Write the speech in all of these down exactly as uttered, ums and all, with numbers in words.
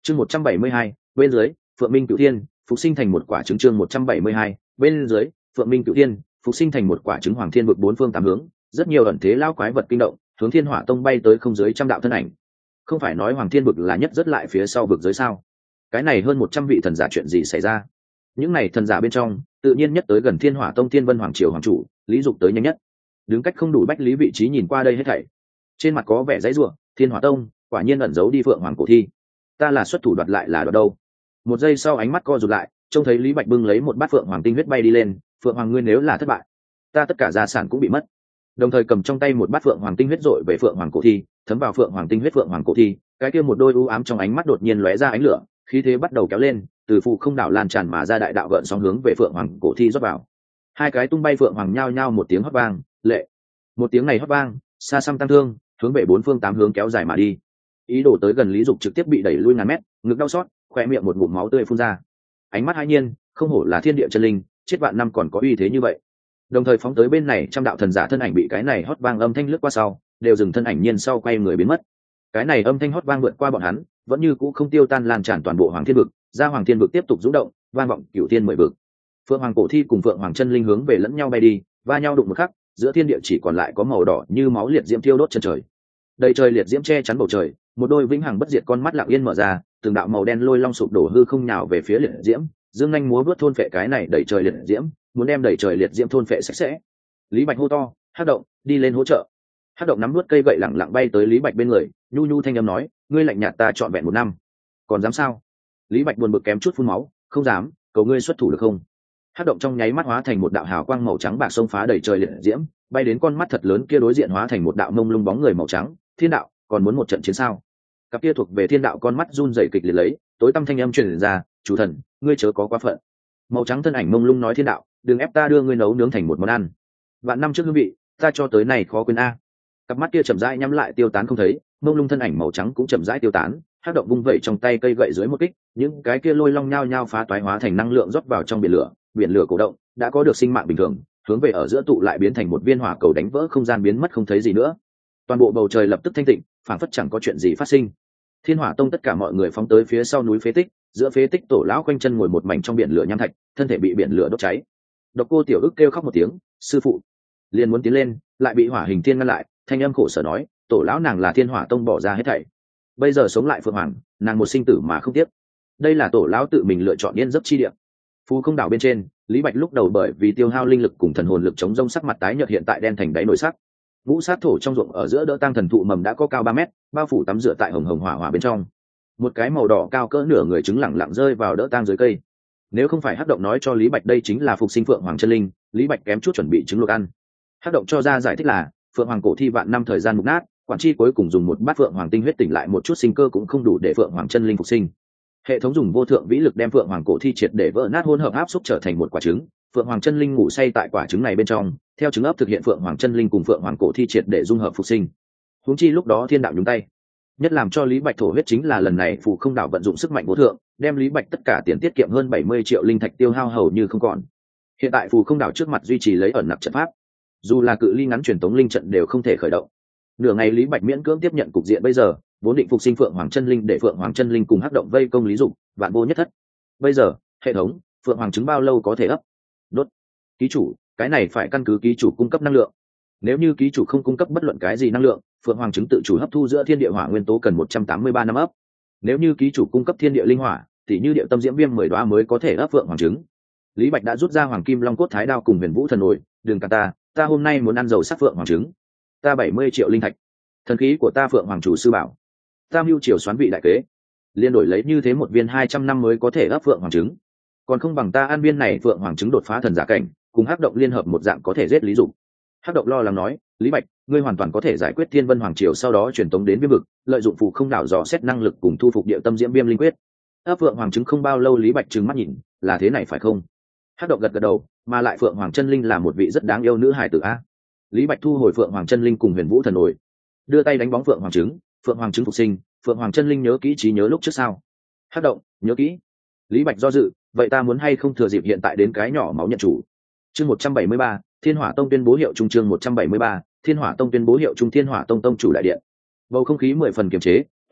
chương một trăm bảy mươi hai bên dưới phượng minh cửu thiên phục sinh thành một quả trứng. Chương một trăm bảy mươi hai bên dưới phượng minh cửu thiên phục sinh thành một quả trứng. Hoàng thiên vực bốn phương tám hướng, rất nhiều ẩn thế lao quái vật kinh động, hướng thiên hỏa tông bay tới không dưới trăm đạo thân ảnh. Không phải nói hoàng thiên vực là nhất rất lại phía sau vực giới sao? Cái này hơn một trăm vị thần giả chuyện gì xảy ra? Những này thần giả bên trong, tự nhiên nhất tới gần thiên hỏa tông thiên vân hoàng triều hoàng chủ lý dục tới nhanh nhất, đứng cách không đủ bách lý vị trí nhìn qua đây hết thảy, trên mặt có vẻ dãy rủa. Thiên hỏa tông quả nhiên ẩn giấu đi phượng hoàng cổ thi, ta là xuất thủ đoạt lại là đoạt đâu? Một giây sau ánh mắt co rụt lại, trông thấy lý bạch bưng lấy một bát phượng hoàng tinh huyết bay đi lên. Phượng hoàng ngươi nếu là thất bại, ta tất cả gia sản cũng bị mất. Đồng thời cầm trong tay một bát phượng hoàng tinh huyết dội về phượng hoàng cổ thi, thấm vào phượng hoàng tinh huyết phượng hoàng cổ thi, cái kia một đôi u ám trong ánh mắt đột nhiên lóe ra ánh lửa, khí thế bắt đầu kéo lên, từ phù không đảo lan tràn mà ra đại đạo gợn sóng hướng về phượng hoàng cổ thi rót vào. Hai cái tung bay phượng hoàng nhao nhao một tiếng hót vang, lệ. Một tiếng này hót vang, xa xăm tăng thương, hướng về bốn phương tám hướng kéo dài mà đi. Ý đồ tới gần lý dục trực tiếp bị đẩy lui ngàn mét, ngực đau xót, khoe miệng một ngụm máu tươi phun ra. Ánh mắt hai nhiên, không hổ là thiên địa chân linh, chết vạn năm còn có uy thế như vậy. Đồng thời phóng tới bên này trăm đạo thần giả thân ảnh bị cái này hót vang âm thanh lướt qua sau, đều dừng thân ảnh nhiên sau quay người biến mất. Cái này âm thanh hót vang vượt qua bọn hắn, vẫn như cũ không tiêu tan lan tràn toàn bộ hoàng thiên vực, ra hoàng thiên vực tiếp tục rung động, vang vọng cửu thiên mười vực. Phượng hoàng cổ thi cùng phượng hoàng chân linh hướng về lẫn nhau bay đi, va nhau đụng một khắc, giữa thiên địa chỉ còn lại có màu đỏ như máu liệt diễm thiêu đốt chân trời. Đầy trời liệt diễm che chắn bầu trời, một đôi vĩnh hằng bất diệt con mắt lặng yên mở ra, từng đạo màu đen lôi long sụp đổ hư không nhào về phía liệt diễm, dương nhanh múa vớt thôn phệ cái này đầy trời liệt diễm, muốn đem đầy trời liệt diễm thôn phệ sạch sẽ. Lý Bạch hô to, Hắc Động, đi lên hỗ trợ. Hắc Động nắm nuốt cây gậy lẳng lặng bay tới Lý Bạch bên người, nhu nhu thanh âm nói, ngươi lạnh nhạt ta trọn vẹn một năm, còn dám sao? Lý Bạch buồn bực kém chút phun máu, không dám, cầu ngươi xuất thủ được không? Hắc Động trong nháy mắt hóa thành một đạo hào quang màu trắng bạc xông phá đầy trời liệt diễm, bay đến con mắt thật lớn kia đối diện hóa thành một đạo mông lung bóng người màu trắng. Thiên đạo, còn muốn một trận chiến sao? Cặp kia thuộc về thiên đạo con mắt run rẩy kịch liệt lấy, tối tăm thanh âm truyền ra, chủ thần, ngươi chớ có quá phận. Màu trắng thân ảnh mông lung nói, thiên đạo, đừng ép ta đưa ngươi nấu nướng thành một món ăn. Vạn năm trước hương vị, ta cho tới này khó quên a. Cặp mắt kia chậm rãi nhắm lại tiêu tán không thấy, mông lung thân ảnh màu trắng cũng chậm rãi tiêu tán. Hắc Động vung vẩy trong tay cây gậy dưới một kích, những cái kia lôi long nhao nhao phá toái hóa thành năng lượng rót vào trong biển lửa, biển lửa cổ động, đã có được sinh mạng bình thường, hướng về ở giữa tụ lại biến thành một viên hỏa cầu đánh vỡ không gian biến mất không thấy gì nữa. Toàn bộ bầu trời lập tức thanh tịnh, phảng phất chẳng có chuyện gì phát sinh. Thiên Hỏa Tông tất cả mọi người phóng tới phía sau núi phế tích, giữa phế tích tổ lão quanh chân ngồi một mảnh trong biển lửa nham thạch, thân thể bị biển lửa đốt cháy. Độc Cô Tiểu Ức kêu khóc một tiếng, sư phụ, liền muốn tiến lên, lại bị Hỏa Hình Thiên ngăn lại, thanh âm khổ sở nói, tổ lão nàng là Thiên Hỏa Tông bỏ ra hết thảy, bây giờ sống lại Phượng Hoàng, nàng một sinh tử mà không tiếc. Đây là tổ lão tự mình lựa chọn yên giấc chi địa. Phù Không đảo bên trên, Lý Bạch lúc đầu bởi vì tiêu hao linh lực cùng thần hồn lực chống rông sắc mặt tái nhợt hiện tại đen thành đáy nổi sắc. Ngũ sát thổ trong ruộng ở giữa đỡ tăng thần thụ mầm đã có cao ba mét, bao phủ tắm rửa tại hồng hồng hỏa hỏa bên trong. Một cái màu đỏ cao cỡ nửa người trứng lẳng lặng rơi vào đỡ tang dưới cây. Nếu không phải Hắc Động nói cho Lý Bạch đây chính là phục sinh Phượng Hoàng chân linh, Lý Bạch kém chút chuẩn bị trứng luộc ăn. Hắc Động cho ra giải thích là Phượng Hoàng cổ thi vạn năm thời gian mục nát, quản chi cuối cùng dùng một bát Phượng Hoàng tinh huyết tỉnh lại một chút sinh cơ cũng không đủ để Phượng Hoàng chân linh phục sinh. Hệ thống dùng vô thượng vĩ lực đem Phượng Hoàng cổ thi triệt để vỡ nát hỗn hợp áp xúc trở thành một quả trứng. Phượng Hoàng chân linh ngủ say tại quả trứng này bên trong, theo trứng ấp thực hiện Phượng Hoàng chân linh cùng Phượng Hoàng cổ thi triệt để dung hợp phục sinh. Huống chi lúc đó thiên đạo nhúng tay. Nhất làm cho Lý Bạch thổ huyết chính là lần này Phù Không đảo vận dụng sức mạnh vô thượng, đem Lý Bạch tất cả tiền tiết kiệm hơn bảy mươi triệu linh thạch tiêu hao hầu như không còn. Hiện tại Phù Không đảo trước mặt duy trì lấy ẩn nặc trận pháp, dù là cự ly ngắn truyền tống linh trận đều không thể khởi động. Nửa ngày Lý Bạch miễn cưỡng tiếp nhận cục diện bây giờ, vốn định phục sinh Phượng Hoàng chân linh để Phượng Hoàng chân linh cùng Hắc Động vây công Lý Dục, vạn vô nhất thất. Bây giờ, hệ thống, Phượng Hoàng trứng bao lâu có thể ấp? Đốt. Ký chủ, cái này phải căn cứ ký chủ cung cấp năng lượng. Nếu như ký chủ không cung cấp bất luận cái gì năng lượng, Phượng Hoàng trứng tự chủ hấp thu giữa thiên địa hỏa nguyên tố cần một trăm tám mươi ba năm ấp. Nếu như ký chủ cung cấp thiên địa linh hỏa, thì như địa tâm diễm viêm mười đóa mới có thể ấp Phượng Hoàng trứng. Lý Bạch đã rút ra Hoàng Kim Long cốt thái đao cùng Huyền Vũ thần nổi, đừng cả ta, ta hôm nay muốn ăn dầu sắc Phượng Hoàng trứng. Ta bảy mươi triệu linh thạch. Thần khí của ta Phượng Hoàng chủ sư bảo. Ta mưu triều xoán vị đại kế, liên đổi lấy như thế một viên hai trăm năm mới có thể ấp Phượng Hoàng trứng, còn không bằng ta ăn viên này Phượng Hoàng trứng đột phá thần giả cảnh, cùng Hắc Động liên hợp một dạng có thể giết Lý Dục. Hắc Động lo lắng nói, Lý Bạch, ngươi hoàn toàn có thể giải quyết Thiên Vân Hoàng triều sau đó truyền tống đến Viêm vực, lợi dụng Phù Không đảo dò xét năng lực cùng thu phục địa tâm diễm viêm linh quyết. Ấp Phượng Hoàng trứng không bao lâu Lý Bạch trừng mắt nhìn, là thế này phải không? Hắc Động gật gật đầu, mà lại Phượng Hoàng chân linh là một vị rất đáng yêu nữ hài tử a. Lý Bạch thu hồi Phượng Hoàng chân linh cùng Huyền Vũ thần nổi, đưa tay đánh bóng Phượng Hoàng trứng, Phượng Hoàng trứng phục sinh, Phượng Hoàng chân linh nhớ kỹ trí nhớ lúc trước sao? Hắc Động, nhớ kỹ. Lý Bạch do dự, vậy ta muốn hay không thừa dịp hiện tại đến cái nhỏ máu nhận chủ. Chương một trăm bảy mươi ba, Thiên Hỏa Tông tuyên bố hiệu trung. Chương một trăm bảy mươi ba, Thiên Hỏa Tông tuyên bố hiệu trung. Thiên Hỏa Tông tông chủ đại điện. Bầu không khí mười phần kiềm chế,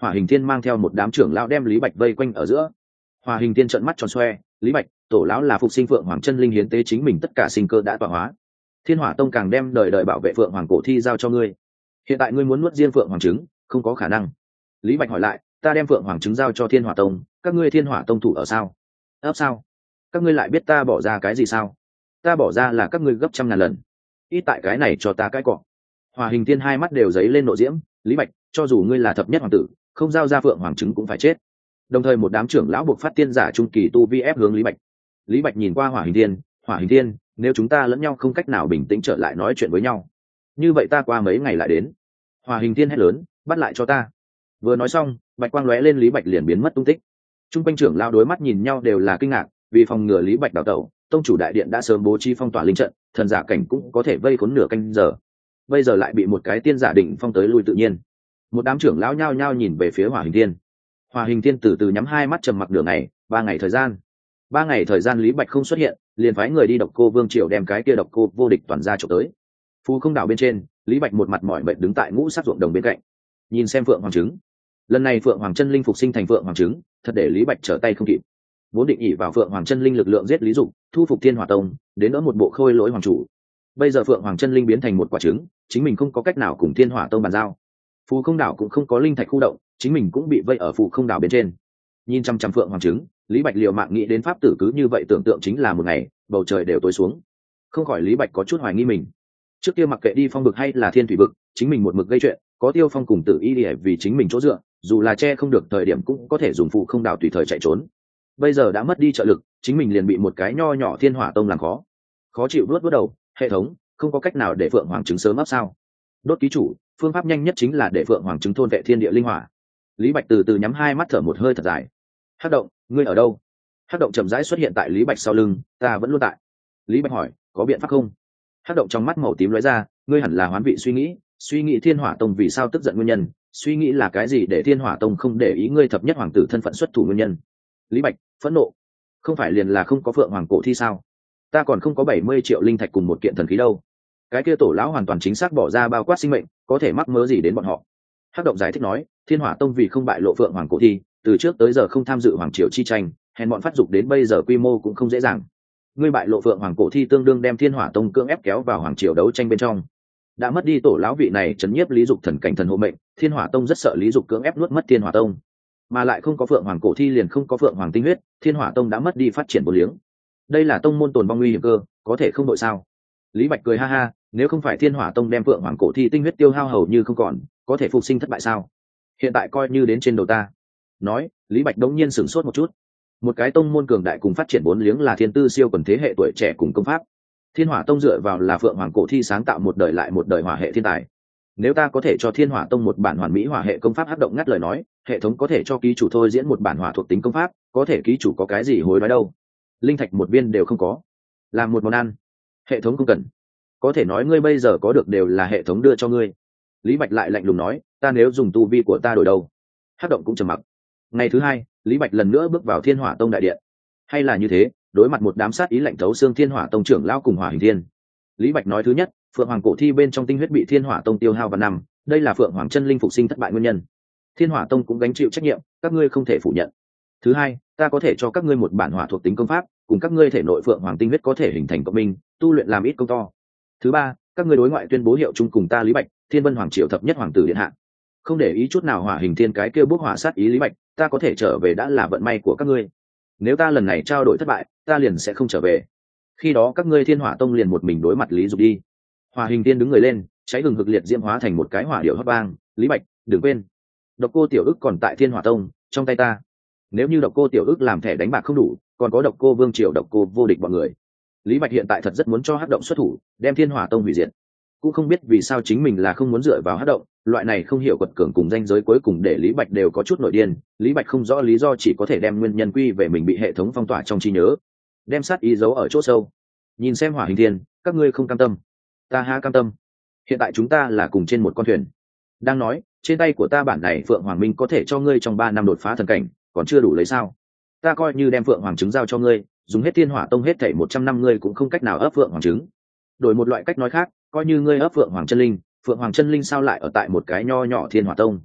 Hỏa Hình Thiên mang theo một đám trưởng lão đem Lý Bạch vây quanh ở giữa. Hỏa Hình Thiên trợn mắt tròn xoe, Lý Bạch, tổ lão là phục sinh Phượng Hoàng chân linh hiến tế chính mình tất cả sinh cơ đã tọa hóa. Thiên Hỏa Tông càng đem đời đời bảo vệ Phượng Hoàng cổ thi giao cho ngươi. Hiện tại ngươi muốn nuốt riêng Phượng Hoàng trứng, không có khả năng. Lý Bạch hỏi lại, ta đem Phượng Hoàng trứng giao cho Thiên Hỏa Tông, các ngươi Thiên Hỏa Tông thủ ở sao? Ấp sao? Các ngươi lại biết ta bỏ ra cái gì sao? Ta bỏ ra là các ngươi gấp trăm ngàn lần. Ít tại cái này cho ta cái cọ. Hỏa Hình Thiên hai mắt đều giấy lên nộ diễm, Lý Bạch, cho dù ngươi là thập nhất hoàng tử, không giao ra Phượng Hoàng trứng cũng phải chết. Đồng thời một đám trưởng lão buộc phát tiên giả trung kỳ tu vi ép hướng Lý Bạch. Lý Bạch nhìn qua Hỏa Hình Thiên, Hỏa Hình Thiên, nếu chúng ta lẫn nhau không cách nào bình tĩnh trở lại nói chuyện với nhau, như vậy ta qua mấy ngày lại đến. Hỏa Hình Thiên hét lớn, bắt lại cho ta. Vừa nói xong, bạch quang lóe lên, Lý Bạch liền biến mất tung tích. Trung quanh trưởng lão đối mắt nhìn nhau đều là kinh ngạc, vì phòng ngừa Lý Bạch đào tẩu, tông chủ đại điện đã sớm bố trí phong tỏa linh trận, thần giả cảnh cũng có thể vây khốn nửa canh giờ. Bây giờ lại bị một cái tiên giả định phong tới lui tự nhiên. Một đám trưởng lão nhao nhao nhìn về phía Hỏa Hình Thiên. Hỏa Hình Thiên từ từ nhắm hai mắt trầm mặc nửa ngày, ba ngày thời gian. Ba ngày thời gian Lý Bạch không xuất hiện, liền phái người đi Độc Cô Vương Triều đem cái kia Độc Cô vô địch toàn ra trộm tới. Phù Không đảo bên trên, Lý Bạch một mặt mỏi mệt đứng tại ngũ sắc ruộng đồng bên cạnh, nhìn xem Phượng Hoàng trứng. Lần này Phượng Hoàng chân linh phục sinh thành Phượng Hoàng trứng, thật để Lý Bạch trở tay không kịp. Vốn định ỷ vào Phượng Hoàng chân linh lực lượng giết Lý Dục, thu phục Thiên Hỏa Tông, đến đỡ một bộ khôi lỗi hoàng chủ. Bây giờ Phượng Hoàng chân linh biến thành một quả trứng, chính mình không có cách nào cùng Thiên Hỏa Tông bàn giao. Phù Không đảo cũng không có linh thạch khu động, chính mình cũng bị vây ở Phù Không đảo bên trên. Nhìn chăm chăm Phượng Hoàng trứng, Lý Bạch liều mạng nghĩ đến pháp tử cứ như vậy tưởng tượng chính là một ngày, bầu trời đều tối xuống. Không khỏi Lý Bạch có chút hoài nghi mình. Trước kia mặc kệ đi phong vực hay là thiên thủy vực, chính mình một mực gây chuyện, có Tiêu Phong cùng Tử Y để vì chính mình chỗ dựa, dù là che không được thời điểm cũng có thể dùng Phù Không đảo tùy thời chạy trốn. Bây giờ đã mất đi trợ lực, chính mình liền bị một cái nho nhỏ Thiên Hỏa Tông làm khó. Khó chịu đuốt đuốt đầu, hệ thống, không có cách nào để Phượng Hoàng trứng sớm ấp sao? Đốt ký chủ, phương pháp nhanh nhất chính là để Phượng Hoàng trứng thôn vệ thiên địa linh hỏa. Lý Bạch từ từ nhắm hai mắt thở một hơi thật dài. Hắc Động, ngươi ở đâu? Hắc Động chậm rãi xuất hiện tại Lý Bạch sau lưng, ta vẫn luôn tại. Lý Bạch hỏi, có biện pháp không? Hắc Động trong mắt màu tím lóe ra, ngươi hẳn là hoán vị suy nghĩ, suy nghĩ Thiên Hỏa Tông vì sao tức giận nguyên nhân, suy nghĩ là cái gì để Thiên Hỏa Tông không để ý ngươi thập nhất hoàng tử thân phận xuất thủ nguyên nhân. Lý Bạch phẫn nộ, không phải liền là không có Phượng Hoàng cổ thi sao? Ta còn không có bảy mươi triệu linh thạch cùng một kiện thần khí đâu. Cái kia tổ lão hoàn toàn chính xác bỏ ra bao quát sinh mệnh, có thể mắc mớ gì đến bọn họ? Hắc Động giải thích nói, Thiên Hỏa Tông vì không bại lộ Phượng Hoàng cổ thi, từ trước tới giờ không tham dự hoàng triều chi tranh, hèn bọn phát dục đến bây giờ quy mô cũng không dễ dàng. Ngươi bại lộ Phượng Hoàng cổ thi tương đương đem Thiên Hỏa Tông cưỡng ép kéo vào hoàng triều đấu tranh bên trong. Đã mất đi tổ lão vị này chấn nhiếp Lý Dục thần cảnh thần hộ mệnh, Thiên Hỏa Tông rất sợ Lý Dục cưỡng ép nuốt mất Thiên Hỏa Tông, mà lại không có Phượng Hoàng cổ thi liền không có Phượng Hoàng tinh huyết, Thiên Hỏa Tông đã mất đi phát triển bổ liếng. Đây là tông môn tồn vong nguy hiểm cơ, có thể không đội sao? Lý Bạch cười ha ha, nếu không phải Thiên Hỏa Tông đem Phượng Hoàng cổ thi tinh huyết tiêu hao hầu như không còn, có thể phục sinh thất bại sao? Hiện tại coi như đến trên đầu ta. Nói, Lý Bạch đống nhiên sửng sốt một chút. Một cái tông môn cường đại cùng phát triển bốn liếng là thiên tư siêu quần thế hệ tuổi trẻ cùng công pháp. Thiên Hỏa Tông dựa vào là Phượng Hoàng cổ thi sáng tạo một đời lại một đời hỏa hệ thiên tài. Nếu ta có thể cho Thiên Hỏa Tông một bản hoàn mỹ hỏa hệ công pháp Hắc Động ngắt lời nói, hệ thống có thể cho ký chủ thôi diễn một bản hỏa thuộc tính công pháp, có thể ký chủ có cái gì hối đoái đâu? Linh thạch một viên đều không có, làm một món ăn, hệ thống không cần. Có thể nói ngươi bây giờ có được đều là hệ thống đưa cho ngươi. Lý Bạch lại lạnh lùng nói, ta nếu dùng tu vi của ta đổi đâu? Hắc Động cũng trầm mặc. Ngày thứ hai, Lý Bạch lần nữa bước vào Thiên Hỏa Tông đại điện. Hay là như thế, đối mặt một đám sát ý lạnh thấu xương Thiên Hỏa Tông trưởng lão cùng Hỏa Hình Thiên. Lý Bạch nói thứ nhất, Phượng Hoàng cổ thi bên trong tinh huyết bị Thiên Hỏa Tông tiêu hao vào năm, đây là Phượng Hoàng chân linh phục sinh thất bại nguyên nhân. Thiên Hỏa Tông cũng gánh chịu trách nhiệm, các ngươi không thể phủ nhận. Thứ hai, ta có thể cho các ngươi một bản hỏa thuộc tính công pháp, cùng các ngươi thể nội Phượng Hoàng tinh huyết có thể hình thành cộng minh, tu luyện làm ít công to. Thứ ba, các ngươi đối ngoại tuyên bố hiệu chung cùng ta Lý Bạch, Thiên Vân Hoàng triều thập nhất hoàng tử điện hạ. Không để ý chút nào Hỏa Hình Thiên cái kia bốc hỏa sát ý Lý Bạch, ta có thể trở về đã là vận may của các ngươi. Nếu ta lần này trao đổi thất bại, ta liền sẽ không trở về. Khi đó các ngươi Thiên Hỏa Tông liền một mình đối mặt Lý Dục đi. Hỏa Hình Thiên đứng người lên, cháy hừng hực liệt diễm hóa thành một cái hỏa điệu hấp vang. Lý Bạch, đừng quên, Độc Cô Tiểu Ức còn tại Thiên Hỏa Tông, trong tay ta. Nếu như Độc Cô Tiểu Ức làm thẻ đánh bạc không đủ, còn có Độc Cô Vương triều Độc Cô vô địch bọn người. Lý Bạch hiện tại thật rất muốn cho Hắc Động xuất thủ, đem Thiên Hỏa Tông hủy diệt. Cũng không biết vì sao chính mình là không muốn dựa vào Hắc Động, loại này không hiểu quật cường cùng danh giới cuối cùng để Lý Bạch đều có chút nội điên. Lý Bạch không rõ lý do, chỉ có thể đem nguyên nhân quy về mình bị hệ thống phong tỏa trong trí nhớ, đem sát ý giấu ở chỗ sâu. Nhìn xem Hỏa Hình Thiên, các ngươi không cam tâm, ta ha cam tâm. Hiện tại chúng ta là cùng trên một con thuyền. Đang nói, trên tay của ta bản này Phượng Hoàng Minh có thể cho ngươi trong ba năm đột phá thần cảnh, còn chưa đủ lấy sao? Ta coi như đem Phượng Hoàng trứng giao cho ngươi, dùng hết Thiên Hỏa Tông hết thảy một trăm năm ngươi cũng không cách nào ấp Phượng Hoàng trứng. Đổi một loại cách nói khác, coi như ngươi ấp Phượng Hoàng chân linh, Phượng Hoàng chân linh sao lại ở tại một cái nho nhỏ Thiên Hỏa Tông?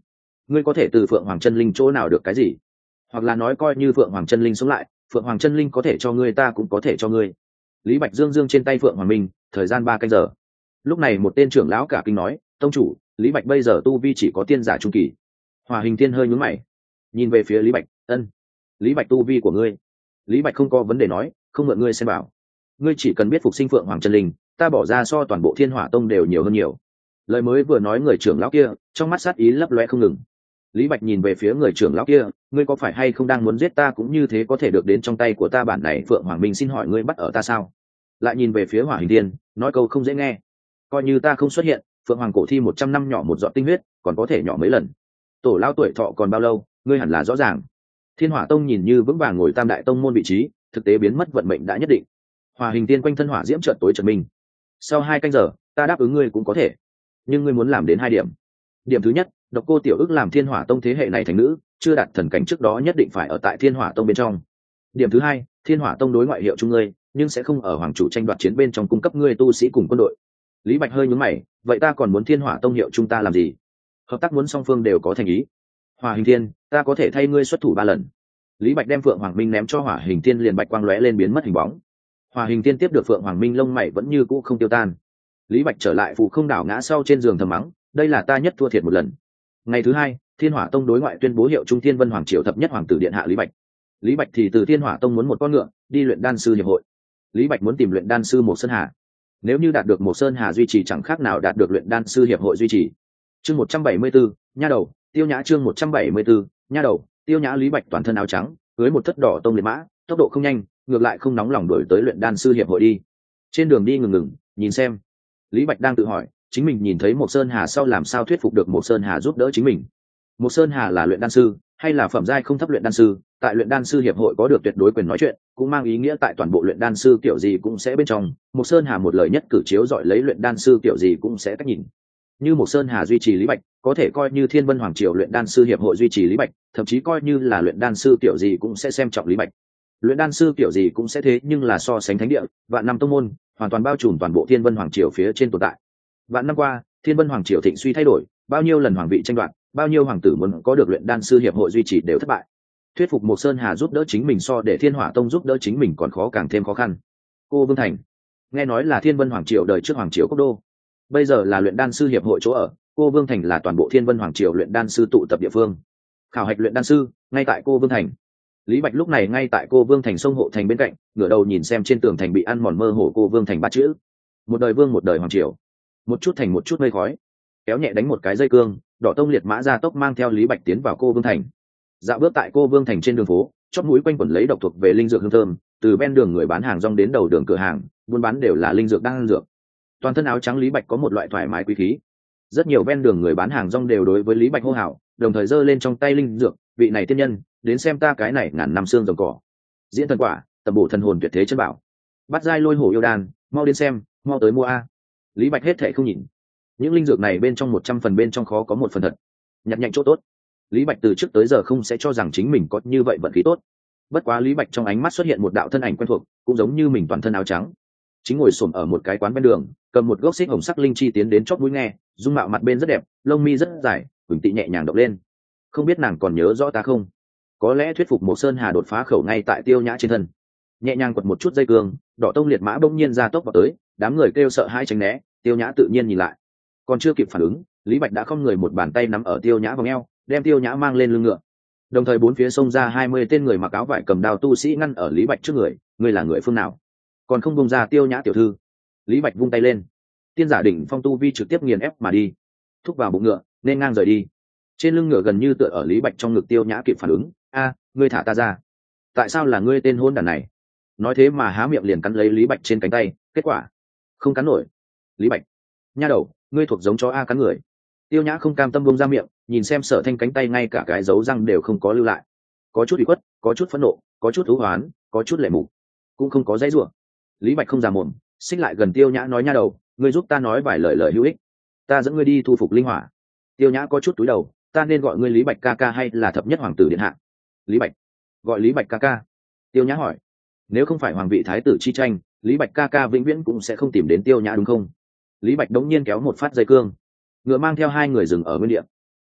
ngươi có thể từ phượng hoàng chân linh chỗ nào được cái gì? Hoặc là nói coi như phượng hoàng chân linh sống lại, phượng hoàng chân linh có thể cho ngươi, ta cũng có thể cho ngươi. Lý Bạch dương dương trên tay phượng hoàng minh, thời gian ba canh giờ. Lúc này một tên trưởng lão cả kinh nói, tông chủ, Lý Bạch bây giờ tu vi chỉ có tiên giả trung kỳ. Hỏa Hình Thiên hơi nhướng mày, nhìn về phía Lý Bạch, ân, Lý Bạch tu vi của ngươi. Lý Bạch không có vấn đề nói, không mượn ngươi xem bảo, ngươi chỉ cần biết phục sinh phượng hoàng chân linh, ta bỏ ra so toàn bộ Thiên Hỏa Tông đều nhiều hơn nhiều. Lời mới vừa nói người trưởng lão kia, trong mắt sát ý lấp lóe không ngừng. Lý Bạch nhìn về phía người trưởng lão kia, ngươi có phải hay không đang muốn giết ta cũng như thế có thể được đến trong tay của ta bản này phượng hoàng minh, xin hỏi ngươi bắt ở ta sao? Lại nhìn về phía Hỏa Hình Thiên, nói câu không dễ nghe, coi như ta không xuất hiện, phượng hoàng cổ thi một trăm năm nhỏ một giọt tinh huyết còn có thể nhỏ mấy lần. Tổ lao tuổi thọ còn bao lâu, ngươi hẳn là rõ ràng. Thiên Hỏa Tông nhìn như vững vàng ngồi tam đại tông môn vị trí, thực tế biến mất vận mệnh đã nhất định. Hỏa Hình Tiên quanh thân hỏa diễm chợt tối chợt minh. Sau hai canh giờ, ta đáp ứng ngươi cũng có thể, nhưng ngươi muốn làm đến hai điểm. Điểm thứ nhất, Độc Cô Tiểu Ức làm Thiên Hỏa Tông thế hệ này thành nữ, chưa đạt thần cảnh trước đó nhất định phải ở tại Thiên Hỏa Tông bên trong. Điểm thứ hai, Thiên Hỏa Tông đối ngoại hiệu chung ngươi, nhưng sẽ không ở hoàng chủ tranh đoạt chiến bên trong cung cấp ngươi tu sĩ cùng quân đội. Lý Bạch hơi nhướng mày, vậy ta còn muốn Thiên Hỏa Tông hiệu chúng ta làm gì? Hợp tác muốn song phương đều có thành ý. Hỏa Hình Thiên, ta có thể thay ngươi xuất thủ ba lần. Lý Bạch đem Phượng Hoàng Minh ném cho Hỏa Hình Thiên, liền bạch quang lóe lên biến mất hình bóng. Hỏa Hình Thiên tiếp được Phượng Hoàng Minh, lông mày vẫn như cũ không tiêu tan. Lý Bạch trở lại phù không đảo ngã sau trên giường thầm mắng, đây là ta nhất thua thiệt một lần. Ngày thứ hai, Thiên Hỏa Tông đối ngoại tuyên bố hiệu Trung Thiên Vân Hoàng triều thập nhất hoàng tử điện hạ Lý Bạch. Lý Bạch thì từ Thiên Hỏa Tông muốn một con ngựa, đi luyện đan sư hiệp hội. Lý Bạch muốn tìm luyện đan sư Một Sơn Hà. Nếu như đạt được Một Sơn Hà duy trì, chẳng khác nào đạt được luyện đan sư hiệp hội duy trì. Chương một trăm bảy mươi 44, nha đầu, Tiêu Nhã chương một trăm bảy mươi 44, nha đầu, Tiêu Nhã. Lý Bạch toàn thân áo trắng, cưới một thất đỏ tông liệt mã, tốc độ không nhanh, ngược lại không nóng lòng đuổi tới luyện đan sư hiệp hội đi. Trên đường đi ngừng ngừng, nhìn xem. Lý Bạch đang tự hỏi, chính mình nhìn thấy Một Sơn Hà sau làm sao thuyết phục được Một Sơn Hà giúp đỡ chính mình. Một Sơn Hà là luyện đan sư, hay là phẩm giai không thấp luyện đan sư, tại luyện đan sư hiệp hội có được tuyệt đối quyền nói chuyện, cũng mang ý nghĩa tại toàn bộ luyện đan sư kiểu gì cũng sẽ bên trong. Một Sơn Hà một lời nhất cử chiếu dọi lấy luyện đan sư kiểu gì cũng sẽ cách nhìn. Như Một Sơn Hà duy trì Lý Bạch, có thể coi như Thiên Vân Hoàng triều luyện đan sư hiệp hội duy trì Lý Bạch, thậm chí coi như là luyện đan sư kiểu gì cũng sẽ xem trọng Lý Bạch. Luyện đan sư kiểu gì cũng sẽ thế, nhưng là so sánh thánh địa, vạn năm tông môn, hoàn toàn bao trùm toàn bộ Thiên Vân Hoàng triều phía trên tồn tại. Vạn năm qua, Thiên Vân Hoàng triều thịnh suy thay đổi, bao nhiêu lần hoàng vị tranh đoạt, bao nhiêu hoàng tử muốn có được luyện đan sư hiệp hội duy trì đều thất bại. Thuyết phục Một Sơn Hà giúp đỡ chính mình so để Thiên Hỏa Tông giúp đỡ chính mình còn khó, càng thêm khó khăn. Cô Vương Thành, nghe nói là Thiên Vân Hoàng triều đời trước hoàng triều quốc đô, bây giờ là luyện đan sư hiệp hội chỗ ở. Cô Vương Thành là toàn bộ Thiên Vân Hoàng triều luyện đan sư tụ tập địa phương. Khảo hạch luyện đan sư ngay tại Cô Vương Thành. Lý Bạch lúc này ngay tại Cô Vương Thành sông hộ thành bên cạnh, ngửa đầu nhìn xem trên tường thành bị ăn mòn mơ hồ Cô Vương Thành ba chữ. Một đời vương, một đời hoàng triều, một chút thành một chút mây khói. Kéo nhẹ đánh một cái dây cương, đỏ tông liệt mã ra tốc mang theo Lý Bạch tiến vào Cô Vương Thành. Dạo bước tại Cô Vương Thành trên đường phố, chót mũi quanh quẩn lấy độc thuộc về linh dược hương thơm, từ bên đường người bán hàng rong đến đầu đường cửa hàng, buôn bán đều là linh dược đang dược. Toàn thân áo trắng Lý Bạch có một loại thoải mái quý khí. Rất nhiều bên đường người bán hàng rong đều đối với Lý Bạch hô hào, đồng thời giơ lên trong tay linh dược, vị này tiên nhân, đến xem ta cái này ngàn năm xương rồng cỏ. Diễn thần quả, tầm bổ thần hồn tuyệt thế chân bảo. Bắt giai lôi hổ yêu đan, mau đến xem, mau tới mua a. Lý Bạch hết thệ không nhìn. Những linh dược này bên trong một trăm phần bên trong khó có một phần thật. Nhặt nhạnh chỗ tốt. Lý Bạch từ trước tới giờ không sẽ cho rằng chính mình có như vậy vận khí tốt. Bất quá Lý Bạch trong ánh mắt xuất hiện một đạo thân ảnh quen thuộc, cũng giống như mình toàn thân áo trắng, chính ngồi xổm ở một cái quán bên đường, cầm một gốc xích hồng sắc linh chi tiến đến chót mũi nghe, dung mạo mặt bên rất đẹp, lông mi rất dài, quỳnh tị nhẹ nhàng động lên. Không biết nàng còn nhớ rõ ta không? Có lẽ thuyết phục Một Sơn Hà đột phá khẩu ngay tại Tiêu Nhã trên thân. Nhẹ nhàng quật một chút dây cương, đỏ tông liệt mã bỗng nhiên ra tốc vào tới, đám người kêu sợ hãi tránh né. Tiêu Nhã tự nhiên nhìn lại, còn chưa kịp phản ứng, Lý Bạch đã không người một bàn tay nắm ở Tiêu Nhã vòng eo, đem Tiêu Nhã mang lên lưng ngựa. Đồng thời bốn phía xông ra hai mươi tên người mặc áo vải cầm đao tu sĩ ngăn ở Lý Bạch trước người. Ngươi là người phương nào? Còn không bông ra Tiêu Nhã tiểu thư. Lý Bạch vung tay lên, tiên giả đỉnh phong tu vi trực tiếp nghiền ép mà đi, thúc vào bụng ngựa nên ngang rời đi. Trên lưng ngựa gần như tựa ở Lý Bạch trong ngực. Tiêu Nhã kịp phản ứng, a, ngươi thả ta ra. Tại sao là ngươi tên hôn đản này? Nói thế mà há miệng liền cắn lấy Lý Bạch trên cánh tay, kết quả không cắn nổi. Lý Bạch, nha đầu, ngươi thuộc giống chó a cắn người. Tiêu Nhã không cam tâm bông ra miệng, nhìn xem Sở Thanh cánh tay ngay cả cái dấu răng đều không có lưu lại, có chút ủy khuất, có chút phẫn nộ, có chút thú hoán, có chút lệ mục, cũng không có dãy rủa. Lý Bạch không già mồm, xích lại gần Tiêu Nhã nói, nha đầu, ngươi giúp ta nói vài lời lời hữu ích, ta dẫn ngươi đi thu phục linh hỏa. Tiêu Nhã có chút túi đầu, ta nên gọi ngươi Lý Bạch ca ca hay là thập nhất hoàng tử điện hạ? Lý Bạch. Gọi Lý Bạch ca ca. Tiêu Nhã hỏi, nếu không phải hoàng vị thái tử chi tranh, Lý Bạch ca ca vĩnh viễn cũng sẽ không tìm đến Tiêu Nhã đúng không? Lý Bạch đống nhiên kéo một phát dây cương, ngựa mang theo hai người dừng ở nguyên địa.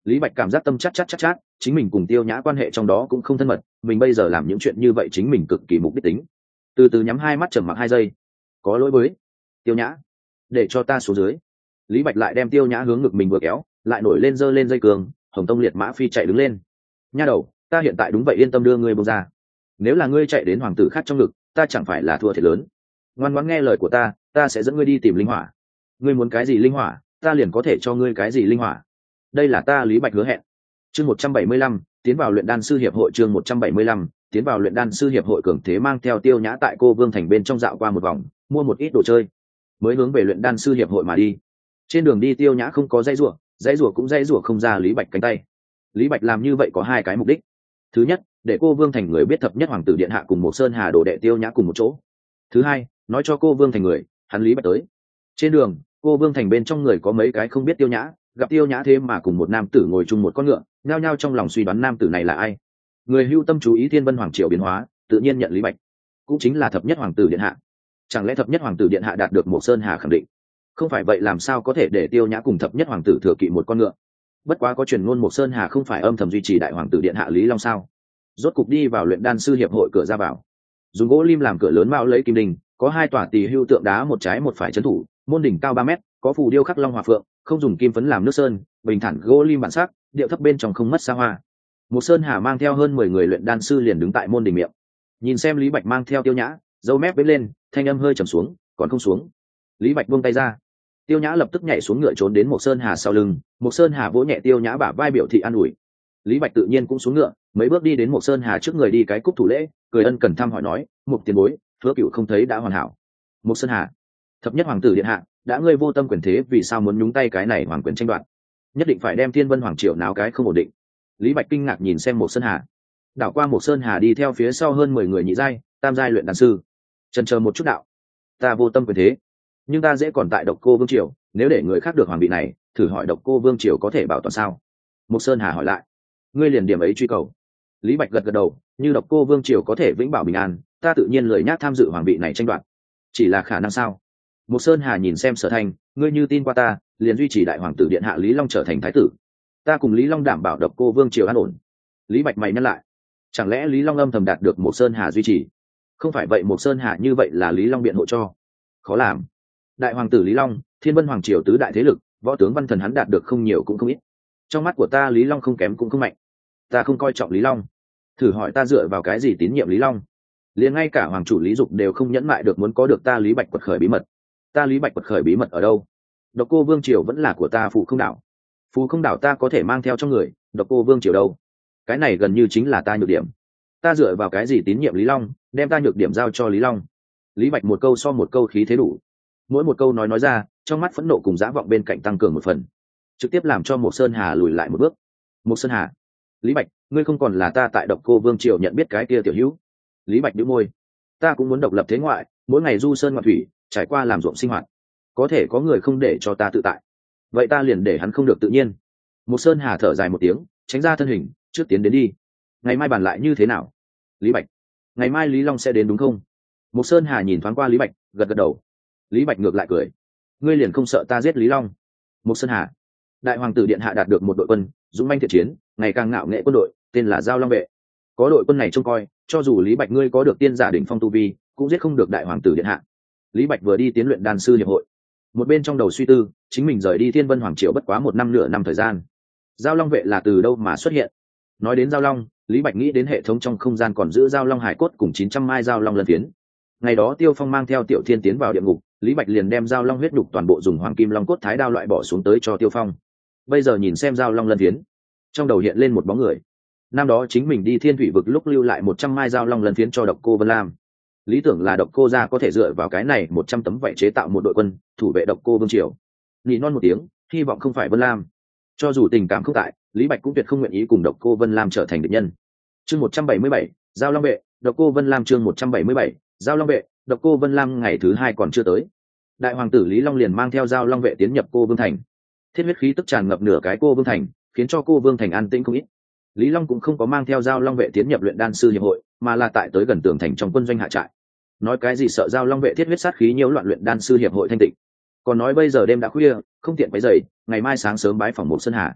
Lý Bạch cảm giác tâm chắc chắc chắc chắc chính mình cùng Tiêu Nhã quan hệ trong đó cũng không thân mật, mình bây giờ làm những chuyện như vậy chính mình cực kỳ mục đích tính. Từ từ nhắm hai mắt trầm mặc hai giây. Có lỗi với Tiêu Nhã, để cho ta xuống dưới. Lý Bạch lại đem Tiêu Nhã hướng ngực mình vừa kéo, lại nổi lên giơ lên dây cường, Hồng Tông liệt mã phi chạy đứng lên. Nha đầu, ta hiện tại đúng vậy yên tâm đưa ngươi buông ra. Nếu là ngươi chạy đến hoàng tử khác trong ngực, ta chẳng phải là thua thiệt lớn. Ngoan ngoãn nghe lời của ta, ta sẽ dẫn ngươi đi tìm linh hỏa. Ngươi muốn cái gì linh hỏa, ta liền có thể cho ngươi cái gì linh hỏa. Đây là ta Lý Bạch hứa hẹn. Chương một trăm bảy mươi lăm, tiến vào luyện đan sư hiệp hội. Chương một trăm bảy mươi lăm, tiến vào luyện đan sư hiệp hội. Cường Thế mang theo Tiêu Nhã tại Cô Vương thành bên trong dạo qua một vòng, mua một ít đồ chơi, mới hướng về luyện đan sư hiệp hội mà đi. Trên đường đi Tiêu Nhã không có dây rủa, dây rủa cũng dây rủa không ra Lý Bạch cánh tay. Lý Bạch làm như vậy có hai cái mục đích. Thứ nhất, để Cô Vương thành người biết thập nhất hoàng tử điện hạ cùng một sơn hà đồ đệ Tiêu Nhã cùng một chỗ. Thứ hai, nói cho Cô Vương thành người, hắn Lý Bạch tới. Trên đường, Cô Vương thành bên trong người có mấy cái không biết Tiêu Nhã, gặp Tiêu Nhã thế mà cùng một nam tử ngồi chung một con ngựa, nhao nhao trong lòng suy đoán nam tử này là ai. Người hưu tâm chú ý Thiên Vân hoàng triều biến hóa, tự nhiên nhận Lý Bạch cũng chính là thập nhất hoàng tử điện hạ. Chẳng lẽ thập nhất hoàng tử điện hạ đạt được một sơn hà khẳng định? Không phải vậy làm sao có thể để Tiêu Nhã cùng thập nhất hoàng tử thừa kỵ một con ngựa? Bất quá có truyền ngôn một sơn hà không phải âm thầm duy trì đại hoàng tử điện hạ Lý Long sao? Rốt cục đi vào luyện đan sư hiệp hội cửa ra vào, dùng gỗ lim làm cửa lớn mao lấy kim đình, có hai tòa tỳ hưu tượng đá một trái một phải trấn thủ, môn đỉnh cao ba mét, có phù điêu khắc long hòa phượng, không dùng kim phấn làm nước sơn, bình thản gỗ lim bản sắc, điệu thấp bên trong không mất xa hoa. Một sơn hà mang theo hơn mười người luyện đan sư liền đứng tại môn đỉnh miệng, nhìn xem Lý Bạch mang theo Tiêu Nhã, dâu mép bết lên, thanh âm hơi trầm xuống, còn không xuống. Lý Bạch buông tay ra, Tiêu Nhã lập tức nhảy xuống ngựa trốn đến một sơn hà sau lưng, một sơn hà vỗ nhẹ Tiêu Nhã bả vai biểu thị an ủi. Lý Bạch tự nhiên cũng xuống ngựa, mấy bước đi đến một sơn hà trước người đi cái cúc thủ lễ, cười ân cần thăm hỏi nói, một tiền bối, Hứa Cửu không thấy đã hoàn hảo. Một sơn hà, thập nhất hoàng tử điện hạ, đã ngươi vô tâm quyền thế vì sao muốn nhúng tay cái này hoàng quyền tranh đoạt? Nhất định phải đem Thiên Vân hoàng triều náo cái không ổn định. Lý Bạch kinh ngạc nhìn xem một sơn hà, đảo qua một sơn hà đi theo phía sau hơn mười người nhị giai, tam giai luyện đan sư, chần chờ một chút đạo, ta vô tâm quyền thế, nhưng ta dễ còn tại Độc Cô Vương triều, nếu để người khác được hoàng vị này, thử hỏi Độc Cô Vương triều có thể bảo toàn sao? Một sơn hà hỏi lại, ngươi liền điểm ấy truy cầu? Lý Bạch gật gật đầu, như Độc Cô Vương triều có thể vĩnh bảo bình an, ta tự nhiên lười nhác tham dự hoàng vị này tranh đoạt. Chỉ là khả năng sao? Một sơn hà nhìn xem Sở Thanh, ngươi như tin qua ta, liền duy trì đại hoàng tử điện hạ Lý Long trở thành thái tử, ta cùng Lý Long đảm bảo Độc Cô Vương triều an ổn. Lý Bạch mày nhắc lại, chẳng lẽ Lý Long âm thầm đạt được một sơn hà duy trì? Không phải vậy một sơn hà như vậy là Lý Long biện hộ cho? Khó làm. Đại hoàng tử Lý Long, Thiên Vân hoàng triều tứ đại thế lực, võ tướng văn thần hắn đạt được không nhiều cũng không ít. Trong mắt của ta Lý Long không kém cũng không mạnh, ta không coi trọng Lý Long. Thử hỏi ta dựa vào cái gì tín nhiệm Lý Long? Liền ngay cả hoàng chủ Lý Dục đều không nhẫn mại được muốn có được ta Lý Bạch quật khởi bí mật. Ta Lý Bạch quật khởi bí mật ở đâu? Độc Cô Vương triều vẫn là của ta Phù Không đảo. Phù Không đảo ta có thể mang theo trong người, Độc Cô Vương triều đâu? Cái này gần như chính là ta nhược điểm. Ta dựa vào cái gì tín nhiệm Lý Long, đem ta nhược điểm giao cho Lý Long? Lý Bạch một câu so một câu khí thế đủ, mỗi một câu nói nói ra, trong mắt phẫn nộ cùng dã vọng bên cạnh tăng cường một phần, trực tiếp làm cho một sơn hà lùi lại một bước. Một sơn hà, Lý Bạch, ngươi không còn là ta tại Độc Cô Vương triều nhận biết cái kia tiểu hữu. Lý Bạch nhíu môi, ta cũng muốn độc lập thế ngoại, mỗi ngày du sơn ngoại thủy, trải qua làm ruộng sinh hoạt. Có thể có người không để cho ta tự tại, vậy ta liền để hắn không được tự nhiên. Một sơn hà thở dài một tiếng, tránh ra thân hình, trước tiến đến đi. Ngày mai bàn lại như thế nào? Lý Bạch, ngày mai Lý Long sẽ đến đúng không? Một sơn hà nhìn thoáng qua Lý Bạch, gật gật đầu. Lý Bạch ngược lại cười, ngươi liền không sợ ta giết Lý Long? Một sơn hà, đại hoàng tử điện hạ đạt được một đội quân dũng manh thiện chiến, ngày càng ngạo nghệ quân đội, tên là Giao Long vệ. Có đội quân này trông coi, cho dù Lý Bạch ngươi có được tiên giả đỉnh phong tu vi, cũng giết không được đại hoàng tử điện hạ. Lý Bạch vừa đi tiến luyện đan sư hiệp hội, một bên trong đầu suy tư, chính mình rời đi Thiên Vân hoàng triều bất quá một năm nửa năm thời gian, Giao Long vệ là từ đâu mà xuất hiện? Nói đến Giao Long, Lý Bạch nghĩ đến hệ thống trong không gian còn giữ Giao Long hải cốt cùng chín trăm mai Giao Long lân phiến. Ngày đó Tiêu Phong mang theo Tiểu Thiên tiến vào địa ngục, Lý Bạch liền đem Giao Long huyết đục toàn bộ dùng Hoàng Kim Long cốt thái đao loại bỏ xuống tới cho Tiêu Phong. Bây giờ nhìn xem Giao Long lân phiến, trong đầu hiện lên một bóng người. Năm đó chính mình đi Thiên Thủy vực lúc lưu lại một trăm mai Giao Long lân phiến cho Độc Cô Vân Lam. Lý tưởng là Độc Cô gia có thể dựa vào cái này một trăm tấm vảy chế tạo một đội quân, thủ vệ Độc Cô Vương triều. Nỉ non một tiếng, hy vọng không phải Vân Lam. Cho dù tình cảm không tại, Lý Bạch cũng tuyệt không nguyện ý cùng Độc Cô Vân Lam trở thành địch nhân. Chương một trăm bảy mươi bảy, Giao Long vệ, Độc Cô Vân Lam. Chương một trăm bảy mươi bảy, Giao Long vệ, Độc Cô Vân Lam. Ngày thứ hai còn chưa tới, đại hoàng tử Lý Long liền mang theo Giao Long vệ tiến nhập Cô Vương thành. Thiết huyết khí tức tràn ngập nửa cái Cô Vương thành, khiến cho Cô Vương thành an tĩnh không ít. Lý Long cũng không có mang theo Giao Long vệ tiến nhập luyện đan sư hiệp hội, mà là tại tới gần tường thành trong quân doanh hạ trại. Nói cái gì sợ Giao Long vệ thiết huyết sát khí nhiễu loạn luyện đan sư hiệp hội thanh tịnh, còn nói bây giờ đêm đã khuya, không tiện váy dày, ngày mai sáng sớm bái phòng một sơn hà.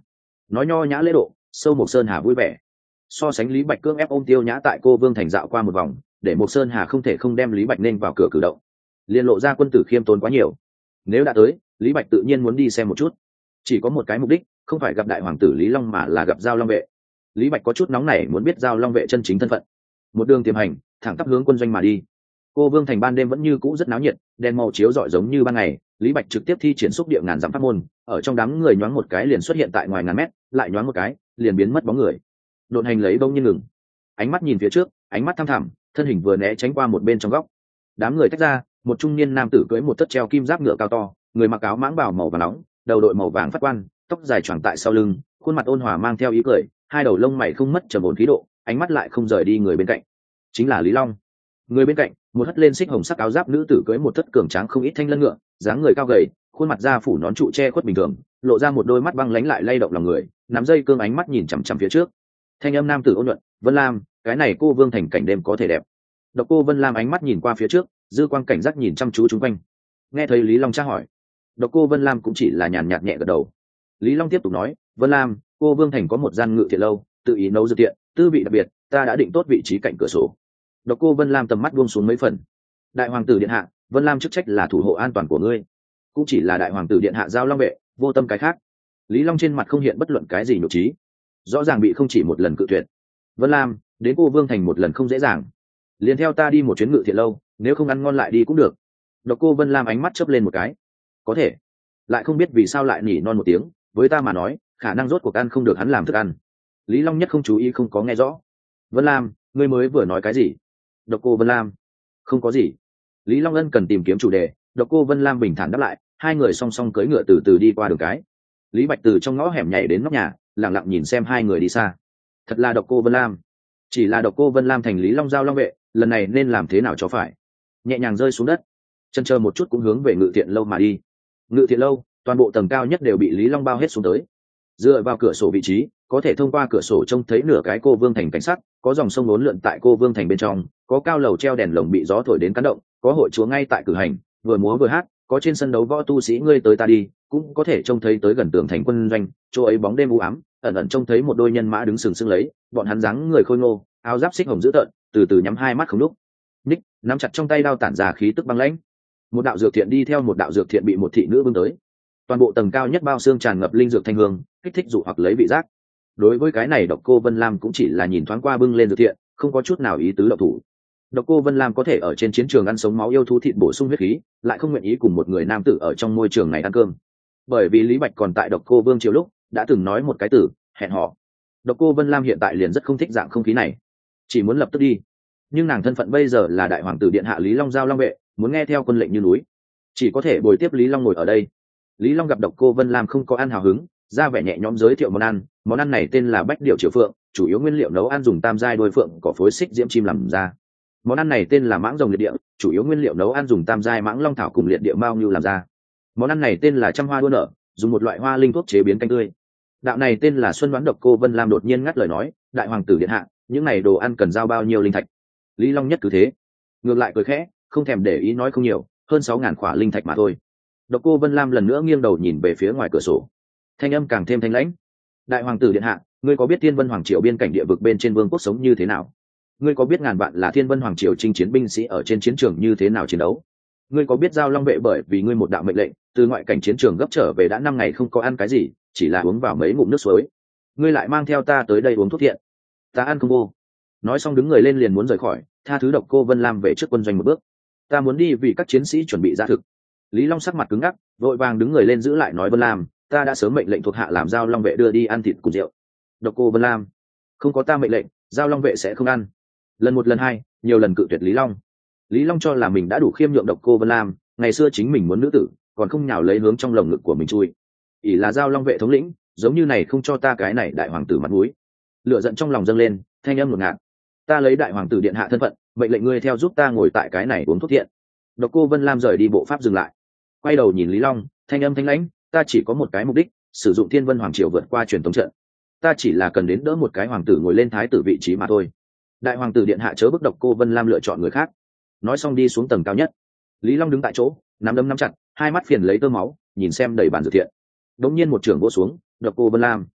nói nho nhã lễ độ, sâu một sơn hà vui vẻ. So sánh Lý Bạch cưỡng ép ôm Tiêu Nhã tại cô Vương thành dạo qua một vòng, để một sơn hà không thể không đem Lý Bạch nên vào cửa cử động, liên lộ ra quân tử khiêm tốn quá nhiều. Nếu đã tới, Lý Bạch tự nhiên muốn đi xem một chút, chỉ có một cái mục đích, không phải gặp đại hoàng tử Lý Long mà là gặp Giao Long vệ. Lý Bạch có chút nóng nảy muốn biết Giao Long vệ chân chính thân phận. Một đường tiềm hành, thẳng tắp hướng quân doanh mà đi. Cô Vương thành ban đêm vẫn như cũ rất náo nhiệt, đèn màu chiếu rọi giống như ban ngày. Lý Bạch trực tiếp thi triển xúc địa ngàn dặm pháp môn, ở trong đám người nhoáng một cái liền xuất hiện tại ngoài ngàn mét, lại nhoáng một cái liền biến mất bóng người. Độn hành lấy bông như ngừng, ánh mắt nhìn phía trước, ánh mắt thăm thẳm, thân hình vừa né tránh qua một bên trong góc. Đám người tách ra, một trung niên nam tử cưỡi một tất treo kim giáp ngựa cao to, người mặc áo mãng bào màu vàng nóng, đầu đội màu vàng phát quan, tóc dài choàng tại sau lưng, khuôn mặt ôn hòa mang theo ý cười, hai đầu lông mày không mất trầm ổn khí độ, ánh mắt lại không rời đi người bên cạnh. Chính là Lý Long. Người bên cạnh, một hất lên xích hồng sắc áo giáp nữ tử cưỡi một thất cường tráng không ít thanh lân ngựa, dáng người cao gầy, khuôn mặt da phủ nón trụ che khuất bình thường, lộ ra một đôi mắt băng lãnh lại lay động lòng người, nắm dây cương ánh mắt nhìn chằm chằm phía trước. Thanh âm nam tử ôn nhuận, "Vân Lam, cái này cô Vương thành cảnh đêm có thể đẹp." Độc Cô Vân Lam ánh mắt nhìn qua phía trước, dư quang cảnh giác nhìn chăm chú chung quanh. Nghe thấy Lý Long tra hỏi, Độc Cô Vân Lam cũng chỉ là nhàn nhạt nhẹ gật đầu. Lý Long tiếp tục nói, "Vân Lam, cô Vương thành có một gian ngự thiện lâu, tự ý nấu dược tiện, tư vị đặc biệt, ta đã định tốt vị trí cạnh cửa sổ." Độc Cô Vân Lam tầm mắt buông xuống mấy phần. "Đại hoàng tử điện hạ, Vân Lam chức trách là thủ hộ an toàn của ngươi." Cũng chỉ là đại hoàng tử điện hạ Giao Long vệ, vô tâm cái khác. Lý Long trên mặt không hiện bất luận cái gì nhục trí, rõ ràng bị không chỉ một lần cự tuyệt. "Vân Lam, đến cô Vương thành một lần không dễ dàng, liền theo ta đi một chuyến ngự thiện lâu, nếu không ăn ngon lại đi cũng được." Độc Cô Vân Lam ánh mắt chớp lên một cái. "Có thể." Lại không biết vì sao lại nỉ non một tiếng, với ta mà nói, khả năng rốt cuộc ăn không được hắn làm thức ăn. Lý Long nhất không chú ý không có nghe rõ. "Vân Lam, ngươi mới vừa nói cái gì?" Độc Cô Vân Lam: "Không có gì." Lý Long ân cần tìm kiếm chủ đề, Độc Cô Vân Lam bình thản đáp lại, hai người song song cưỡi ngựa từ từ đi qua đường cái. Lý Bạch từ trong ngõ hẻm nhảy đến nóc nhà, lặng lặng nhìn xem hai người đi xa. Thật là Độc Cô Vân Lam. Chỉ là Độc Cô Vân Lam thành Lý Long Giao Long vệ, lần này nên làm thế nào cho phải. Nhẹ nhàng rơi xuống đất, chân chờ một chút cũng hướng về ngự thiện lâu mà đi. Ngự thiện lâu, toàn bộ tầng cao nhất đều bị Lý Long bao hết xuống tới. Dựa vào cửa sổ vị trí, có thể thông qua cửa sổ trông thấy nửa cái cô Vương thành cảnh sắc, có dòng sông uốn lượn tại cô Vương thành bên trong, có cao lầu treo đèn lồng bị gió thổi đến cắn động, có hội chúa ngay tại cử hành, vừa múa vừa hát, có trên sân đấu võ tu sĩ ngươi tới ta đi, cũng có thể trông thấy tới gần tường thành quân doanh, chỗ ấy bóng đêm u ám, ẩn ẩn trông thấy một đôi nhân mã đứng sừng sững lấy, bọn hắn dáng người khôi ngô, áo giáp xích hồng dữ tợn, từ từ nhắm hai mắt không lúc ních, nắm chặt trong tay đao tản ra khí tức băng lãnh. Một đạo dược thiện đi theo một đạo dược thiện bị một thị nữ bưng tới. Toàn bộ tầng cao nhất bao xương tràn ngập linh dược thanh hương, kích thích dụ hoặc lấy vị giác. Đối với cái này Độc Cô Vân Lam cũng chỉ là nhìn thoáng qua bưng lên dược thiện, không có chút nào ý tứ động thủ. Độc Cô Vân Lam có thể ở trên chiến trường ăn sống máu yêu thú thịt bổ sung huyết khí, lại không nguyện ý cùng một người nam tử ở trong môi trường này ăn cơm. Bởi vì Lý Bạch còn tại Độc Cô Vương triều lúc đã từng nói một cái từ hẹn hò. Độc Cô Vân Lam hiện tại liền rất không thích dạng không khí này, chỉ muốn lập tức đi. Nhưng nàng thân phận bây giờ là đại hoàng tử điện hạ Lý Long Giao Long vệ, muốn nghe theo quân lệnh như núi, chỉ có thể bồi tiếp Lý Long ngồi ở đây. Lý Long gặp Độc Cô Vân Lam không có ăn hào hứng, ra vẻ nhẹ nhõm giới thiệu món ăn. Món ăn này tên là bách điểu triều phượng, chủ yếu nguyên liệu nấu ăn dùng tam giai đôi phượng cỏ phối xích diễm chim làm ra. Món ăn này tên là mãng rồng liệt địa, chủ yếu nguyên liệu nấu ăn dùng tam giai mãng long thảo cùng liệt địa mao như làm ra. Món ăn này tên là trăm hoa đua nở, dùng một loại hoa linh thuốc chế biến canh tươi. Đạo này tên là Xuân Đoán. Độc Cô Vân Lam đột nhiên ngắt lời nói, đại hoàng tử điện hạ, những này đồ ăn cần giao bao nhiêu linh thạch? Lý Long nhất cứ thế, ngược lại cười khẽ, không thèm để ý nói không nhiều, hơn sáu ngàn khỏa linh thạch mà thôi. Độc Cô Vân Lam lần nữa nghiêng đầu nhìn về phía ngoài cửa sổ, thanh âm càng thêm thanh lãnh. Đại hoàng tử điện hạ, ngươi có biết Thiên Vân Hoàng triều biên cảnh địa vực bên trên vương quốc sống như thế nào? Ngươi có biết ngàn vạn là Thiên Vân Hoàng triều chinh chiến binh sĩ ở trên chiến trường như thế nào chiến đấu? Ngươi có biết Giao Long vệ bởi vì ngươi một đạo mệnh lệnh, từ ngoại cảnh chiến trường gấp trở về đã năm ngày không có ăn cái gì, chỉ là uống vào mấy ngụm nước suối. Ngươi lại mang theo ta tới đây uống thuốc thiện, ta ăn không vô. Nói xong đứng người lên liền muốn rời khỏi, tha thứ Độc Cô Vân Lam về trước quân doanh một bước. Ta muốn đi vì các chiến sĩ chuẩn bị ra thực. Lý Long sắc mặt cứng ngắc, vội vàng đứng người lên giữ lại nói, Vân Lam, ta đã sớm mệnh lệnh thuộc hạ làm Giao Long vệ đưa đi ăn thịt cùng rượu. Độc Cô Vân Lam, không có ta mệnh lệnh, Giao Long vệ sẽ không ăn. Lần một lần hai, nhiều lần cự tuyệt Lý Long. Lý Long cho là mình đã đủ khiêm nhượng Độc Cô Vân Lam, ngày xưa chính mình muốn nữ tử, còn không nhào lấy hướng trong lồng ngực của mình chui. ỷ là Giao Long vệ thống lĩnh, giống như này không cho ta cái này đại hoàng tử mặt mũi. Lửa giận trong lòng dâng lên, thanh âm ngột ngạt. Ta lấy đại hoàng tử điện hạ thân phận, mệnh lệnh ngươi theo giúp ta ngồi tại cái này uống thuốc thiện. Độc Cô Vân Lam rời đi bộ pháp dừng lại, quay đầu nhìn Lý Long, thanh âm thanh lãnh, ta chỉ có một cái mục đích, sử dụng Thiên Vân Hoàng triều vượt qua truyền thống trận. Ta chỉ là cần đến đỡ một cái hoàng tử ngồi lên thái tử vị trí mà thôi. Đại hoàng tử điện hạ chớ bức Độc Cô Vân Lam lựa chọn người khác. Nói xong đi xuống tầng cao nhất. Lý Long đứng tại chỗ, nắm đấm nắm chặt, hai mắt phiền lấy tơ máu, nhìn xem đầy bàn dược thiện. Đống nhiên một trường vỗ xuống, Độc Cô Vân Lam,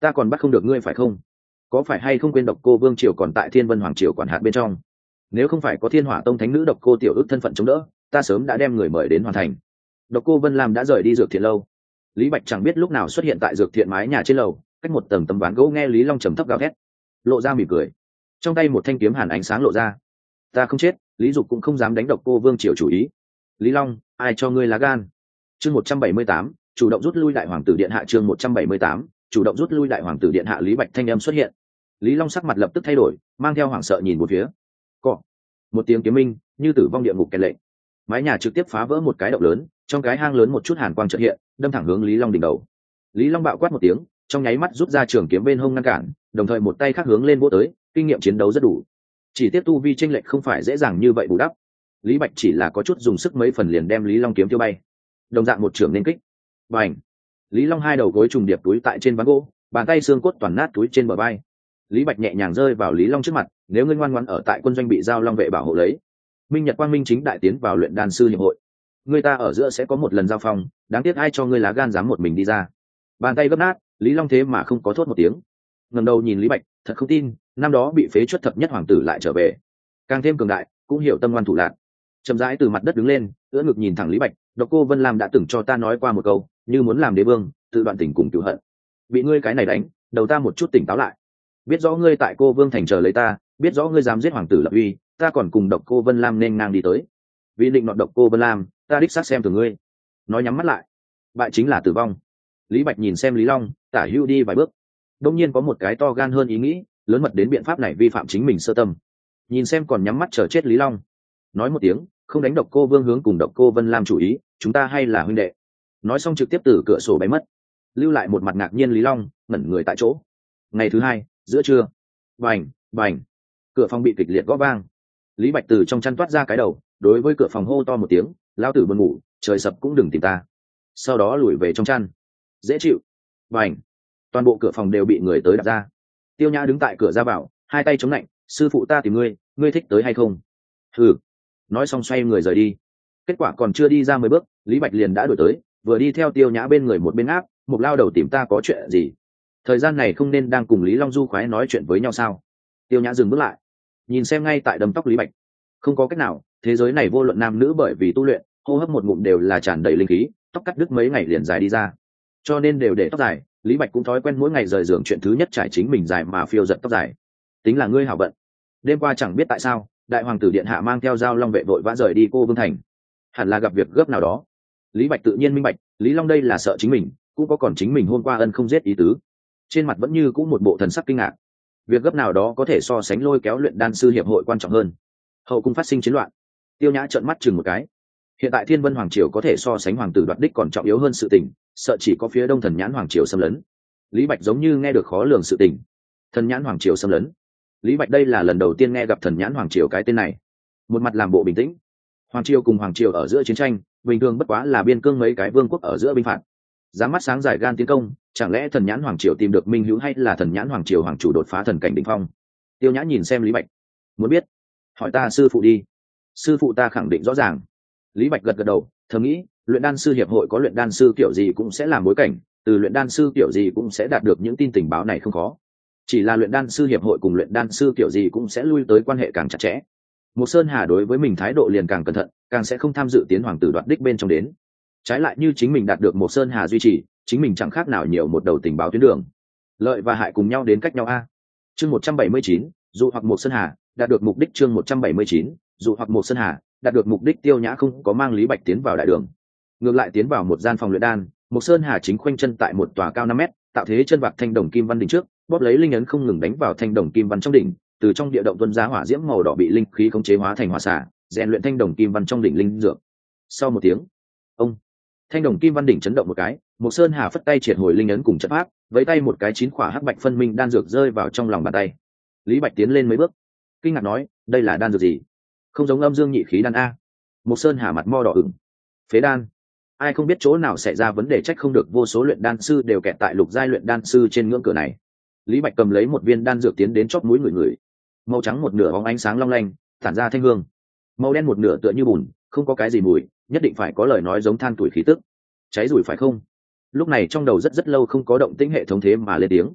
ta còn bắt không được ngươi phải không? Có phải hay không quên độc cô vương triều còn tại thiên vân hoàng triều quản hạt bên trong? Nếu không phải có thiên hỏa tông thánh nữ độc cô tiểu ức thân phận chống đỡ, ta sớm đã đem người mời đến hoàn thành. Độc cô vân lam đã rời đi dược thiện lâu. Lý Bạch chẳng biết lúc nào xuất hiện tại dược thiện mái nhà trên lầu, cách một tầng tấm ván gỗ nghe Lý Long trầm thấp gào thét, lộ ra mỉm cười, trong tay một thanh kiếm hàn ánh sáng lộ ra. Ta không chết, Lý Dục cũng không dám đánh độc cô vương triều chủ ý. Lý Long, ai cho ngươi lá gan? Chương một trăm bảy mươi tám, chủ động rút lui đại hoàng tử điện hạ. Chương một trăm bảy mươi tám, chủ động rút lui đại hoàng tử điện hạ. Lý Bạch thanh âm xuất hiện. Lý Long sắc mặt lập tức thay đổi, mang theo hoảng sợ nhìn một phía. Cọ, một tiếng kiếm minh, như tử vong địa ngục kèn lệnh. Mái nhà trực tiếp phá vỡ một cái động lớn, trong cái hang lớn một chút hàn quang chợt hiện, đâm thẳng hướng Lý Long đỉnh đầu. Lý Long bạo quát một tiếng, trong nháy mắt rút ra trường kiếm bên hông ngăn cản, đồng thời một tay khác hướng lên vỗ tới, kinh nghiệm chiến đấu rất đủ. Chỉ tiếp tu vi chênh lệch không phải dễ dàng như vậy bù đắp. Lý Bạch chỉ là có chút dùng sức mấy phần liền đem Lý Long kiếm tiêu bay. Đồng dạng một trường nên kích. Bành! Lý Long hai đầu gối trùng điệp túi tại trên ván gỗ, bàn tay xương cốt toàn nát túi trên bờ vai. Lý Bạch nhẹ nhàng rơi vào Lý Long trước mặt, nếu ngươi ngoan ngoãn ở tại quân doanh bị giao long vệ bảo hộ lấy, minh nhật quang minh chính đại tiến vào luyện đan sư hiệp hội, người ta ở giữa sẽ có một lần giao phong, đáng tiếc ai cho ngươi lá gan dám một mình đi ra. Bàn tay gấp nát, Lý Long thế mà không có thốt một tiếng. Ngẩng đầu nhìn Lý Bạch, thật không tin, năm đó bị phế chuất thập nhất hoàng tử lại trở về, càng thêm cường đại, cũng hiểu tâm ngoan thủ lạn. Chậm rãi từ mặt đất đứng lên, ưỡn ngực nhìn thẳng Lý Bạch, độc cô Vân Lam đã từng cho ta nói qua một câu, như muốn làm đế vương, tự đoạn tình cùng cửu hận. Bị ngươi cái này đánh, đầu ta một chút tỉnh táo lại. Biết rõ ngươi tại cô vương thành chờ lấy ta, biết rõ ngươi dám giết hoàng tử lập uy, ta còn cùng độc cô Vân Lam nên ngang đi tới. Vì định nọt độc cô Vân Lam, ta đích xác xem thường ngươi. Nói nhắm mắt lại, bại chính là tử vong. Lý Bạch nhìn xem Lý Long, tả hữu đi vài bước, đông nhiên có một cái to gan hơn ý nghĩ, lớn mật đến biện pháp này vi phạm chính mình sơ tâm. Nhìn xem còn nhắm mắt chờ chết Lý Long, nói một tiếng, không đánh độc cô Vương hướng cùng độc cô Vân Lam chủ ý, chúng ta hay là huynh đệ. Nói xong trực tiếp từ cửa sổ bay mất, lưu lại một mặt ngạc nhiên Lý Long ngẩn người tại chỗ. Ngày thứ hai, giữa trưa, bành bành, cửa phòng bị kịch liệt gõ vang. Lý Bạch từ trong chăn toát ra cái đầu, đối với cửa phòng hô to một tiếng, lão tử buồn ngủ, trời sập cũng đừng tìm ta. Sau đó lùi về trong chăn. Dễ chịu. Bành, toàn bộ cửa phòng đều bị người tới đập ra. Tiêu Nhã đứng tại cửa ra vào, hai tay chống lạnh, sư phụ ta tìm ngươi, ngươi thích tới hay không? Hừ. Nói xong xoay người rời đi. Kết quả còn chưa đi ra mười bước, Lý Bạch liền đã đuổi tới, vừa đi theo Tiêu Nhã bên người một bên áp, một lao đầu tìm ta có chuyện gì? Thời gian này không nên đang cùng Lý Long Du khoái nói chuyện với nhau sao? Tiêu Nhã dừng bước lại, nhìn xem ngay tại đầm tóc Lý Bạch. Không có cách nào, thế giới này vô luận nam nữ bởi vì tu luyện, hô hấp một ngụm đều là tràn đầy linh khí, tóc cắt đứt mấy ngày liền dài đi ra, cho nên đều để tóc dài. Lý Bạch cũng thói quen mỗi ngày rời giường chuyện thứ nhất trải chính mình dài mà phiêu giật tóc dài. Tính là ngươi hảo vận. Đêm qua chẳng biết tại sao, đại hoàng tử điện hạ mang theo dao long vệ vội vã rời đi cô vương thành, hẳn là gặp việc gấp nào đó. Lý Bạch tự nhiên minh bạch, Lý Long đây là sợ chính mình, cũng có còn chính mình hôm qua ân không giết ý tứ. Trên mặt vẫn như cũng một bộ thần sắc kinh ngạc. Việc gấp nào đó có thể so sánh lôi kéo luyện đan sư hiệp hội quan trọng hơn. Hậu cung phát sinh chiến loạn. Tiêu Nhã trợn mắt chừng một cái. Hiện tại Thiên Vân Hoàng triều có thể so sánh hoàng tử đoạt đích còn trọng yếu hơn sự tình, sợ chỉ có phía Đông Thần Nhãn Hoàng triều xâm lấn. Lý Bạch giống như nghe được khó lường sự tình. Thần Nhãn Hoàng triều xâm lấn. Lý Bạch đây là lần đầu tiên nghe gặp Thần Nhãn Hoàng triều cái tên này. Một mặt làm bộ bình tĩnh. Hoàng triều cùng hoàng triều ở giữa chiến tranh, bình thường bất quá là biên cương mấy cái vương quốc ở giữa binh phạt. Dám mắt sáng giải gan tiến công, chẳng lẽ Thần Nhãn Hoàng triều tìm được minh hữu hay là Thần Nhãn Hoàng triều hoàng chủ đột phá thần cảnh đỉnh phong? Tiêu Nhã nhìn xem Lý Bạch, muốn biết, hỏi ta sư phụ đi. Sư phụ ta khẳng định rõ ràng. Lý Bạch gật gật đầu, thầm nghĩ, luyện đan sư hiệp hội có luyện đan sư kiểu gì cũng sẽ làm bối cảnh, từ luyện đan sư kiểu gì cũng sẽ đạt được những tin tình báo này không khó. Chỉ là luyện đan sư hiệp hội cùng luyện đan sư kiểu gì cũng sẽ lui tới quan hệ càng chặt chẽ. Một Sơn Hà đối với mình thái độ liền càng cẩn thận, càng sẽ không tham dự tiến hoàng tử đoạt đích bên trong đến. Trái lại như chính mình đạt được một Sơn Hà duy trì, chính mình chẳng khác nào nhiều một đầu tình báo tuyến đường. Lợi và hại cùng nhau đến cách nhau a. Chương một trăm bảy mươi chín, dụ hoặc một Sơn Hà, đạt được mục đích. Chương một trăm bảy mươi chín, dụ hoặc một Sơn Hà, đạt được mục đích. Tiêu Nhã không có mang Lý Bạch tiến vào đại đường, ngược lại tiến vào một gian phòng luyện đan. Một Sơn Hà chính khoanh chân tại một tòa cao năm mét, tạo thế chân vạc thanh đồng kim văn đỉnh trước, bóp lấy linh ấn không ngừng đánh vào thanh đồng kim văn trong đỉnh, từ trong địa động tuôn ra hỏa diễm màu đỏ bị linh khí khống chế hóa thành hỏa xả, rèn luyện thanh đồng kim văn trong đỉnh linh dược. Sau một tiếng, ông thanh đồng kim văn đỉnh chấn động một cái, Một Sơn Hà phất tay triệt hồi linh ấn cùng trận pháp, với tay một cái chín khỏa hắc bạch phân minh đan dược rơi vào trong lòng bàn tay. Lý Bạch tiến lên mấy bước, kinh ngạc nói, đây là đan dược gì? Không giống âm dương nhị khí đan a. Một Sơn Hà mặt mo đỏ ửng. Phế đan. Ai không biết chỗ nào xảy ra vấn đề, trách không được vô số luyện đan sư đều kẹt tại lục giai luyện đan sư trên ngưỡng cửa này. Lý Bạch cầm lấy một viên đan dược tiến đến chóp mũi người người. Màu trắng một nửa bóng ánh sáng long lanh, tản ra thanh hương. Màu đen một nửa tựa như bùn, không có cái gì mùi, nhất định phải có lời nói giống than tuổi khí tức. Cháy rủi phải không? Lúc này trong đầu rất rất lâu không có động tĩnh hệ thống thế mà lên tiếng.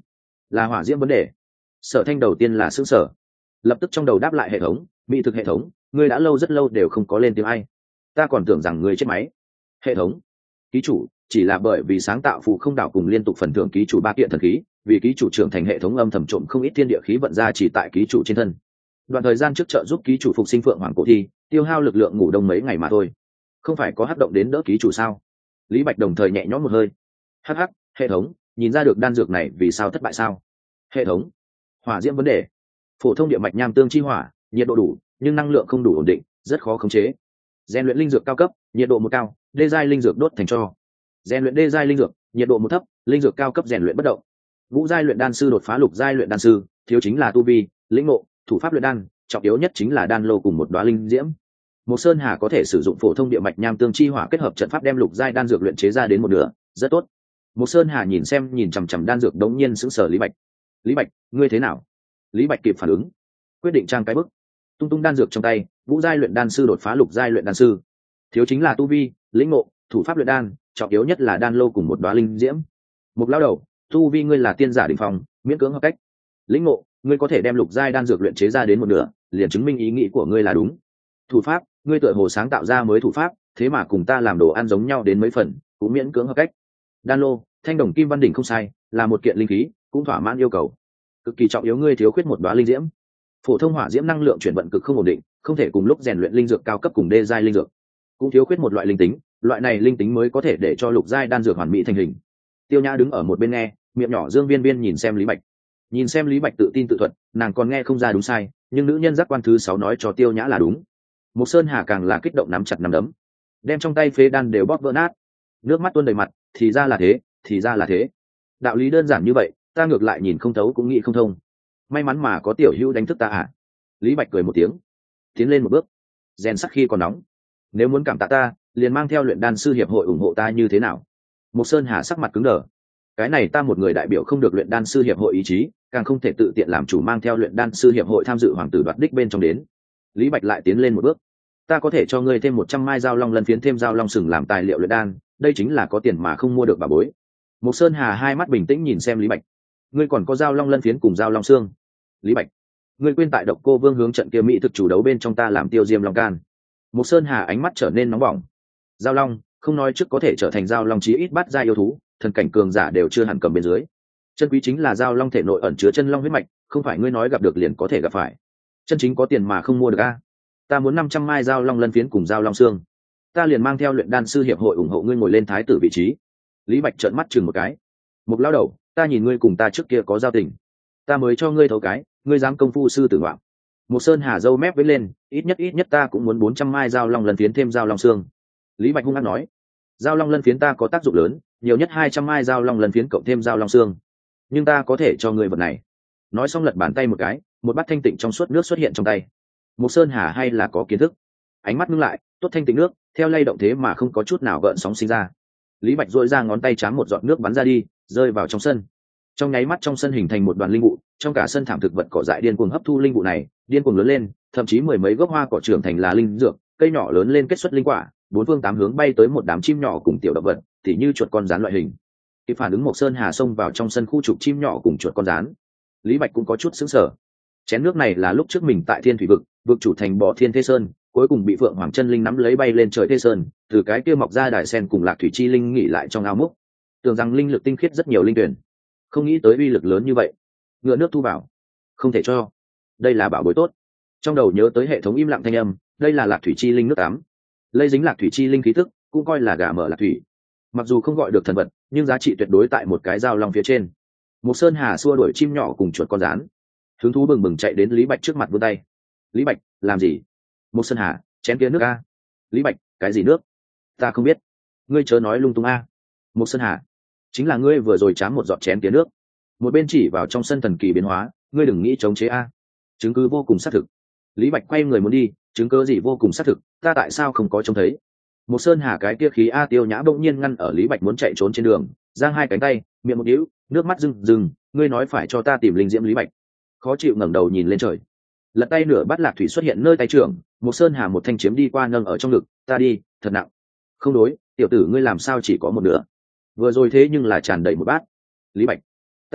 là hỏa diễm vấn đề. Sở Thanh đầu tiên là xương sở, lập tức trong đầu đáp lại hệ thống, mỹ thực hệ thống, ngươi đã lâu rất lâu đều không có lên tiếng ai, ta còn tưởng rằng ngươi chết máy. Hệ thống, ký chủ, chỉ là bởi vì sáng tạo phù không đảo cùng liên tục phần thưởng ký chủ ba kiện thần khí, vì ký chủ trưởng thành hệ thống âm thầm trộm không ít thiên địa khí vận ra chỉ tại ký chủ trên thân. Đoạn thời gian trước trợ giúp ký chủ phục sinh phượng hoàng cổ thi, tiêu hao lực lượng ngủ đông mấy ngày mà thôi, không phải có hắc động đến đỡ ký chủ sao? Lý Bạch đồng thời nhẹ nhõm một hơi. Hắc hắc, hệ thống, nhìn ra được đan dược này vì sao thất bại sao? Hệ thống, hỏa diễm vấn đề. Phổ thông địa mạch nham tương chi hỏa, nhiệt độ đủ, nhưng năng lượng không đủ ổn định, rất khó khống chế. Rèn luyện linh dược cao cấp, nhiệt độ một cao, đê giai linh dược đốt thành tro. Rèn luyện đê giai linh dược, nhiệt độ một thấp, linh dược cao cấp rèn luyện bất động. Ngũ giai luyện đan sư đột phá lục giai luyện đan sư, thiếu chính là tu vi, lĩnh ngộ, thủ pháp luyện đan, trọng yếu nhất chính là đan lô cùng một đóa linh diễm. Một Sơn Hà có thể sử dụng phổ thông địa mạch nham tương chi hỏa kết hợp trận pháp đem lục giai đan dược luyện chế ra đến một nửa, rất tốt. Một Sơn Hà nhìn xem nhìn chằm chằm đan dược đống nhiên sững sờ Lý Bạch. Lý Bạch, ngươi thế nào? Lý Bạch kịp phản ứng, quyết định trang cái bức. Tung tung đan dược trong tay, ngũ giai luyện đan sư đột phá lục giai luyện đan sư, thiếu chính là tu vi, lĩnh ngộ, thủ pháp luyện đan, trọng yếu nhất là đan lô cùng một đóa linh diễm. Một lao đầu, tu vi ngươi là tiên giả đỉnh phong, miễn cưỡng hợp cách. Lĩnh ngộ, ngươi có thể đem lục giai đan dược luyện chế ra đến một nửa, liền chứng minh ý nghĩ của ngươi là đúng. Thủ pháp, ngươi tựa hồ sáng tạo ra mới thủ pháp, thế mà cùng ta làm đồ ăn giống nhau đến mấy phần, cũng miễn cưỡng hợp cách. Đan lô, thanh đồng kim văn đỉnh không sai, là một kiện linh khí, cũng thỏa mãn yêu cầu. Cực kỳ trọng yếu, ngươi thiếu khuyết một đóa linh diễm. Phổ thông hỏa diễm năng lượng chuyển vận cực không ổn định, không thể cùng lúc rèn luyện linh dược cao cấp cùng đê giai linh dược. Cũng thiếu khuyết một loại linh tính, loại này linh tính mới có thể để cho lục giai đan dược hoàn mỹ thành hình. Tiêu Nhã đứng ở một bên nghe, miệng nhỏ dương viên viên nhìn xem Lý Bạch. Nhìn xem Lý Bạch tự tin tự thuật, nàng còn nghe không ra đúng sai, nhưng nữ nhân giác quan thứ sáu nói cho Tiêu Nhã là đúng. Một Sơn Hà càng là kích động nắm chặt nắm đấm, đem trong tay phế đan đều bóp vỡ nát, nước mắt tuôn đầy mặt. Thì ra là thế, thì ra là thế. Đạo lý đơn giản như vậy, ta ngược lại nhìn không thấu cũng nghĩ không thông. May mắn mà có tiểu hữu đánh thức ta à? Lý Bạch cười một tiếng, tiến lên một bước, rèn sắc khi còn nóng. Nếu muốn cảm tạ ta, liền mang theo luyện đan sư hiệp hội ủng hộ ta như thế nào? Một Sơn Hà sắc mặt cứng đờ. Cái này ta một người đại biểu không được luyện đan sư hiệp hội ý chí, càng không thể tự tiện làm chủ mang theo luyện đan sư hiệp hội tham dự hoàng tử đoạt đích bên trong đến. Lý Bạch lại tiến lên một bước. Ta có thể cho ngươi thêm một trăm mai dao long lân phiến thêm dao long sừng làm tài liệu luyện đan, đây chính là có tiền mà không mua được bà bối. Một Sơn Hà hai mắt bình tĩnh nhìn xem Lý Bạch. Ngươi còn có dao long lân phiến cùng dao long xương. Lý Bạch, ngươi quên tại Độc Cô Vương hướng trận kia mỹ thực chủ đấu bên trong ta làm tiêu diêm long can. Một Sơn Hà ánh mắt trở nên nóng bỏng. Dao long, không nói trước có thể trở thành dao long chí ít bắt ra yêu thú, thần cảnh cường giả đều chưa hẳn cầm bên dưới. Chân quý chính là dao long thể nội ẩn chứa chân long huyết mạch, không phải ngươi nói gặp được liền có thể gặp phải. Chân chính có tiền mà không mua được a. Ta muốn năm trăm mai dao long lân phiến cùng dao long xương, ta liền mang theo luyện đan sư hiệp hội ủng hộ ngươi ngồi lên thái tử vị trí. Lý Bạch trợn mắt chừng một cái. Một lao đầu, ta nhìn ngươi cùng ta trước kia có giao tình, ta mới cho ngươi thấu cái, ngươi dám công phu sư tử ngoạm. Một Sơn Hà râu mép với lên, ít nhất ít nhất ta cũng muốn bốn trăm mai dao long lân phiến thêm dao long xương. Lý Bạch hung hăng nói, dao long lân phiến ta có tác dụng lớn, nhiều nhất hai trăm mai dao long lân phiến cộng thêm dao long xương, nhưng ta có thể cho ngươi vật này. Nói xong lật bàn tay một cái, một bát thanh tịnh trong suốt nước xuất hiện trong tay. Một Sơn Hà hay là có kiến thức, ánh mắt ngưng lại, tốt thanh tịnh nước, theo lay động thế mà không có chút nào gợn sóng sinh ra. Lý Bạch dội ra ngón tay chám một giọt nước bắn ra đi, rơi vào trong sân. Trong nháy mắt trong sân hình thành một đoàn linh vụ, trong cả sân thảm thực vật cỏ dại điên cuồng hấp thu linh vụ này, điên cuồng lớn lên, thậm chí mười mấy gốc hoa cỏ trưởng thành là linh dược, cây nhỏ lớn lên kết xuất linh quả, bốn phương tám hướng bay tới một đám chim nhỏ cùng tiểu động vật, tỉ như chuột con rán loại hình. Khi phản ứng Một Sơn Hà xông vào trong sân khu trục chim nhỏ cùng chuột con rán, Lý Bạch cũng có chút sững sờ. Chén nước này là lúc trước mình tại Thiên Thủy vực, vực chủ thành Bỏ Thiên Thế Sơn, cuối cùng bị Phượng Hoàng Chân Linh nắm lấy bay lên trời Thế Sơn, từ cái kia mọc ra đài sen cùng Lạc Thủy Chi Linh nghỉ lại trong ao múc. Tưởng rằng linh lực tinh khiết rất nhiều linh tuyển, không nghĩ tới uy lực lớn như vậy. Ngựa nước thu vào, không thể cho. Đây là bảo bối tốt. Trong đầu nhớ tới hệ thống im lặng thanh âm, đây là Lạc Thủy Chi Linh nước tắm. Lây dính Lạc Thủy Chi Linh khí tức, cũng coi là gà mở lạc thủy. Mặc dù không gọi được thần vật, nhưng giá trị tuyệt đối tại một cái dao long phía trên. Một Sơn Hà xua đuổi chim nhỏ cùng chuột con rán, hứng thú bừng bừng chạy đến Lý Bạch trước mặt vươn tay. Lý Bạch, làm gì? Một Sơn Hà, chén kia nước a. Lý Bạch, cái gì nước? Ta không biết. Ngươi chớ nói lung tung a. Một Sơn Hà, chính là ngươi vừa rồi chám một giọt chén kia nước. Một bên chỉ vào trong sân thần kỳ biến hóa, ngươi đừng nghĩ chống chế a. Chứng cứ vô cùng xác thực. Lý Bạch quay người muốn đi, chứng cứ gì vô cùng xác thực, ta tại sao không có trông thấy? Một Sơn Hà cái kia khí a Tiêu Nhã bỗng nhiên ngăn ở Lý Bạch muốn chạy trốn trên đường, giang hai cánh tay, miệng một điếu, nước mắt rưng rưng, ngươi nói phải cho ta tìm linh diễm Lý Bạch. Khó chịu ngẩng đầu nhìn lên trời. Lật tay nửa bát lạc thủy xuất hiện nơi tay trưởng, Một Sơn Hà một thanh chiếm đi qua nâng ở trong ngực, ta đi, thật nặng. Không đối, tiểu tử ngươi làm sao chỉ có một nửa? Vừa rồi thế nhưng là tràn đầy một bát. Lý Bạch,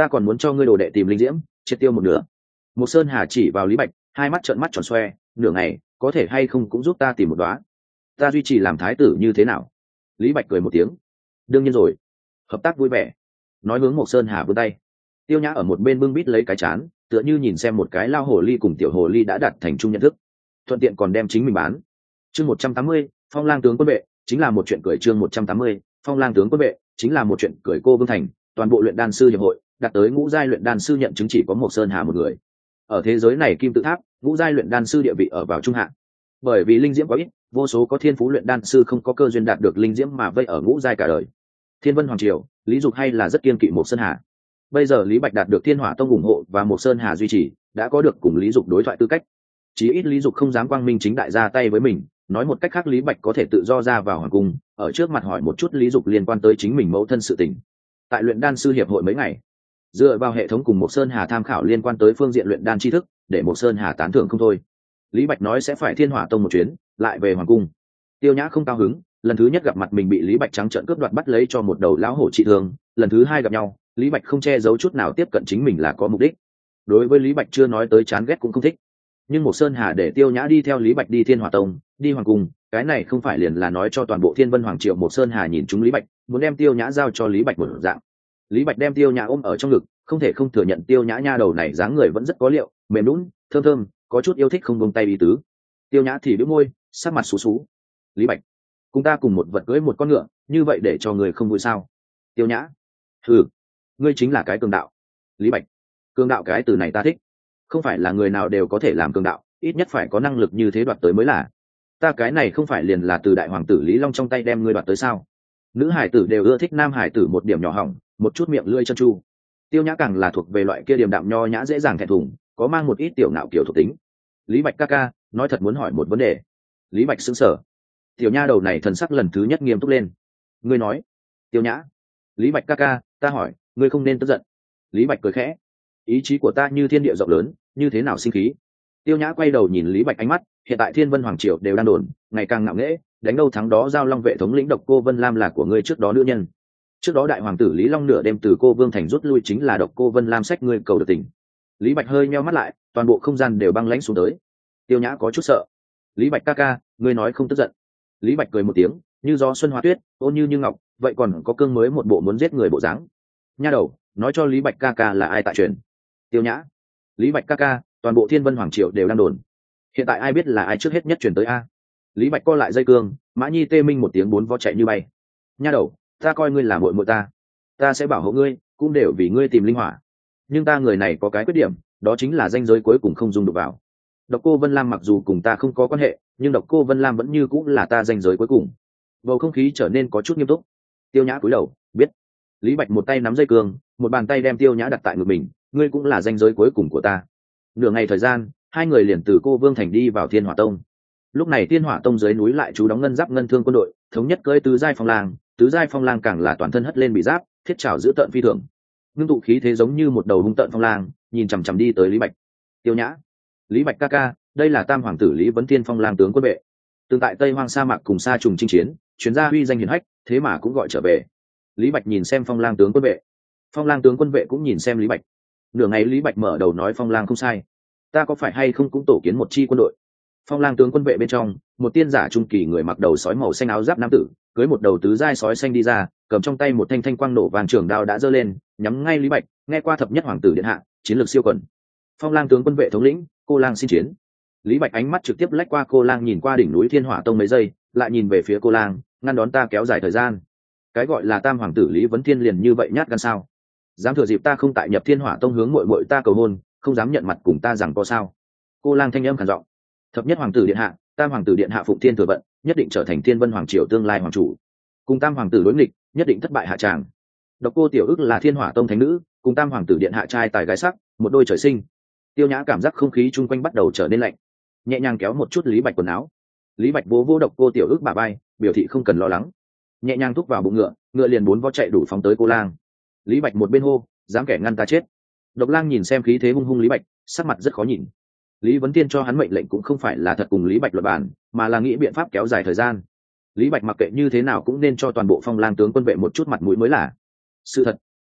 ta còn muốn cho ngươi đồ đệ tìm linh diễm triệt tiêu một nửa. Một Sơn Hà chỉ vào Lý Bạch, hai mắt trợn mắt tròn xoe, nửa ngày có thể hay không cũng giúp ta tìm một đóa, ta duy trì làm thái tử như thế nào? Lý Bạch cười một tiếng, đương nhiên rồi, hợp tác vui vẻ. Nói hướng Một Sơn Hà vươn tay. Tiêu Nhã ở một bên bưng bít lấy cái chán, tựa như nhìn xem một cái lao hồ ly cùng tiểu hồ ly đã đạt thành chung nhận thức, thuận tiện còn đem chính mình bán. Chương một trăm tám mươi, Phong Lang tướng quân vệ, chính là một chuyện cười. Chương một trăm tám mươi, Phong Lang tướng quân vệ, chính là một chuyện cười. Cô Vương Thành, toàn bộ luyện đan sư hiệp hội, đạt tới ngũ giai luyện đan sư nhận chứng chỉ có Một Sơn Hà một người. Ở thế giới này kim tự tháp, ngũ giai luyện đan sư địa vị ở vào trung hạng. Bởi vì linh diễm quá ít, vô số có thiên phú luyện đan sư không có cơ duyên đạt được linh diễm mà vây ở ngũ giai cả đời. Thiên Vân Hoàng Triều, Lý Dục hay là rất kiên kỵ Một Sơn Hà. Bây giờ Lý Bạch đạt được Thiên Hỏa Tông ủng hộ và Một Sơn Hà duy trì, đã có được cùng Lý Dục đối thoại tư cách. Chí ít Lý Dục không dám quang minh chính đại ra tay với mình, nói một cách khác Lý Bạch có thể tự do ra vào hoàng cung, ở trước mặt hỏi một chút Lý Dục liên quan tới chính mình mẫu thân sự tình. Tại luyện đan sư hiệp hội mấy ngày, dựa vào hệ thống cùng Một Sơn Hà tham khảo liên quan tới phương diện luyện đan tri thức, để Một Sơn Hà tán thưởng không thôi. Lý Bạch nói sẽ phải Thiên Hỏa Tông một chuyến, lại về hoàng cung. Tiêu Nhã không cao hứng, lần thứ nhất gặp mặt mình bị Lý Bạch trắng trợn cướp đoạt bắt lấy cho một đầu lão hổ trị thương, lần thứ hai gặp nhau, Lý Bạch không che giấu chút nào tiếp cận chính mình là có mục đích. Đối với Lý Bạch chưa nói tới chán ghét cũng không thích, nhưng Một Sơn Hà để Tiêu Nhã đi theo Lý Bạch đi Thiên Hỏa Tông, đi hoàng cung, cái này không phải liền là nói cho toàn bộ Thiên Vân Hoàng Triều Một Sơn Hà nhìn chúng Lý Bạch, muốn đem Tiêu Nhã giao cho Lý Bạch một dạng. Lý Bạch đem Tiêu Nhã ôm ở trong ngực, không thể không thừa nhận Tiêu Nhã nha đầu này dáng người vẫn rất có liệu, mềm nhũn, thơm thơm, có chút yêu thích không buông tay ý tứ. Tiêu Nhã thì bĩu môi, sắc mặt xú xú. Lý Bạch, cùng ta cùng một vật cưỡi một con ngựa, như vậy để cho người không vui sao? Tiêu Nhã, ừ, ngươi chính là cái cường đạo. Lý Bạch, cường đạo cái từ này ta thích, không phải là người nào đều có thể làm cường đạo, ít nhất phải có năng lực như thế đoạt tới mới là. Ta cái này không phải liền là từ đại hoàng tử Lý Long trong tay đem ngươi đoạt tới sao? Nữ hải tử đều ưa thích nam hải tử một điểm nhỏ hỏng, một chút miệng lưỡi chân chu. Tiêu Nhã càng là thuộc về loại kia điềm đạm nho nhã dễ dàng thẹn thùng, có mang một ít tiểu nạo kiểu thuộc tính. Lý Bạch ca ca, nói thật muốn hỏi một vấn đề. Lý Bạch sững sờ. Tiểu nha đầu này thần sắc lần thứ nhất nghiêm túc lên. Ngươi nói. Tiêu Nhã. Lý Bạch ca ca, ta hỏi, ngươi không nên tức giận. Lý Bạch cười khẽ. Ý chí của ta như thiên địa rộng lớn, như thế nào sinh khí. Tiêu Nhã quay đầu nhìn Lý Bạch ánh mắt, hiện tại Thiên Vân Hoàng Triều đều đang đồn, ngày càng ngạo nghễ, đánh đâu thắng đó giao long vệ thống lĩnh Độc Cô Vân Lam là của ngươi trước đó nữ nhân. Trước đó đại hoàng tử Lý Long nửa đêm từ Cô Vương Thành rút lui chính là Độc Cô Vân Lam sách ngươi cầu được tình. Lý Bạch hơi nheo mắt lại, toàn bộ không gian đều băng lãnh xuống tới. Tiêu Nhã có chút sợ. Lý Bạch ca ca, ngươi nói không tức giận. Lý Bạch cười một tiếng, như gió xuân hoa tuyết, ôn như như ngọc, vậy còn có cương mới một bộ muốn giết người bộ dáng. Nha đầu, nói cho Lý Bạch ca ca là ai tại truyền. Tiêu Nhã. Lý Bạch ca ca, toàn bộ Thiên Vân Hoàng Triều đều đang đồn. Hiện tại ai biết là ai trước hết nhất truyền tới a? Lý Bạch co lại dây cương, Mã Nhi tê minh một tiếng bốn vó chạy như bay. Nha đầu, ta coi ngươi là muội muội ta, ta sẽ bảo hộ ngươi, cũng đều vì ngươi tìm linh hỏa. Nhưng ta người này có cái khuyết điểm, đó chính là danh giới cuối cùng không dung đụng vào. Độc Cô Vân Lam mặc dù cùng ta không có quan hệ, nhưng Độc Cô Vân Lam vẫn như cũng là ta danh giới cuối cùng. Bầu không khí trở nên có chút nghiêm túc. Tiêu Nhã cúi đầu, biết. Lý Bạch một tay nắm dây cương, một bàn tay đem Tiêu Nhã đặt tại ngực mình, ngươi cũng là danh giới cuối cùng của ta. Nửa ngày thời gian, hai người liền từ Cô Vương Thành đi vào Thiên Hỏa Tông. Lúc này Thiên Hỏa Tông dưới núi lại trú đóng ngân giáp ngân thương quân đội, thống nhất cưỡi tứ giai phong lang, tứ giai phong lang càng là toàn thân hất lên bị giáp, thiết trảo giữ tợn phi thường. Ngưng tụ khí thế giống như một đầu hung tợn phong lang, nhìn chằm chằm đi tới Lý Bạch. Tiêu Nhã, Lý Bạch ca ca, đây là Tam hoàng tử Lý Vấn Thiên Phong Lang tướng quân vệ. Từng tại Tây Hoang sa mạc cùng sa trùng chinh chiến, chuyến gia uy danh hiển hách, thế mà cũng gọi trở về. Lý Bạch nhìn xem Phong Lang tướng quân vệ, Phong Lang tướng quân vệ cũng nhìn xem Lý Bạch. Nửa ngày Lý Bạch mở đầu nói Phong Lang không sai, ta có phải hay không cũng tổ kiến một chi quân đội. Phong Lang tướng quân vệ bên trong, một tiên giả trung kỳ người mặc đầu sói màu xanh áo giáp nam tử, cưới một đầu tứ giai sói xanh đi ra, cầm trong tay một thanh thanh quang nổ vàng trường đao đã giơ lên, nhắm ngay Lý Bạch, nghe qua thập nhất hoàng tử điện hạ, chiến lược siêu quần. Phong Lang tướng quân vệ thống lĩnh, Cô Lang xin chiến. Lý Bạch ánh mắt trực tiếp lách qua Cô Lang nhìn qua đỉnh núi Thiên Hỏa Tông mấy giây, lại nhìn về phía Cô Lang, ngăn đón ta kéo dài thời gian. Cái gọi là Tam hoàng tử Lý Vấn Thiên liền như vậy nhát gan sao? Dám thừa dịp ta không tại nhập Thiên Hỏa Tông hướng muội muội ta cầu hôn, không dám nhận mặt cùng ta rằng có sao? Cô Lang thanh âm khàn giọng. Thập nhất hoàng tử điện hạ, Tam hoàng tử điện hạ phụng thiên thừa vận, nhất định trở thành Thiên Vân Hoàng Triều tương lai hoàng chủ. Cùng Tam hoàng tử đối nghịch, nhất định thất bại hạ tràng. Độc Cô Tiểu Ức là Thiên Hỏa Tông thánh nữ, cùng Tam hoàng tử điện hạ trai tài gái sắc, một đôi trời sinh. Tiêu Nhã cảm giác không khí chung quanh bắt đầu trở nên lạnh, nhẹ nhàng kéo một chút Lý Bạch quần áo. Lý Bạch vỗ vỗ Độc Cô Tiểu Ức bả vai, biểu thị không cần lo lắng, nhẹ nhàng thúc vào bụng ngựa, ngựa liền bốn vó chạy đủ phóng tới Cô Lang. Lý Bạch một bên hô, dám kẻ ngăn ta chết. Độc Lang nhìn xem khí thế hung hung Lý Bạch, sắc mặt rất khó nhìn. Lý Vấn Tiên cho hắn mệnh lệnh cũng không phải là thật cùng Lý Bạch luận bàn, mà là nghĩ biện pháp kéo dài thời gian. Lý Bạch mặc kệ như thế nào cũng nên cho toàn bộ Phong Lang tướng quân vệ một chút mặt mũi mới là sự thật.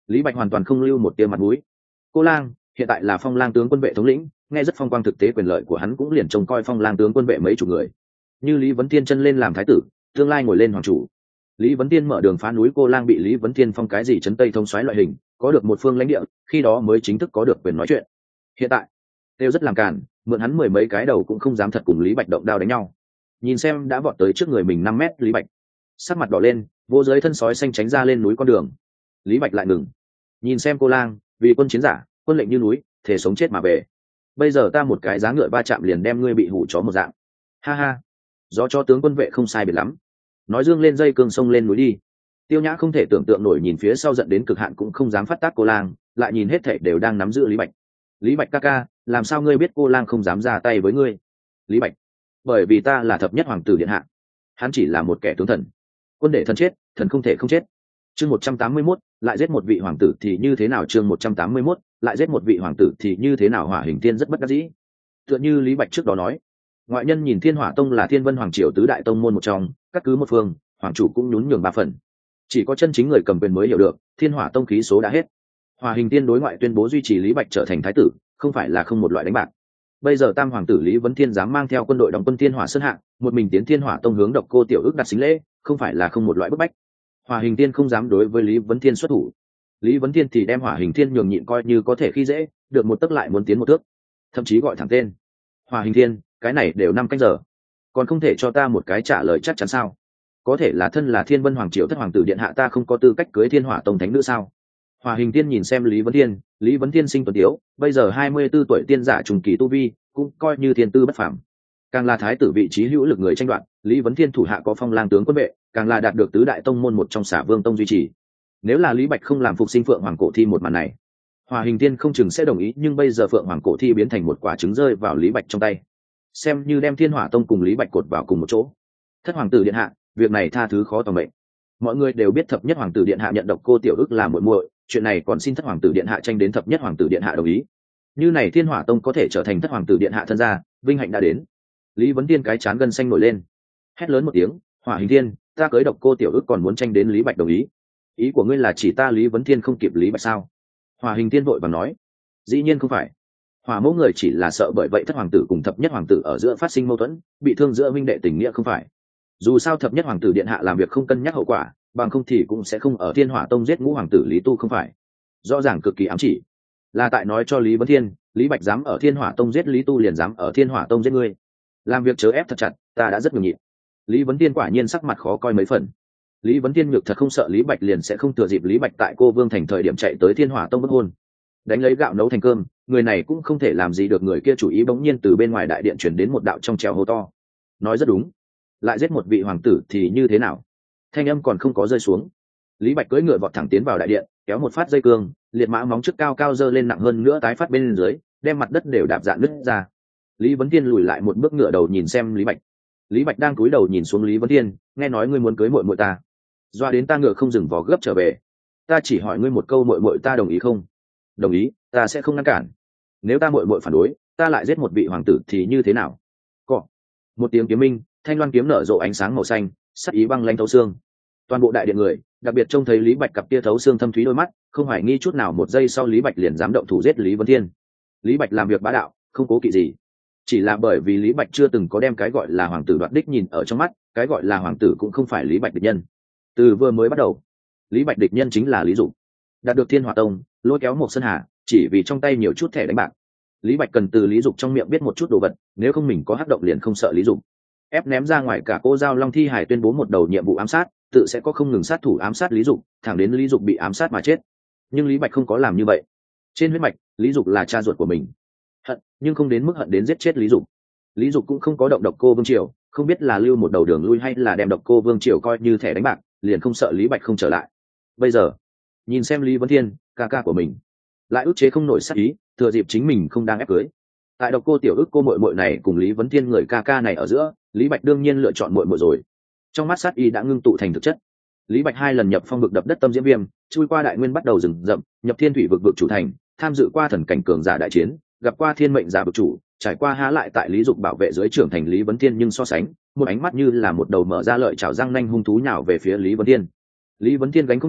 Lý Bạch hoàn toàn không lưu một tia mặt mũi. Cô Lang hiện tại là Phong Lang tướng quân vệ thống lĩnh, nghe rất phong quang, thực tế quyền lợi của hắn cũng liền trông coi Phong Lang tướng quân vệ mấy chục người. Như Lý Vấn Thiên chân lên làm thái tử, tương lai ngồi lên hoàng chủ. Lý Vấn Thiên mở đường phá núi Cô Lang bị Lý Vấn Thiên phong cái gì trấn Tây thông soái loại hình, có được một phương lãnh địa, khi đó mới chính thức có được quyền nói chuyện. Hiện tại, đều rất làm càn, mượn hắn mười mấy cái đầu cũng không dám thật cùng Lý Bạch động đao đánh nhau. Nhìn xem đã vọt tới trước người mình năm mét Lý Bạch, sắc mặt đỏ lên, vô giới thân sói xanh tránh ra lên núi con đường. Lý Bạch lại ngừng, nhìn xem Cô Lang, vì quân chiến giả, quân lệnh như núi, thể sống chết mà về. Bây giờ ta một cái giá ngựa ba chạm liền đem ngươi bị hủ chó một dạng. Ha ha, gió cho tướng quân vệ không sai biệt lắm. Nói dương lên dây cương sông lên núi đi. Tiêu Nhã không thể tưởng tượng nổi, nhìn phía sau giận đến cực hạn cũng không dám phát tác Cô Lang, lại nhìn hết thảy đều đang nắm giữ Lý Bạch. Lý Bạch ca ca, làm sao ngươi biết Cô Lang không dám ra tay với ngươi? Lý Bạch, bởi vì ta là thập nhất hoàng tử điện hạ, hắn chỉ là một kẻ tướng thần, quân để thần chết, thần không thể không chết. Chương một trăm tám mươi mốt, lại giết một vị hoàng tử thì như thế nào? Chương một trăm tám mươi mốt, lại giết một vị hoàng tử thì như thế nào? Hỏa Hình Thiên rất bất đắc dĩ. Tựa như Lý Bạch trước đó nói, ngoại nhân nhìn Thiên Hỏa Tông là Thiên Vân Hoàng triều tứ đại tông môn một trong, cắt cứ một phương, hoàng chủ cũng nhún nhường ba phần. Chỉ có chân chính người cầm quyền mới hiểu được, Thiên Hỏa Tông khí số đã hết. Hỏa Hình Thiên đối ngoại tuyên bố duy trì Lý Bạch trở thành thái tử, không phải là không một loại đánh bạc. Bây giờ tam hoàng tử Lý Vấn Thiên dám mang theo quân đội đóng quân Thiên Hỏa Sơn Hạ, một mình tiến Thiên Hỏa Tông hướng Độc Cô Tiểu Ước đặt xính lễ, không phải là không một loại bức bách. Hỏa Hình Thiên không dám đối với Lý Vấn Thiên xuất thủ, Lý Vấn Thiên thì đem Hỏa Hình Thiên nhường nhịn coi như có thể khi dễ, được một tấc lại muốn tiến một thước, thậm chí gọi thẳng tên. Hỏa Hình Thiên, cái này đều năm canh giờ, còn không thể cho ta một cái trả lời chắc chắn sao? Có thể là thân là Thiên Vân Hoàng triều thất hoàng tử điện hạ, ta không có tư cách cưới Thiên Hỏa Tông thánh nữ sao? Hỏa Hình Thiên nhìn xem Lý Vấn Thiên, Lý Vấn Thiên sinh tuấn tiếu, bây giờ hai mươi tư tuổi, tiên giả trùng kỳ tu vi, cũng coi như thiên tư bất phàm. Càng là thái tử vị trí hữu lực người tranh đoạt, Lý Vấn Thiên thủ hạ có Phong Lang tướng quân vệ, càng là đạt được tứ đại tông môn một trong Xả Vương Tông duy trì. Nếu là Lý Bạch không làm phục sinh Phượng Hoàng cổ thi một màn này, Hỏa Hình Thiên không chừng sẽ đồng ý, nhưng bây giờ Phượng Hoàng cổ thi biến thành một quả trứng rơi vào Lý Bạch trong tay, xem như đem Thiên Hỏa Tông cùng Lý Bạch cột vào cùng một chỗ. Thất hoàng tử điện hạ, việc này tha thứ khó tầm mệnh. Mọi người đều biết thập nhất hoàng tử điện hạ nhận Độc Cô Tiểu Ước làm muội muội, chuyện này còn xin thất hoàng tử điện hạ tranh đến thập nhất hoàng tử điện hạ đồng ý. Như này Thiên Hỏa Tông có thể trở thành thất hoàng tử điện hạ thân gia, vinh hạnh đã đến. Lý Vấn Thiên cái chán gân xanh nổi lên, hét lớn một tiếng, Hỏa Hình Thiên, ta cưới Độc Cô Tiểu Ước còn muốn tranh đến Lý Bạch đồng ý? Ý của ngươi là chỉ ta Lý Vấn Thiên không kịp Lý Bạch sao? Hỏa Hình Thiên vội vàng nói, dĩ nhiên không phải. Hỏa mẫu người chỉ là sợ bởi vậy thất hoàng tử cùng thập nhất hoàng tử ở giữa phát sinh mâu thuẫn, bị thương giữa huynh đệ tình nghĩa không phải. Dù sao thập nhất hoàng tử điện hạ làm việc không cân nhắc hậu quả, bằng không thì cũng sẽ không ở Thiên Hỏa Tông giết ngũ hoàng tử Lý Tu không phải. Rõ ràng cực kỳ ám chỉ, là tại nói cho Lý Vấn Thiên, Lý Bạch dám ở Thiên Hỏa Tông giết Lý Tu liền dám ở Thiên Hỏa Tông giết ngươi. Làm việc chớ ép thật chặt, ta đã rất nhường nhịn. Lý Vấn Thiên quả nhiên sắc mặt khó coi mấy phần. Lý Vấn Thiên nhược thật không sợ Lý Bạch liền sẽ không thừa dịp Lý Bạch tại Cô Vương thành thời điểm chạy tới Thiên Hỏa Tông bức hôn, đánh lấy gạo nấu thành cơm. Người này cũng không thể làm gì được người kia chủ ý. Bỗng nhiên từ bên ngoài đại điện truyền đến một đạo trong trèo hô to, nói rất đúng, lại giết một vị hoàng tử thì như thế nào? Thanh âm còn không có rơi xuống, Lý Bạch cưỡi ngựa vọt thẳng tiến vào đại điện, kéo một phát dây cương, liệt mã móng trước cao cao dơ lên, nặng hơn nữa tái phát bên dưới, đem mặt đất đều đạp dạn nứt ra. Lý Vấn Thiên lùi lại một bước, ngựa đầu nhìn xem Lý Bạch. Lý Bạch đang cúi đầu nhìn xuống Lý Vấn Thiên, nghe nói ngươi muốn cưới muội muội ta, doa đến ta ngựa không dừng vó gấp trở về. Ta chỉ hỏi ngươi một câu, muội muội ta đồng ý không? Đồng ý, ta sẽ không ngăn cản. Nếu ta muội muội phản đối, ta lại giết một vị hoàng tử thì như thế nào? Cọ. Một tiếng kiếm minh, thanh loan kiếm nở rộ ánh sáng màu xanh, sắc ý băng lãnh thấu xương. Toàn bộ đại điện người, đặc biệt trông thấy Lý Bạch cặp kia thấu xương thâm thúy đôi mắt, không hoài nghi chút nào một giây sau Lý Bạch liền dám động thủ giết Lý Vấn Thiên. Lý Bạch làm việc bá đạo, không cố kỵ gì, chỉ là bởi vì Lý Bạch chưa từng có đem cái gọi là hoàng tử đoạt đích nhìn ở trong mắt, cái gọi là hoàng tử cũng không phải Lý Bạch địch nhân. Từ vừa mới bắt đầu, Lý Bạch địch nhân chính là Lý Dục. Đạt được Thiên Hỏa Tông, lôi kéo một Sơn Hà, chỉ vì trong tay nhiều chút thẻ đánh bạc. Lý Bạch cần từ Lý Dục trong miệng biết một chút đồ vật, nếu không mình có hắc động liền không sợ Lý Dục. Ép ném ra ngoài cả cô Giao Long thi hải, tuyên bố một đầu nhiệm vụ ám sát, tự sẽ có không ngừng sát thủ ám sát Lý Dục, thẳng đến Lý Dục bị ám sát mà chết. Nhưng Lý Bạch không có làm như vậy. Trên huyết mạch, Lý Dục là cha ruột của mình. Hận, nhưng không đến mức hận đến giết chết Lý Dục. Lý Dục cũng không có động Độc Cô Vương triều, không biết là lưu một đầu đường lui hay là đem Độc Cô Vương triều coi như thẻ đánh bạc, liền không sợ Lý Bạch không trở lại. Bây giờ, nhìn xem Lý Vấn Thiên, ca ca của mình, lại ức chế không nổi sát ý, thừa dịp chính mình không đang ép cưới. Tại Độc Cô Tiểu Ước cô muội muội này cùng Lý Vấn Thiên người ca ca này ở giữa, Lý Bạch đương nhiên lựa chọn muội muội rồi. Trong mắt sát ý đã ngưng tụ thành thực chất. Lý Bạch hai lần nhập phong vực đập đất tâm diễm viêm, chui qua đại nguyên bắt đầu rừng rậm, nhập thiên thủy vực vực chủ thành, tham dự qua thần cảnh cường giả đại chiến, gặp qua thiên mệnh giả vực chủ, trải qua há lại tại Lý Dục bảo vệ dưới trưởng thành Lý Vấn Thiên, nhưng so sánh, một ánh mắt như là một đầu mở ra lợi chảo răng nanh hung thú nhào về phía Lý Vấn Thiên. Lý Vấn Thiên gánh không được,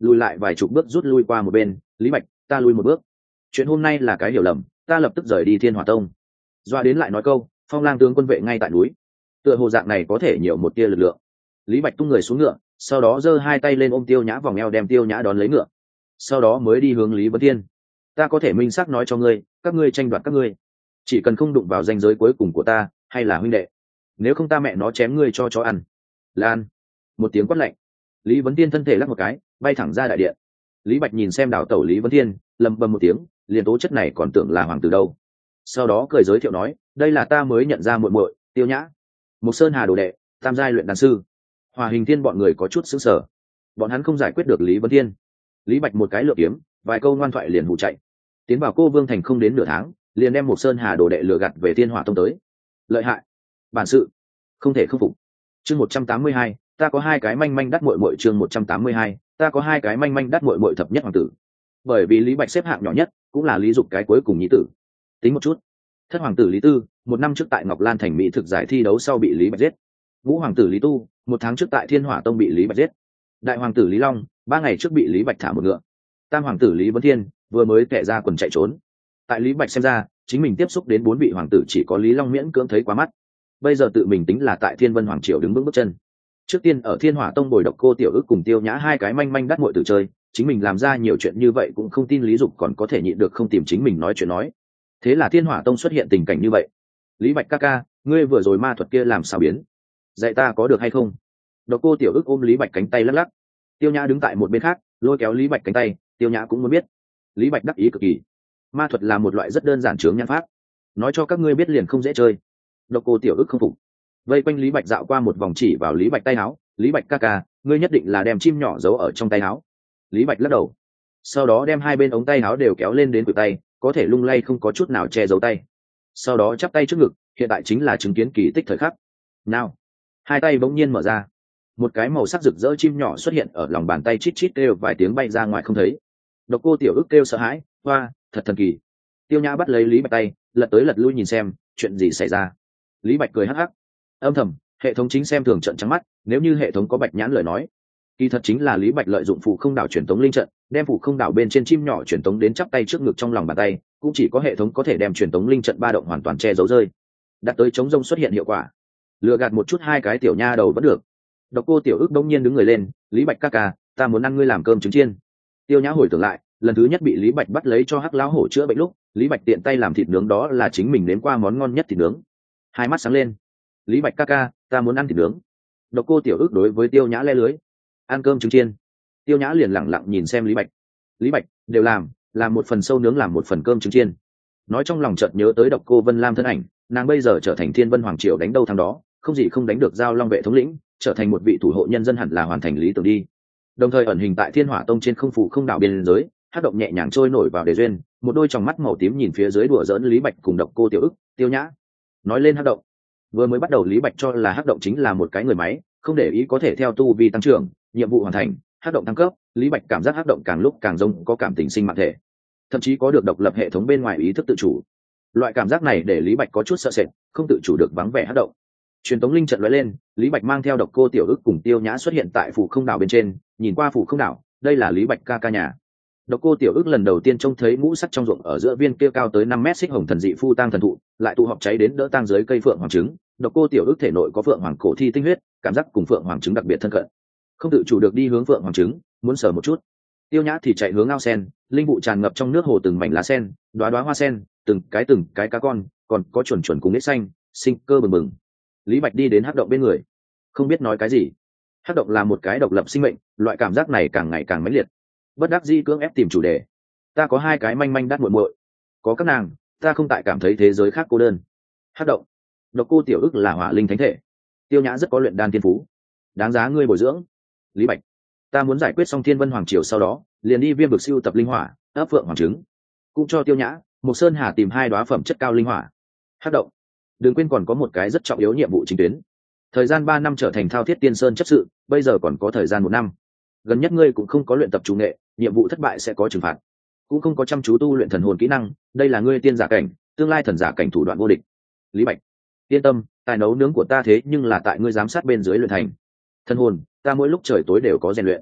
lùi lại vài chục bước rút lui qua một bên. Lý Bạch, ta lui một bước, chuyện hôm nay là cái hiểu lầm, ta lập tức rời đi Thiên Hỏa Tông. Doa đến lại nói câu, Phong Lang tướng quân vệ ngay tại núi, tựa hồ dạng này có thể nhiều một tia lực lượng. Lý Bạch tung người xuống ngựa, sau đó giơ hai tay lên ôm Tiêu Nhã vòng eo, đem Tiêu Nhã đón lấy ngựa, sau đó mới đi hướng Lý Vấn Thiên. Ta có thể minh xác nói cho ngươi, các ngươi tranh đoạt các ngươi, chỉ cần không đụng vào ranh giới cuối cùng của ta hay là huynh đệ, nếu không ta mẹ nó chém ngươi cho chó ăn. Lan, một tiếng quát lạnh, Lý Vấn Thiên thân thể lắc một cái, bay thẳng ra đại điện. Lý Bạch nhìn xem đảo tẩu Lý Vấn Thiên, lầm bầm một tiếng, liền tố chất này còn tưởng là hoàng tử đâu. Sau đó cười giới thiệu nói, đây là ta mới nhận ra muội muội, Tiêu Nhã, Mộc Sơn Hà đồ đệ, tam giai luyện đan sư. Hòa Hình Thiên bọn người có chút sững sờ, bọn hắn không giải quyết được Lý Vấn Thiên. Lý Bạch một cái lựa kiếm, vài câu ngoan thoại liền hụ chạy, tiến vào Cô Vương thành không đến nửa tháng, liền đem Mộc Sơn Hà đồ đệ lừa gạt về Thiên Hỏa Tông tới. Lợi hại, bản sự không thể không phục. Chương một trăm tám mươi hai, ta có hai cái manh manh đắt muội muội. Chương một trăm tám mươi hai, ta có hai cái manh manh đắt muội muội thập nhất hoàng tử. Bởi vì Lý Bạch xếp hạng nhỏ nhất, cũng là Lý Dục cái cuối cùng nhi tử. Tính một chút, thất hoàng tử Lý Tư, một năm trước tại Ngọc Lan thành mỹ thực giải thi đấu sau bị Lý Bạch giết. Ngũ hoàng tử Lý Tu, một tháng trước tại Thiên Hỏa Tông bị Lý Bạch giết. Đại hoàng tử Lý Long, ba ngày trước bị Lý Bạch thả một ngựa. Tam hoàng tử Lý Vấn Thiên vừa mới kẻ ra quần chạy trốn. Tại Lý Bạch xem ra, chính mình tiếp xúc đến bốn vị hoàng tử chỉ có Lý Long miễn cưỡng thấy quá mắt. Bây giờ tự mình tính là tại Thiên Vân Hoàng Triều đứng bước bước chân. Trước tiên ở Thiên Hỏa Tông bồi độc cô Tiểu Ức cùng Tiêu Nhã hai cái manh manh đắt muội tử chơi, chính mình làm ra nhiều chuyện như vậy cũng không tin Lý Dục còn có thể nhịn được không tìm chính mình nói chuyện nói. Thế là Thiên Hỏa Tông xuất hiện tình cảnh như vậy. Lý Bạch ca ca, ngươi vừa rồi ma thuật kia làm sao biến? Dạy ta có được hay không? Độc cô Tiểu Ức ôm Lý Bạch cánh tay lắc lắc. Tiêu Nhã đứng tại một bên khác, lôi kéo Lý Bạch cánh tay, Tiêu Nhã cũng muốn biết. Lý Bạch đắc ý cực kỳ. Ma thuật là một loại rất đơn giản chướng nhãn pháp, nói cho các ngươi biết liền không dễ chơi. Độc cô Tiểu Ức không phục, vây quanh Lý Bạch dạo qua một vòng, chỉ vào Lý Bạch tay áo. Lý Bạch ca ca, ngươi nhất định là đem chim nhỏ giấu ở trong tay áo. Lý Bạch lắc đầu, sau đó đem hai bên ống tay áo đều kéo lên đến cự tay, có thể lung lay không có chút nào che giấu tay. Sau đó chắp tay trước ngực, hiện tại chính là chứng kiến kỳ tích thời khắc. Nào, hai tay bỗng nhiên mở ra, một cái màu sắc rực rỡ chim nhỏ xuất hiện ở lòng bàn tay, chít chít kêu vài tiếng bay ra ngoài không thấy. Độc cô Tiểu Ức kêu sợ hãi, hoa, thật thần kỳ. Tiêu Nhã bắt lấy Lý Bạch tay, lật tới lật lui nhìn xem chuyện gì xảy ra. Lý Bạch cười hắc hắc, âm thầm, hệ thống chính xem thường trận trắng mắt, nếu như hệ thống có bạch nhãn lời nói, kỳ thật chính là Lý Bạch lợi dụng Phù Không Đảo truyền tống linh trận, đem Phù Không Đảo bên trên chim nhỏ truyền tống đến chắp tay trước ngực trong lòng bàn tay, cũng chỉ có hệ thống có thể đem truyền tống linh trận ba động hoàn toàn che giấu rơi, đặt tới chống rông xuất hiện hiệu quả. Lừa gạt một chút hai cái tiểu nha đầu vẫn được. Độc cô Tiểu Ức đông nhiên đứng người lên, Lý Bạch ca ca, ta muốn ăn ngươi làm cơm trứng chiên. Tiêu Nhã hồi tưởng lại, lần thứ nhất bị Lý Bạch bắt lấy cho hắc lão hổ chữa bệnh lúc, Lý Bạch tiện tay làm thịt nướng, đó là chính mình nếm qua món ngon nhất thịt nướng. Hai mắt sáng lên, Lý Bạch ca ca, ta muốn ăn thịt nướng. Độc cô Tiểu Ức đối với Tiêu Nhã le lưới, ăn cơm trứng chiên. Tiêu Nhã liền lẳng lặng nhìn xem Lý Bạch. Lý Bạch đều làm, làm một phần sâu nướng, làm một phần cơm trứng chiên. Nói trong lòng chợt nhớ tới Độc cô Vân Lam thân ảnh, nàng bây giờ trở thành Thiên Vân Hoàng Triều đánh đâu thắng đó, không gì không đánh được Giao Long vệ thống lĩnh, trở thành một vị thủ hộ nhân dân hẳn là hoàn thành lý tưởng đi. Đồng thời ẩn hình tại Thiên Hỏa Tông trên không phủ không đảo biên giới, hắc động nhẹ nhàng trôi nổi vào đề duyên, một đôi tròng mắt màu tím nhìn phía dưới đùa giỡn Lý Bạch cùng Độc cô Tiểu Ức. Tiêu Nhã nói lên hắc động, vừa mới bắt đầu Lý Bạch cho là hắc động chính là một cái người máy, không để ý có thể theo tu vi tăng trưởng, nhiệm vụ hoàn thành, hắc động thăng cấp. Lý Bạch cảm giác hắc động càng lúc càng giống có cảm tình sinh mạng thể, thậm chí có được độc lập hệ thống bên ngoài ý thức tự chủ. Loại cảm giác này để Lý Bạch có chút sợ sệt, không tự chủ được vắng vẻ hắc động. Truyền tống linh trận lóe lên, Lý Bạch mang theo Độc cô Tiểu Ức cùng Tiêu Nhã xuất hiện tại phủ không đảo bên trên, nhìn qua phủ không đảo, đây là Lý Bạch ca ca nhà. Độc cô Tiểu Ức lần đầu tiên trông thấy ngũ sắc trong ruộng ở giữa viên kia cao tới năm mét xích hồng thần dị phu tang thần thụ, lại tụ họp cháy đến đỡ tang dưới cây phượng hoàng trứng. Độc cô Tiểu Ức thể nội có phượng hoàng cổ thi tinh huyết, cảm giác cùng phượng hoàng trứng đặc biệt thân cận, không tự chủ được đi hướng phượng hoàng trứng, muốn sờ một chút. Tiêu Nhã thì chạy hướng ao sen, linh vụ tràn ngập trong nước hồ, từng mảnh lá sen, đóa đóa hoa sen, từng cái từng cái cá con, còn có chuẩn chuẩn cùng nết xanh, sinh cơ bừng bừng. Lý Bạch đi đến hắc động bên người, không biết nói cái gì. Hắc động là một cái độc lập sinh mệnh, loại cảm giác này càng ngày càng mãnh liệt. Bất đắc dĩ cưỡng ép tìm chủ đề. Ta có hai cái manh manh đắt muội muội, có các nàng, ta không tại cảm thấy thế giới khác cô đơn. Hắc động, Độc cô Tiểu Ức là hỏa linh thánh thể, Tiêu Nhã rất có luyện đan thiên phú, đáng giá ngươi bồi dưỡng. Lý Bạch, ta muốn giải quyết xong Thiên Vân Hoàng Triều sau đó, liền đi Viêm vực siêu tập linh hỏa, ấp phượng hoàng trứng, cũng cho Tiêu Nhã, Mộc Sơn Hà tìm hai đóa phẩm chất cao linh hỏa. Hắc động, đừng quên còn có một cái rất trọng yếu nhiệm vụ chính tuyến. Thời gian ba năm trở thành Thao Thiết Tiên Sơn chấp sự, bây giờ còn có thời gian một năm. Gần nhất ngươi cũng không có luyện tập chủ nghệ, nhiệm vụ thất bại sẽ có trừng phạt. Cũng không có chăm chú tu luyện thần hồn kỹ năng, đây là ngươi tiên giả cảnh, tương lai thần giả cảnh thủ đoạn vô địch. Lý Bạch, yên tâm, tài nấu nướng của ta thế nhưng là tại ngươi giám sát bên dưới luyện thành. Thần hồn, ta mỗi lúc trời tối đều có rèn luyện.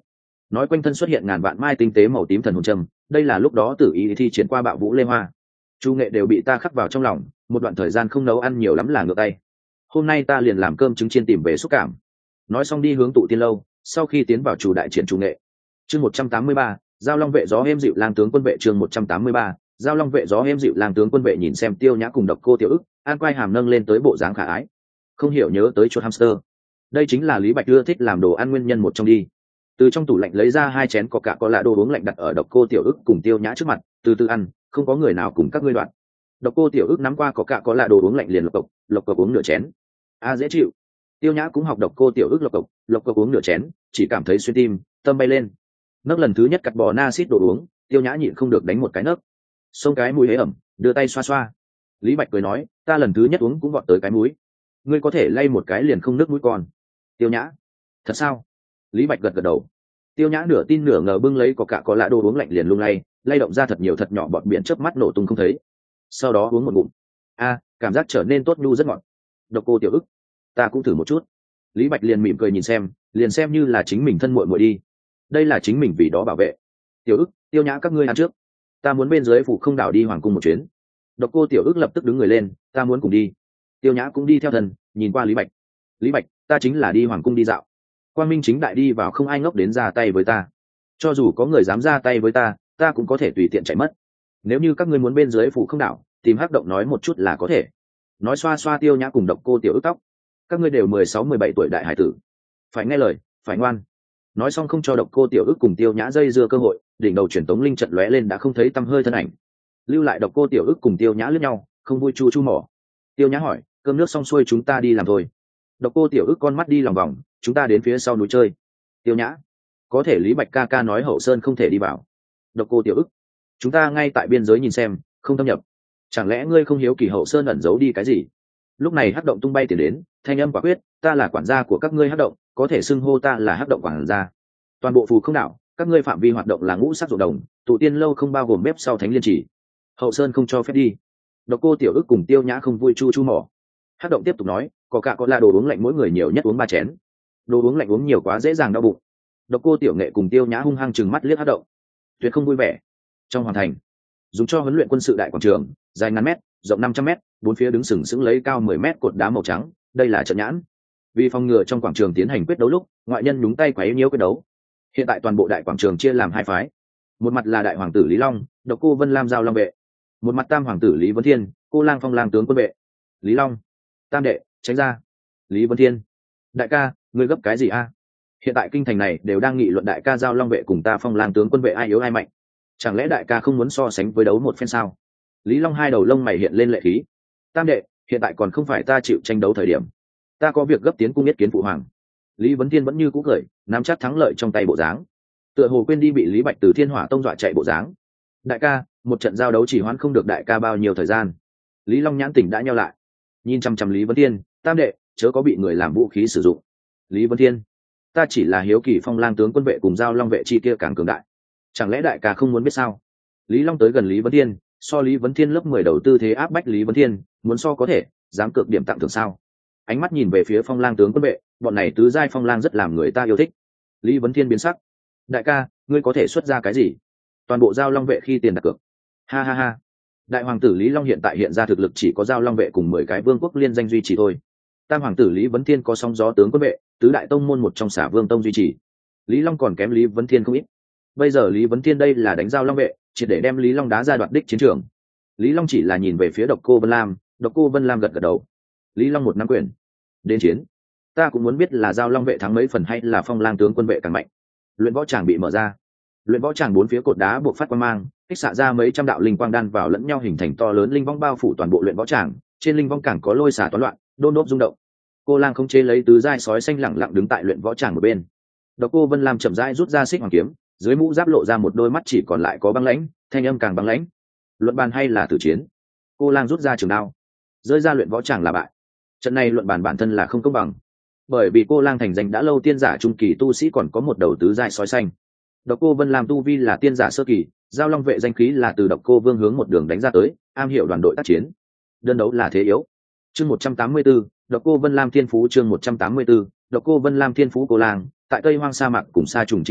nói quanh thân xuất hiện ngàn vạn mai tinh tế màu tím thần hồn trầm, đây là lúc đó Tử Ý thi triển qua bạo vũ lê hoa. Chu nghệ đều bị ta khắc vào trong lòng, một đoạn thời gian không nấu ăn nhiều lắm là ngược tay. Hôm nay ta liền làm cơm trứng chiên tìm về xúc cảm. Nói xong đi hướng tụ tiên lâu, sau khi tiến vào chủ đại triển Chu nghệ. Chương một trăm tám mươi ba, giao long vệ gió êm dịu lang tướng quân vệ. Chương một trăm tám mươi ba, giao long vệ gió êm dịu lang tướng quân vệ. Nhìn xem Tiêu Nhã cùng Độc Cô Tiểu Ức, An Quai Hàm nâng lên tới bộ dáng khả ái, không hiểu nhớ tới chuột hamster. Đây chính là Lý Bạch ưa thích làm đồ ăn nguyên nhân một trong đi. Từ trong tủ lạnh lấy ra hai chén có cả có lạ đồ uống lạnh đặt ở Độc Cô Tiểu Ức cùng Tiêu Nhã trước mặt, từ từ ăn, không có người nào cùng các ngươi đoạn. Độc Cô Tiểu Ức nắm qua có cả có lạ đồ uống lạnh liền lộc cộc, lộc cộc uống nửa chén. A dễ chịu. Tiêu Nhã cũng học Độc Cô Tiểu Ức lộc cộc, lộc cộc uống nửa chén, chỉ cảm thấy xuyên tim, tâm bay lên. Nấc lần thứ nhất cắt bò na xít đồ uống, Tiêu Nhã nhịn không được đánh một cái nấc. Xông cái mũi hế ẩm, đưa tay xoa xoa. Lý Bạch cười nói, ta lần thứ nhất uống cũng vọt tới cái mũi. Ngươi có thể lay một cái liền không nước mũi còn. Tiêu Nhã, thật sao? Lý Bạch gật gật đầu. Tiêu Nhã nửa tin nửa ngờ bưng lấy có cả có lạ đồ uống lạnh liền lung lay, lay động ra thật nhiều thật nhỏ bọt biển chớp mắt nổ tung không thấy. Sau đó uống một ngụm. A, cảm giác trở nên tốt nhu rất ngọt. Độc Cô Tiểu Ức, ta cũng thử một chút. Lý Bạch liền mỉm cười nhìn xem, liền xem như là chính mình thân muội muội đi. Đây là chính mình vì đó bảo vệ. Tiểu Ức, Tiêu Nhã các ngươi ăn trước. Ta muốn bên dưới phủ không đảo đi hoàng cung một chuyến. Độc Cô Tiểu Ức lập tức đứng người lên, ta muốn cùng đi. Tiêu Nhã cũng đi theo thần, nhìn qua Lý Bạch. Lý Bạch, ta chính là đi hoàng cung đi dạo. Quang minh chính đại đi vào, không ai ngốc đến ra tay với ta. Cho dù có người dám ra tay với ta, ta cũng có thể tùy tiện chạy mất. Nếu như các ngươi muốn bên dưới phủ không đảo, tìm hắc động nói một chút là có thể. Nói xoa xoa Tiêu Nhã cùng Độc Cô Tiểu Ức tóc. Các ngươi đều mười sáu mười bảy tuổi đại hải tử, phải nghe lời, phải ngoan. Nói xong không cho Độc Cô Tiểu Ức cùng Tiêu Nhã dây dưa cơ hội, đỉnh đầu truyền tống linh trận lóe lên đã không thấy tăm hơi thân ảnh. Lưu lại Độc Cô Tiểu Ức cùng Tiêu Nhã liếc nhau, không vui chu chu mỏ. Tiêu Nhã hỏi, cơm nước xong xuôi chúng ta đi làm thôi. Độc Cô Tiểu Ức con mắt đi lòng vòng, chúng ta đến phía sau núi chơi. Tiêu Nhã, có thể Lý Bạch ca ca nói Hậu Sơn không thể đi vào. Độc Cô Tiểu Ức, chúng ta ngay tại biên giới nhìn xem, không thâm nhập. Chẳng lẽ ngươi không hiếu kỳ Hậu Sơn ẩn giấu đi cái gì? Lúc này hắc động tung bay tiền đến, thanh âm quả quyết, ta là quản gia của các ngươi hắc động, có thể xưng hô ta là hắc động quản gia. Toàn bộ phù không đảo, các ngươi phạm vi hoạt động là ngũ sắc ruộng đồng, tụ tiên lâu không bao gồm bếp sau thánh liên chỉ. Hậu Sơn không cho phép đi. Độc Cô Tiểu Ức cùng Tiêu Nhã không vui chu chu mỏ. Hắc động tiếp tục nói, có cả có là đồ uống lạnh mỗi người nhiều nhất uống ba chén. Đồ uống lạnh uống nhiều quá dễ dàng đau bụng. Độc Cô Tiểu Nghệ cùng Tiêu Nhã hung hăng chừng mắt liếc Hắc động, tuyệt không vui vẻ. Trong hoàng thành, dùng cho huấn luyện quân sự đại quảng trường, dài ngàn mét, rộng năm trăm mét, bốn phía đứng sừng sững lấy cao mười mét cột đá màu trắng, đây là trận nhãn. Vì phòng ngừa trong quảng trường tiến hành quyết đấu lúc ngoại nhân nhúng tay quấy nhiễu quyết đấu, hiện tại toàn bộ đại quảng trường chia làm hai phái. Một mặt là đại hoàng tử Lý Long, Độc Cô Vân Lam giao long vệ. Một mặt tam hoàng tử Lý Vân Thiên, Cô Lang Phong Lang tướng quân vệ. Lý Long, tam đệ, tránh ra. Lý Vân Thiên, đại ca, ngươi gấp cái gì a? Hiện tại kinh thành này đều đang nghị luận đại ca giao long vệ cùng ta Phong Lang tướng quân vệ ai yếu ai mạnh. Chẳng lẽ đại ca không muốn so sánh với đấu một phen sao? Lý Long hai đầu lông mày hiện lên lệ khí. Tam đệ, hiện tại còn không phải ta chịu tranh đấu thời điểm, ta có việc gấp tiến cung yết kiến phụ hoàng. Lý Vấn Thiên vẫn như cũ cười, nắm chắc thắng lợi trong tay bộ dáng, tựa hồ quên đi bị Lý Bạch từ Thiên Hỏa Tông dọa chạy bộ dáng. Đại ca, một trận giao đấu chỉ hoãn không được đại ca bao nhiêu thời gian. Lý Long nhãn tỉnh đã nheo lại, nhìn chăm chăm Lý Vấn Thiên, tam đệ, chớ có bị người làm vũ khí sử dụng. Lý Vấn Thiên, ta chỉ là hiếu kỳ Phong Lang tướng quân vệ cùng giao long vệ chi kia càng cường đại, chẳng lẽ đại ca không muốn biết sao? Lý Long tới gần Lý Vấn Thiên, so Lý Vấn Thiên lớp mười đầu tư thế áp bách Lý Vấn Thiên, muốn so có thể, dám cược điểm tặng thưởng sao? Ánh mắt nhìn về phía Phong Lang tướng quân vệ, bọn này tứ giai Phong Lang rất làm người ta yêu thích. Lý Vấn Thiên biến sắc, đại ca, ngươi có thể xuất ra cái gì? Toàn bộ giao long vệ khi tiền đặt cược. Ha ha ha. Đại hoàng tử Lý Long hiện tại hiện ra thực lực chỉ có giao long vệ cùng mười cái vương quốc liên danh duy trì thôi. Tam hoàng tử Lý Vấn Thiên có sóng gió tướng quân vệ, tứ đại tông môn một trong Xả Vương tông duy trì. Lý Long còn kém Lý Vấn Thiên không ít. Bây giờ Lý Vấn Thiên đây là đánh giao long vệ, chỉ để đem Lý Long đá ra đoạt đích chiến trường. Lý Long chỉ là nhìn về phía Độc Cô Vân Lam, Độc Cô Vân Lam gật gật đầu. Lý Long một nắm quyền, đến chiến. Ta cũng muốn biết là giao long vệ thắng mấy phần hay là Phong Lang tướng quân vệ càng mạnh. Luyện võ tràng bị mở ra, luyện võ tràng bốn phía cột đá buộc phát quang mang, kích xạ ra mấy trăm đạo linh quang đan vào lẫn nhau hình thành to lớn linh vong bao phủ toàn bộ luyện võ tràng. Trên linh vong càng có lôi xả toán loạn, đôn đốp rung động. Cô Lang không chế lấy tứ giai sói xanh lẳng lặng đứng tại luyện võ tràng một bên. Độc Cô Vân Lam chậm rãi rút ra xích hoàng kiếm, dưới mũ giáp lộ ra một đôi mắt chỉ còn lại có băng lãnh, thanh âm càng băng lãnh. Luận bàn hay là tử chiến? Cô Lang rút ra trường đao, rơi ra luyện võ tràng là bại. Trận này luận bàn bản thân là không công bằng, bởi vì Cô Lang thành danh đã lâu, tiên giả trung kỳ tu sĩ còn có một đầu tứ giai sói xanh. Độc Cô Vân Lam tu vi là tiên giả sơ kỳ, giao long vệ danh khí là từ Độc Cô Vương hướng một đường đánh ra tới, am hiểu đoàn đội tác chiến. Đơn đấu là thế yếu. Chương một trăm tám mươi tư, Độc Cô Vân Lam thiên phú. Chương một trăm tám mươi tư, Độc Cô Vân Lam thiên phú. Cô Lang tại Tây Hoang sa mạc cùng sa trùng chinh chiến,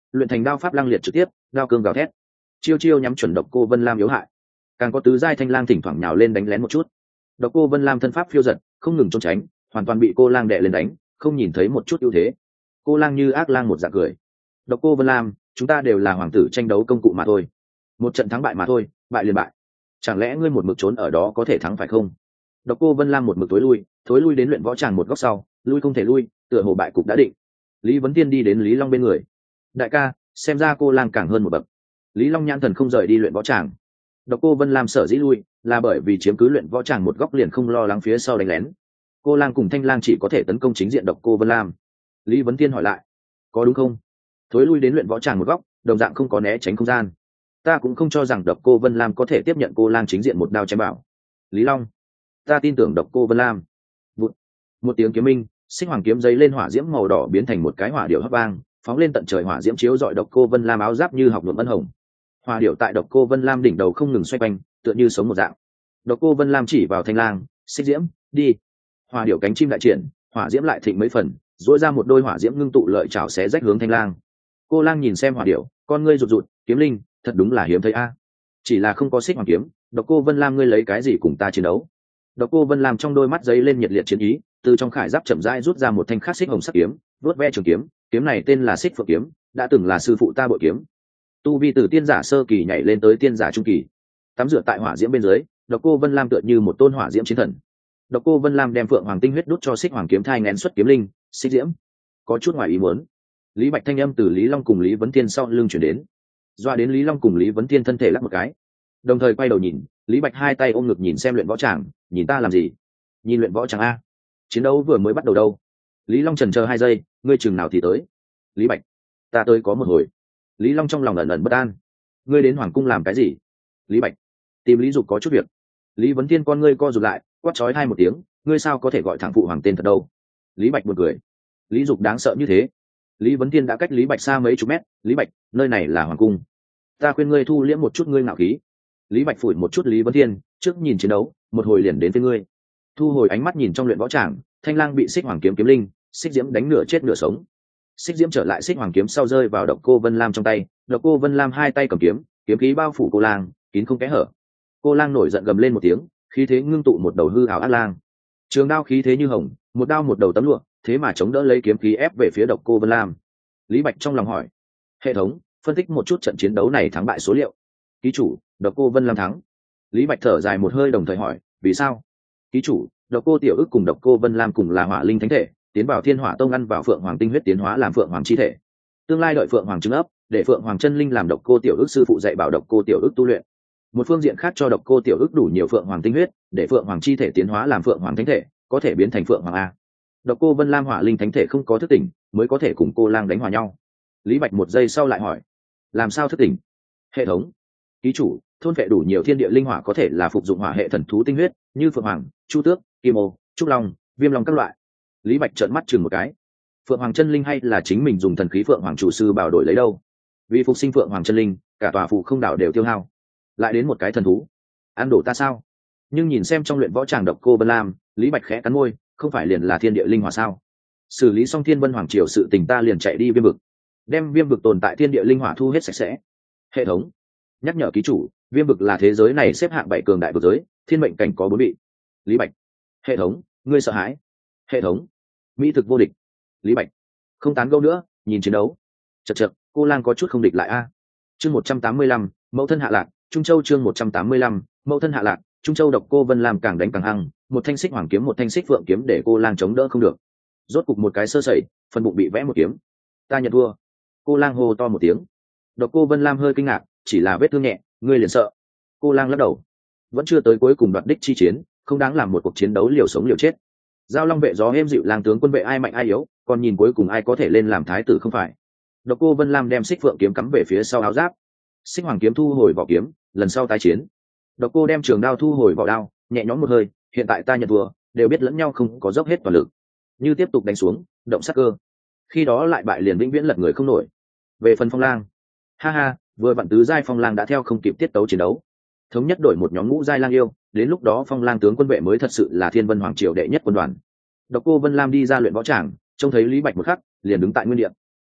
luyện thành đao pháp lăng liệt trực tiếp, đao cương gào thét, chiêu chiêu nhắm chuẩn độc cô Vân Lam yếu hại. Càng có tứ giai thanh lang thỉnh thoảng nhào lên đánh lén một chút. Độc cô Vân Lam thân pháp phiêu giật, không ngừng trốn tránh, hoàn toàn bị cô lang đè lên đánh, không nhìn thấy một chút ưu thế. Cô lang như ác lang một dạng cười. Độc cô Vân Lam, chúng ta đều là hoàng tử tranh đấu công cụ mà thôi, một trận thắng bại mà thôi, bại liền bại. Chẳng lẽ ngươi một mực trốn ở đó có thể thắng phải không? Độc cô Vân Lam một mực tối lui, thối lui đến luyện võ tràng một góc sau, lui không thể lui, tựa hồ bại cục đã định. Lý Vấn Tiên đi đến Lý Long bên người. Đại ca, xem ra cô lang càng hơn một bậc. Lý Long nhãn thần không rời đi luyện võ tràng. Độc cô Vân Lam sở dĩ lui, là bởi vì chiếm cứ luyện võ tràng một góc liền không lo lắng phía sau đánh lén. Cô lang cùng thanh lang chỉ có thể tấn công chính diện độc cô Vân Lam. Lý Vấn Tiên hỏi lại, có đúng không? Thối lui đến luyện võ tràng một góc, đồng dạng không có né tránh không gian. Ta cũng không cho rằng độc cô Vân Lam có thể tiếp nhận cô lang chính diện một đao chém bảo. Lý Long, ta tin tưởng độc cô Vân Lam. Một, một tiếng kiếm minh, sinh hoàng kiếm giấy lên hỏa diễm màu đỏ biến thành một cái hỏa điệu hấp vang, phóng lên tận trời, hỏa diễm chiếu dọi độc cô Vân Lam áo giáp như học nhuộm ân hồng. Hỏa điệu tại độc cô Vân Lam đỉnh đầu không ngừng xoay quanh, tựa như sống một dạng. Độc cô Vân Lam chỉ vào thanh lang, xích diễm, đi. Hỏa điệu cánh chim đại triển, hỏa diễm lại thịnh mấy phần, dỗi ra một đôi hỏa diễm ngưng tụ lợi chảo xé rách hướng thanh lang. Cô lang nhìn xem hỏa điệu, con ngươi rụt rụt, kiếm linh, thật đúng là hiếm thấy a. Chỉ là không có xích hoàng kiếm, độc cô Vân Lam ngươi lấy cái gì cùng ta chiến đấu? Độc cô Vân Lam trong đôi mắt giấy lên nhiệt liệt chiến ý, từ trong khải giáp chậm rãi rút ra một thanh khắc xích hồng sắc kiếm, vớt ve trường kiếm, kiếm này tên là xích phượng kiếm, đã từng là sư phụ ta bội kiếm. Tu vi từ tiên giả sơ kỳ nhảy lên tới tiên giả trung kỳ, tắm rửa tại hỏa diễm bên dưới, độc cô Vân Lam tựa như một tôn hỏa diễm chiến thần. Độc cô Vân Lam đem phượng hoàng tinh huyết đút cho xích hoàng kiếm thai ngén xuất kiếm linh, xích diễm. Có chút ngoài ý muốn, Lý Bạch thanh âm từ Lý Long cùng Lý Vấn Tiên sau lưng chuyển đến, doa đến Lý Long cùng Lý Vấn Tiên thân thể lắc một cái, đồng thời quay đầu nhìn. Lý Bạch hai tay ôm ngực nhìn xem luyện võ tràng, nhìn ta làm gì? Nhìn luyện võ tràng a, chiến đấu vừa mới bắt đầu đâu. Lý Long chần chờ hai giây, ngươi chừng nào thì tới? Lý Bạch, ta tới có một hồi. Lý Long trong lòng ẩn ẩn bất an. Ngươi đến hoàng cung làm cái gì? Lý Bạch, tìm Lý Dục có chút việc. Lý Vấn Thiên con ngươi co rụt lại, quát chói hai một tiếng, ngươi sao có thể gọi thẳng phụ hoàng tên thật đâu? Lý Bạch buồn cười. Lý Dục đáng sợ như thế? Lý Vấn Thiên đã cách Lý Bạch xa mấy chục mét. Lý Bạch, nơi này là hoàng cung, ta khuyên ngươi thu liễm một chút ngươi ngạo khí. Lý Bạch phủi một chút Lý Vấn Thiên, trước nhìn chiến đấu, một hồi liền đến với ngươi. Thu hồi ánh mắt nhìn trong luyện võ tràng, thanh lang bị xích hoàng kiếm kiếm linh, xích diễm đánh nửa chết nửa sống. Xích diễm trở lại xích hoàng kiếm sau rơi vào độc cô Vân Lam trong tay, độc cô Vân Lam hai tay cầm kiếm, kiếm khí bao phủ cô lang, kín không kẽ hở. Cô lang nổi giận gầm lên một tiếng, khí thế ngưng tụ một đầu hư ảo ác lang. Trường đao khí thế như hồng, một đao một đầu tấm lụa, thế mà chống đỡ lấy kiếm khí ép về phía độc cô Vân Lam. Lý Bạch trong lòng hỏi, hệ thống phân tích một chút trận chiến đấu này thắng bại số liệu. Ký chủ, độc cô Vân Lam thắng. Lý Bạch thở dài một hơi đồng thời hỏi, vì sao? Ký chủ, độc cô Tiểu Ức cùng độc cô Vân Lam cùng là hỏa linh thánh thể, tiến vào Thiên Hỏa Tông ăn vào phượng hoàng tinh huyết tiến hóa làm phượng hoàng chi thể. Tương lai đợi phượng hoàng trứng ấp, để phượng hoàng chân linh làm độc cô Tiểu Ức sư phụ dạy bảo độc cô Tiểu Ức tu luyện. Một phương diện khác cho độc cô Tiểu Ức đủ nhiều phượng hoàng tinh huyết, để phượng hoàng chi thể tiến hóa làm phượng hoàng thánh thể, có thể biến thành phượng hoàng a. Độc cô Vân Lam hỏa linh thánh thể không có thức tỉnh, mới có thể cùng cô lang đánh hòa nhau. Lý Bạch một giây sau lại hỏi, làm sao thức tỉnh? Hệ thống, ký chủ, thôn vệ đủ nhiều thiên địa linh hỏa có thể là phục dụng hỏa hệ thần thú tinh huyết, như phượng hoàng, chu tước, kim ô, trúc long, viêm long các loại. Lý Bạch trợn mắt chừng một cái, phượng hoàng chân linh hay là chính mình dùng thần khí phượng hoàng chủ sư bảo đổi lấy đâu? Vì phục sinh phượng hoàng chân linh, cả tòa phù không đảo đều tiêu hao, lại đến một cái thần thú, ăn đổ ta sao? Nhưng nhìn xem trong luyện võ tràng độc cô Vân Lam, Lý Bạch khẽ cắn môi, không phải liền là thiên địa linh hỏa sao? Xử lý xong thiên vân hoàng triều sự tình ta liền chạy đi viêm vực, đem viêm vực tồn tại thiên địa linh hỏa thu hết sạch sẽ. Hệ thống nhắc nhở ký chủ, viêm vực là thế giới này xếp hạng bảy cường đại vực giới, thiên mệnh cảnh có bốn vị. Lý Bạch, hệ thống, ngươi sợ hãi? Hệ thống, mỹ thực vô địch. Lý Bạch, không tán gẫu nữa, nhìn chiến đấu. Chật chật, cô lang có chút không địch lại a. Chương một trăm tám mươi lăm, mẫu thân hạ lạc, Trung Châu. Chương một trăm tám mươi lăm, mẫu thân hạ lạc, Trung Châu. Độc cô Vân Lam càng đánh càng hăng, một thanh xích hoàng kiếm một thanh xích phượng kiếm để cô lang chống đỡ không được. Rốt cục một cái sơ sẩy, phần bụng bị vẽ một kiếm. Ta nhận thua. Cô lang hô to một tiếng. Độc cô Vân Lam hơi kinh ngạc, chỉ là vết thương nhẹ, ngươi liền sợ? Cô lang lắc đầu, vẫn chưa tới cuối cùng đoạt đích chi chiến, không đáng làm một cuộc chiến đấu liều sống liều chết. Giao long vệ gió êm dịu, lang tướng quân vệ ai mạnh ai yếu, còn nhìn cuối cùng ai có thể lên làm thái tử không phải? Độc cô Vân Lam đem xích phượng kiếm cắm về phía sau áo giáp, xích hoàng kiếm thu hồi vỏ kiếm, lần sau tái chiến. Độc cô đem trường đao thu hồi vỏ đao, nhẹ nhõm một hơi, hiện tại ta nhận thua, đều biết lẫn nhau không có dốc hết toàn lực, như tiếp tục đánh xuống, động sát cơ, khi đó lại bại liền vĩnh viễn lật người không nổi. Về phần Phong Lang, ha ha, vừa vặn tứ giai Phong Lang đã theo không kịp tiết tấu chiến đấu, thống nhất đổi một nhóm ngũ giai lang yêu, đến lúc đó Phong Lang tướng quân vệ mới thật sự là thiên vân hoàng triều đệ nhất quân đoàn. Độc cô Vân Lam đi ra luyện võ tràng, trông thấy Lý Bạch một khắc, liền đứng tại nguyên địa.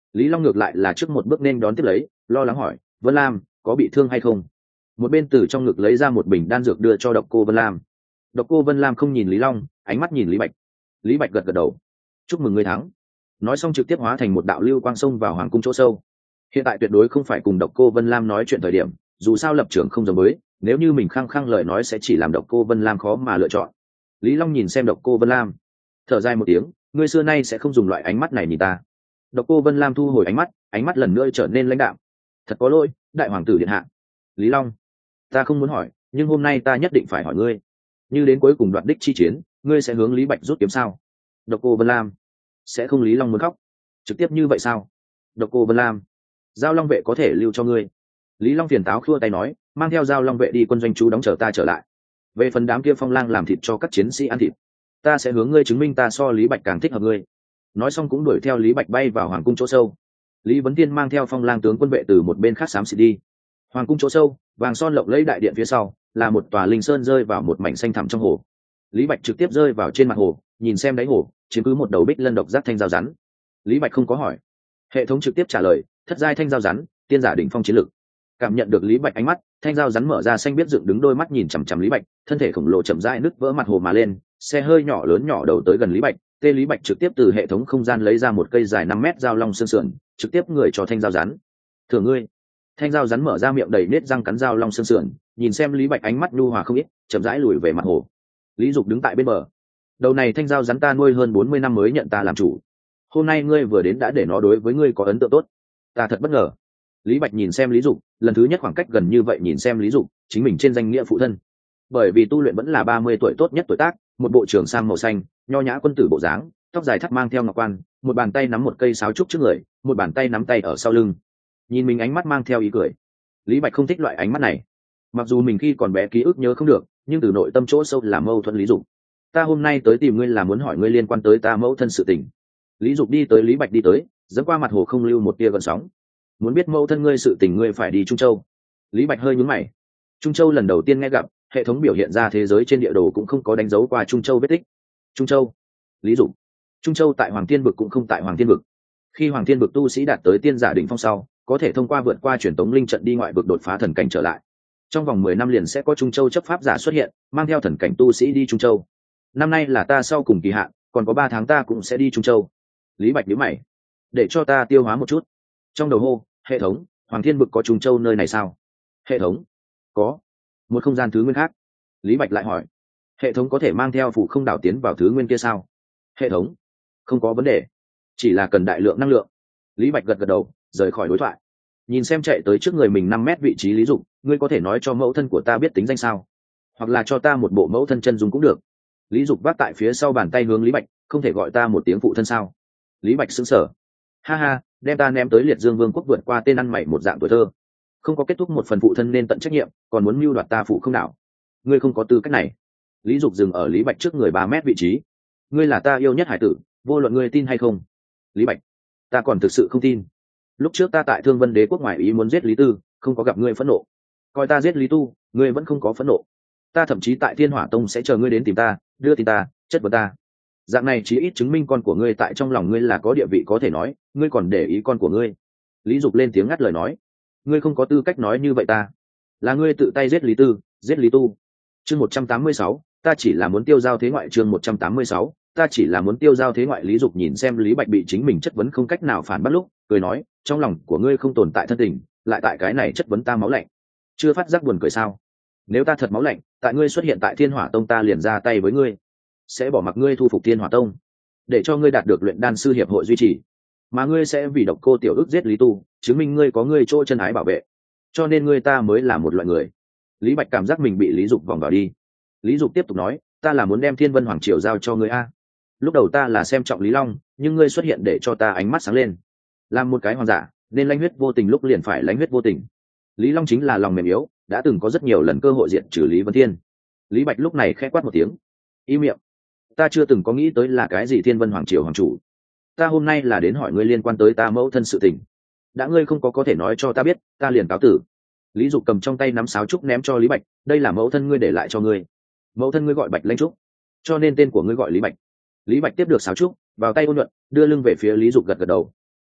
Lý Long ngược lại là trước một bước nên đón tiếp lấy, lo lắng hỏi, Vân Lam có bị thương hay không? Một bên từ trong ngực lấy ra một bình đan dược đưa cho độc cô Vân Lam. Độc cô Vân Lam không nhìn Lý Long, ánh mắt nhìn Lý Bạch. Lý Bạch gật gật đầu, chúc mừng ngươi thắng. Nói xong trực tiếp hóa thành một đạo lưu quang xông vào hoàng cung chỗ sâu. Hiện tại tuyệt đối không phải cùng độc cô Vân Lam nói chuyện thời điểm, dù sao lập trường không giống với, nếu như mình khăng khăng lời nói sẽ chỉ làm độc cô Vân Lam khó mà lựa chọn. Lý Long nhìn xem độc cô Vân Lam, thở dài một tiếng, ngươi xưa nay sẽ không dùng loại ánh mắt này nhìn ta. Độc cô Vân Lam thu hồi ánh mắt, ánh mắt lần nữa trở nên lãnh đạm. Thật có lỗi, đại hoàng tử điện hạ. Lý Long, ta không muốn hỏi, nhưng hôm nay ta nhất định phải hỏi ngươi. Như đến cuối cùng đoạt đích chi chiến, ngươi sẽ hướng Lý Bạch rút kiếm sao? Độc cô Vân Lam, sẽ không. Lý Long muốn khóc. Trực tiếp như vậy sao? Độc cô Vân Lam, giao long vệ có thể lưu cho ngươi. Lý Long phiền táo khua tay nói, mang theo giao long vệ đi quân doanh chú đóng chờ ta trở lại. Về phần đám kia phong lang làm thịt cho các chiến sĩ ăn thịt, ta sẽ hướng ngươi chứng minh ta so Lý Bạch càng thích hợp ngươi. Nói xong cũng đuổi theo Lý Bạch bay vào hoàng cung chỗ sâu. Lý Vấn Tiên mang theo phong lang tướng quân vệ từ một bên khác xám xịt đi. Hoàng cung chỗ sâu, vàng son lộng lẫy đại điện phía sau là một tòa linh sơn rơi vào một mảnh xanh thẳm trong hồ. Lý Bạch trực tiếp rơi vào trên mặt hồ, nhìn xem đáy hồ chiếm cứ một đầu bích lân độc giác thanh dao rắn. Lý Bạch không có hỏi, hệ thống trực tiếp trả lời, thất giai thanh dao rắn, tiên giả đỉnh phong chiến lực. Cảm nhận được Lý Bạch ánh mắt, thanh dao rắn mở ra xanh biết dựng đứng đôi mắt nhìn chằm chằm Lý Bạch, thân thể khổng lồ chậm rãi nứt vỡ mặt hồ mà lên, xe hơi nhỏ lớn nhỏ đầu tới gần Lý Bạch. Tê Lý Bạch trực tiếp từ hệ thống không gian lấy ra một cây dài năm mét dao long xương sườn, trực tiếp người cho thanh dao rắn. Thưởng ngươi. Thanh dao rắn mở ra miệng đầy nết răng cắn dao long xương sườn, nhìn xem Lý Bạch ánh mắt nhu hòa không ít, chậm rãi lùi về mặt hồ. Lý Dục đứng tại bên bờ. Đầu này thanh dao rắn ta nuôi hơn bốn mươi năm mới nhận ta làm chủ. Hôm nay ngươi vừa đến đã để nó đối với ngươi có ấn tượng tốt, ta thật bất ngờ. Lý Bạch nhìn xem Lý Dục, lần thứ nhất khoảng cách gần như vậy nhìn xem Lý Dục, chính mình trên danh nghĩa phụ thân. Bởi vì tu luyện vẫn là ba mươi tuổi tốt nhất tuổi tác, một bộ trưởng sam màu xanh, nho nhã quân tử bộ dáng, tóc dài thắt mang theo ngọc quan, một bàn tay nắm một cây sáo trúc trước người, một bàn tay nắm tay ở sau lưng. Nhìn mình ánh mắt mang theo ý cười. Lý Bạch không thích loại ánh mắt này. Mặc dù mình khi còn bé ký ức nhớ không được, nhưng từ nội tâm chỗ sâu là mâu thuẫn Lý Dục. Ta hôm nay tới tìm ngươi là muốn hỏi ngươi liên quan tới ta mẫu thân sự tình. Lý Dục đi tới Lý Bạch đi tới, dẫn qua mặt hồ không lưu một tia gợn sóng. Muốn biết mẫu thân ngươi sự tình ngươi phải đi Trung Châu. Lý Bạch hơi nhướng mày. Trung Châu lần đầu tiên nghe gặp, hệ thống biểu hiện ra thế giới trên địa đồ cũng không có đánh dấu qua Trung Châu vết tích. Trung Châu. Lý Dục. Trung Châu tại Hoàng Thiên Vực cũng không tại Hoàng Thiên Vực. Khi Hoàng Thiên Vực tu sĩ đạt tới tiên giả đỉnh phong sau, có thể thông qua vượt qua truyền tống linh trận đi ngoại vực đột phá thần cảnh trở lại. Trong vòng mười năm liền sẽ có Trung Châu chấp pháp giả xuất hiện, mang theo thần cảnh tu sĩ đi Trung Châu. Năm nay là ta sau cùng kỳ hạn, còn có ba tháng ta cũng sẽ đi Trung Châu. Lý Bạch nhíu mày. Để cho ta tiêu hóa một chút. Trong đầu hô, hệ thống, Hoàng Thiên Vực có Trung Châu nơi này sao? Hệ thống, có. Một không gian thứ nguyên khác. Lý Bạch lại hỏi, hệ thống có thể mang theo phủ không đảo tiến vào thứ nguyên kia sao? Hệ thống, không có vấn đề, chỉ là cần đại lượng năng lượng. Lý Bạch gật gật đầu, rời khỏi đối thoại. Nhìn xem chạy tới trước người mình năm mét vị trí Lý Dục, ngươi có thể nói cho mẫu thân của ta biết tính danh sao? Hoặc là cho ta một bộ mẫu thân chân dung cũng được. Lý Dục vác tại phía sau bàn tay hướng Lý Bạch, không thể gọi ta một tiếng phụ thân sao? Lý Bạch sững sờ. Ha ha, đem ta ném tới Liệt Dương Vương quốc vượt qua tên ăn mày một dạng tuổi thơ. Không có kết thúc một phần phụ thân nên tận trách nhiệm, còn muốn mưu đoạt ta phụ không đảo. Ngươi không có tư cách này. Lý Dục dừng ở Lý Bạch trước người ba mét vị trí. Ngươi là ta yêu nhất hải tử, vô luận ngươi tin hay không. Lý Bạch, ta còn thực sự không tin. Lúc trước ta tại Thương Vân Đế quốc ngoài ý muốn giết Lý Tư, không có gặp ngươi phẫn nộ. Coi ta giết Lý Tu, ngươi vẫn không có phẫn nộ. Ta thậm chí tại Thiên Hỏa Tông sẽ chờ ngươi đến tìm ta, đưa tin ta, chất vấn ta. Dạng này chí ít chứng minh con của ngươi tại trong lòng ngươi là có địa vị có thể nói, ngươi còn để ý con của ngươi. Lý Dục lên tiếng ngắt lời nói, ngươi không có tư cách nói như vậy ta. Là ngươi tự tay giết Lý Tư, giết Lý Tu. Chương một trăm tám mươi sáu, ta chỉ là muốn tiêu giao thế ngoại. Chương một trăm tám mươi sáu, ta chỉ là muốn tiêu giao thế ngoại. Lý Dục nhìn xem Lý Bạch bị chính mình chất vấn không cách nào phản bác lúc, cười nói, trong lòng của ngươi không tồn tại thân tình, lại tại cái này chất vấn ta máu lạnh. Chưa phát giác buồn cười sao? Nếu ta thật máu lạnh, tại ngươi xuất hiện tại Thiên Hỏa Tông ta liền ra tay với ngươi, sẽ bỏ mặc ngươi thu phục Thiên Hỏa Tông, để cho ngươi đạt được luyện đan sư hiệp hội duy trì, mà ngươi sẽ vì độc cô tiểu ức giết Lý Tu, chứng minh ngươi có ngươi chỗ chân ái bảo vệ, cho nên ngươi ta mới là một loại người. Lý Bạch cảm giác mình bị Lý Dục vòng vào đi. Lý Dục tiếp tục nói, ta là muốn đem Thiên Vân Hoàng Triều giao cho ngươi a. Lúc đầu ta là xem trọng Lý Long, nhưng ngươi xuất hiện để cho ta ánh mắt sáng lên. Làm một cái hoàng giả, nên lãnh huyết vô tình lúc liền phải lãnh huyết vô tình. Lý Long chính là lòng mềm yếu, đã từng có rất nhiều lần cơ hội diện trừ Lý Vân Thiên. Lý Bạch lúc này khẽ quát một tiếng, im miệng. Ta chưa từng có nghĩ tới là cái gì Thiên Vân Hoàng Triều hoàng chủ. Ta hôm nay là đến hỏi ngươi liên quan tới ta mẫu thân sự tình. Đã ngươi không có có thể nói cho ta biết, ta liền cáo tử. Lý Dục cầm trong tay nắm sáo trúc ném cho Lý Bạch, đây là mẫu thân ngươi để lại cho ngươi. Mẫu thân ngươi gọi Bạch Lãnh Trúc, cho nên tên của ngươi gọi Lý Bạch. Lý Bạch tiếp được sáo trúc, vào tay ôn nhuận, đưa lưng về phía Lý Dục gật gật đầu.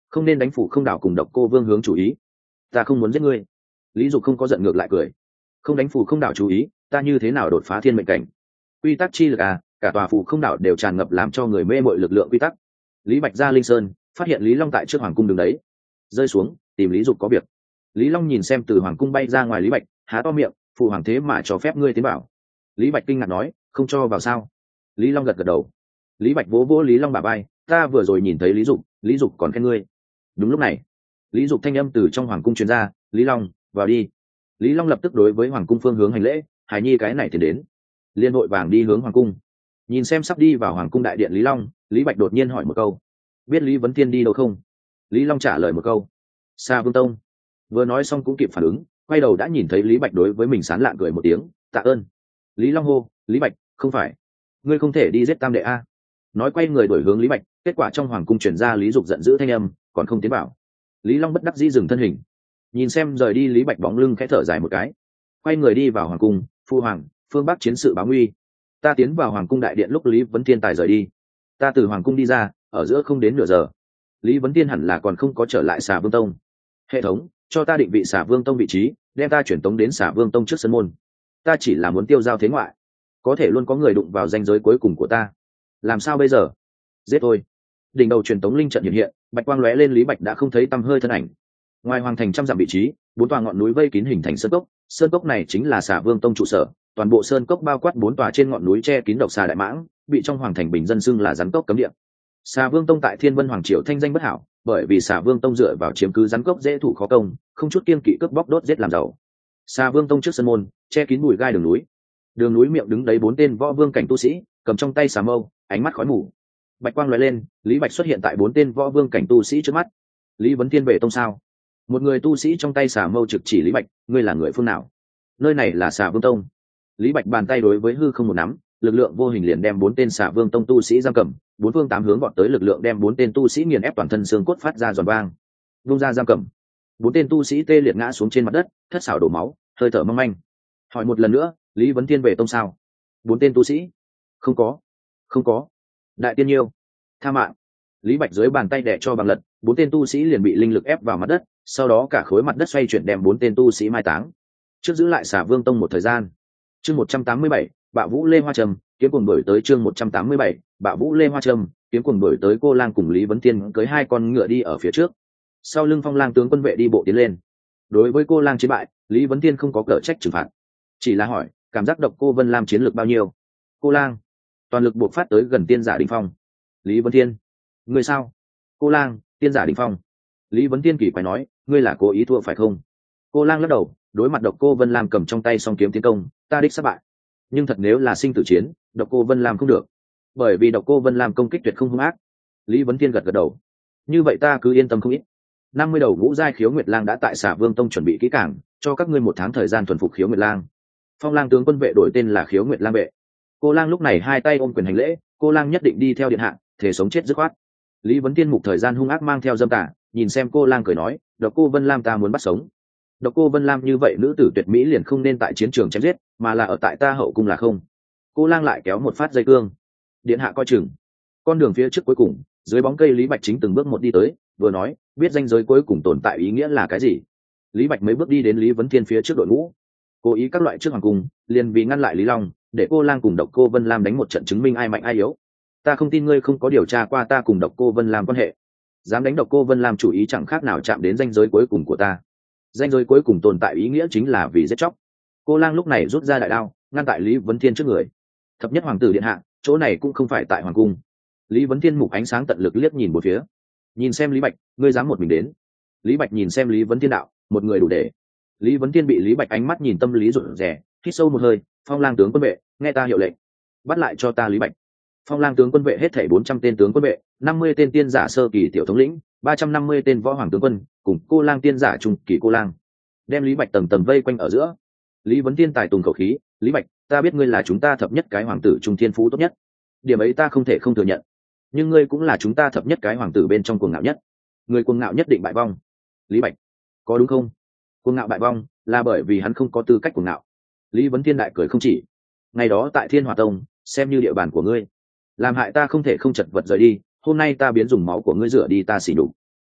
không nên đánh phủ không đảo cùng độc cô vương hướng chủ ý. Ta không muốn giết ngươi. Lý Dục không có giận, ngược lại cười. Không đánh phủ không đảo chú ý, ta như thế nào đột phá thiên mệnh cảnh? Quy tắc chi lực à, cả tòa phủ không đảo đều tràn ngập làm cho người mê mội lực lượng quy tắc. Lý Bạch ra Linh Sơn, phát hiện Lý Long tại trước hoàng cung đứng đấy, rơi xuống tìm Lý Dục có việc. Lý Long nhìn xem từ hoàng cung bay ra ngoài Lý Bạch, há to miệng, phụ hoàng thế mà cho phép ngươi tiến vào. Lý Bạch kinh ngạc nói, không cho vào sao? Lý Long gật gật đầu. Lý Bạch vỗ vỗ Lý Long bả vai, ta vừa rồi nhìn thấy Lý Dục, Lý Dục còn khen ngươi. Đúng lúc này, Lý Dục thanh âm từ trong hoàng cung truyền ra, Lý Long, vào đi. Lý Long lập tức đối với hoàng cung phương hướng hành lễ, Hải Nhi cái này thì đến. Liên hội vàng đi hướng hoàng cung. Nhìn xem sắp đi vào hoàng cung đại điện Lý Long, Lý Bạch đột nhiên hỏi một câu, biết Lý Vấn Thiên đi đâu không? Lý Long trả lời một câu, Sa Vương Tông. Vừa nói xong cũng kịp phản ứng, quay đầu đã nhìn thấy Lý Bạch đối với mình sán lạn cười một tiếng, tạ ơn. Lý Long hô, Lý Bạch, không phải, ngươi không thể đi giết tam đệ a. Nói quay người đổi hướng Lý Bạch, kết quả trong hoàng cung truyền ra Lý Dục giận dữ thanh âm, còn không tiến vào. Lý Long bất đắc dĩ dừng thân hình, nhìn xem rời đi Lý Bạch bóng lưng khẽ thở dài một cái, quay người đi vào hoàng cung. Phu hoàng, phương Bắc chiến sự báo nguy. Ta tiến vào hoàng cung đại điện lúc Lý Vấn Thiên tài rời đi, ta từ hoàng cung đi ra, ở giữa không đến nửa giờ, Lý Vấn Thiên hẳn là còn không có trở lại Xà Vương Tông. Hệ thống, cho ta định vị Xà Vương Tông vị trí, đem ta chuyển tống đến Xà Vương Tông trước sân môn. Ta chỉ là muốn tiêu giao thế ngoại, có thể luôn có người đụng vào ranh giới cuối cùng của ta, làm sao bây giờ? Giết tôi. Đỉnh đầu truyền tống linh trận hiện hiện, bạch quang lóe lên, Lý Bạch đã không thấy tăm hơi thân ảnh. Ngoài hoàng thành trăm dặm vị trí, bốn tòa ngọn núi vây kín hình thành sơn cốc. Sơn cốc này chính là Xà Vương Tông trụ sở, toàn bộ sơn cốc bao quát bốn tòa trên ngọn núi che kín độc xà đại mãng, bị trong hoàng thành bình dân xưng là rắn cốc cấm địa. Xà Vương Tông tại Thiên Vân Hoàng Triều thanh danh bất hảo, bởi vì Xà Vương Tông dựa vào chiếm cứ rắn cốc dễ thủ khó công, không chút kiêng kỵ cướp bóc đốt giết làm giàu. Xà Vương Tông trước sân môn, che kín bụi gai đường núi. Đường núi miệng đứng đấy bốn tên võ vương cảnh tu sĩ, cầm trong tay xà mâu, ánh mắt khói mù. Bạch quang lóe lên, Lý Bạch xuất hiện tại bốn tên võ vương cảnh tu sĩ trước mắt. Lý Vấn Thiên về tông sao? Một người tu sĩ trong tay xà mâu trực chỉ Lý Bạch, ngươi là người phương nào? Nơi này là Xà Vương Tông. Lý Bạch bàn tay đối với hư không một nắm, lực lượng vô hình liền đem bốn tên Xà Vương Tông tu sĩ giam cầm, bốn phương tám hướng vọt tới lực lượng đem bốn tên tu sĩ nghiền ép toàn thân xương cốt phát ra giòn vang. Vung ra giam cầm, bốn tên tu sĩ tê liệt ngã xuống trên mặt đất, thất xảo đổ máu, hơi thở mong manh. Hỏi một lần nữa, Lý Vấn Thiên về tông sao? Bốn tên tu sĩ, không có, không có. Đại tiên nhiêu, tha mạng. Lý Bạch dưới bàn tay đè cho bằng lật, bốn tên tu sĩ liền bị linh lực ép vào mặt đất, sau đó cả khối mặt đất xoay chuyển đem bốn tên tu sĩ mai táng. Trước giữ lại Xà Vương Tông một thời gian. Chương một trăm tám mươi bảy, Bạo Vũ Lê Hoa Trầm, kiếm cuồng đổi tới chương một trăm tám mươi bảy, Bạo Vũ Lê Hoa Trầm, kiếm cuồng đổi tới. Cô Lang cùng Lý Vấn Thiên cưới hai con ngựa đi ở phía trước, sau lưng Phong Lang tướng quân vệ đi bộ tiến lên. Đối với Cô Lang chiến bại, Lý Vấn Thiên không có cỡ trách trừng phạt, chỉ là hỏi, cảm giác Độc Cô Vân Lam chiến lược bao nhiêu? Cô Lang, toàn lực buộc phát tới gần tiên giả đỉnh phong. Lý Vấn Thiên, ngươi sao? Cô Lang, tiên giả đỉnh phong. Lý Vấn Thiên kỳ quái nói, ngươi là cố ý thua phải không? Cô Lang lắc đầu, đối mặt Độc Cô Vân Lam cầm trong tay song kiếm tiến công, ta đích thất bại. Nhưng thật nếu là sinh tử chiến, Độc Cô Vân Lam không được, bởi vì Độc Cô Vân Lam công kích tuyệt không hung ác. Lý Vấn Thiên gật gật đầu, như vậy ta cứ yên tâm không ít. năm mươi đầu ngũ giai khiếu nguyệt lang đã tại Xà Vương Tông chuẩn bị kỹ càng, cho các ngươi một tháng thời gian thuần phục khiếu nguyệt lang. Phong Lang tướng quân vệ đổi tên là khiếu nguyệt lang vệ. Cô Lang lúc này hai tay ôm quyền hành lễ, cô Lang nhất định đi theo điện hạ, thể sống chết dứt khoát. Lý Vấn Thiên mục thời gian hung ác mang theo dâm tả, nhìn xem cô Lang cười nói, Độc Cô Vân Lam ta muốn bắt sống. Độc Cô Vân Lam như vậy nữ tử tuyệt mỹ liền không nên tại chiến trường chém giết, mà là ở tại ta hậu cung là không. Cô Lang lại kéo một phát dây cương, điện hạ coi chừng. Con đường phía trước cuối cùng, dưới bóng cây Lý Bạch chính từng bước một đi tới, vừa nói, biết ranh giới cuối cùng tồn tại ý nghĩa là cái gì. Lý Bạch mấy bước đi đến Lý Vấn Thiên phía trước đội ngũ, cố ý các loại trước hoàng cung, liền vì ngăn lại Lý Long, để cô Lang cùng Độc Cô Vân Lam đánh một trận chứng minh ai mạnh ai yếu. Ta không tin ngươi không có điều tra qua ta cùng Độc Cô Vân Lam quan hệ, dám đánh Độc Cô Vân Lam chủ ý chẳng khác nào chạm đến ranh giới cuối cùng của ta. Ranh giới cuối cùng tồn tại ý nghĩa chính là vì giết chóc. Cô Lang lúc này rút ra đại đao, ngăn tại Lý Vấn Thiên trước người. Thập nhất hoàng tử điện hạ, chỗ này cũng không phải tại hoàng cung. Lý Vấn Thiên mục ánh sáng tận lực liếc nhìn một phía, nhìn xem Lý Bạch, ngươi dám một mình đến? Lý Bạch nhìn xem Lý Vấn Thiên đạo, một người đủ để. Lý Vấn Thiên bị Lý Bạch ánh mắt nhìn tâm lý rụt rè, hít sâu một hơi, Phong Lang tướng quân vệ, nghe ta hiệu lệnh, bắt lại cho ta Lý Bạch. Phong Lang tướng quân vệ hết thảy bốn trăm tên tướng quân vệ, năm mươi tên tiên giả sơ kỳ tiểu thống lĩnh, ba trăm năm mươi tên võ hoàng tướng quân, cùng cô Lang tiên giả trung kỳ cô Lang, đem Lý Bạch tầng tầng vây quanh ở giữa. Lý Vấn Thiên tài tùng khẩu khí, Lý Bạch, ta biết ngươi là chúng ta thập nhất cái hoàng tử trung thiên phú tốt nhất, điểm ấy ta không thể không thừa nhận, nhưng ngươi cũng là chúng ta thập nhất cái hoàng tử bên trong cuồng ngạo nhất, người cuồng ngạo nhất định bại vong. Lý Bạch, có đúng không? Cuồng ngạo bại vong là bởi vì hắn không có tư cách cuồng ngạo. Lý Vấn Thiên đại cười không chỉ, ngày đó tại Thiên Hỏa Tông, xem như địa bàn của ngươi, làm hại ta không thể không chật vật rời đi, hôm nay ta biến dùng máu của ngươi rửa đi ta xỉ nhục.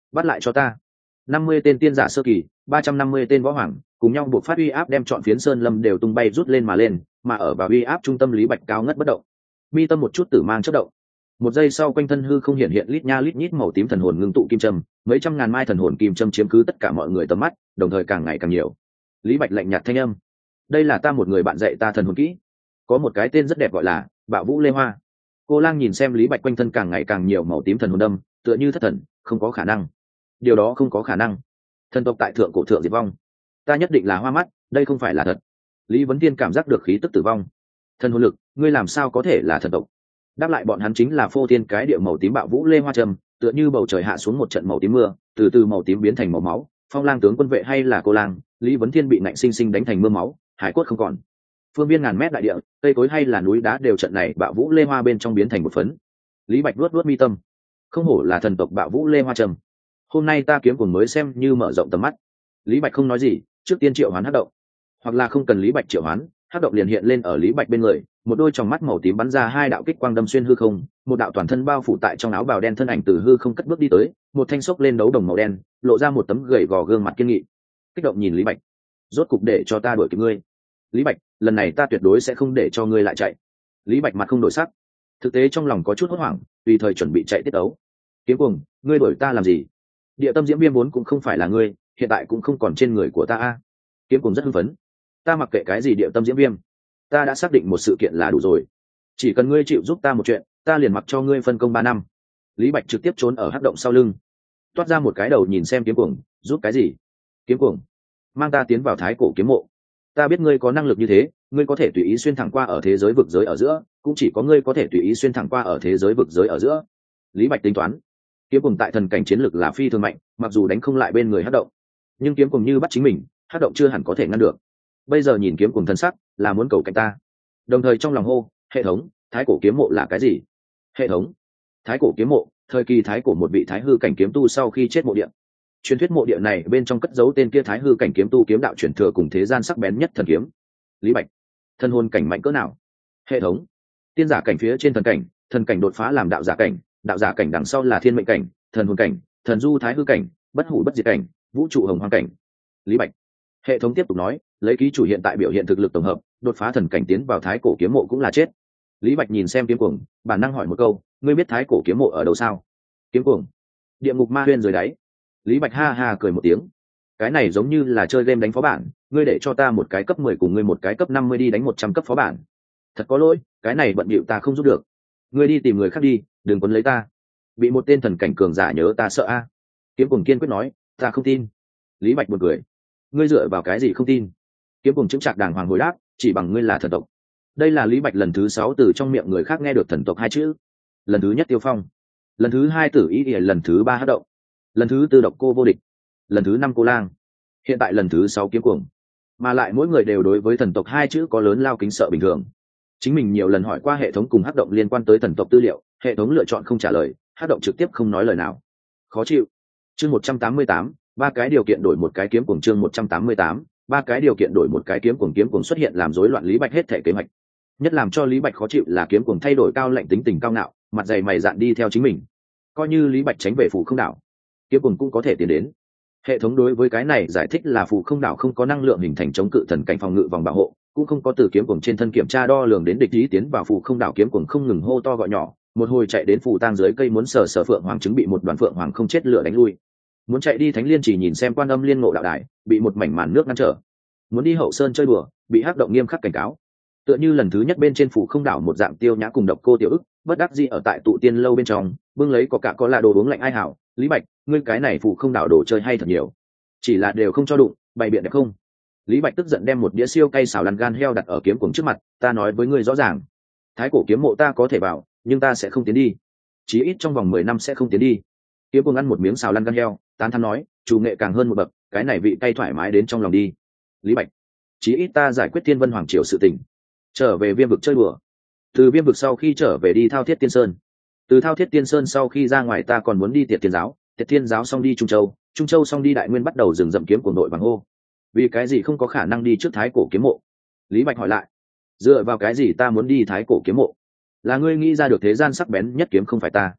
bắt lại cho ta. Năm mươi tên tiên giả sơ kỳ, ba trăm năm mươi tên võ hoàng, cùng nhau buộc phát uy áp đem chọn phiến sơn lâm đều tung bay rút lên mà lên, mà ở vào uy áp trung tâm Lý Bạch cao ngất bất động. Mi tâm một chút tử mang chớp động. Một giây sau quanh thân hư không hiện hiện lít nha lít nhít màu tím thần hồn ngưng tụ kim châm, mấy trăm ngàn mai thần hồn kim châm chiếm cứ tất cả mọi người tầm mắt, đồng thời càng ngày càng nhiều. Lý Bạch lạnh nhạt thanh âm: đây là ta một người bạn dạy ta thần hồn kỹ, có một cái tên rất đẹp gọi là Bạo Vũ Lê Hoa. Cô Lang nhìn xem Lý Bạch quanh thân càng ngày càng nhiều màu tím thần hồn đâm, tựa như thất thần, không có khả năng. Điều đó không có khả năng. Thần tộc tại thượng cổ thượng diệt vong, ta nhất định là hoa mắt, đây không phải là thật. Lý Vấn Tiên cảm giác được khí tức tử vong. Thần hồn lực, ngươi làm sao có thể là thần tộc? Đáp lại bọn hắn chính là phô thiên cái địa màu tím Bạo Vũ Lê Hoa trầm, tựa như bầu trời hạ xuống một trận màu tím mưa, từ từ màu tím biến thành màu máu. Phong Lang tướng quân vệ hay là Cô Lang, Lý Vấn Thiên bị nạnh sinh sinh đánh thành mưa máu, hải cốt không còn. Phương viên ngàn mét đại địa, cây cối hay là núi đá đều trận này Bạo Vũ Lê Hoa bên trong biến thành một phấn. Lý Bạch luốt luốt mi tâm, không hổ là thần tộc Bạo Vũ Lê Hoa trầm. Hôm nay ta kiếm cuồng mới xem như mở rộng tầm mắt. Lý Bạch không nói gì, trước tiên triệu hoán hắc động, hoặc là không cần Lý Bạch triệu hoán, hắc động liền hiện lên ở Lý Bạch bên người, một đôi tròng mắt màu tím bắn ra hai đạo kích quang đâm xuyên hư không, một đạo toàn thân bao phủ tại trong áo bào đen thân ảnh từ hư không cất bước đi tới, một thanh xốc lên đấu đồng màu đen, lộ ra một tấm gầy gò gương mặt kiên nghị. Kích động nhìn Lý Bạch, rốt cục để cho ta đuổi kịp ngươi. Lý Bạch, lần này ta tuyệt đối sẽ không để cho ngươi lại chạy. Lý Bạch mặt không đổi sắc, thực tế trong lòng có chút hốt hoảng, tùy thời chuẩn bị chạy tiết ấu. Kiếm cuồng, ngươi đuổi ta làm gì? Địa tâm diễm viêm vốn cũng không phải là ngươi, hiện tại cũng không còn trên người của ta a. Kiếm cuồng rất hưng phấn, ta mặc kệ cái gì địa tâm diễm viêm, ta đã xác định một sự kiện là đủ rồi, chỉ cần ngươi chịu giúp ta một chuyện, ta liền mặc cho ngươi phân công ba năm. Lý Bạch trực tiếp trốn ở hắc động sau lưng, toát ra một cái đầu nhìn xem kiếm cuồng, giúp cái gì? Kiếm cuồng, mang ta tiến vào thái cổ kiếm mộ. Ta biết ngươi có năng lực như thế, ngươi có thể tùy ý xuyên thẳng qua ở thế giới vực giới ở giữa, cũng chỉ có ngươi có thể tùy ý xuyên thẳng qua ở thế giới vực giới ở giữa. Lý Bạch tính toán, kiếm cuồng tại thần cảnh chiến lực là phi thường mạnh, mặc dù đánh không lại bên người hắc động, nhưng kiếm cuồng như bắt chính mình, hắc động chưa hẳn có thể ngăn được. Bây giờ nhìn kiếm cuồng thân sắc, là muốn cầu cạnh ta. Đồng thời trong lòng hô, hệ thống, thái cổ kiếm mộ là cái gì? Hệ thống, thái cổ kiếm mộ, thời kỳ thái cổ một vị thái hư cảnh kiếm tu sau khi chết mộ địa. Truyền thuyết mộ địa này bên trong cất giấu tên kia thái hư cảnh kiếm tu kiếm đạo truyền thừa cùng thế gian sắc bén nhất thần kiếm. Lý Bạch, thân hồn cảnh mạnh cỡ nào? Hệ thống, tiên giả cảnh phía trên thần cảnh, thần cảnh đột phá làm đạo giả cảnh, đạo giả cảnh đằng sau là thiên mệnh cảnh, thần hồn cảnh, thần du thái hư cảnh, bất hủ bất diệt cảnh, vũ trụ hồng hoang cảnh. Lý Bạch, hệ thống tiếp tục nói, lấy ký chủ hiện tại biểu hiện thực lực tổng hợp, đột phá thần cảnh tiến vào thái cổ kiếm mộ cũng là chết. Lý Bạch nhìn xem kiếm cuồng, bản năng hỏi một câu, ngươi biết thái cổ kiếm mộ ở đâu sao? Kiếm cuồng, địa ngục ma huyên dưới đáy. Lý Bạch ha ha cười một tiếng, cái này giống như là chơi game đánh phó bản, ngươi để cho ta một cái cấp mười cùng ngươi một cái cấp năm mươi đi đánh một trăm cấp phó bản. Thật có lỗi, cái này bận bịu ta không giúp được. Ngươi đi tìm người khác đi, đừng quấn lấy ta. Bị một tên thần cảnh cường giả nhớ ta sợ a. Kiếm cuồng kiên quyết nói, ta không tin. Lý Bạch buồn cười, ngươi dựa vào cái gì không tin? Kiếm cuồng chứng trạc đàng hoàng hồi đáp, chỉ bằng ngươi là thần tộc. Đây là Lý Bạch lần thứ sáu từ trong miệng người khác nghe được thần tộc hai chữ. Lần thứ nhất Tiêu Phong, lần thứ hai Tử Ý, lần thứ ba Hắc Động, lần thứ tư Độc Cô Vô Địch, lần thứ năm Cô Lang, hiện tại lần thứ sáu Kiếm cuồng. Mà lại mỗi người đều đối với thần tộc hai chữ có lớn lao kính sợ bình thường. Chính mình nhiều lần hỏi qua hệ thống cùng Hắc Động liên quan tới thần tộc tư liệu, hệ thống lựa chọn không trả lời, Hắc Động trực tiếp không nói lời nào. Khó chịu. Chương một trăm tám mươi tám, ba cái điều kiện đổi một cái kiếm cuồng. Chương một trăm tám mươi tám, ba cái điều kiện đổi một cái kiếm cuồng. Kiếm cuồng xuất hiện làm rối loạn Lý Bạch hết thể kế hoạch. Nhất làm cho Lý Bạch khó chịu là kiếm cuồng thay đổi cao lạnh tính tình cao ngạo, mặt dày mày dạn đi theo chính mình. Coi như Lý Bạch tránh về phủ không đảo, kiếm cuồng cũng có thể tiến đến. Hệ thống đối với cái này giải thích là phù không đảo không có năng lượng hình thành chống cự thần cảnh phòng ngự vòng bảo hộ, cũng không có từ kiếm cuồng trên thân kiểm tra đo lường đến địch ý tiến vào phù không đảo. Kiếm cuồng không ngừng hô to gọi nhỏ, một hồi chạy đến phù tang dưới cây muốn sờ sờ phượng hoàng trứng bị một đoàn phượng hoàng không chết lửa đánh lui, muốn chạy đi thánh liên chỉ nhìn xem quan âm liên ngộ đạo đài, bị một mảnh màn nước ngăn trở, muốn đi hậu sơn chơi đùa, bị Hắc Động nghiêm khắc cảnh cáo. Tựa như lần thứ nhất bên trên phù không đảo một dạng Tiêu Nhã cùng Độc Cô Tiểu Ức bất đắc dĩ ở tại tụ tiên lâu bên trong, bưng lấy có cả có là đồ uống lạnh ai hảo. Lý Bạch, ngươi cái này phù không đảo đồ chơi hay thật nhiều, chỉ là đều không cho đụng, bày biện đẹp không? Lý Bạch tức giận đem một đĩa siêu cay xào lăn gan heo đặt ở kiếm cuồng trước mặt, ta nói với ngươi rõ ràng, thái cổ kiếm mộ ta có thể vào, nhưng ta sẽ không tiến đi, chí ít trong vòng mười năm sẽ không tiến đi. Kiếm cuồng ăn một miếng xào lăn gan heo, tán thán nói, chủ nghệ càng hơn một bậc, cái này vị cay thoải mái đến trong lòng đi. Lý Bạch, chí ít ta giải quyết Thiên Vân Hoàng triều sự tình, trở về Viêm vực chơi đùa. Từ Viêm vực sau khi trở về đi Thao Thiết Tiên Sơn, từ Thao Thiết Tiên Sơn sau khi ra ngoài ta còn muốn đi Tiệt Thiên giáo, Tiệt Thiên giáo xong đi Trung Châu, Trung Châu xong đi Đại Nguyên, bắt đầu dừng dậm kiếm của nội bằng hô. Vì cái gì không có khả năng đi trước thái cổ kiếm mộ? Lý Bạch hỏi lại. Dựa vào cái gì ta muốn đi thái cổ kiếm mộ? Là ngươi nghĩ ra được thế gian sắc bén nhất kiếm không phải ta.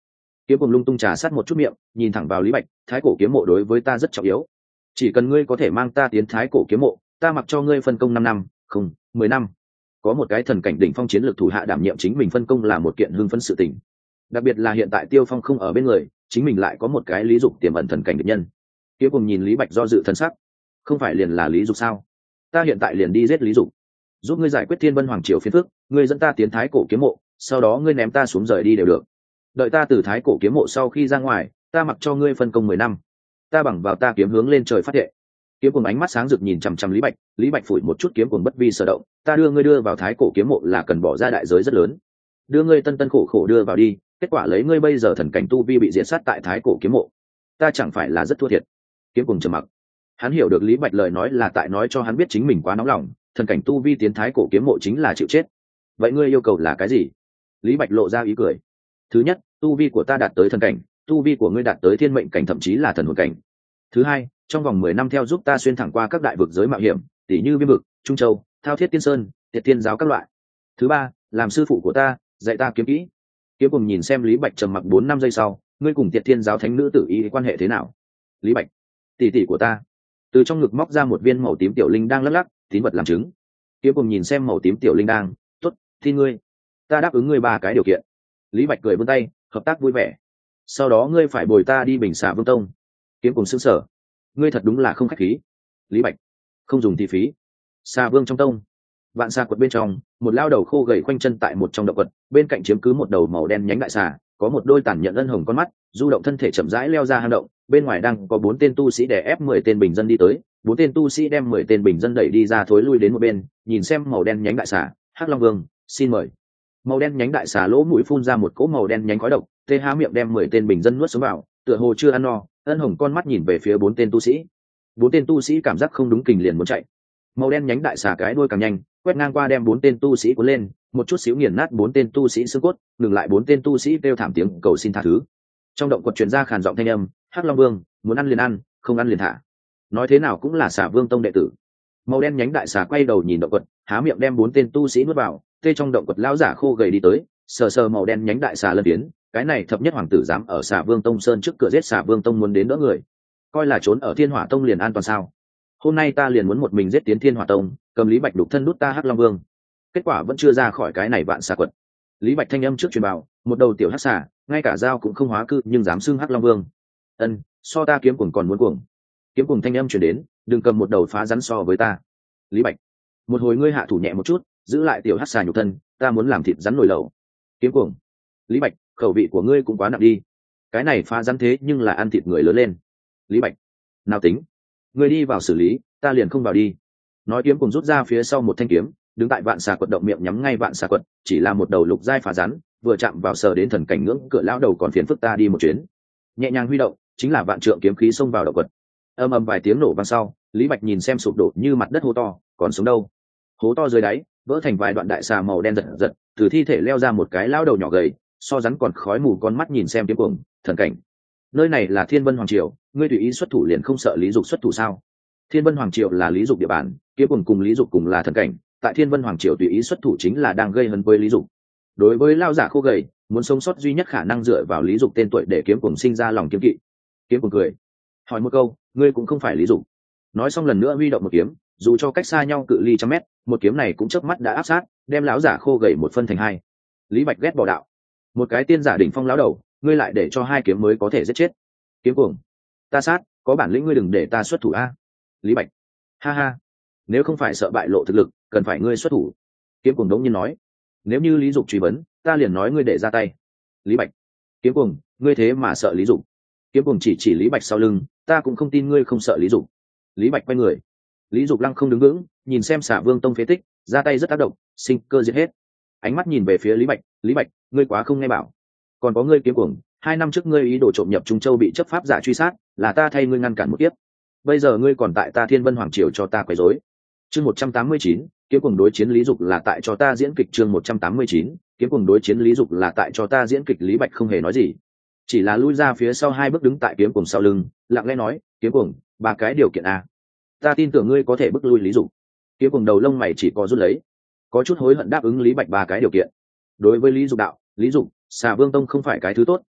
Kiếm Cuồng lung tung trà sát một chút miệng, nhìn thẳng vào Lý Bạch, thái cổ kiếm mộ đối với ta rất trọng yếu, chỉ cần ngươi có thể mang ta tiến thái cổ kiếm mộ, ta mặc cho ngươi phân công năm năm, không mười năm. Có một cái thần cảnh đỉnh phong chiến lược thủ hạ đảm nhiệm chính mình phân công là một kiện hưng phấn sự tình, đặc biệt là hiện tại Tiêu Phong không ở bên người, chính mình lại có một cái Lý Dục tiềm ẩn thần cảnh địch nhân. Kiếm Cuồng nhìn Lý Bạch do dự thần sắc, không phải liền là Lý Dục sao? Ta hiện tại liền đi giết Lý Dục, giúp ngươi giải quyết Thiên Vân Hoàng triều phiền phức, ngươi dẫn ta tiến thái cổ kiếm mộ, sau đó ngươi ném ta xuống rời đi đều được. Đợi ta từ thái cổ kiếm mộ sau khi ra ngoài, ta mặc cho ngươi phân công mười năm, ta bằng vào ta kiếm hướng lên trời phát thệ. Kiếm Cuồng ánh mắt sáng rực nhìn chằm chằm Lý Bạch, Lý Bạch phủi một chút Kiếm Cuồng bất vi sở động, ta đưa ngươi đưa vào thái cổ kiếm mộ là cần bỏ ra đại giới rất lớn, đưa ngươi tân tân khổ khổ đưa vào đi, kết quả lấy ngươi bây giờ thần cảnh tu vi bị diệt sát tại thái cổ kiếm mộ, ta chẳng phải là rất thua thiệt? Kiếm Cuồng trầm mặc, hắn hiểu được Lý Bạch lời nói là tại nói cho hắn biết chính mình quá nóng lòng, thần cảnh tu vi tiến thái cổ kiếm mộ chính là chịu chết. Vậy ngươi yêu cầu là cái gì? Lý Bạch lộ ra ý cười. Thứ nhất, tu vi của ta đạt tới thần cảnh, tu vi của ngươi đạt tới thiên mệnh cảnh thậm chí là thần hồn cảnh. Thứ hai, trong vòng mười năm theo giúp ta xuyên thẳng qua các đại vực giới mạo hiểm, tỷ như Viêm vực, Trung Châu, Thao Thiết Tiên Sơn, Tiệt Tiên giáo các loại. Thứ ba, làm sư phụ của ta, dạy ta kiếm kỹ. Kiếm Cuồng nhìn xem Lý Bạch trầm mặc bốn năm giây sau, ngươi cùng Tiệt Tiên giáo thánh nữ tử ý quan hệ thế nào? Lý Bạch, tỷ tỷ của ta. Từ trong ngực móc ra một viên màu tím tiểu linh đang lắc lắc, tín vật làm chứng. Kiếm Cuồng nhìn xem màu tím tiểu linh đang, tốt, thì ngươi, ta đáp ứng ngươi ba cái điều kiện. Lý Bạch cười vươn tay, hợp tác vui vẻ. Sau đó ngươi phải bồi ta đi Bình Xà Vương tông. Kiếm Cuồng sững sờ, ngươi thật đúng là không khách khí. Lý Bạch, không dùng thì phí. Xà Vương trong tông, vạn xà quật bên trong, một lao đầu khô gầy khoanh chân tại một trong động quật, bên cạnh chiếm cứ một đầu màu đen nhánh đại xà, có một đôi tản nhận ân hồng con mắt, du động thân thể chậm rãi leo ra hang động. Bên ngoài đang có bốn tên tu sĩ đè ép mười tên bình dân đi tới, bốn tên tu sĩ đem mười tên bình dân đẩy đi ra thối lui đến một bên, nhìn xem màu đen nhánh đại xà, Hắc Long Vương, xin mời. Màu đen nhánh đại xà lỗ mũi phun ra một cỗ màu đen nhánh khói độc, tê há miệng đem mười tên bình dân nuốt xuống vào, tựa hồ chưa ăn no, ân hồng con mắt nhìn về phía bốn tên tu sĩ. Bốn tên tu sĩ cảm giác không đúng kình liền muốn chạy. Màu đen nhánh đại xà cái đuôi càng nhanh, quét ngang qua đem bốn tên tu sĩ cuốn lên, một chút xíu nghiền nát bốn tên tu sĩ xương cốt, ngừng lại bốn tên tu sĩ kêu thảm tiếng cầu xin tha thứ. Trong động quật truyền ra khàn giọng thanh âm, Hắc Long Vương, muốn ăn liền ăn, không ăn liền thả. Nói thế nào cũng là Xà Vương tông đệ tử. Màu đen nhánh đại xà quay đầu nhìn động quật, há miệng đem bốn tên tu sĩ nuốt vào, tê trong động quật lão giả khô gầy đi tới, sờ sờ màu đen nhánh đại xà lân tiến, cái này thập nhất hoàng tử dám ở Xà Vương tông sơn trước cửa giết Xà Vương tông muốn đến đỡ người, coi là trốn ở Thiên Hỏa tông liền an toàn sao? Hôm nay ta liền muốn một mình giết tiến Thiên Hỏa tông, cầm Lý Bạch đục thân đút ta Hắc Long Vương. Kết quả vẫn chưa ra khỏi cái này vạn xà quật. Lý Bạch thanh âm trước truyền bảo, một đầu tiểu hắc xà, ngay cả dao cũng không hóa cư nhưng dám xưng Hắc Long Vương. Ân, so ta Kiếm Cuồng còn muốn cuồng. Kiếm Cuồng thanh âm truyền đến, đừng cầm một đầu phá rắn so với ta. Lý Bạch, một hồi ngươi hạ thủ nhẹ một chút, giữ lại tiểu hắc xà nhục thân, ta muốn làm thịt rắn nồi lẩu. Kiếm Cuồng, Lý Bạch, khẩu vị của ngươi cũng quá nặng đi, cái này phá rắn thế nhưng là ăn thịt người lớn lên. Lý Bạch, nào tính, ngươi đi vào xử lý, ta liền không vào đi. Nói Kiếm Cuồng rút ra phía sau một thanh kiếm, đứng tại vạn xà quật động miệng nhắm ngay vạn xà quật, chỉ là một đầu lục giai phá rắn, vừa chạm vào sờ đến thần cảnh ngưỡng cửa lão đầu còn phiền phức ta đi một chuyến. Nhẹ nhàng huy động, chính là vạn trượng kiếm khí xông vào động quật. Âm ầm vài tiếng nổ vang sau, Lý Bạch nhìn xem sụp đổ như mặt đất hố to, còn sống đâu? Hố to dưới đáy, vỡ thành vài đoạn đại xà màu đen giật giật, từ thi thể leo ra một cái lão đầu nhỏ gầy, so rắn còn khói mù con mắt nhìn xem Kiếm Cuồng, thần cảnh. Nơi này là Thiên Vân Hoàng triều, ngươi tùy ý xuất thủ liền không sợ Lý Dục xuất thủ sao? Thiên Vân Hoàng triều là Lý Dục địa bàn, Kiếm Cuồng cùng Lý Dục cùng là thần cảnh, tại Thiên Vân Hoàng triều tùy ý xuất thủ chính là đang gây hấn với Lý Dục. Đối với lão giả khô gầy, muốn sống sót duy nhất khả năng dựa vào Lý Dục tên tuổi để Kiếm Cuồng sinh ra lòng kiếm kỵ. Kiếm Cuồng cười, hỏi một câu, ngươi cũng không phải Lý Dục. Nói xong lần nữa huy động một kiếm, dù cho cách xa nhau cự ly trăm mét, một kiếm này cũng chớp mắt đã áp sát, đem lão giả khô gầy một phân thành hai. Lý Bạch ghét bỏ đạo, một cái tiên giả đỉnh phong lão đầu, ngươi lại để cho hai kiếm mới có thể giết chết. Kiếm Cuồng, ta sát, có bản lĩnh ngươi đừng để ta xuất thủ a. Lý Bạch, ha ha, nếu không phải sợ bại lộ thực lực, cần phải ngươi xuất thủ. Kiếm Cuồng đống nhiên nói, nếu như Lý Dục truy vấn, ta liền nói ngươi để ra tay. Lý Bạch, Kiếm Cuồng, ngươi thế mà sợ Lý Dục? Kiếm Cuồng chỉ chỉ Lý Bạch sau lưng, ta cũng không tin ngươi không sợ Lý Dục. Lý Bạch quay người, Lý Dục lăng không đứng vững, nhìn xem Xà Vương tông phế tích, ra tay rất tác động, sinh cơ diệt hết. Ánh mắt nhìn về phía Lý Bạch, Lý Bạch, ngươi quá không nghe bảo. Còn có ngươi Kiếm Cuồng, hai năm trước ngươi ý đồ trộm nhập Trung Châu bị chấp pháp giả truy sát, là ta thay ngươi ngăn cản một kiếp. Bây giờ ngươi còn tại ta Thiên Vân Hoàng triều cho ta quấy rối. Chương một trăm tám mươi chín, Kiếm Cuồng đối chiến Lý Dục là tại cho ta diễn kịch. Chương một trăm tám mươi chín, Kiếm Cuồng đối chiến Lý Dục là tại cho ta diễn kịch. Lý Bạch không hề nói gì, chỉ là lui ra phía sau hai bước đứng tại Kiếm Cuồng sau lưng, lặng lẽ nói, Kiếm Cuồng, ba cái điều kiện a, ta tin tưởng ngươi có thể bức lui Lý Dục. Kiếm Cuồng đầu lông mày chỉ có rút lấy, có chút hối hận đáp ứng Lý Bạch ba cái điều kiện. Đối với Lý Dục đạo, Lý Dục, Xà Vương tông không phải cái thứ tốt,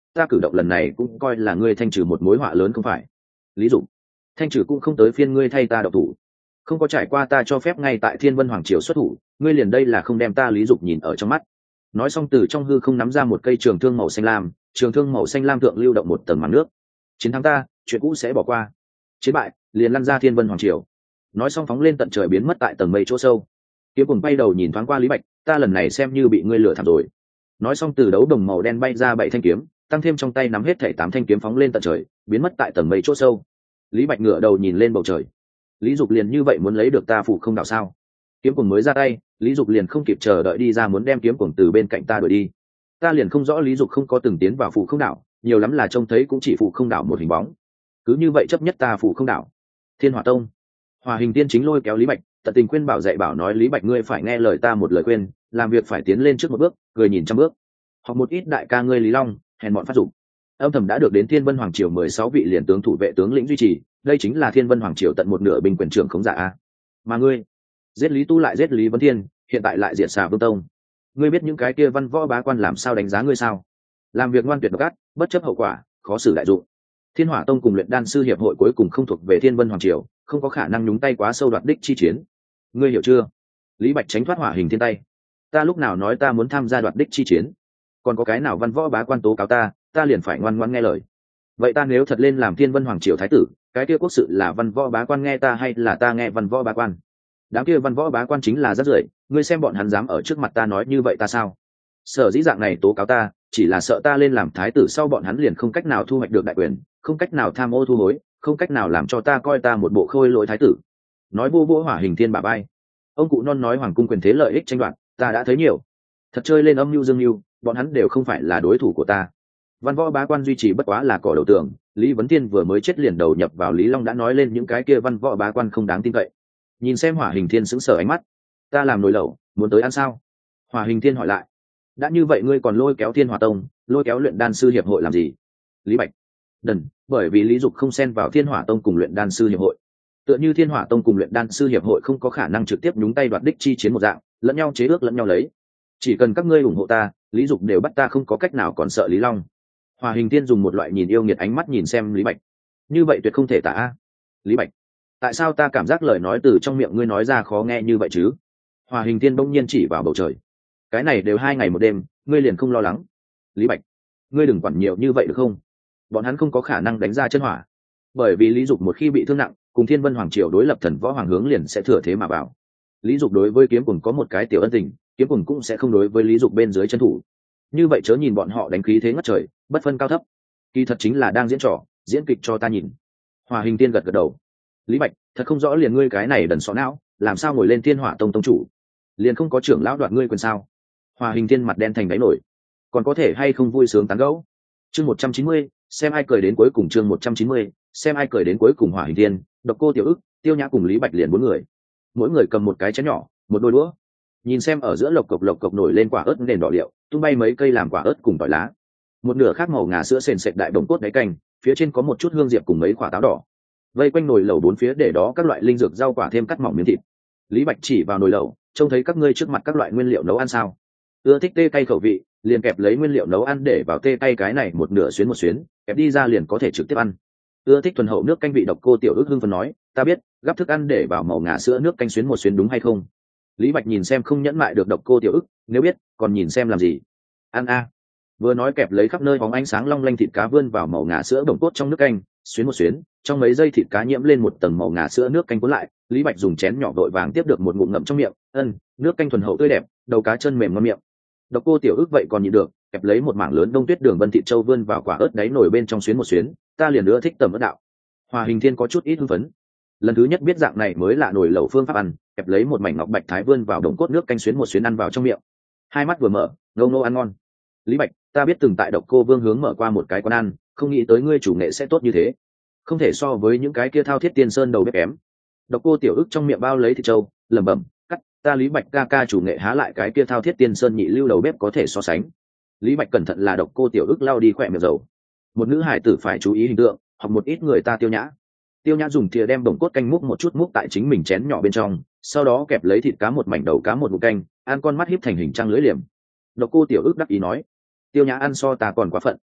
ta cử động lần này cũng coi là ngươi thanh trừ một mối họa lớn không phải? Lý Dục, thanh trừ cũng không tới phiên ngươi thay ta độc thủ, không có trải qua ta cho phép ngay tại Thiên Vân Hoàng Triều xuất thủ, ngươi liền đây là không đem ta Lý Dục nhìn ở trong mắt. Nói xong từ trong hư không nắm ra một cây trường thương màu xanh lam, trường thương màu xanh lam thượng lưu động một tầng màn nước. Chiến thắng ta, chuyện cũ sẽ bỏ qua, chiến bại liền lăn ra Thiên Vân Hoàng Triều. Nói xong phóng lên tận trời biến mất tại tầng mây chỗ sâu. Kiếm Cuồng bay đầu nhìn thoáng qua Lý Bạch, ta lần này xem như bị ngươi lừa thảm rồi. Nói xong từ đấu đồng màu đen bay ra bảy thanh kiếm, tăng thêm trong tay nắm hết thảy tám thanh kiếm phóng lên tận trời, biến mất tại tầng mây chỗ sâu. Lý Bạch ngửa đầu nhìn lên bầu trời. Lý Dục liền như vậy muốn lấy được ta phụ không đảo sao? Kiếm Cuồng mới ra tay, Lý Dục liền không kịp chờ đợi đi ra muốn đem Kiếm Cuồng từ bên cạnh ta đuổi đi. Ta liền không rõ Lý Dục không có từng tiến vào phụ không đảo, nhiều lắm là trông thấy cũng chỉ phụ không đảo một hình bóng. Cứ như vậy chấp nhất ta phụ không đảo. Thiên Hỏa Tông, Hòa Hình Tiên chính lôi kéo Lý Bạch, tận tình khuyên bảo dạy bảo nói Lý Bạch ngươi phải nghe lời ta một lời khuyên, làm việc phải tiến lên trước một bước, cười nhìn trăm bước. Học một ít đại ca ngươi Lý Long, hèn mọn phát dụng. Âm thầm đã được đến Thiên Vân Hoàng Triều mười sáu vị liền tướng thủ vệ tướng lĩnh duy trì, đây chính là Thiên Vân Hoàng Triều tận một nửa binh quyền trưởng khống giả a. Mà ngươi, giết Lý Tu lại giết Lý Vấn Thiên, hiện tại lại diệt Xà Vương Tông. Ngươi biết những cái kia văn võ bá quan làm sao đánh giá ngươi sao? Làm việc ngoan tuyệt độc ác, bất chấp hậu quả, khó xử đại dụng. Thiên Hỏa Tông cùng Luyện Đan sư hiệp hội cuối cùng không thuộc về Thiên Vân Hoàng Triều, không có khả năng nhúng tay quá sâu đoạt đích chi chiến. Ngươi hiểu chưa? Lý Bạch tránh thoát Hỏa Hình Thiên tay. Ta lúc nào nói ta muốn tham gia đoạt đích chi chiến? Còn có cái nào văn võ bá quan tố cáo ta, ta liền phải ngoan ngoãn nghe lời. Vậy ta nếu thật lên làm Thiên Vân Hoàng Triều thái tử, cái kia quốc sự là văn võ bá quan nghe ta hay là ta nghe văn võ bá quan? Đám kia văn võ bá quan chính là rác rưởi, ngươi xem bọn hắn dám ở trước mặt ta nói như vậy ta sao? Sở dĩ dạng này tố cáo ta, chỉ là sợ ta lên làm thái tử sau bọn hắn liền không cách nào thu hoạch được đại quyền, không cách nào tham ô thu hối, không cách nào làm cho ta coi ta một bộ khôi lỗi thái tử. Nói vô vô Hỏa Hình Thiên bả bay. Ông cụ non nói hoàng cung quyền thế lợi ích tranh đoạt, ta đã thấy nhiều. Thật chơi lên âm mưu dương mưu, bọn hắn đều không phải là đối thủ của ta. Văn võ bá quan duy trì bất quá là cỏ đầu tường, Lý Vấn Thiên vừa mới chết liền đầu nhập vào Lý Long đã nói lên những cái kia văn võ bá quan không đáng tin cậy. Nhìn xem Hỏa Hình Thiên sững sờ ánh mắt, ta làm nồi lẩu, muốn tới ăn sao? Hỏa Hình Thiên hỏi lại. Đã như vậy ngươi còn lôi kéo Thiên Hỏa Tông, lôi kéo Luyện Đan sư hiệp hội làm gì? Lý Bạch đần, bởi vì Lý Dục không xen vào Thiên Hỏa Tông cùng Luyện Đan sư hiệp hội. Tựa như Thiên Hỏa Tông cùng Luyện Đan sư hiệp hội không có khả năng trực tiếp nhúng tay đoạt đích chi chiến một dạng, lẫn nhau chế ước lẫn nhau lấy. Chỉ cần các ngươi ủng hộ ta, Lý Dục đều bắt ta không có cách nào còn sợ Lý Long. Hòa Hình Tiên dùng một loại nhìn yêu nghiệt ánh mắt nhìn xem Lý Bạch. Như vậy tuyệt không thể tả a. Lý Bạch, tại sao ta cảm giác lời nói từ trong miệng ngươi nói ra khó nghe như vậy chứ? Hòa Hình Tiên bỗng nhiên chỉ vào bầu trời. Cái này đều hai ngày một đêm, ngươi liền không lo lắng? Lý Bạch, ngươi đừng quản nhiều như vậy được không? Bọn hắn không có khả năng đánh ra chân hỏa, bởi vì Lý Dục một khi bị thương nặng, cùng Thiên Vân Hoàng Triều đối lập Thần Võ Hoàng hướng liền sẽ thừa thế mà vào. Lý Dục đối với Kiếm Cuồng có một cái tiểu ân tình, Kiếm Cuồng cũng sẽ không đối với Lý Dục bên dưới chân thủ. Như vậy chớ nhìn bọn họ đánh khí thế ngất trời, bất phân cao thấp, kỳ thật chính là đang diễn trò, diễn kịch cho ta nhìn. Hòa Hình Tiên gật gật đầu. Lý Bạch, thật không rõ liền ngươi cái này đần xó não, làm sao ngồi lên Thiên Hỏa Tông tông chủ, liền không có trưởng lão đoạt ngươi quyền sao? Hòa Hình Tiên mặt đen thành đáy nổi, còn có thể hay không vui sướng tán gẫu? Chương một trăm chín mươi, xem ai cười đến cuối cùng. Chương một trăm chín mươi, xem ai cười đến cuối cùng. Hỏa Hình Tiên, Độc Cô Tiểu Ức, Tiêu Nhã cùng Lý Bạch liền bốn người, mỗi người cầm một cái chén nhỏ, một đôi đũa. Nhìn xem ở giữa lộc cộc lộc cộc nổi lên quả ớt nền đỏ liệu, tung bay mấy cây làm quả ớt cùng tỏi lá. Một nửa khác màu ngà sữa sền sệt đại đồng cốt đáy canh, phía trên có một chút hương diệp cùng mấy quả táo đỏ. Vây quanh nồi lẩu bốn phía để đó các loại linh dược rau quả thêm cắt mỏng miếng thịt. Lý Bạch chỉ vào nồi lẩu, trông thấy các ngươi trước mặt các loại nguyên liệu nấu ăn sao? Ưa thích tê cay khẩu vị, liền kẹp lấy nguyên liệu nấu ăn để vào tê cay cái này một nửa xuyến một xuyến, kẹp đi ra liền có thể trực tiếp ăn. Ưa thích thuần hậu nước canh vị Độc Cô Tiểu Ức hưng phấn nói, ta biết, gắp thức ăn để vào màu ngà sữa nước canh xuyến một xuyến đúng hay không? Lý Bạch nhìn xem không nhẫn mại được Độc Cô Tiểu Ức, nếu biết, còn nhìn xem làm gì? Ăn a. Vừa nói kẹp lấy khắp nơi bóng ánh sáng long lanh thịt cá vươn vào màu ngà sữa bồng cốt trong nước canh, xuyến một xuyến, trong mấy giây thịt cá nhiễm lên một tầng màu ngà sữa nước canh cuốn lại, Lý Bạch dùng chén nhỏ vội vàng tiếp được một ngụm ngậm trong miệng, ân, nước canh thuần hậu tươi đẹp, đầu cá chân mềm ngon miệng. Độc Cô Tiểu Ức vậy còn nhịn được, kẹp lấy một mảng lớn đông tuyết đường vân thịt châu vươn vào quả ớt đáy nồi bên trong xuyến một xuyến, ta liền nữa thích tầm ớt đạo. Hòa Hình Thiên có chút ít hưng phấn, lần thứ nhất biết dạng này mới lạ nồi lẩu phương pháp ăn, kẹp lấy một mảnh ngọc bạch thái vươn vào đồng cốt nước canh xuyến một xuyến ăn vào trong miệng, hai mắt vừa mở, ngâu ngâu ăn ngon. Lý Bạch, ta biết từng tại Độc Cô Vương hướng mở qua một cái quán ăn, không nghĩ tới ngươi chủ nghệ sẽ tốt như thế, không thể so với những cái kia thao thiết tiên sơn đầu bếp kém. Độc Cô Tiểu Ức trong miệng bao lấy thịt trâu, lẩm bẩm, cắt, ta Lý Bạch ca ca chủ nghệ há lại cái kia thao thiết tiên sơn nhị lưu đầu bếp có thể so sánh. Lý Bạch cẩn thận là Độc Cô Tiểu Ức lau đi khỏe miệng dầu. Một nữ hải tử phải chú ý hình tượng, học một ít người ta Tiêu Nhã. Tiêu Nhã dùng thìa đem bồng cốt canh múc một chút múc tại chính mình chén nhỏ bên trong, sau đó kẹp lấy thịt cá một mảnh đầu cá một ngụm canh, ăn con mắt híp thành hình trăng lưỡi liềm. Độc Cô Tiểu Ức đắc ý nói, Tiêu Nhã ăn so ta còn quá phận.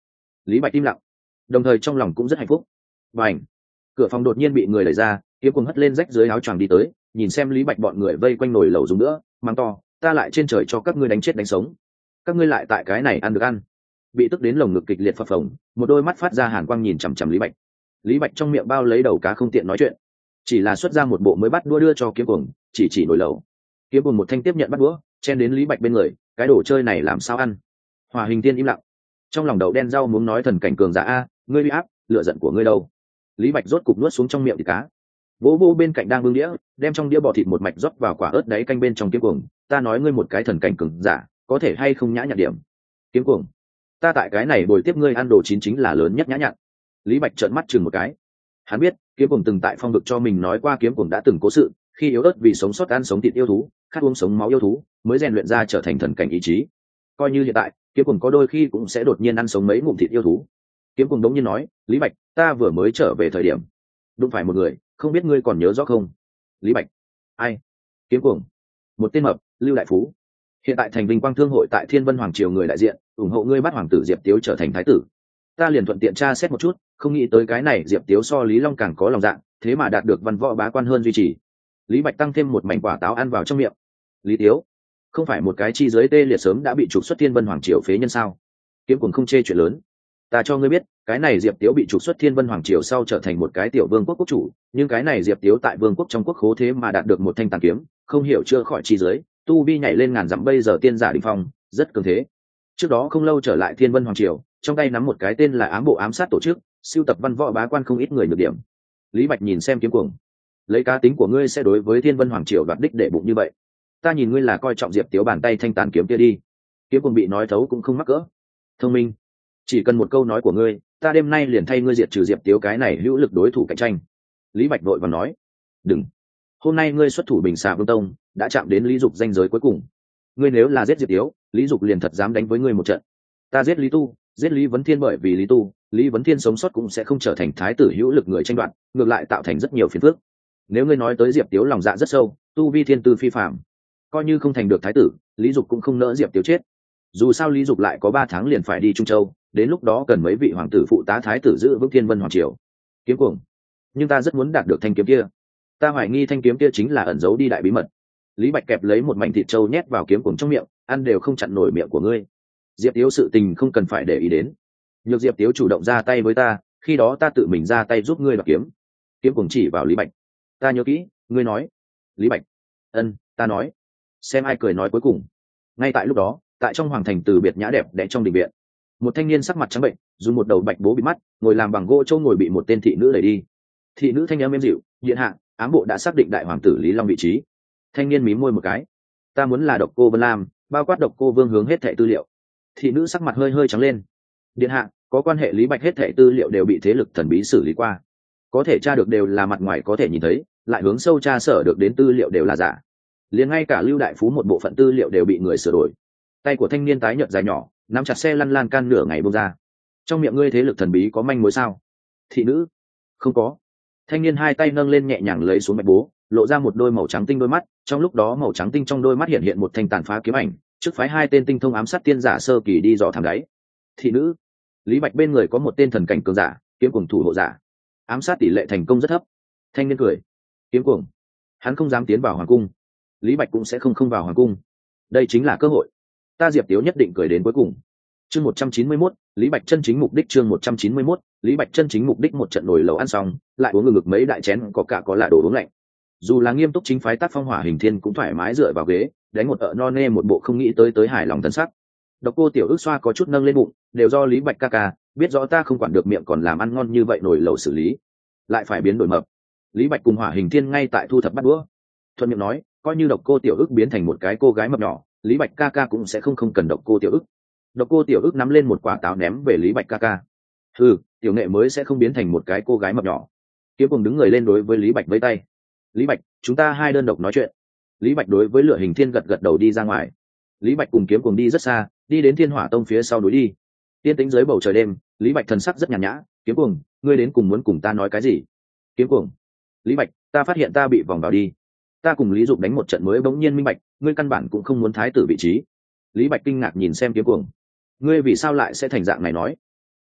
Lý Bạch im lặng, đồng thời trong lòng cũng rất hạnh phúc. Và ảnh, cửa phòng đột nhiên bị người đẩy ra, kiếm cuồng hất lên rách dưới áo choàng đi tới, nhìn xem Lý Bạch bọn người vây quanh nồi lẩu dùng nữa, mang to, ta lại trên trời cho các ngươi đánh chết đánh sống, các ngươi lại tại cái này ăn được ăn. Bị tức đến lồng ngực kịch liệt phập phồng, một đôi mắt phát ra hàn quang nhìn chằm chằm Lý Bạch. Lý Bạch trong miệng bao lấy đầu cá không tiện nói chuyện, chỉ là xuất ra một bộ mới bắt đũa đưa cho kiếm cuồng, chỉ chỉ nồi lẩu. Kiếm cuồng một thanh tiếp nhận bắt đũa, chen đến Lý Bạch bên người, cái đồ chơi này làm sao ăn? Hòa Hình Tiên im lặng, trong lòng đậu đen rau muốn nói thần cảnh cường giả a, ngươi uy áp, lựa giận của ngươi đâu? Lý Bạch rốt cục nuốt xuống trong miệng thịt cá, vỗ vỗ bên cạnh đang bưng đĩa, đem trong đĩa bò thịt một mạch rót vào quả ớt đáy canh bên trong. Kiếm cuồng, ta nói ngươi một cái thần cảnh cường giả, có thể hay không nhã nhặn điểm? Kiếm cuồng, ta tại cái này bồi tiếp ngươi ăn đồ chín chính là lớn nhất nhã nhặn. Lý Bạch trợn mắt chừng một cái, hắn biết kiếm cuồng từng tại phong vực cho mình nói qua kiếm cuồng đã từng cố sự, khi yếu ớt vì sống sót ăn sống thịt yêu thú, khát uống sống máu yêu thú, mới rèn luyện ra trở thành thần cảnh ý chí. Coi như hiện tại kiếm cuồng có đôi khi cũng sẽ đột nhiên ăn sống mấy ngụm thịt yêu thú. Kiếm cuồng đống nhiên nói, Lý Bạch, ta vừa mới trở về thời điểm đụng phải một người, không biết ngươi còn nhớ rõ không? Lý Bạch, ai? Kiếm cuồng, một tên mập, Lưu Đại Phú, hiện tại thành Vinh Quang Thương hội tại Thiên Vân Hoàng triều người đại diện, ủng hộ ngươi bắt hoàng tử Diệp Tiếu trở thành thái tử. Ta liền thuận tiện tra xét một chút, không nghĩ tới cái này Diệp Tiếu so Lý Long càng có lòng dạ, thế mà đạt được văn võ bá quan hơn duy trì. Lý Bạch tăng thêm một mảnh quả táo ăn vào trong miệng. Lý Tiếu, không phải một cái chi giới tê liệt sớm đã bị trục xuất Thiên Vân Hoàng triều phế nhân sao? Kiếm cuồng không chê chuyện lớn. Ta cho ngươi biết, cái này Diệp Tiếu bị trục xuất Thiên Vân Hoàng triều sau trở thành một cái tiểu vương quốc quốc chủ, nhưng cái này Diệp Tiếu tại vương quốc trong quốc khố thế mà đạt được một thanh tàn kiếm, không hiểu chưa khỏi chi giới, tu vi nhảy lên ngàn dặm, bây giờ tiên giả đỉnh phong, rất cường thế. Trước đó không lâu trở lại Thiên Vân Hoàng triều, trong tay nắm một cái tên là ám bộ ám sát tổ chức, siêu tập văn võ bá quan không ít người nhược điểm. Lý Bạch nhìn xem kiếm cuồng, lấy cá tính của ngươi sẽ đối với Thiên Vân Hoàng triều đoạt đích để bụng như vậy, ta nhìn ngươi là coi trọng Diệp Tiếu bàn tay thanh tàn kiếm kia đi. Kiếm cuồng bị nói thấu cũng không mắc cỡ, thông minh, chỉ cần một câu nói của ngươi, ta đêm nay liền thay ngươi diệt trừ Diệp Tiếu cái này hữu lực đối thủ cạnh tranh. Lý Bạch vội vàng nói, đừng, hôm nay ngươi xuất thủ Bình Xà Vương Tông, đã chạm đến Lý Dục danh giới cuối cùng. Ngươi nếu là giết Diệp Tiếu, Lý Dục liền thật dám đánh với ngươi một trận. Ta giết Lý Tu, giết Lý Vấn Thiên, bởi vì Lý Tu, Lý Vấn Thiên sống sót cũng sẽ không trở thành thái tử hữu lực người tranh đoạt, ngược lại tạo thành rất nhiều phiền phức. Nếu ngươi nói tới Diệp Tiếu lòng dạ rất sâu, tu vi thiên tư phi phàm, coi như không thành được thái tử, Lý Dục cũng không nỡ Diệp Tiếu chết. Dù sao Lý Dục lại có ba tháng liền phải đi Trung Châu, đến lúc đó cần mấy vị hoàng tử phụ tá thái tử giữ vững Thiên Vân Hoàng triều. Kiếm cuồng, nhưng ta rất muốn đạt được thanh kiếm kia, ta hoài nghi thanh kiếm kia chính là ẩn giấu đi đại bí mật. Lý Bạch kẹp lấy một mảnh thịt trâu nhét vào kiếm cuồng trong miệng, ăn đều không chặn nổi miệng của ngươi. Diệp Tiếu sự tình không cần phải để ý đến, nhược Diệp Tiếu chủ động ra tay với ta, khi đó ta tự mình ra tay giúp ngươi đoạt kiếm. Kiếm cuồng chỉ vào Lý Bạch, ta nhớ kỹ, ngươi nói. Lý Bạch, ân, ta nói. Xem ai cười nói cuối cùng. Ngay tại lúc đó, tại trong hoàng thành từ biệt nhã đẹp đẽ trong đình viện, một thanh niên sắc mặt trắng bệnh, dùng một đầu bạch bố bị mắt, ngồi làm bằng gỗ châu ngồi bị một tên thị nữ đẩy đi. Thị nữ thanh âm êm dịu, điện hạ, ám bộ đã xác định đại hoàng tử Lý Long vị trí. Thanh niên mím môi một cái, ta muốn là Độc Cô Vân Lam, bao quát Độc Cô Vương hướng hết thẻ tư liệu. Thị nữ sắc mặt hơi hơi trắng lên, điện hạ, có quan hệ Lý Bạch hết thẻ tư liệu đều bị thế lực thần bí xử lý qua, có thể tra được đều là mặt ngoài có thể nhìn thấy, lại hướng sâu tra sở được đến tư liệu đều là giả, liền ngay cả Lưu Đại Phú một bộ phận tư liệu đều bị người sửa đổi. Tay của thanh niên tái nhợt dài nhỏ, nắm chặt xe lăn lan can nửa ngày bông ra. Trong miệng ngươi thế lực thần bí có manh mối sao? Thị nữ, không có. Thanh niên hai tay nâng lên nhẹ nhàng lấy xuống mạch bố, lộ ra một đôi màu trắng tinh đôi mắt, trong lúc đó màu trắng tinh trong đôi mắt hiện hiện một thanh tàn phá kiếm ảnh, trước phái hai tên tinh thông ám sát tiên giả sơ kỳ đi dò thám đáy. Thị nữ, Lý Bạch bên người có một tên thần cảnh cường giả, kiếm cuồng thủ hộ giả, ám sát tỷ lệ thành công rất thấp. Thanh niên cười, kiếm cuồng, hắn không dám tiến vào hoàng cung, Lý Bạch cũng sẽ không không vào hoàng cung, đây chính là cơ hội, ta Diệp Tiếu nhất định cười đến cuối cùng. Chương một trăm chín mươi mốt, Lý Bạch chân chính mục đích. Chương một trăm chín mươi mốt, Lý Bạch chân chính mục đích. Một trận nồi lẩu ăn xong, lại uống ngực ngực mấy đại chén có cả có là đồ uống lạnh. Dù là nghiêm túc chính phái tác phong Hỏa Hình Thiên cũng thoải mái dựa vào ghế, đánh một ợ no nê một bộ không nghĩ tới tới hài lòng thân sắc. Độc Cô Tiểu Ước xoa có chút nâng lên bụng, đều do Lý Bạch ca ca, biết rõ ta không quản được miệng còn làm ăn ngon như vậy nồi lẩu xử lý, lại phải biến đổi mập. Lý Bạch cùng Hỏa Hình Thiên ngay tại thu thập bắt đũa, thuận miệng nói, coi như Độc Cô Tiểu Ước biến thành một cái cô gái mập nhỏ, Lý Bạch ca ca cũng sẽ không không cần Độc Cô Tiểu Ước. Độc Cô Tiểu Ước nắm lên một quả táo ném về Lý Bạch ca ca. Ừ, tiểu nghệ mới sẽ không biến thành một cái cô gái mập nhỏ. Kiếm Cuồng đứng người lên đối với Lý Bạch vẫy tay. Lý Bạch, chúng ta hai đơn độc nói chuyện. Lý Bạch đối với Lửa Hình Thiên gật gật đầu đi ra ngoài. Lý Bạch cùng Kiếm Cuồng đi rất xa, đi đến Thiên Hỏa Tông phía sau núi đi. Tiên tĩnh dưới bầu trời đêm, Lý Bạch thần sắc rất nhàn nhã. Kiếm Cuồng, ngươi đến cùng muốn cùng ta nói cái gì? Kiếm Cuồng, Lý Bạch, ta phát hiện ta bị vòng vào đi. Ta cùng Lý Dục đánh một trận mới bỗng nhiên minh bạch, ngươi căn bản cũng không muốn thái tử vị trí. Lý Bạch kinh ngạc nhìn xem Kiếm Cuồng, ngươi vì sao lại sẽ thành dạng này nói?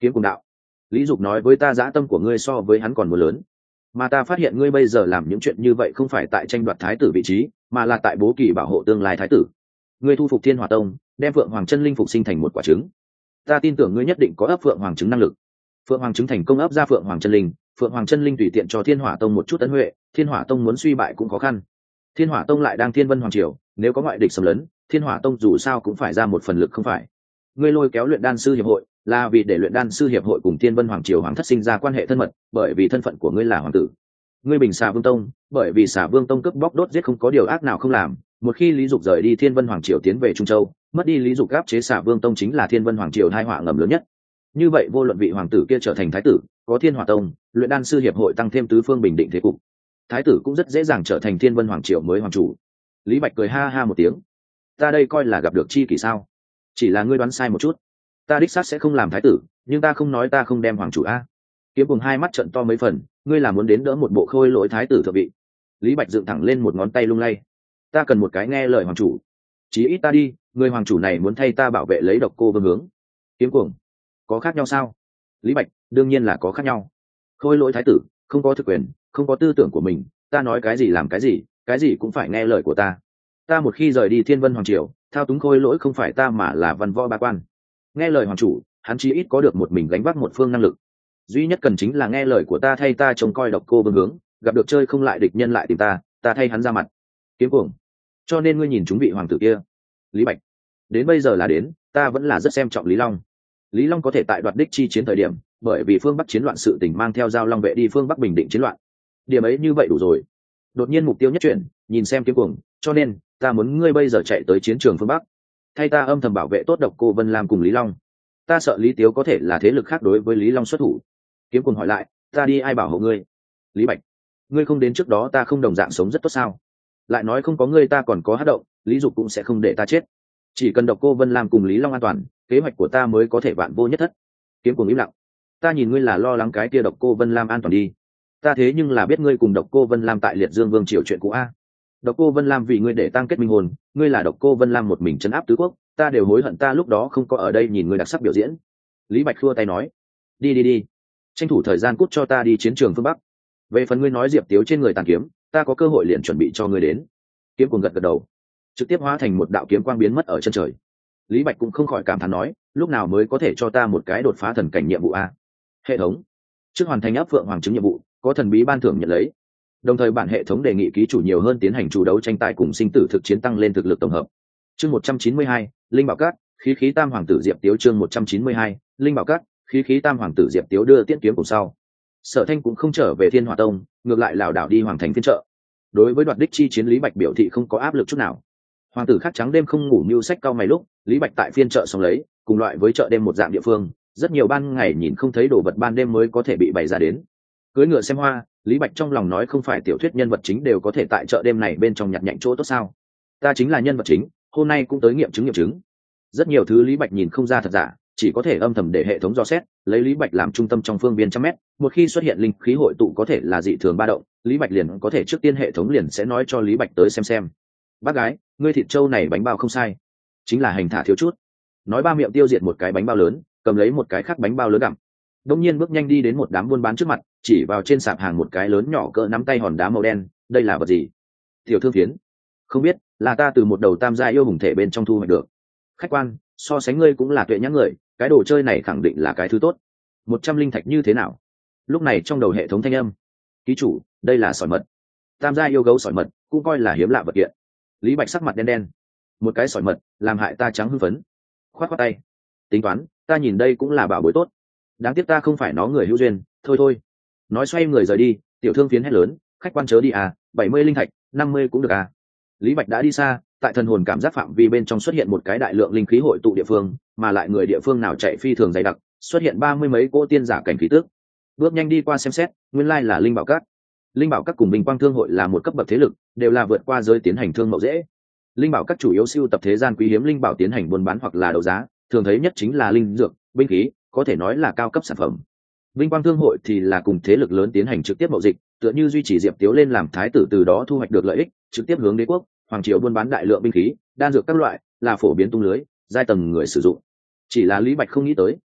Kiếm Cuồng đạo: Lý Dục nói với ta dã tâm của ngươi so với hắn còn muốn lớn, mà ta phát hiện ngươi bây giờ làm những chuyện như vậy không phải tại tranh đoạt thái tử vị trí, mà là tại bố kỳ bảo hộ tương lai thái tử. Ngươi thu phục Thiên Hỏa Tông, đem Phượng Hoàng Chân Linh phục sinh thành một quả trứng, ta tin tưởng ngươi nhất định có ấp Phượng Hoàng trứng năng lực. Phượng Hoàng trứng thành công ấp ra Phượng Hoàng Chân Linh, Phượng Hoàng Chân Linh tùy tiện cho Thiên Hỏa Tông một chút tấn huệ, Thiên Hỏa Tông muốn suy bại cũng khó khăn. Thiên Hỏa Tông lại đang Thiên Vân Hoàng triều, nếu có ngoại địch xâm lấn, Thiên Hỏa Tông dù sao cũng phải ra một phần lực không phải. Ngươi lôi kéo luyện đan sư hiệp hội, là vì để luyện đan sư hiệp hội cùng Thiên Vân Hoàng triều hoàng thất sinh ra quan hệ thân mật, bởi vì thân phận của ngươi là hoàng tử. Ngươi bình Xà Vương Tông, bởi vì Xà Vương Tông cướp bóc đốt giết không có điều ác nào không làm, một khi Lý Dục rời đi Thiên Vân Hoàng triều tiến về Trung Châu, mất đi Lý Dục áp chế Xà Vương Tông chính là Thiên Vân Hoàng triều tai họa ngầm lớn nhất. Như vậy vô luận vị hoàng tử kia trở thành thái tử, có Thiên Hỏa Tông, luyện đan sư hiệp hội tăng thêm tứ phương bình định thế cục, thái tử cũng rất dễ dàng trở thành Thiên Vân Hoàng triều mới hoàng chủ. Lý Bạch cười ha ha một tiếng: ta đây coi là gặp được chi kỷ sao? Chỉ là ngươi đoán sai một chút, ta đích xác sẽ không làm thái tử, nhưng ta không nói ta không đem hoàng chủ a. Kiếm Cuồng hai mắt trợn to mấy phần: ngươi là muốn đến đỡ một bộ khôi lỗi thái tử thượng vị? Lý Bạch dựng thẳng lên một ngón tay lung lay: ta cần một cái nghe lời hoàng chủ, chí ít ta đi, người hoàng chủ này muốn thay ta bảo vệ lấy Độc Cô Vương hướng. Kiếm Cuồng: có khác nhau sao? Lý Bạch: đương nhiên là có khác nhau. Khôi lỗi thái tử không có thực quyền, không có tư tưởng của mình, ta nói cái gì làm cái gì, cái gì cũng phải nghe lời của ta. Ta một khi rời đi Thiên Vân Hoàng triều, thao túng khôi lỗi không phải ta mà là văn võ ba quan. Nghe lời hoàng chủ, hắn chí ít có được một mình gánh vác một phương năng lực, duy nhất cần chính là nghe lời của ta, thay ta trông coi Độc Cô Vương hướng, gặp được chơi không lại địch nhân lại tìm ta, ta thay hắn ra mặt. Kiếm Cuồng: cho nên ngươi nhìn chúng vị hoàng tử kia. Lý Bạch: đến bây giờ là đến, ta vẫn là rất xem trọng Lý Long. Lý Long có thể tại đoạt đích chi chiến thời điểm, bởi vì phương Bắc chiến loạn sự tình mang theo Giao Long vệ đi phương Bắc bình định chiến loạn, điểm ấy như vậy đủ rồi. Đột nhiên mục tiêu nhất chuyển, nhìn xem Kiếm Cuồng: cho nên ta muốn ngươi bây giờ chạy tới chiến trường phương Bắc, thay ta âm thầm bảo vệ tốt Độc Cô Vân Lam cùng Lý Long. Ta sợ Lý Tiếu có thể là thế lực khác đối với Lý Long xuất thủ. Kiếm Cuồng hỏi lại: ta đi ai bảo hộ ngươi? Lý Bạch: ngươi không đến trước đó ta không đồng dạng sống rất tốt sao? Lại nói không có ngươi ta còn có hát động, Lý Dục cũng sẽ không để ta chết. Chỉ cần Độc Cô Vân Lam cùng Lý Long an toàn, kế hoạch của ta mới có thể vạn vô nhất thất. Kiếm Cuồng im lặng: ta nhìn ngươi là lo lắng cái kia Độc Cô Vân Lam an toàn đi. Ta thế nhưng là biết ngươi cùng Độc Cô Vân Lam tại Liệt Dương Vương triều chuyện cũ a. Độc Cô Vân Lam vì ngươi để tăng kết minh hồn, ngươi là Độc Cô Vân Lam một mình trấn áp tứ quốc, ta đều hối hận ta lúc đó không có ở đây nhìn ngươi đặc sắc biểu diễn. Lý Bạch khua tay nói: đi đi đi, tranh thủ thời gian cút cho ta đi chiến trường phương Bắc. Về phần ngươi nói Diệp Tiếu trên người tàn kiếm, ta có cơ hội liền chuẩn bị cho ngươi đến. Kiếm Cuồng gật gật đầu, trực tiếp hóa thành một đạo kiếm quang biến mất ở chân trời. Lý Bạch cũng không khỏi cảm thán nói: lúc nào mới có thể cho ta một cái đột phá thần cảnh nhiệm vụ a? Hệ thống trước hoàn thành áp Phượng Hoàng chứng nhiệm vụ, có thần bí ban thưởng nhận lấy. Đồng thời bản hệ thống đề nghị ký chủ nhiều hơn tiến hành chủ đấu tranh tài cùng sinh tử thực chiến, tăng lên thực lực tổng hợp. Chương một trăm chín mươi hai, Linh Bảo Cát, khí khí tam hoàng tử Diệp Tiếu. Chương một trăm chín mươi hai, Linh Bảo Cát, khí khí tam hoàng tử Diệp Tiếu đưa tiễn Kiếm Cuồng sau, Sở Thanh cũng không trở về Thiên Hỏa Tông, ngược lại lảo đảo đi hoàng thành phiên trợ. Đối với đoạt đích chi chiến, Lý Bạch biểu thị không có áp lực chút nào. Hoàng tử khác trắng đêm không ngủ mưu sách cao mày lúc, Lý Bạch tại phiên trợ xong lấy, cùng loại với chợ đêm một dạng địa phương, rất nhiều ban ngày nhìn không thấy đồ vật ban đêm mới có thể bị bày ra đến. Cưỡi ngựa xem hoa, Lý Bạch trong lòng nói không phải tiểu thuyết nhân vật chính đều có thể tại chợ đêm này bên trong nhặt nhạnh chỗ tốt sao? Ta chính là nhân vật chính, hôm nay cũng tới nghiệm chứng nghiệm chứng. Rất nhiều thứ Lý Bạch nhìn không ra thật giả, chỉ có thể âm thầm để hệ thống dò xét, lấy Lý Bạch làm trung tâm trong phương viên trăm mét, một khi xuất hiện linh khí hội tụ có thể là dị thường ba động, Lý Bạch liền có thể trước tiên hệ thống liền sẽ nói cho Lý Bạch tới xem xem. Bác gái, ngươi thịt trâu này bánh bao không sai, chính là hành thả thiếu chút. Nói ba miệng tiêu diệt một cái bánh bao lớn, cầm lấy một cái khác bánh bao lớn gặm. Đông nhiên bước nhanh đi đến một đám buôn bán trước mặt, chỉ vào trên sạp hàng một cái lớn nhỏ cỡ nắm tay hòn đá màu đen, đây là vật gì? Tiểu thương phiến. Không biết, là ta từ một đầu tam gia yêu hùng thể bên trong thu hoạch được. Khách quan, so sánh ngươi cũng là tuệ nhãn người, cái đồ chơi này khẳng định là cái thứ tốt. Một trăm linh thạch như thế nào? Lúc này trong đầu hệ thống thanh âm: ký chủ, đây là sỏi mật. Tam gia yêu gấu sỏi mật, cũng coi là hiếm lạ vật kiện. Lý Bạch sắc mặt đen đen. Một cái sỏi mật, làm hại ta trắng hưng phấn. Khoát khoát tay. Tính toán, ta nhìn đây cũng là bảo bối tốt. Đáng tiếc ta không phải nó người hữu duyên, thôi thôi. Nói xoay người rời đi, tiểu thương phiến hét lớn: khách quan chớ đi à, bảy mươi linh thạch, năm mươi cũng được à. Lý Bạch đã đi xa, tại thần hồn cảm giác phạm vi bên trong xuất hiện một cái đại lượng linh khí hội tụ địa phương, mà lại người địa phương nào chạy phi thường dày đặc, xuất hiện ba mươi mấy cỗ tiên giả cảnh khí tước. Bước nhanh đi qua xem xét, nguyên lai là Linh Bảo Các. Linh Bảo Các cùng Bình Quang Thương hội là một cấp bậc thế lực, đều là vượt qua giới tiến hành thương mậu dễ. Linh Bảo Các chủ yếu sưu tập thế gian quý hiếm linh bảo tiến hành buôn bán hoặc là đấu giá, thường thấy nhất chính là linh dược, binh khí, có thể nói là cao cấp sản phẩm. Vinh Quang Thương hội thì là cùng thế lực lớn tiến hành trực tiếp mậu dịch, tựa như duy trì Diệp Tiếu lên làm thái tử, từ đó thu hoạch được lợi ích, trực tiếp hướng đế quốc, hoàng triều buôn bán đại lượng binh khí, đan dược các loại, là phổ biến tung lưới, giai tầng người sử dụng. Chỉ là Lý Bạch không nghĩ tới,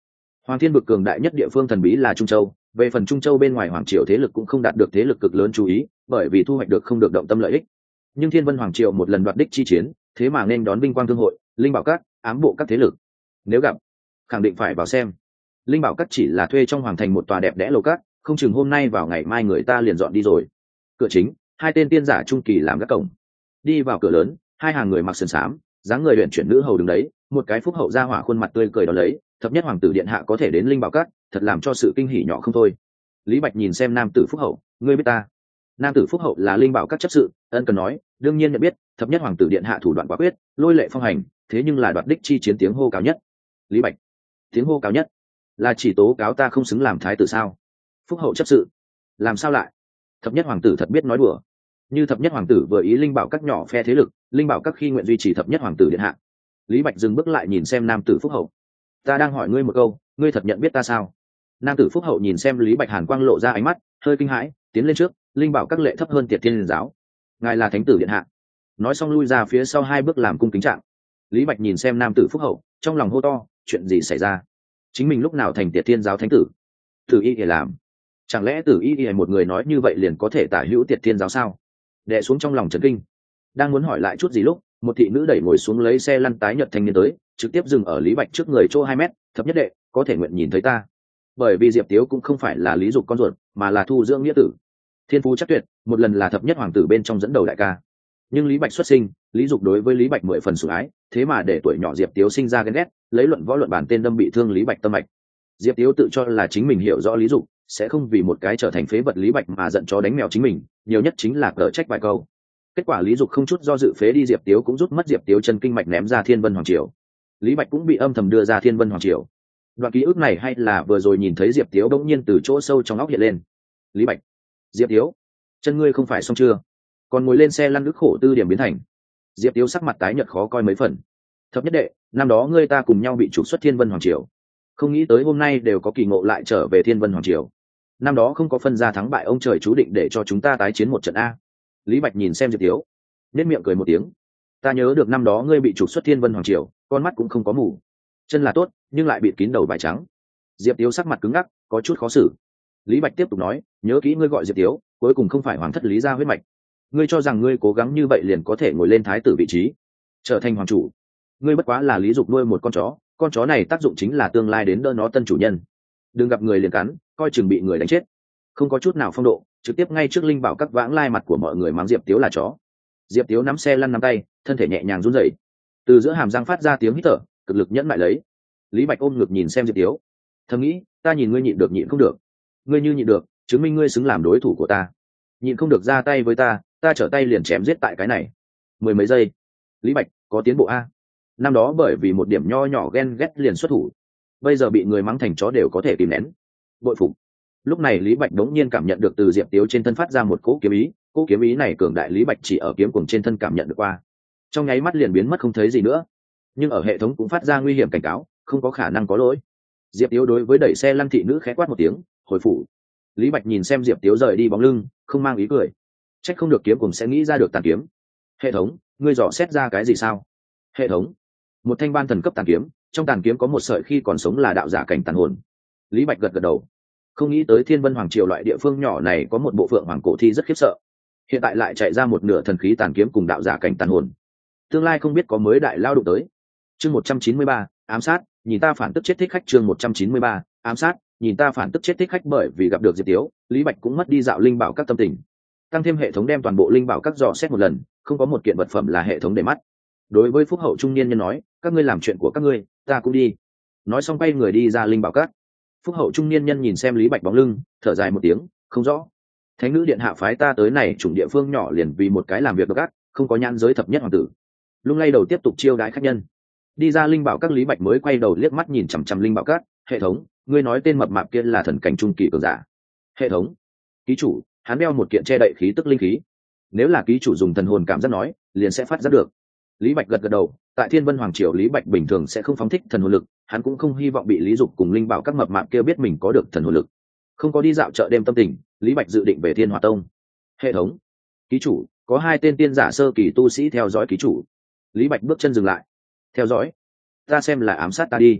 Hoàng Thiên Vực cường đại nhất địa phương thần bí là Trung Châu, về phần Trung Châu bên ngoài hoàng triều thế lực cũng không đạt được thế lực cực lớn chú ý, bởi vì thu hoạch được không được động tâm lợi ích. Nhưng Thiên Vân hoàng triều một lần đoạt đích chi chiến, thế mà nên đón Vinh Quang Thương hội, Linh Bảo Các, ám bộ các thế lực. Nếu gặp, khẳng định phải vào xem. Linh Bảo Các chỉ là thuê trong hoàng thành một tòa đẹp đẽ lầu các, không chừng hôm nay vào ngày mai người ta liền dọn đi rồi. Cửa chính, hai tên tiên giả trung kỳ làm gác cổng. Đi vào cửa lớn, hai hàng người mặc sườn xám, dáng người luyện chuyển nữ hầu đứng đấy, một cái phúc hậu gia hỏa khuôn mặt tươi cười đó lấy, thập nhất hoàng tử điện hạ có thể đến Linh Bảo Các, thật làm cho sự kinh hỉ nhỏ không thôi. Lý Bạch nhìn xem nam tử phúc hậu, ngươi biết ta? Nam tử phúc hậu là Linh Bảo Các chấp sự, ân cần nói, đương nhiên nhận biết, thập nhất hoàng tử điện hạ thủ đoạn quả quyết, lôi lệ phong hành, thế nhưng là đoạt đích chi chiến tiếng hô cao nhất. Lý Bạch, tiếng hô cao nhất là chỉ tố cáo ta không xứng làm thái tử sao? Phúc hậu chấp sự, làm sao lại? Thập nhất hoàng tử thật biết nói đùa. Như thập nhất hoàng tử vừa ý Linh Bảo Các nhỏ phe thế lực, Linh Bảo Các khi nguyện duy trì thập nhất hoàng tử điện hạ. Lý Bạch dừng bước lại nhìn xem nam tử phúc hậu, ta đang hỏi ngươi một câu, ngươi thật nhận biết ta sao? Nam tử phúc hậu nhìn xem Lý Bạch, hàn quang lộ ra ánh mắt hơi kinh hãi, tiến lên trước, Linh Bảo Các lệ thấp hơn Tiệt Thiên giáo, ngài là thánh tử điện hạ. Nói xong lui ra phía sau hai bước làm cung kính trạng. Lý Bạch nhìn xem nam tử phúc hậu, trong lòng hô to, chuyện gì xảy ra? Chính mình lúc nào thành Tiệt Thiên giáo thánh tử? Tử y để làm, chẳng lẽ Tử y y một người nói như vậy liền có thể tả hữu Tiệt Thiên giáo sao? Đè xuống trong lòng chấn kinh, đang muốn hỏi lại chút gì lúc một thị nữ đẩy ngồi xuống lấy xe lăn tái nhợt thanh niên tới, trực tiếp dừng ở Lý Bạch trước người chỗ hai mét, thập nhất đệ, có thể nguyện nhìn thấy ta. Bởi vì Diệp Tiếu cũng không phải là Lý Dục con ruột, mà là thu dưỡng nghĩa tử, thiên phú chắc tuyệt, một lần là thập nhất hoàng tử bên trong dẫn đầu đại ca. Nhưng Lý Bạch xuất sinh, Lý Dục đối với Lý Bạch mười phần sủng ái, thế mà để tuổi nhỏ Diệp Tiếu sinh ra ghen ghét, lấy luận võ luận bản tên đâm bị thương Lý Bạch tâm mạch. Diệp Tiếu tự cho là chính mình hiểu rõ Lý Dục, sẽ không vì một cái trở thành phế vật Lý Bạch mà giận chó đánh mèo chính mình, nhiều nhất chính là cở trách vài câu. Kết quả Lý Dục không chút do dự phế đi Diệp Tiếu, cũng rút mất Diệp Tiếu chân kinh mạch ném ra Thiên Vân hoàng triều. Lý Bạch cũng bị âm thầm đưa ra Thiên Vân hoàng triều. Đoạn ký ức này hay là vừa rồi nhìn thấy Diệp Tiếu bỗng nhiên từ chỗ sâu trong óc hiện lên. Lý Bạch, Diệp Tiếu, chân ngươi không phải xong chưa? Còn ngồi lên xe lăn ức khổ tư điểm biến thành. Diệp Tiếu sắc mặt tái nhợt khó coi mấy phần. Thập nhất đệ, năm đó ngươi ta cùng nhau bị trục xuất Thiên Vân hoàng triều, không nghĩ tới hôm nay đều có kỳ ngộ lại trở về Thiên Vân hoàng triều. Năm đó không có phân ra thắng bại, ông trời chú định để cho chúng ta tái chiến một trận a. Lý Bạch nhìn xem Diệp Tiếu, nét miệng cười một tiếng, ta nhớ được năm đó ngươi bị trục xuất Thiên Vân hoàng triều, con mắt cũng không có mù, chân là tốt nhưng lại bịt kín đầu vải trắng. Diệp Tiếu sắc mặt cứng ngắc, có chút khó xử. Lý Bạch tiếp tục nói, nhớ kỹ ngươi gọi Diệp Tiếu, cuối cùng không phải hoàng thất Lý gia huyết mạch. Ngươi cho rằng ngươi cố gắng như vậy liền có thể ngồi lên thái tử vị trí, trở thành hoàng chủ? Ngươi bất quá là Lý Dục nuôi một con chó, con chó này tác dụng chính là tương lai đến đỡ nó tân chủ nhân. Đừng gặp người liền cắn, coi chừng bị người đánh chết. Không có chút nào phong độ, trực tiếp ngay trước Linh Bảo Các vãng lai mặt của mọi người mắng Diệp Tiếu là chó. Diệp Tiếu nắm xe lăn nắm tay, thân thể nhẹ nhàng run rẩy, từ giữa hàm răng phát ra tiếng hít thở, cực lực nhẫn lại lấy. Lý Bạch ôm ngực nhìn xem Diệp Tiếu, thầm nghĩ, ta nhìn ngươi nhịn được nhịn không được, ngươi như nhịn được, chứng minh ngươi xứng làm đối thủ của ta. Nhịn không được ra tay với ta, ta trở tay liền chém giết tại cái này. Mười mấy giây, Lý Bạch có tiến bộ a. Năm đó bởi vì một điểm nho nhỏ ghen ghét liền xuất thủ, bây giờ bị người mắng thành chó đều có thể kìm nén, bội phục. Lúc này Lý Bạch đống nhiên cảm nhận được từ Diệp Tiếu trên thân phát ra một cỗ kiếm ý, cỗ kiếm ý này cường đại, Lý Bạch chỉ ở kiếm cuồng trên thân cảm nhận được qua, trong nháy mắt liền biến mất không thấy gì nữa. Nhưng ở hệ thống cũng phát ra nguy hiểm cảnh cáo, không có khả năng có lỗi. Diệp Tiếu đối với đẩy xe lăn thị nữ khẽ quát một tiếng, hồi phủ. Lý Bạch nhìn xem Diệp Tiếu rời đi bóng lưng, không mang ý cười. Trách không được kiếm cuồng sẽ nghĩ ra được tàn kiếm. Hệ thống, ngươi dò xét ra cái gì sao? Hệ thống, một thanh ban thần cấp tàn kiếm, trong tàn kiếm có một sợi khi còn sống là đạo giả cảnh tàn hồn. Lý Bạch gật gật đầu, không nghĩ tới Thiên Vân hoàng triều loại địa phương nhỏ này có một bộ phượng hoàng cổ thi rất khiếp sợ, hiện tại lại chạy ra một nửa thần khí tàn kiếm cùng đạo giả cảnh tàn hồn, tương lai không biết có mới đại lao đụng tới. Chương một trăm chín mươi ba, ám sát, nhìn ta phản tức chết thích khách. Chương một trăm chín mươi ba, ám sát, nhìn ta phản tức chết thích khách. Bởi vì gặp được Diệp Tiếu, Lý Bạch cũng mất đi dạo Linh Bảo Các tâm tình, tăng thêm hệ thống đem toàn bộ Linh Bảo Các dò xét một lần, không có một kiện vật phẩm là hệ thống để mắt. Đối với phúc hậu trung niên nhân nói, các ngươi làm chuyện của các ngươi, ta cũng đi. Nói xong quay người đi ra Linh Bảo Các. Phúc hậu trung niên nhân nhìn xem Lý Bạch bóng lưng, thở dài một tiếng, không rõ. Thánh nữ điện hạ phái ta tới này chủng địa phương nhỏ liền vì một cái làm việc độc ác, không có nhãn giới thập nhất hoàng tử. Lung lay đầu tiếp tục chiêu đãi khách nhân. Đi ra Linh Bảo Các, Lý Bạch mới quay đầu liếc mắt nhìn chằm chằm Linh Bảo Các. Hệ thống, ngươi nói tên mập mạp kia là thần cảnh trung kỳ cường giả? Hệ thống, ký chủ, hắn đeo một kiện che đậy khí tức linh khí, nếu là ký chủ dùng thần hồn cảm giác nói, liền sẽ phát giác được. Lý Bạch gật gật đầu, tại Thiên Vân hoàng triều Lý Bạch bình thường sẽ không phóng thích thần hồn lực, hắn cũng không hy vọng bị Lý Dục cùng Linh Bảo Các mập mạp kia biết mình có được thần hồn lực. Không có đi dạo chợ đêm tâm tình, Lý Bạch dự định về Thiên Hỏa Tông. Hệ thống, ký chủ, có hai tên tiên giả sơ kỳ tu sĩ theo dõi ký chủ. Lý Bạch bước chân dừng lại. Theo dõi? Ta xem là ám sát ta đi.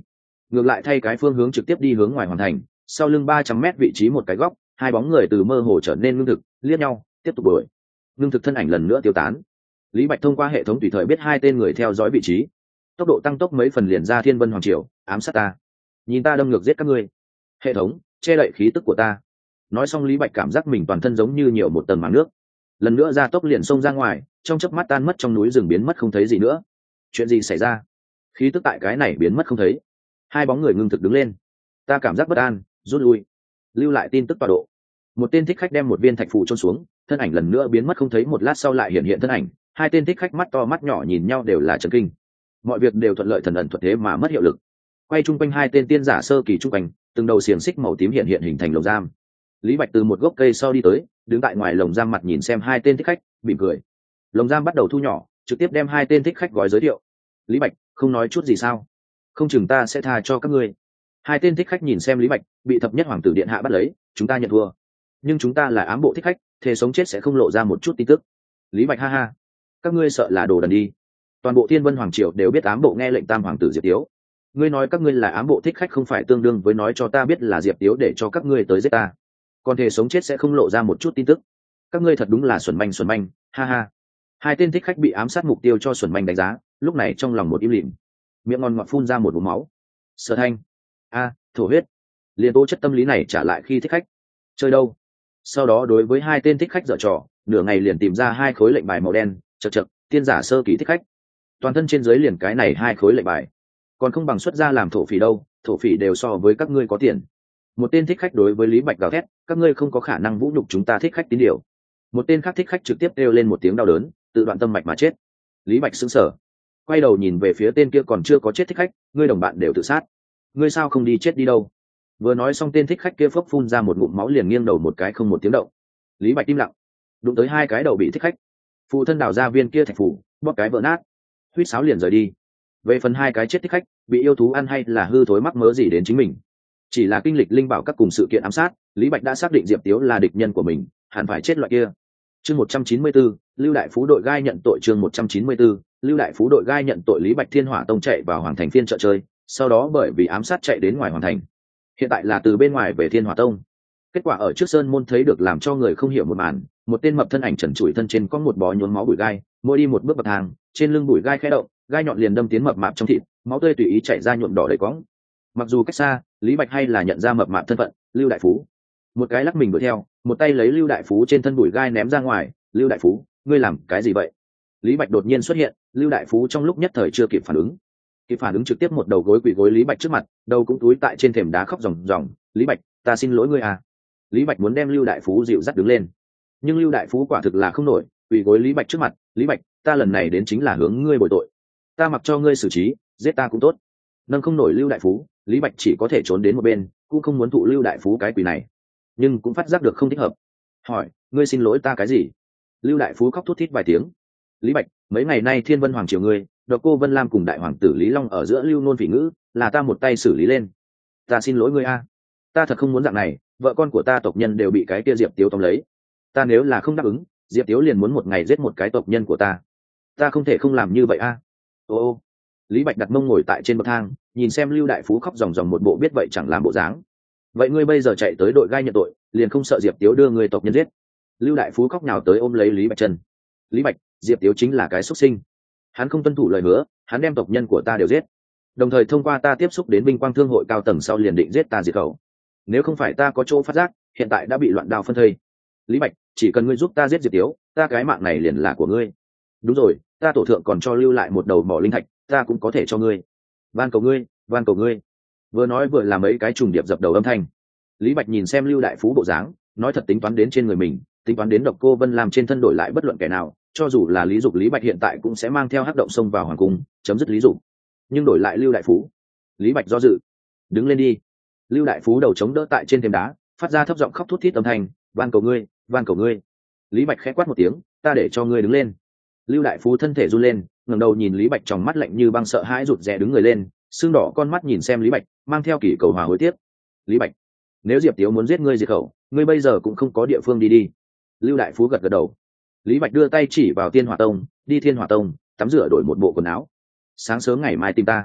ngược lại thay cái phương hướng trực tiếp đi hướng ngoài hoàn thành. Sau lưng ba trăm mét vị trí một cái góc, hai bóng người từ mơ hồ trở nên ngưng thực, liếc nhau, tiếp tục đuổi. Ngưng thực thân ảnh lần nữa tiêu tán. Lý Bạch thông qua hệ thống tùy thời biết hai tên người theo dõi vị trí, tốc độ tăng tốc mấy phần liền ra Thiên Vân Hoàng Triều, ám sát ta. Nhìn ta đâm ngược giết các ngươi. Hệ thống, che đậy khí tức của ta. Nói xong Lý Bạch cảm giác mình toàn thân giống như nhiều một tầng màng nước, lần nữa ra tốc liền xông ra ngoài, trong chớp mắt tan mất trong núi rừng, biến mất không thấy gì nữa. Chuyện gì xảy ra? Khí tức tại cái này biến mất không thấy. Hai bóng người ngưng thực đứng lên. Ta cảm giác bất an, rút lui. Lưu lại tin tức tọa độ. Một tên thích khách đem một viên thạch phù chôn xuống, thân ảnh lần nữa biến mất không thấy, một lát sau lại hiện hiện thân ảnh. Hai tên thích khách mắt to mắt nhỏ nhìn nhau đều là chấn kinh. Mọi việc đều thuận lợi thần ẩn thuật thế mà mất hiệu lực. Quay chung quanh hai tên tiên giả sơ kỳ trung quanh, từng đầu xiềng xích màu tím hiện hiện hình thành lồng giam. Lý Bạch từ một gốc cây sau đi tới, đứng tại ngoài lồng giam mặt nhìn xem hai tên thích khách, mỉm cười. Lồng giam bắt đầu thu nhỏ, trực tiếp đem hai tên thích khách gói giới thiệu. Lý Bạch, không nói chút gì sao? Không chừng ta sẽ tha cho các ngươi. Hai tên thích khách nhìn xem Lý Bạch, bị thập nhất hoàng tử điện hạ bắt lấy, chúng ta nhận thua. Nhưng chúng ta là ám bộ thích khách, thề sống chết sẽ không lộ ra một chút tin tức. Lý Bạch ha ha, các ngươi sợ là đồ đần đi. Toàn bộ Thiên Vân Hoàng Triều đều biết ám bộ nghe lệnh tam hoàng tử Diệp Tiếu. Ngươi nói các ngươi là ám bộ thích khách không phải tương đương với nói cho ta biết là Diệp Tiếu để cho các ngươi tới giết ta. Còn thề sống chết sẽ không lộ ra một chút tin tức. Các ngươi thật đúng là xuẩn manh xuẩn manh, ha ha. Hai tên thích khách bị ám sát mục tiêu cho xuẩn manh đánh giá, lúc này trong lòng một im lìm, miệng ngon ngọt phun ra một vùng máu. Sở Thanh, a, thổ huyết. Liền tố chất tâm lý này trả lại khi thích khách. Chơi đâu? Sau đó đối với hai tên thích khách dở trò, nửa ngày liền tìm ra hai khối lệnh bài màu đen, chậc chậc, tiên giả sơ kỳ thích khách. Toàn thân trên dưới liền cái này hai khối lệnh bài, còn không bằng xuất ra làm thổ phỉ đâu, thổ phỉ đều so với các ngươi có tiền. Một tên thích khách đối với Lý Bạch gào thét, các ngươi không có khả năng vũ nhục chúng ta thích khách tín điều. Một tên khác thích khách trực tiếp kêu lên một tiếng đau đớn, tự đoạn tâm mạch mà chết. Lý Bạch sững sờ, quay đầu nhìn về phía tên kia còn chưa có chết thích khách, ngươi đồng bạn đều tự sát, ngươi sao không đi chết đi đâu? Vừa nói xong tên thích khách kia phốc phun ra một ngụm máu liền nghiêng đầu một cái không một tiếng động. Lý Bạch im lặng, đụng tới hai cái đầu bị thích khách, phụ thân đào ra viên kia thạch phủ, bóp cái vỡ nát, huýt sáo liền rời đi. Về phần hai cái chết thích khách, bị yêu thú ăn hay là hư thối mắc mớ gì đến chính mình. Chỉ là kinh lịch linh bảo các cùng sự kiện ám sát, Lý Bạch đã xác định Diệp Tiếu là địch nhân của mình, hẳn phải chết loại kia. Chương một trăm chín mươi bốn, Lưu Đại Phú đội gai nhận tội. Chương một trăm chín mươi bốn, Lưu Đại Phú đội gai nhận tội. Lý Bạch Thiên Hỏa Tông chạy vào Hoàng Thành phiên chợ chơi, sau đó bởi vì ám sát chạy đến ngoài Hoàng Thành. Hiện tại là từ bên ngoài về Thiên Hỏa Tông. Kết quả ở trước sơn môn thấy được làm cho người không hiểu một màn, một tên mập thân ảnh trần trụi thân trên có một bó nhuốm máu bụi gai, mỗi đi một bước bậc thang, trên lưng bụi gai khẽ động, gai nhọn liền đâm tiến mập mạp trong thịt, máu tươi tùy ý chảy ra nhuộm đỏ đầy quõng. Mặc dù cách xa, Lý Bạch hay là nhận ra mập mạp thân phận, Lưu Đại Phú. Một cái lắc mình đuổi theo, một tay lấy Lưu Đại Phú trên thân bụi gai ném ra ngoài. Lưu Đại Phú, ngươi làm cái gì vậy? Lý Bạch đột nhiên xuất hiện, Lưu Đại Phú trong lúc nhất thời chưa kịp phản ứng, kịp phản ứng trực tiếp một đầu gối quỳ gối Lý Bạch trước mặt, đầu cũng túi tại trên thềm đá khóc ròng ròng. Lý Bạch, ta xin lỗi ngươi à. Lý Bạch muốn đem Lưu Đại Phú dịu dắt đứng lên, nhưng Lưu Đại Phú quả thực là không nổi, quỳ gối Lý Bạch trước mặt. Lý Bạch, ta lần này đến chính là hướng ngươi bồi tội, ta mặc cho ngươi xử trí, giết ta cũng tốt. Nâng không nổi Lưu Đại Phú, Lý Bạch chỉ có thể trốn đến một bên, cũng không muốn thụ Lưu Đại Phú cái quỳ này, nhưng cũng phát giác được không thích hợp, hỏi, ngươi xin lỗi ta cái gì? Lưu Đại Phú khóc thút thít vài tiếng. Lý Bạch, mấy ngày nay Thiên Vân Hoàng triều ngươi, Độc Cô Vân Lam cùng đại hoàng tử Lý Long ở giữa lưu nôn phỉ ngữ, là ta một tay xử lý lên, ta xin lỗi ngươi a. Ta thật không muốn dạng này, vợ con của ta tộc nhân đều bị cái kia Diệp Tiếu tóm lấy, ta nếu là không đáp ứng, Diệp Tiếu liền muốn một ngày giết một cái tộc nhân của ta, ta không thể không làm như vậy a. Ô ô. Lý Bạch đặt mông ngồi tại trên bậc thang, nhìn xem Lưu Đại Phú khóc ròng ròng một bộ biết vậy chẳng làm bộ dáng. Vậy ngươi bây giờ chạy tới đội gai nhận tội, liền không sợ Diệp Tiếu đưa người tộc nhân giết? Lưu Đại Phú khóc nhào tới ôm lấy Lý Bạch chân. Lý Bạch, Diệp Tiếu chính là cái xuất sinh, hắn không tuân thủ lời hứa, hắn đem tộc nhân của ta đều giết, đồng thời thông qua ta tiếp xúc đến Vinh Quang Thương hội cao tầng sau liền định giết ta diệt khẩu. Nếu không phải ta có chỗ phát giác, hiện tại đã bị loạn đao phân thây. Lý Bạch, chỉ cần ngươi giúp ta giết Diệp Tiếu, ta cái mạng này liền là của ngươi. Đúng rồi, ta tổ thượng còn cho lưu lại một đầu mỏ linh thạch, ta cũng có thể cho ngươi. Van cầu ngươi, van cầu ngươi. Vừa nói vừa làm mấy cái trùng điệp dập đầu âm thanh. Lý Bạch nhìn xem Lưu Đại Phú bộ dáng, nói thật tính toán đến trên người mình, tính toán đến Độc Cô Vân làm trên thân đổi lại bất luận kẻ nào, cho dù là Lý Dục, Lý Bạch hiện tại cũng sẽ mang theo hắc động xông vào hoàng cung, chấm dứt Lý Dục. Nhưng đổi lại Lưu Đại Phú, Lý Bạch do dự. Đứng lên đi. Lưu Đại Phú đầu chống đỡ tại trên thềm đá, phát ra thấp giọng khóc thút thít âm thanh, van cầu ngươi, van cầu ngươi. Lý Bạch khẽ quát một tiếng, ta để cho ngươi đứng lên. Lưu Đại Phú thân thể run lên, ngẩng đầu nhìn Lý Bạch trong mắt lạnh như băng, sợ hãi rụt rè đứng người lên, sưng đỏ con mắt nhìn xem Lý Bạch, mang theo kỳ cầu hòa hối tiếc. Lý Bạch, nếu Diệp Tiếu muốn giết ngươi diệt khẩu, ngươi bây giờ cũng không có địa phương đi đi. Lưu Đại Phú gật gật đầu. Lý Bạch đưa tay chỉ vào Thiên Hỏa Tông, đi Thiên Hỏa Tông, tắm rửa đổi một bộ quần áo. Sáng sớm ngày mai tìm ta.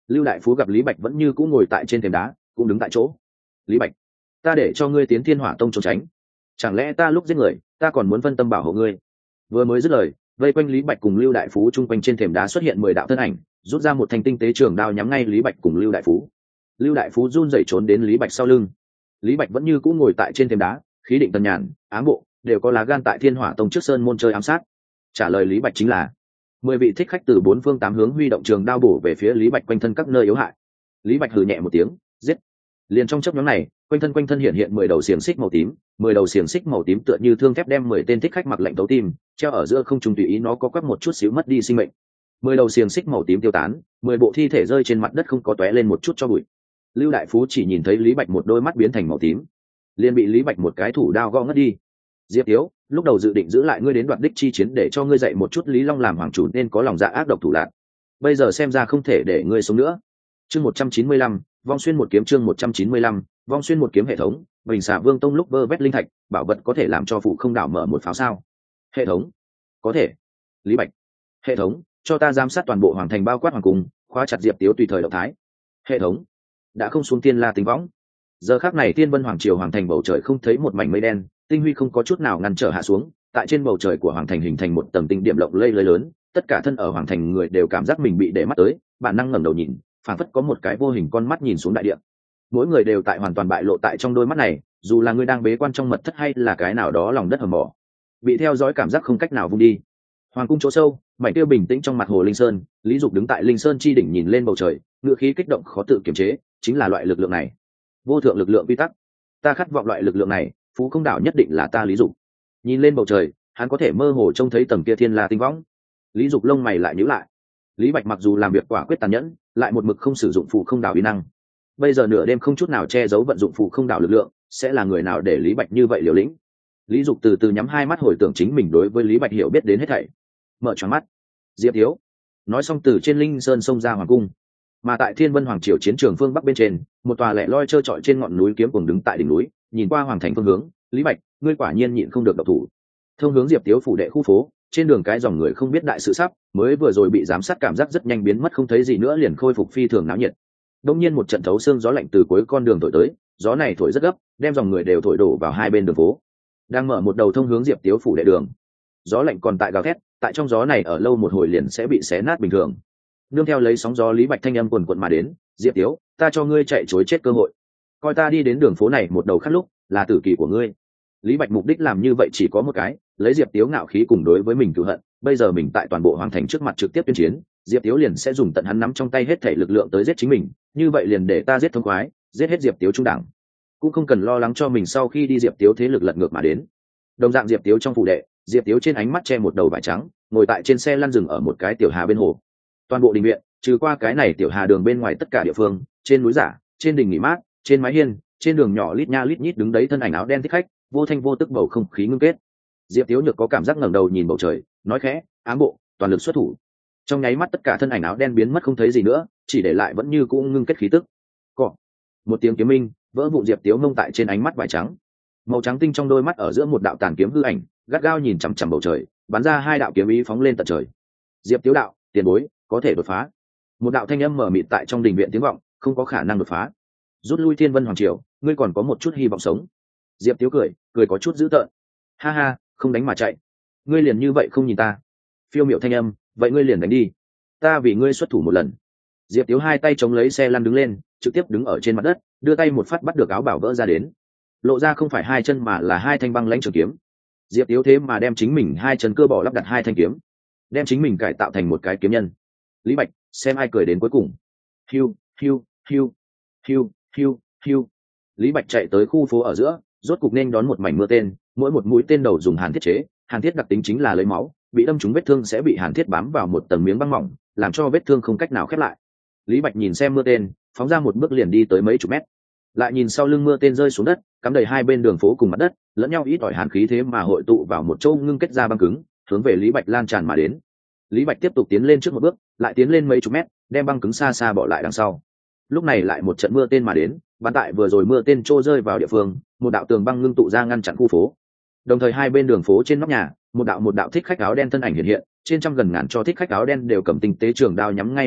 Lưu đại phú gặp Lý Bạch vẫn như cũ ngồi tại trên thềm đá, cũng đứng tại chỗ. Lý Bạch, ta để cho ngươi tiến Thiên Hỏa Tông trốn tránh, chẳng lẽ ta lúc giết người ta còn muốn phân tâm bảo hộ ngươi? Vừa mới dứt lời, vây quanh Lý Bạch cùng Lưu đại phú chung quanh trên thềm đá xuất hiện mười đạo thân ảnh, rút ra một thanh tinh tế trường đao nhắm ngay Lý Bạch cùng Lưu đại phú. Lưu đại phú run rẩy trốn đến Lý Bạch sau lưng. Lý Bạch vẫn như cũ ngồi tại trên thềm đá, khí định tần nhàn, ám bộ đều có lá gan tại Thiên Hỏa Tông trước sơn môn chơi ám sát. Trả lời Lý Bạch chính là mười vị thích khách từ bốn phương tám hướng huy động trường đao bổ về phía Lý Bạch quanh thân các nơi yếu hại. Lý Bạch hừ nhẹ một tiếng, giết. Liền trong chớp nhoáng này, quanh thân quanh thân hiện hiện mười đầu xiềng xích màu tím, mười đầu xiềng xích màu tím tựa như thương thép đem mười tên thích khách mặc lệnh tấu tim, treo ở giữa không trung tùy ý nó có quắc một chút xíu mất đi sinh mệnh. Mười đầu xiềng xích màu tím tiêu tán, mười bộ thi thể rơi trên mặt đất không có tóe lên một chút cho bụi. Lưu đại phú chỉ nhìn thấy Lý Bạch một đôi mắt biến thành màu tím, liền bị Lý Bạch một cái thủ đao gõ ngất đi. Diệp Tiếu, lúc đầu dự định giữ lại ngươi đến đoạt đích chi chiến để cho ngươi dạy một chút Lý Long làm hoàng chủ nên có lòng dạ ác độc thủ lạn, bây giờ xem ra không thể để ngươi sống nữa. Chương một trăm chín mươi lăm, vong xuyên một kiếm. Chương một trăm chín mươi lăm, vong xuyên một kiếm. Hệ thống, Bình Xà Vương Tông lúc vơ vét linh thạch, bảo vật có thể làm cho phụ không đảo mở một pháo sao? Hệ thống, có thể. Lý Bạch, hệ thống, cho ta giám sát toàn bộ hoàng thành bao quát hoàng cung, khóa chặt Diệp Tiếu tùy thời động thái. Hệ thống, đã không xuống tiên la tính võng. Giờ khắc này Tiên Vân Hoàng Triều hoàng thành bầu trời không thấy một mảnh mây đen, tinh huy không có chút nào ngăn trở hạ xuống, tại trên bầu trời của hoàng thành hình thành một tầng tinh điểm lộng lây lơi lớn, tất cả thân ở hoàng thành người đều cảm giác mình bị để mắt tới, bản năng ngẩng đầu nhìn, phảng phất có một cái vô hình con mắt nhìn xuống đại địa. Mỗi người đều tại hoàn toàn bại lộ tại trong đôi mắt này, dù là người đang bế quan trong mật thất hay là cái nào đó lòng đất hầm mỏ, bị theo dõi cảm giác không cách nào vung đi. Hoàng cung chỗ sâu, mảnh tiêu bình tĩnh trong mặt hồ Linh Sơn, Lý Dục đứng tại Linh Sơn chi đỉnh nhìn lên bầu trời, ngựa khí kích động khó tự kiềm chế, chính là loại lực lượng này, vô thượng lực lượng quy tắc. Ta khát vọng loại lực lượng này, Phú Không Đảo nhất định là ta Lý Dục. Nhìn lên bầu trời, hắn có thể mơ hồ trông thấy tầng kia thiên la tinh võng. Lý Dục lông mày lại nhíu lại. Lý Bạch mặc dù làm việc quả quyết tàn nhẫn, lại một mực không sử dụng Phù Không Đảo uy năng. Bây giờ nửa đêm không chút nào che giấu vận dụng Phù Không Đảo lực lượng, sẽ là người nào để Lý Bạch như vậy liều lĩnh? Lý Dục từ từ nhắm hai mắt hồi tưởng chính mình đối với Lý Bạch hiểu biết đến hết thảy. Mở choáng mắt. Diệp Tiếu. Nói xong từ trên Linh Sơn xông ra hoàng cung. Mà tại Thiên Vân Hoàng Triều chiến trường phương bắc bên trên, một tòa lẻ loi trơ trọi trên ngọn núi kiếm cùng đứng tại đỉnh núi, nhìn qua hoàng thành phương hướng. Lý Bạch, ngươi quả nhiên nhịn không được độc thủ. Thông hướng Diệp Tiếu phủ đệ khu phố, trên đường cái dòng người không biết đại sự sắp, mới vừa rồi bị giám sát cảm giác rất nhanh biến mất không thấy gì nữa liền khôi phục phi thường náo nhiệt. Đông nhiên một trận thấu xương gió lạnh từ cuối con đường thổi tới, gió này thổi rất gấp, đem dòng người đều thổi đổ vào hai bên đường phố. Đang mở một đầu thông hướng Diệp Tiếu phủ đệ đường. Gió lạnh còn tại gào thét, tại trong gió này ở lâu một hồi liền sẽ bị xé nát bình thường. Nương theo lấy sóng gió Lý Bạch thanh âm quần quật mà đến, Diệp Tiếu, ta cho ngươi chạy chối chết cơ hội. Coi ta đi đến đường phố này một đầu khắc lúc, là tử kỳ của ngươi. Lý Bạch mục đích làm như vậy chỉ có một cái, lấy Diệp Tiếu ngạo khí cùng đối với mình cửu hận, bây giờ mình tại toàn bộ hoàng thành trước mặt trực tiếp tuyên chiến, Diệp Tiếu liền sẽ dùng tận hắn nắm trong tay hết thể lực lượng tới giết chính mình, như vậy liền để ta giết thông khoái, giết hết Diệp Tiếu trung đẳng, cũng không cần lo lắng cho mình sau khi đi Diệp Tiếu thế lực lật ngược mà đến. Đồng dạng Diệp Tiếu trong phủ đệ, Diệp Tiếu trên ánh mắt che một đầu vải trắng, ngồi tại trên xe lăn rừng ở một cái tiểu hà bên hồ. Toàn bộ đình viện, trừ qua cái này tiểu hà đường bên ngoài tất cả địa phương, trên núi giả, trên đình nghỉ mát, trên mái hiên, trên đường nhỏ lít nha lít nhít đứng đấy thân ảnh áo đen thích khách, vô thanh vô tức bầu không khí ngưng kết. Diệp Tiếu nhược có cảm giác ngẩng đầu nhìn bầu trời, nói khẽ, ám bộ, toàn lực xuất thủ. Trong nháy mắt tất cả thân ảnh áo đen biến mất không thấy gì nữa, chỉ để lại vẫn như cũ ngưng kết khí tức. Cọ. Một tiếng kiếm minh, vỡ vụn Diệp Tiếu mông tại trên ánh mắt vải trắng. Màu trắng tinh trong đôi mắt ở giữa một đạo tàn kiếm hư ảnh, gắt gao nhìn chằm chằm bầu trời, bắn ra hai đạo kiếm ý phóng lên tận trời. Diệp Tiếu đạo, tiền bối, có thể đột phá. Một đạo thanh âm mở mịt tại trong đình viện tiếng vọng, không có khả năng đột phá. Rút lui Thiên Vân Hoàng Triều, ngươi còn có một chút hy vọng sống. Diệp Tiếu cười, cười có chút dữ tợn. Ha ha, không đánh mà chạy. Ngươi liền như vậy không nhìn ta. Phiêu miệu thanh âm, vậy ngươi liền đánh đi. Ta vì ngươi xuất thủ một lần. Diệp Tiếu hai tay chống lấy xe lăn đứng lên, trực tiếp đứng ở trên mặt đất, đưa tay một phát bắt được áo bảo vỡ ra đến. Lộ ra không phải hai chân mà là hai thanh băng lãnh trường kiếm. Diệp Tiếu thế mà đem chính mình hai chân cơ bỏ lắp đặt hai thanh kiếm, đem chính mình cải tạo thành một cái kiếm nhân. Lý Bạch, xem ai cười đến cuối cùng. Hiu, hiu, hiu, hiu, hiu, hiu. Lý Bạch chạy tới khu phố ở giữa, rốt cục nên đón một mảnh mưa tên, mỗi một mũi tên đầu dùng hàn thiết chế, hàn thiết đặc tính chính là lấy máu, bị đâm trúng vết thương sẽ bị hàn thiết bám vào một tầng miếng băng mỏng, làm cho vết thương không cách nào khép lại. Lý Bạch nhìn xem mưa tên, phóng ra một bước liền đi tới mấy chục mét. Lại nhìn sau lưng mưa tên rơi xuống đất, cắm đầy hai bên đường phố cùng mặt đất, lẫn nhau ít ỏi hàn khí thế mà hội tụ vào một chỗ ngưng kết ra băng cứng, hướng về Lý Bạch lan tràn mà đến. Lý Bạch tiếp tục tiến lên trước một bước, lại tiến lên mấy chục mét, đem băng cứng xa xa bỏ lại đằng sau. Lúc này lại một trận mưa tên mà đến, bắn tại vừa rồi mưa tên trô rơi vào địa phương, một đạo tường băng ngưng tụ ra ngăn chặn khu phố. Đồng thời hai bên đường phố trên nóc nhà, một đạo một đạo thích khách áo đen thân ảnh hiện hiện, trên trăm gần ngàn cho thích khách áo đen đều cầm tinh tế trường đao nhắm ngay Lý Bạch,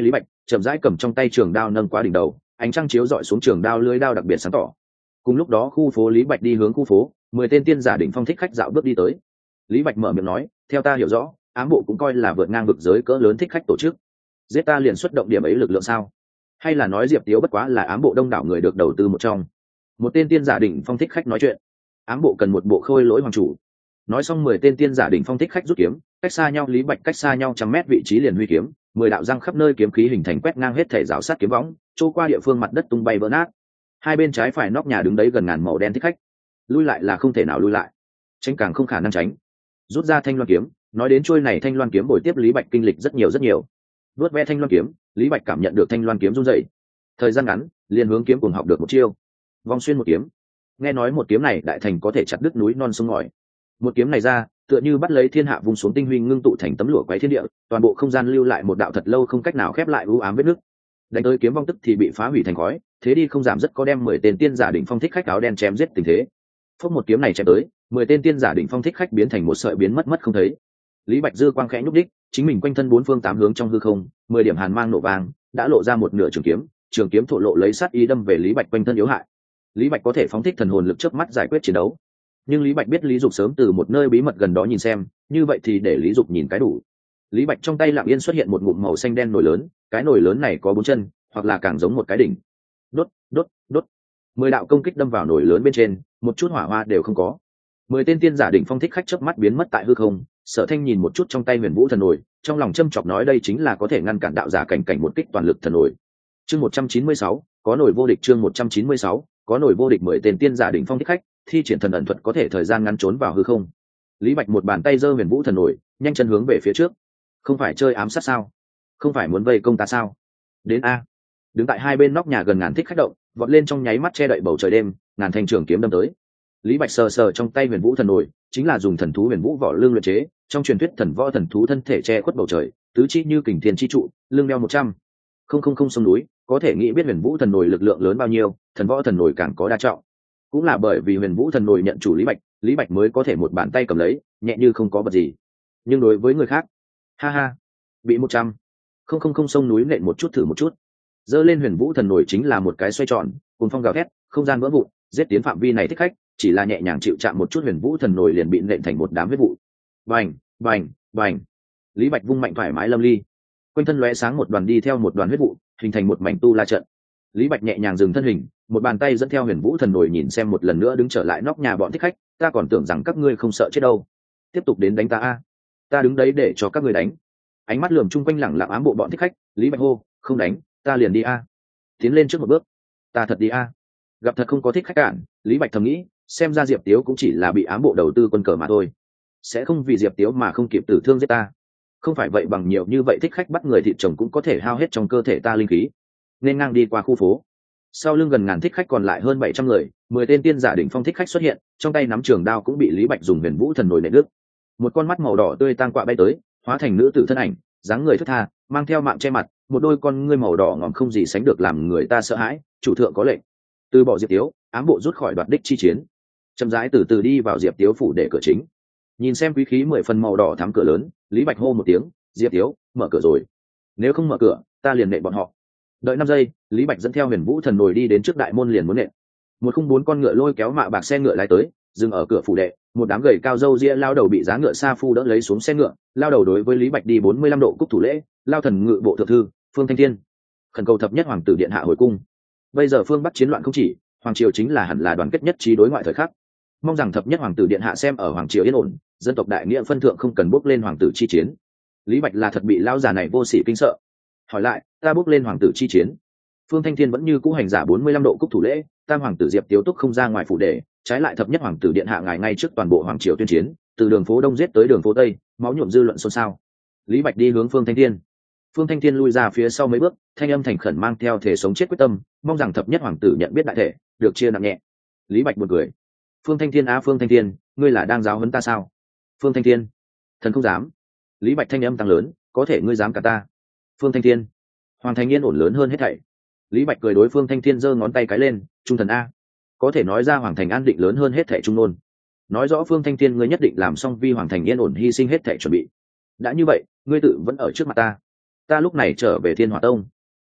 chậm rãi cầm trong tay trường đao nâng qua đỉnh đầu, ánh trăng chiếu rọi xuống trường đao lưới đao đặc biệt sáng tỏ. Cùng lúc đó khu phố Lý Bạch đi hướng khu phố, mười tên tiên giả đỉnh phong thích khách dạo bước đi tới. Lý Bạch mở miệng nói, theo ta hiểu rõ, ám bộ cũng coi là vượt ngang vực giới cỡ lớn thích khách tổ chức. Giết ta liền xuất động điểm ấy lực lượng sao? Hay là nói Diệp Tiếu bất quá là ám bộ đông đảo người được đầu tư một trong? Một tên tiên giả đỉnh phong thích khách nói chuyện. Ám bộ cần một bộ khôi lỗi hoàng chủ. Nói xong mười tên tiên giả đỉnh phong thích khách rút kiếm, cách xa nhau Lý Bạch cách xa nhau trăm mét vị trí liền huy kiếm, mười đạo răng khắp nơi kiếm khí hình thành quét ngang hết thể rào sát kiếm võng, trôi qua địa phương mặt đất tung bay vỡ nát. Hai bên trái phải nóc nhà đứng đấy gần ngàn màu đen thích khách, lui lại là không thể nào lui lại, tránh càng không khả năng tránh. Rút ra thanh loan kiếm, nói đến trôi này thanh loan kiếm bồi tiếp Lý Bạch kinh lịch rất nhiều rất nhiều. Vớt ve thanh loan kiếm, Lý Bạch cảm nhận được thanh loan kiếm run rẩy. Thời gian ngắn, liền hướng kiếm cùng học được một chiêu, vong xuyên một kiếm. Nghe nói một kiếm này đại thành có thể chặt đứt núi non sông ngòi. Một kiếm này ra, tựa như bắt lấy thiên hạ vùng xuống tinh huy ngưng tụ thành tấm lụa quấy thiên địa, toàn bộ không gian lưu lại một đạo thật lâu không cách nào khép lại u ám vết nứt. Đánh tới kiếm vong tức thì bị phá hủy thành khói, thế đi không giảm rất có đem mười tên tiên giả đỉnh phong thích khách áo đen chém giết tình thế. Phốc một kiếm này chém tới, mười tên tiên giả đỉnh phong thích khách biến thành một sợi biến mất mất không thấy. Lý Bạch dư quang khẽ nhúc đích, chính mình quanh thân bốn phương tám hướng trong hư không, mười điểm hàn mang nổ vàng, đã lộ ra một nửa trường kiếm, trường kiếm thổ lộ lấy sát ý đâm về Lý Bạch quanh thân yếu hại. Lý Bạch có thể phóng thích thần hồn lực chớp mắt giải quyết chiến đấu, nhưng Lý Bạch biết Lý Dục sớm từ một nơi bí mật gần đó nhìn xem, như vậy thì để Lý Dục nhìn cái đủ. Lý Bạch trong tay lặng yên xuất hiện một ngụm màu xanh đen nồi lớn, cái nồi lớn này có bốn chân, hoặc là càng giống một cái đỉnh. Đốt, đốt, đốt. Mười đạo công kích đâm vào nồi lớn bên trên, một chút hỏa hoa đều không có. Mười tên tiên giả đỉnh phong thích khách chớp mắt biến mất tại hư không. Sở Thanh nhìn một chút trong tay Huyền Vũ thần nồi, trong lòng châm chọc nói đây chính là có thể ngăn cản đạo giả cảnh cảnh một kích toàn lực thần nồi. Chương một trăm chín mươi sáu, có nồi vô địch. Chương một trăm chín mươi sáu, có nồi vô địch. Mười tên tiên giả đỉnh phong thích khách thi triển thần ẩn thuật có thể thời gian ngắn trốn vào hư không. Lý Bạch một bàn tay giơ Huyền Vũ thần nồi, nhanh chân hướng về phía trước. Không phải chơi ám sát sao? Không phải muốn vây công ta sao? Đến a! Đứng tại hai bên nóc nhà gần ngàn thích khách động, vọt lên trong nháy mắt che đậy bầu trời đêm, ngàn thanh trường kiếm đâm tới. Lý Bạch sờ sờ trong tay Huyền Vũ thần nồi, chính là dùng thần thú Huyền Vũ vỏ lưng luyện chế, trong truyền thuyết thần võ thần thú thân thể che khuất bầu trời, tứ chi như kình thiên chi trụ, lưng đeo một trăm không không không sông núi, có thể nghĩ biết Huyền Vũ thần nồi lực lượng lớn bao nhiêu, thần võ thần nồi càng có đa trọng. Cũng là bởi vì Huyền Vũ thần nồi nhận chủ Lý Bạch, Lý Bạch mới có thể một bàn tay cầm lấy, nhẹ như không có vật gì. Nhưng đối với người khác, ha ha, bị một trăm không không không sông núi nện một chút thử một chút. Dơ lên Huyền Vũ thần nồi chính là một cái xoay tròn, cùng phong gào thét, không gian vỡ vụn, giết tiến phạm vi này thích khách, chỉ là nhẹ nhàng chịu chạm một chút Huyền Vũ thần nồi liền bị nện thành một đám huyết vụ. Bành, bành, bành. Lý Bạch vung mạnh thoải mái lâm ly, quanh thân lóe sáng một đoàn đi theo một đoàn huyết vụ, hình thành một mảnh tu la trận. Lý Bạch nhẹ nhàng dừng thân hình, một bàn tay dẫn theo Huyền Vũ thần nồi nhìn xem một lần nữa đứng trở lại nóc nhà bọn thích khách, ta còn tưởng rằng các ngươi không sợ chết đâu, tiếp tục đến đánh ta a, ta đứng đấy để cho các ngươi đánh. Ánh mắt lườm chung quanh lẳng lặng ám bộ bọn thích khách, Lý Bạch hô, không đánh, ta liền đi a. Tiến lên trước một bước, ta thật đi a. Gặp thật không có thích khách cản, Lý Bạch thầm nghĩ, xem ra Diệp Tiếu cũng chỉ là bị ám bộ đầu tư quân cờ mà thôi, sẽ không vì Diệp Tiếu mà không kịp tử thương giết ta. Không phải vậy bằng nhiều như vậy thích khách bắt người thịt chồng cũng có thể hao hết trong cơ thể ta linh khí. Nên ngang đi qua khu phố, sau lưng gần ngàn thích khách còn lại hơn bảy trăm người, mười tên tiên giả đỉnh phong thích khách xuất hiện, trong tay nắm trường đao cũng bị Lý Bạch dùng Huyền Vũ thần nồi nện đứt. Một con mắt màu đỏ tươi tang quạ bay tới, hóa thành nữ tử thân ảnh, dáng người thướt tha, mang theo mạng che mặt, một đôi con ngươi màu đỏ ngòm không gì sánh được làm người ta sợ hãi. Chủ thượng có lệnh, từ bỏ Diệp Tiếu, ám bộ rút khỏi đoạt đích chi chiến. Chậm rãi từ từ đi vào Diệp Tiếu phủ để cửa chính, nhìn xem quý khí mười phần màu đỏ thắm cửa lớn, Lý Bạch hô một tiếng, Diệp Tiếu, mở cửa rồi, nếu không mở cửa ta liền nện bọn họ. Đợi năm giây, Lý Bạch dẫn theo Huyền Vũ thần nồi đi đến trước đại môn liền muốn nện. Một khung bốn con ngựa lôi kéo mạ bạc xe ngựa lái tới, dừng ở cửa phủ đệ. Một đám gầy cao râu ria lao đầu bị giá ngựa sa phu đỡ lấy xuống xe ngựa, lao đầu đối với Lý Bạch đi bốn mươi lăm độ cúc thủ lễ, lao thần ngự bộ thượng thư Phương Thanh Thiên khẩn cầu thập nhất hoàng tử điện hạ hồi cung. Bây giờ phương Bắc chiến loạn không chỉ, hoàng triều chính là hẳn là đoàn kết nhất trí đối ngoại thời khắc, mong rằng thập nhất hoàng tử điện hạ xem ở hoàng triều yên ổn, dân tộc đại nghĩa phân thượng không cần bước lên hoàng tử chi chiến. Lý Bạch là thật bị lao già này vô sỉ kinh sợ, hỏi lại, ta bước lên hoàng tử chi chiến? Phương Thanh Thiên vẫn như cũ hành giả bốn mươi lăm độ cúc thủ lễ, tam hoàng tử Diệp Tiếu Túc không ra ngoài phủ đệ, trái lại thập nhất hoàng tử điện hạ ngài ngay trước toàn bộ hoàng triều tuyên chiến, từ đường phố đông giết tới đường phố tây, máu nhuộm dư luận xôn xao. Lý Bạch đi hướng Phương Thanh Thiên, Phương Thanh Thiên lui ra phía sau mấy bước, thanh âm thành khẩn mang theo thể sống chết quyết tâm, mong rằng thập nhất hoàng tử nhận biết đại thể, được chia nặng nhẹ. Lý Bạch buồn cười, Phương Thanh Thiên á Phương Thanh Thiên, ngươi là đang giáo huấn ta sao? Phương Thanh Thiên, thần không dám. Lý Bạch thanh âm tăng lớn, có thể ngươi dám cả ta? Phương Thanh Thiên, hoàng thành yên ổn lớn hơn hết thảy. Lý Bạch cười đối Phương Thanh Thiên giơ ngón tay cái lên, trung thần a, có thể nói ra hoàng thành an định lớn hơn hết thảy trung nôn, nói rõ Phương Thanh Thiên ngươi nhất định làm xong vi hoàng thành yên ổn hy sinh hết thảy chuẩn bị. Đã như vậy, ngươi tự vẫn ở trước mặt ta, ta lúc này trở về Thiên Hỏa Tông,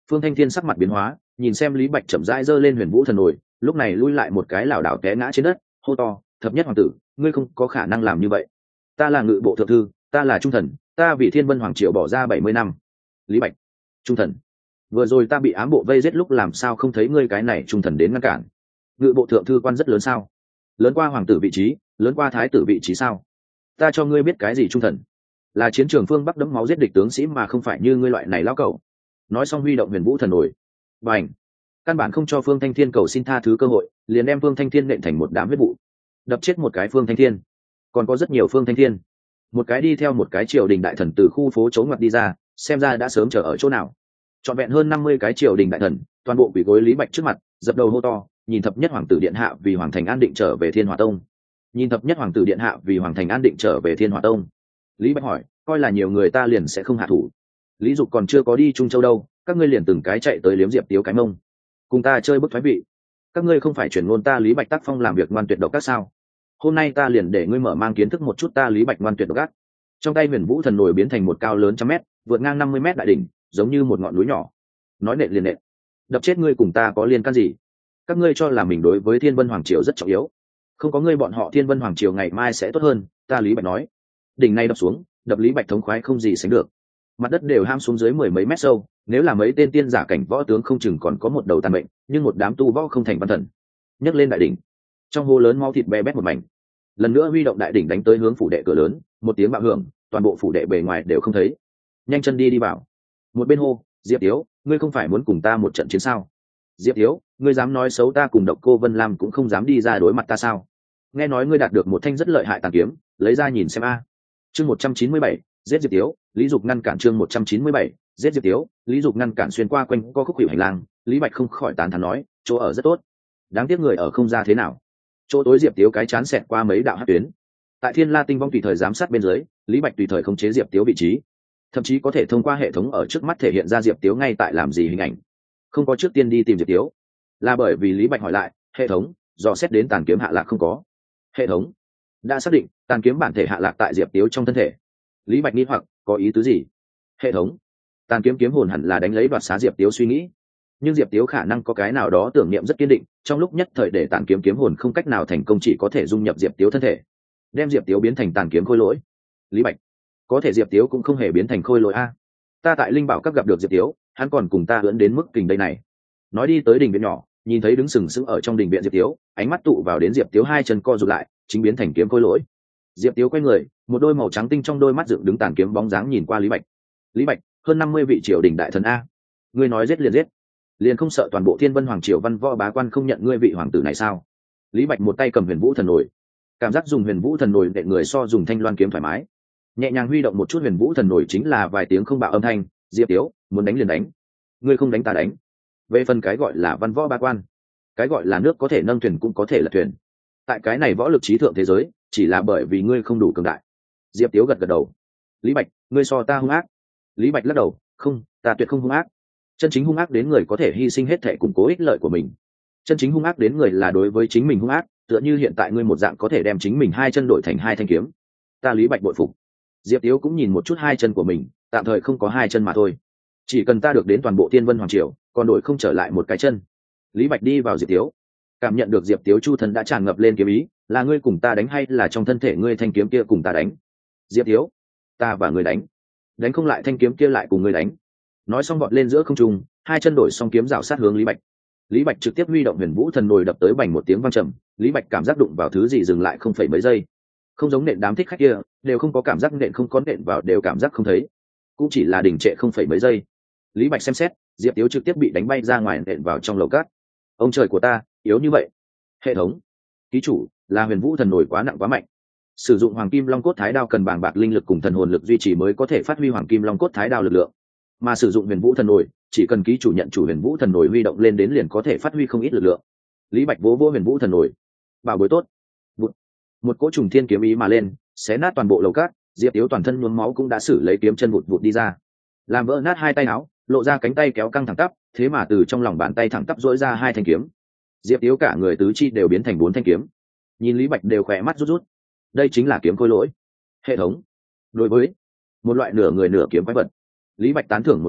Phương Thanh Thiên sắc mặt biến hóa, nhìn xem Lý Bạch chậm rãi giơ lên huyền vũ thần nổi, lúc này lui lại một cái lảo đảo té ngã trên đất, hô to: thập nhất hoàng tử, ngươi không có khả năng làm như vậy. Ta là ngự bộ thượng thư, ta là trung thần, ta vì Thiên Vân Hoàng Triều bỏ ra bảy mươi năm. Lý Bạch: trung thần? Vừa rồi ta bị ám bộ vây giết lúc làm sao không thấy ngươi cái này trung thần đến ngăn cản? Ngự bộ thượng thư quan rất lớn sao? Lớn qua hoàng tử vị trí, lớn qua thái tử vị trí sao? Ta cho ngươi biết cái gì trung thần? Là chiến trường phương Bắc đẫm máu giết địch tướng sĩ mà không phải như ngươi loại này lão cẩu. Nói xong huy động huyền vũ thần nổi, bành, căn bản không cho Phương Thanh Thiên cầu xin tha thứ cơ hội, liền đem Phương Thanh Thiên nện thành một đám huyết vụ, đập chết một cái Phương Thanh Thiên, còn có rất nhiều Phương Thanh Thiên, một cái đi theo một cái triều đình đại thần từ khu phố trốn ngoặt đi ra, xem ra đã sớm chờ ở chỗ nào. Trọn vẹn hơn năm mươi cái triều đình đại thần, toàn bộ quỳ gối Lý Bạch trước mặt, dập đầu hô to, nhìn thập nhất hoàng tử điện hạ vì hoàng thành an định trở về Thiên Hỏa Tông. Nhìn thập nhất hoàng tử điện hạ vì hoàng thành an định trở về Thiên Hỏa Tông. Lý Bạch hỏi, coi là nhiều người ta liền sẽ không hạ thủ. Lý Dục còn chưa có đi Trung Châu đâu, các ngươi liền từng cái chạy tới liếm Diệp Tiếu cái mông, cùng ta chơi bức thoái vị. Các ngươi không phải chuyển ngôn ta Lý Bạch tác phong làm việc ngoan tuyệt độc các sao? Hôm nay ta liền để ngươi mở mang kiến thức một chút ta Lý Bạch ngoan tuyệt độc ác. Trong tay huyền vũ thần nổi biến thành một cao lớn trăm mét, vượt ngang năm mươi mét đại đỉnh, giống như một ngọn núi nhỏ. Nói nện liền nện, đập chết ngươi cùng ta có liên can gì? Các ngươi cho là mình đối với Thiên Vân Hoàng Triều rất trọng yếu, không có ngươi bọn họ Thiên Vân Hoàng Triều ngày mai sẽ tốt hơn. Ta Lý Bạch nói. Đỉnh này đập xuống, đập Lý Bạch thống khoái không gì sánh được, mặt đất đều ham xuống dưới mười mấy mét sâu, nếu là mấy tên tiên giả cảnh võ tướng không chừng còn có một đầu tàn bệnh, nhưng một đám tu võ không thành văn thần. Nhấc lên đại đỉnh, trong hố lớn mau thịt be bét một mảnh. Lần nữa huy động đại đỉnh đánh tới hướng phủ đệ cửa lớn, một tiếng bạo hưởng, toàn bộ phủ đệ bề ngoài đều không thấy. Nhanh chân đi đi vào. Một bên hô, Diệp Tiếu, ngươi không phải muốn cùng ta một trận chiến sao? Diệp Tiếu, ngươi dám nói xấu ta cùng Độc Cô Vân Lam cũng không dám đi ra đối mặt ta sao? Nghe nói ngươi đạt được một thanh rất lợi hại tàn kiếm, lấy ra nhìn xem a. Chương một trăm chín mươi bảy, giết Diệp Tiếu. Lý Dục ngăn cản. Chương một trăm chín mươi bảy, giết Diệp Tiếu. Lý Dục ngăn cản. Xuyên qua quanh co khúc hiệu hành lang, Lý Bạch không khỏi tán thán nói, chỗ ở rất tốt, đáng tiếc người ở không ra thế nào. Chỗ tối Diệp Tiếu cái chán xẹt qua mấy đạo hắc tuyến. Tại Thiên La Tinh Vong tùy thời giám sát bên dưới, Lý Bạch tùy thời khống chế Diệp Tiếu vị trí, thậm chí có thể thông qua hệ thống ở trước mắt thể hiện ra Diệp Tiếu ngay tại làm gì hình ảnh. Không có trước tiên đi tìm Diệp Tiếu, là bởi vì Lý Bạch hỏi lại, hệ thống dò xét đến tàn kiếm hạ lạc không có. Hệ thống đã xác định tàn kiếm bản thể hạ lạc tại Diệp Tiếu trong thân thể. Lý Bạch nghi hoặc, có ý tứ gì? Hệ thống tàn kiếm kiếm hồn hẳn là đánh lấy đoạt xá Diệp Tiếu suy nghĩ, nhưng Diệp Tiếu khả năng có cái nào đó tưởng niệm rất kiên định, trong lúc nhất thời để tàn kiếm kiếm hồn không cách nào thành công, chỉ có thể dung nhập Diệp Tiếu thân thể, đem Diệp Tiếu biến thành tàn kiếm khôi lỗi. Lý Bạch có thể Diệp Tiếu cũng không hề biến thành khôi lỗi a. Ta tại Linh Bảo các gặp được Diệp Tiếu, hắn còn cùng ta ưỡn đến mức kình đây này. Nói đi tới đình viện nhỏ, nhìn thấy đứng sừng sững ở trong đình viện Diệp Tiếu, ánh mắt tụ vào đến Diệp Tiếu hai chân co rụt lại, chính biến thành kiếm khôi lỗi. Diệp Tiếu quay người, một đôi màu trắng tinh trong đôi mắt dựng đứng tàn kiếm bóng dáng nhìn qua Lý Bạch. Lý Bạch, hơn năm mươi vị triều đình đại thần a, ngươi nói giết liền giết, liền không sợ toàn bộ Thiên Vân Hoàng Triều văn võ bá quan không nhận ngươi vị hoàng tử này sao? Lý Bạch một tay cầm huyền vũ thần nổi, cảm giác dùng huyền vũ thần nổi để người so dùng thanh loan kiếm thoải mái, nhẹ nhàng huy động một chút huyền vũ thần nổi chính là vài tiếng không bạo âm thanh. Diệp Tiếu, muốn đánh liền đánh, ngươi không đánh ta đánh. Về phần cái gọi là văn võ bá quan, cái gọi là nước có thể nâng thuyền cũng có thể là thuyền, tại cái này võ lực trí thượng thế giới, chỉ là bởi vì ngươi không đủ cường đại. Diệp Tiếu gật gật đầu. Lý Bạch, ngươi so ta hung ác. Lý Bạch lắc đầu, không, ta tuyệt không hung ác. Chân chính hung ác đến người có thể hy sinh hết thể củng cố ích lợi của mình. Chân chính hung ác đến người là đối với chính mình hung ác, tựa như hiện tại ngươi một dạng có thể đem chính mình hai chân đổi thành hai thanh kiếm. Ta Lý Bạch bội phục. Diệp Tiếu cũng nhìn một chút hai chân của mình, tạm thời không có hai chân mà thôi, chỉ cần ta được đến toàn bộ Thiên Vân Hoàng Triều, còn đổi không trở lại một cái chân. Lý Bạch đi vào Diệp Tiếu, cảm nhận được Diệp Tiếu chu thần đã tràn ngập lên kiếm ý, là ngươi cùng ta đánh hay là trong thân thể ngươi thanh kiếm kia cùng ta đánh? Diệp Tiếu, ta và ngươi đánh, đánh không lại thanh kiếm kia lại cùng ngươi đánh. Nói xong vọt lên giữa không trung, hai chân đổi xong kiếm rảo sát hướng Lý Bạch. Lý Bạch trực tiếp huy động huyền vũ thần nồi đập tới bành một tiếng vang trầm, Lý Bạch cảm giác đụng vào thứ gì dừng lại không phải mấy giây, không giống nện đám thích khách kia đều không có cảm giác nện không có nện vào đều cảm giác không thấy, cũng chỉ là đình trệ không phải mấy giây. Lý Bạch xem xét, Diệp Tiếu trực tiếp bị đánh bay ra ngoài nện vào trong lầu cát. Ông trời của ta, yếu như vậy. Hệ thống ký chủ, là huyền vũ thần nổi quá nặng quá mạnh, sử dụng hoàng kim long cốt thái đao cần bàng bạc linh lực cùng thần hồn lực duy trì mới có thể phát huy hoàng kim long cốt thái đao lực lượng, mà sử dụng huyền vũ thần nổi chỉ cần ký chủ nhận chủ huyền vũ thần nổi huy động lên đến liền có thể phát huy không ít lực lượng. Lý Bạch vỗ vỗ huyền vũ thần nổi, bảo bối tốt. Một, một cỗ trùng thiên kiếm ý mà lên, xé nát toàn bộ lầu cát. Diệp Tiếu toàn thân nhuốm máu cũng đã xử lấy kiếm chân vụt vụt đi ra, làm vỡ nát hai tay áo, lộ ra cánh tay kéo căng thẳng tắp, thế mà từ trong lòng bàn tay thẳng tắp dỗi ra hai thanh kiếm. Diệp Tiếu cả người tứ chi đều biến thành bốn thanh kiếm, nhìn Lý Bạch đều khỏe mắt rút rút. Đây chính là kiếm khôi lỗi. Hệ thống đối với một loại nửa người nửa kiếm quái vật. Lý Bạch tán thưởng một tiếng,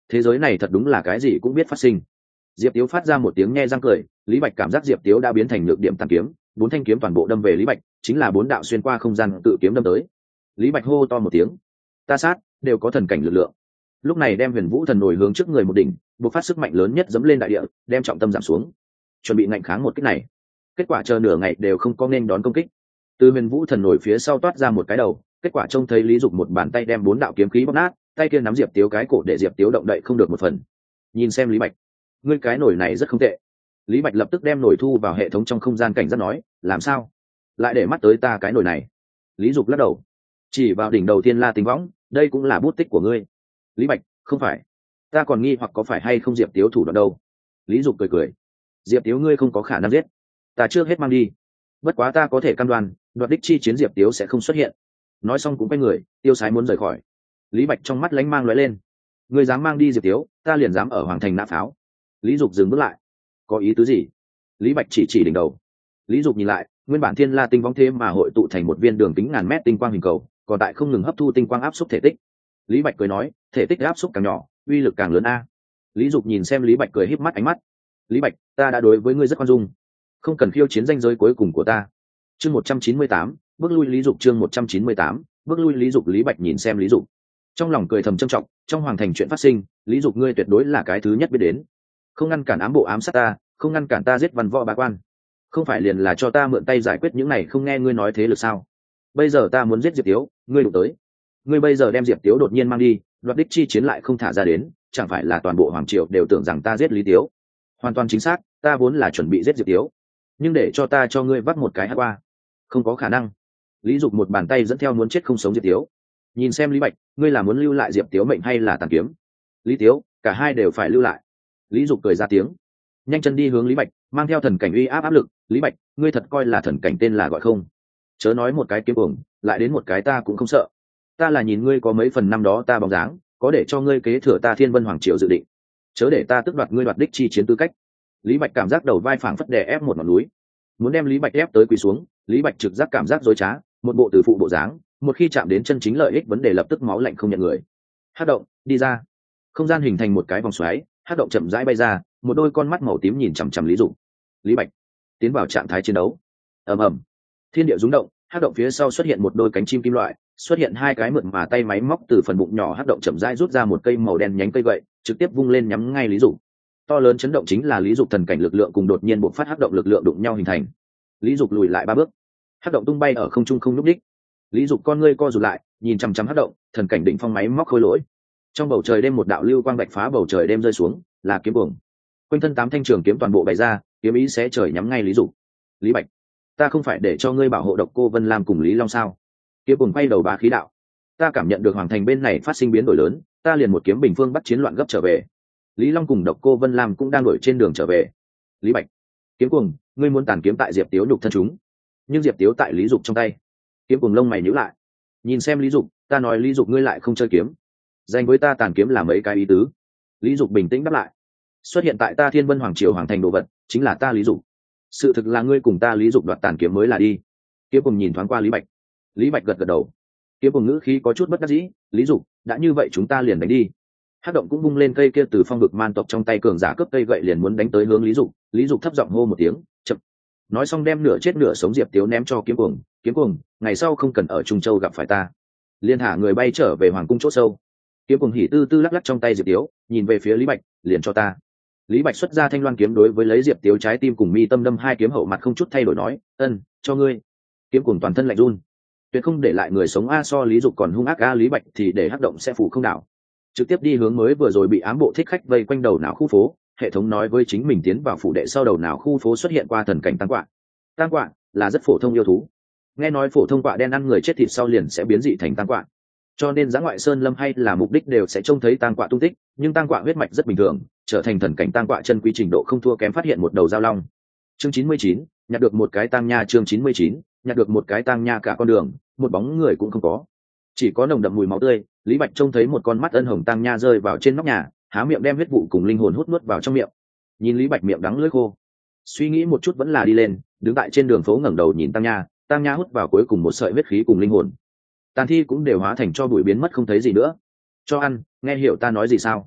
thế giới này thật đúng là cái gì cũng biết phát sinh. Diệp Tiếu phát ra một tiếng nhe răng cười, Lý Bạch cảm giác Diệp Tiếu đã biến thành nhược điểm tàn kiếm, bốn thanh kiếm toàn bộ đâm về Lý Bạch, chính là bốn đạo xuyên qua không gian tự kiếm đâm tới. Lý Bạch hô to một tiếng, ta sát, đều có thần cảnh lực lượng. Lúc này đem Huyền Vũ thần nổi hướng trước người một đỉnh, bộc phát sức mạnh lớn nhất dẫm lên đại địa, đem trọng tâm giảm xuống, chuẩn bị ngạnh kháng một kích này. Kết quả chờ nửa ngày đều không có nên đón công kích. Từ Huyền Vũ thần nổi phía sau toát ra một cái đầu, kết quả trông thấy Lý Dục một bàn tay đem bốn đạo kiếm khí bóp nát, tay kia nắm Diệp Tiếu cái cổ để Diệp Tiếu động đậy không được một phần. Nhìn xem Lý Bạch, ngươi cái nổi này rất không tệ. Lý Bạch lập tức đem nổi thu vào hệ thống trong không gian cảnh giác nói, làm sao lại để mắt tới ta cái nổi này? Lý Dục lắc đầu, chỉ vào đỉnh đầu Thiên La Tinh Võng, đây cũng là bút tích của ngươi. Lý Bạch, không phải, ta còn nghi hoặc có phải hay không Diệp Tiếu thủ đoạn đâu. Lý Dục cười cười, Diệp Tiếu ngươi không có khả năng giết, ta trước hết mang đi, bất quá ta có thể cam đoan đoạt đích chi chiến Diệp Tiếu sẽ không xuất hiện. Nói xong cũng quay người tiêu sái muốn rời khỏi. Lý Bạch trong mắt lánh mang lóe lên, ngươi dám mang đi Diệp Tiếu, ta liền dám ở Hoàng Thành nã pháo. Lý Dục dừng bước lại, có ý tứ gì? Lý Bạch chỉ chỉ đỉnh đầu. Lý Dục nhìn lại, nguyên bản Thiên La Tinh Võng thêm mà hội tụ thành một viên đường kính ngàn mét tinh quang hình cầu, còn tại không ngừng hấp thu tinh quang áp suất thể tích. Lý Bạch cười nói, thể tích áp suất càng nhỏ, uy lực càng lớn a. Lý Dục nhìn xem Lý Bạch cười híp mắt ánh mắt. Lý Bạch, ta đã đối với ngươi rất khoan dung, không cần khiêu chiến danh giới cuối cùng của ta. Chương một trăm chín mươi tám, bước lui Lý Dục. Chương một trăm chín mươi tám, bước lui Lý Dục. Lý Bạch nhìn xem Lý Dục, trong lòng cười thầm trân trọng, trong Hoàng Thành chuyện phát sinh, Lý Dục ngươi tuyệt đối là cái thứ nhất biết đến. Không ngăn cản ám bộ ám sát ta, không ngăn cản ta giết văn võ bá quan, không phải liền là cho ta mượn tay giải quyết những này không nghe ngươi nói thế lực sao? Bây giờ ta muốn giết Diệp Tiếu, ngươi đụng tới. Ngươi bây giờ đem Diệp Tiếu đột nhiên mang đi, đoạt đích chi chiến lại không thả ra đến, chẳng phải là toàn bộ hoàng triều đều tưởng rằng ta giết Lý Tiếu? Hoàn toàn chính xác, ta vốn là chuẩn bị giết Diệp Tiếu, nhưng để cho ta cho ngươi vắt một cái hát qua, không có khả năng. Lý Dục một bàn tay dẫn theo muốn chết không sống Diệp Tiếu. Nhìn xem Lý Bạch, ngươi là muốn lưu lại Diệp Tiếu mệnh hay là tàn kiếm? Lý Tiếu, cả hai đều phải lưu lại. Lý Dục cười ra tiếng, nhanh chân đi hướng Lý Bạch, mang theo thần cảnh uy áp áp lực. Lý Bạch, ngươi thật coi là thần cảnh tên là gọi không? Chớ nói một cái kiếm uổng, lại đến một cái ta cũng không sợ. Ta là nhìn ngươi có mấy phần năm đó ta bóng dáng, có để cho ngươi kế thừa ta Thiên Vân Hoàng Triều dự định, chớ để ta tước đoạt ngươi đoạt đích chi chiến tư cách. Lý Bạch cảm giác đầu vai phảng phất đè ép một ngọn núi, muốn đem Lý Bạch ép tới quỳ xuống. Lý Bạch trực giác cảm giác dối trá, một bộ từ phụ bộ dáng, một khi chạm đến chân chính lợi ích vấn đề lập tức máu lạnh không nhận người. Hát động, đi ra. Không gian hình thành một cái vòng xoáy, hát động chậm rãi bay ra, một đôi con mắt màu tím nhìn chằm chằm Lý Dục. Lý Bạch tiến vào trạng thái chiến đấu. Ầm ầm, thiên địa rung động, hát động phía sau xuất hiện một đôi cánh chim kim loại, xuất hiện hai cái mượn mà tay máy móc từ phần bụng nhỏ hát động chậm rãi rút ra một cây màu đen nhánh cây gậy, trực tiếp vung lên nhắm ngay Lý Dục. To lớn chấn động chính là Lý Dục thần cảnh lực lượng cùng đột nhiên bộc phát hát động lực lượng đụng nhau hình thành. Lý Dục lùi lại ba bước, hát động tung bay ở không trung không nhúc nhích. Lý Dục con ngươi co rụt lại, nhìn chằm chằm hát động, thần cảnh đỉnh phong máy móc khôi lỗi. Trong bầu trời đêm một đạo lưu quang bạch phá bầu trời đêm rơi xuống, là kiếm cuồng. Quanh thân tám thanh trường kiếm toàn bộ bày ra, kiếm ý xé trời nhắm ngay Lý Dục. Lý Bạch, ta không phải để cho ngươi bảo hộ Độc Cô Vân Lam cùng Lý Long sao? Kiếm cuồng quay đầu bá khí đạo, ta cảm nhận được Hoàng Thành bên này phát sinh biến đổi lớn, ta liền một kiếm bình phương bắt chiến loạn gấp trở về. Lý Long cùng Độc Cô Vân Lam cũng đang đuổi trên đường trở về. Lý Bạch, kiếm cuồng, ngươi muốn tàn kiếm tại Diệp Tiếu nhục thân chúng, nhưng Diệp Tiếu tại Lý Dục trong tay. Kiếm cuồng lông mày nhíu lại, nhìn xem Lý Dục, ta nói Lý Dục ngươi lại không chơi kiếm, dành với ta tàn kiếm là mấy cái ý tứ? Lý Dục bình tĩnh đáp lại, xuất hiện tại ta Thiên Vân Hoàng Triều Hoàng Thành đồ vật chính là ta Lý Dục, sự thực là ngươi cùng ta Lý Dục đoạt tàn kiếm mới là đi. Kiếm cuồng nhìn thoáng qua Lý Bạch. Lý Bạch gật gật đầu. Kiếm cuồng ngữ khí có chút bất đắc dĩ, Lý Dục, đã như vậy chúng ta liền đánh đi. Hát động cũng bung lên cây kia từ phong vực man tộc trong tay cường giả cướp cây gậy liền muốn đánh tới hướng Lý Dục. Lý Dục thấp giọng hô một tiếng, chậm. Nói xong đem nửa chết nửa sống Diệp Tiếu ném cho Kiếm cuồng. Kiếm cuồng, ngày sau không cần ở Trung Châu gặp phải ta. Liên thả người bay trở về hoàng cung chỗ sâu. Kiếm cuồng hỉ tư tư lắc lắc trong tay Diệp Tiếu, nhìn về phía Lý Bạch, liền cho ta. Lý Bạch xuất ra thanh loan kiếm đối với lấy Diệp Tiếu trái tim cùng mi tâm đâm hai kiếm hậu mặt không chút thay đổi nói, ân, cho ngươi. Kiếm cuồng toàn thân lạnh run, tuyệt không để lại người sống a. So Lý Dục còn hung ác a. Lý Bạch thì để hắc động sẽ phủ không đảo, trực tiếp đi hướng mới vừa rồi bị ám bộ thích khách vây quanh đầu não khu phố. Hệ thống nói với chính mình tiến vào phủ đệ sau đầu não khu phố xuất hiện qua thần cảnh tăng quạ. Tăng quạ là rất phổ thông yêu thú, nghe nói phổ thông quạ đen ăn người chết thịt sau liền sẽ biến dị thành tăng quạ, cho nên giã ngoại sơn lâm hay là mục đích đều sẽ trông thấy tăng quạ tung tích. Nhưng tăng quạ huyết mạch rất bình thường, trở thành thần cảnh tăng quạ chân quý trình độ không thua kém phát hiện một đầu giao long. Chương chín mươi chín, nhặt được một cái tang nha. Chương chín mươi chín, nhặt được một cái tang nha. Cả con đường một bóng người cũng không có, chỉ có nồng đậm mùi máu tươi. Lý Bạch trông thấy một con mắt ân hồng tang nha rơi vào trên nóc nhà, há miệng đem huyết vụ cùng linh hồn hút nuốt vào trong miệng. Nhìn Lý Bạch miệng đắng lưỡi khô, suy nghĩ một chút vẫn là đi lên, đứng tại trên đường phố ngẩng đầu nhìn tang nha. Tang nha hút vào cuối cùng một sợi huyết khí cùng linh hồn, tàn thi cũng đều hóa thành cho bụi biến mất không thấy gì nữa. Cho ăn, nghe hiểu ta nói gì sao?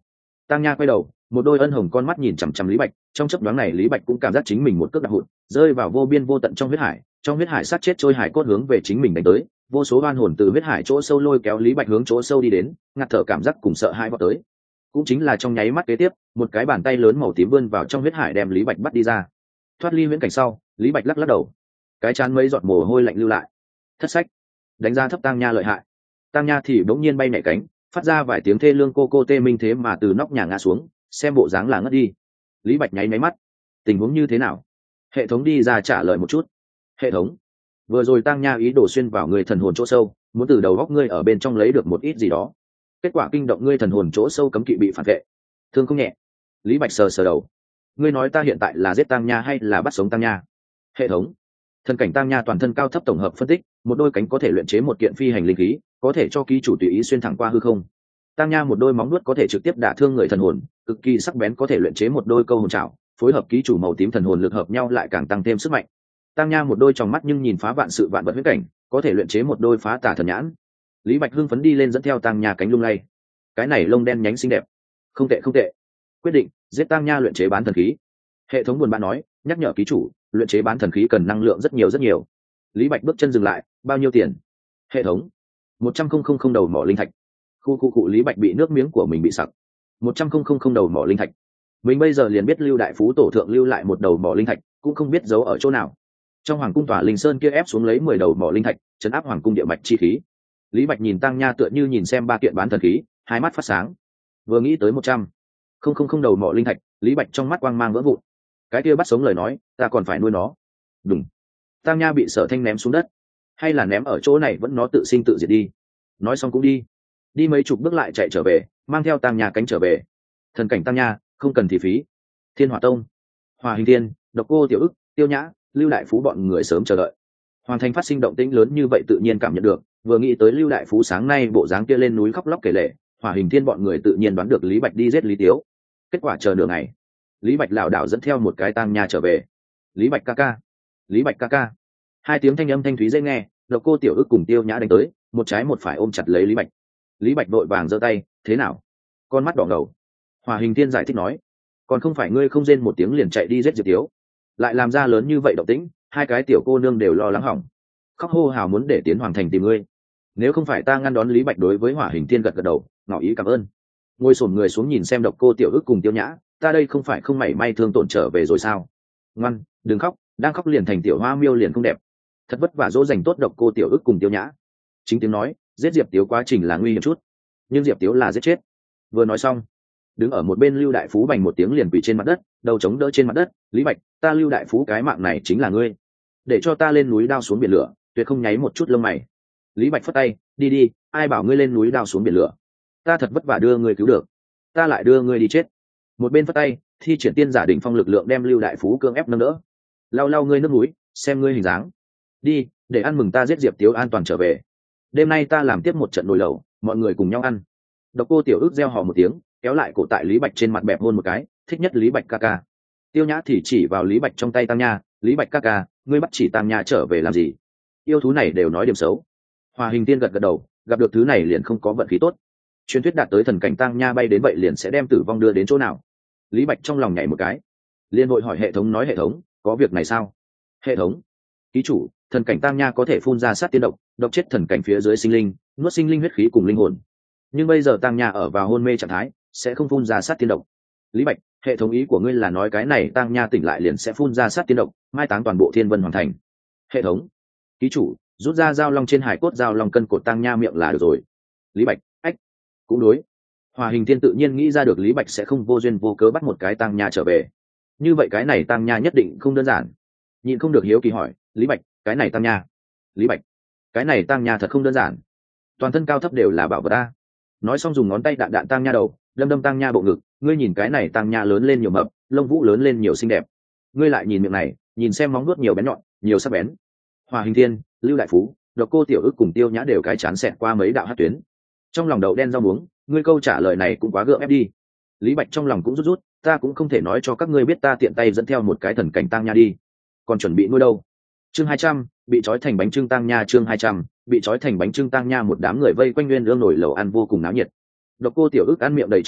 Tang Nha quay đầu, một đôi ân hồng con mắt nhìn chằm chằm Lý Bạch, trong chớp nhoáng này Lý Bạch cũng cảm giác chính mình một cước đạp hụt, rơi vào vô biên vô tận trong huyết hải, trong huyết hải sát chết trôi hải cốt hướng về chính mình đánh tới, vô số oan hồn từ huyết hải chỗ sâu lôi kéo Lý Bạch hướng chỗ sâu đi đến, ngạt thở cảm giác cùng sợ hãi vọt tới. Cũng chính là trong nháy mắt kế tiếp, một cái bàn tay lớn màu tím vươn vào trong huyết hải đem Lý Bạch bắt đi ra. Thoát ly huyễn cảnh sau, Lý Bạch lắc lắc đầu, cái chán mấy giọt mồ hôi lạnh lưu lại. Thất sách, đánh giá thấp Tang Nha lợi hại. Tang Nha thì bỗng nhiên bay nhảy cánh, phát ra vài tiếng thê lương cô cô tê minh thế mà từ nóc nhà ngã xuống, xem bộ dáng là ngất đi. Lý Bạch nháy máy mắt, tình huống như thế nào? Hệ thống đi ra trả lời một chút. Hệ thống, vừa rồi Tang Nha ý đồ xuyên vào người thần hồn chỗ sâu, muốn từ đầu góc ngươi ở bên trong lấy được một ít gì đó, kết quả kinh động ngươi thần hồn chỗ sâu cấm kỵ bị phản vệ, thương không nhẹ. Lý Bạch sờ sờ đầu, ngươi nói ta hiện tại là giết Tang Nha hay là bắt sống Tang Nha? Hệ thống, thần cảnh Tang Nha toàn thân cao thấp tổng hợp phân tích, một đôi cánh có thể luyện chế một kiện phi hành linh khí, có thể cho ký chủ tùy ý xuyên thẳng qua hư không. Tang Nha một đôi móng nuốt có thể trực tiếp đả thương người thần hồn, cực kỳ sắc bén, có thể luyện chế một đôi câu hồn trảo, phối hợp ký chủ màu tím thần hồn lực hợp nhau lại càng tăng thêm sức mạnh. Tang Nha một đôi tròng mắt nhưng nhìn phá vạn sự vạn vật huyết cảnh, có thể luyện chế một đôi phá tà thần nhãn. Lý Bạch hưng phấn đi lên dẫn theo Tang Nha cánh lung lay, cái này lông đen nhánh xinh đẹp, không tệ không tệ. Quyết định giết Tang Nha luyện chế bán thần khí. Hệ thống buồn bã nói, nhắc nhở ký chủ, luyện chế bán thần khí cần năng lượng rất nhiều rất nhiều. Lý Bạch bước chân dừng lại, bao nhiêu tiền? Hệ thống, một trăm không không không đầu mỏ linh thạch. Khu khu cụ Lý Bạch bị nước miếng của mình bị sặc. Một trăm không không không đầu mỏ linh thạch. Mình bây giờ liền biết Lưu Đại Phú tổ thượng lưu lại một đầu mỏ linh thạch, cũng không biết giấu ở chỗ nào. Trong hoàng cung tòa linh sơn kia ép xuống lấy mười đầu mỏ linh thạch, trấn áp hoàng cung địa mạch chi khí. Lý Bạch nhìn Tang Nha tựa như nhìn xem ba kiện bán thần khí, hai mắt phát sáng. Vừa nghĩ tới một trăm không không không đầu mỏ linh thạch, Lý Bạch trong mắt quang mang vỡ vụn. Cái kia bắt sống lời nói, ta còn phải nuôi nó. Đúng. Tang Nha bị Sở Thanh ném xuống đất, hay là ném ở chỗ này vẫn nó tự sinh tự diệt đi. Nói xong cũng đi. Đi mấy chục bước lại chạy trở về, mang theo Tang Nha cánh trở về. Thần cảnh Tang Nha, không cần thì phí. Thiên Hỏa Tông, Hòa Hình Thiên, Độc Cô Tiểu Ức, Tiêu Nhã, Lưu Đại Phú bọn người sớm chờ đợi. Hoàng thành phát sinh động tĩnh lớn như vậy tự nhiên cảm nhận được, vừa nghĩ tới Lưu Đại Phú sáng nay bộ dáng kia lên núi khóc lóc kể lể, Hỏa Hình Thiên bọn người tự nhiên đoán được Lý Bạch đi giết Lý Tiếu. Kết quả chờ nửa ngày, Lý Bạch lảo đảo dẫn theo một cái Tang Nha trở về. Lý Bạch ca ca, Lý Bạch ca ca. Hai tiếng thanh âm thanh thúy dễ nghe, Độc Cô Tiểu Ức cùng Tiêu Nhã đánh tới, một trái một phải ôm chặt lấy Lý Bạch. Lý Bạch vội vàng giơ tay, thế nào? Con mắt đỏ ngầu. Hỏa Hình Thiên giải thích nói, còn không phải ngươi không rên một tiếng liền chạy đi giết Diệp Tiếu, lại làm ra lớn như vậy động tĩnh, hai cái tiểu cô nương đều lo lắng hỏng, khóc hô hào muốn để tiến hoàng thành tìm ngươi. Nếu không phải ta ngăn đón. Lý Bạch đối với Hỏa Hình Thiên gật gật đầu, ngỏ ý cảm ơn. Ngồi xổm người xuống nhìn xem Độc Cô Tiểu Ức cùng Tiêu Nhã, ta đây không phải không mảy may thương tổn trở về rồi sao? Ngoan, đừng khóc, đang khóc liền thành tiểu hoa miêu liền không đẹp. Thật vất vả dỗ dành tốt Độc Cô Tiểu Ức cùng Tiêu Nhã. Chính tiếng nói, giết Diệp Tiếu quá trình là nguy hiểm chút, nhưng Diệp Tiếu là giết chết. Vừa nói xong, đứng ở một bên Lưu Đại Phú bành một tiếng liền quỳ trên mặt đất, đầu chống đỡ trên mặt đất. Lý Bạch, ta Lưu Đại Phú cái mạng này chính là ngươi, để cho ta lên núi đao xuống biển lửa, tuyệt không nháy một chút lông mày. Lý Bạch phất tay, đi đi, ai bảo ngươi lên núi đao xuống biển lửa, ta thật vất vả đưa ngươi cứu được, ta lại đưa ngươi đi chết. Một bên phất tay, thi triển tiên giả đỉnh phong lực lượng đem Lưu Đại Phú cương ép nâng đỡ. Lau lau ngươi nước núi, xem ngươi hình dáng, đi, để ăn mừng ta giết Diệp Tiếu an toàn trở về. Đêm nay ta làm tiếp một trận nồi lẩu, mọi người cùng nhau ăn. Độc Cô Tiểu Ức reo hò một tiếng, kéo lại cổ tại Lý Bạch trên mặt bẹp hôn một cái, thích nhất Lý Bạch ca ca. Tiêu Nhã thì chỉ vào Lý Bạch trong tay Tang Nha, Lý Bạch ca ca, ngươi bắt chỉ Tang Nha trở về làm gì? Yêu thú này đều nói điểm xấu. Hòa Hình Tiên gật gật đầu, gặp được thứ này liền không có vận khí tốt. Truyền thuyết đạt tới thần cảnh Tang Nha bay đến vậy liền sẽ đem tử vong đưa đến chỗ nào? Lý Bạch trong lòng nhảy một cái, liền vội hỏi hệ thống, nói hệ thống, có việc này sao? Hệ thống, ký chủ, thần cảnh Tang Nha có thể phun ra sát tiên độc, độc chết thần cảnh phía dưới sinh linh, nuốt sinh linh huyết khí cùng linh hồn. Nhưng bây giờ Tang Nha ở vào hôn mê trạng thái, sẽ không phun ra sát tiên độc. Lý Bạch, hệ thống ý của ngươi là nói cái này Tang Nha tỉnh lại liền sẽ phun ra sát tiên độc, mai táng toàn bộ Thiên Vân Hoàng thành. Hệ thống, ký chủ, rút ra dao long trên hải cốt dao long cân cột Tang Nha miệng là được rồi. Lý Bạch, ách, cũng đối. Hòa Hình Thiên tự nhiên nghĩ ra được Lý Bạch sẽ không vô duyên vô cớ bắt một cái Tang Nha trở về. Như vậy cái này Tang Nha nhất định không đơn giản. Nhịn không được hiếu kỳ hỏi, Lý Bạch, cái này Tang Nha. Lý Bạch, cái này Tang Nha thật không đơn giản. Toàn thân cao thấp đều là bảo vật a. Nói xong dùng ngón tay đạn đạn Tang Nha đầu, đâm đâm Tang Nha bộ ngực, ngươi nhìn cái này Tang Nha lớn lên nhiều mập, lông vũ lớn lên nhiều xinh đẹp. Ngươi lại nhìn miệng này, nhìn xem móng vuốt nhiều bén nhọn, nhiều sắc bén. Hòa Hình Thiên, Lưu Đại Phú, Độc Cô Tiểu Ức cùng Tiêu Nhã đều cái chán xẹt qua mấy đạo hắc tuyến. Trong lòng đậu đen rau muống, ngươi câu trả lời này cũng quá gượng ép đi. Lý Bạch trong lòng cũng rút rút, ta cũng không thể nói cho các ngươi biết ta tiện tay dẫn theo một cái thần cảnh Tang Nha đi, còn chuẩn bị nuôi đâu. Chương hai trăm, bị trói thành bánh trưng Tang Nha. Chương hai trăm, bị trói thành bánh trưng Tang Nha. Một đám người vây quanh nguyên ương nổi lẩu ăn vô cùng náo nhiệt. Độc Cô Tiểu Ức ăn miệng đầy chảy mỡ,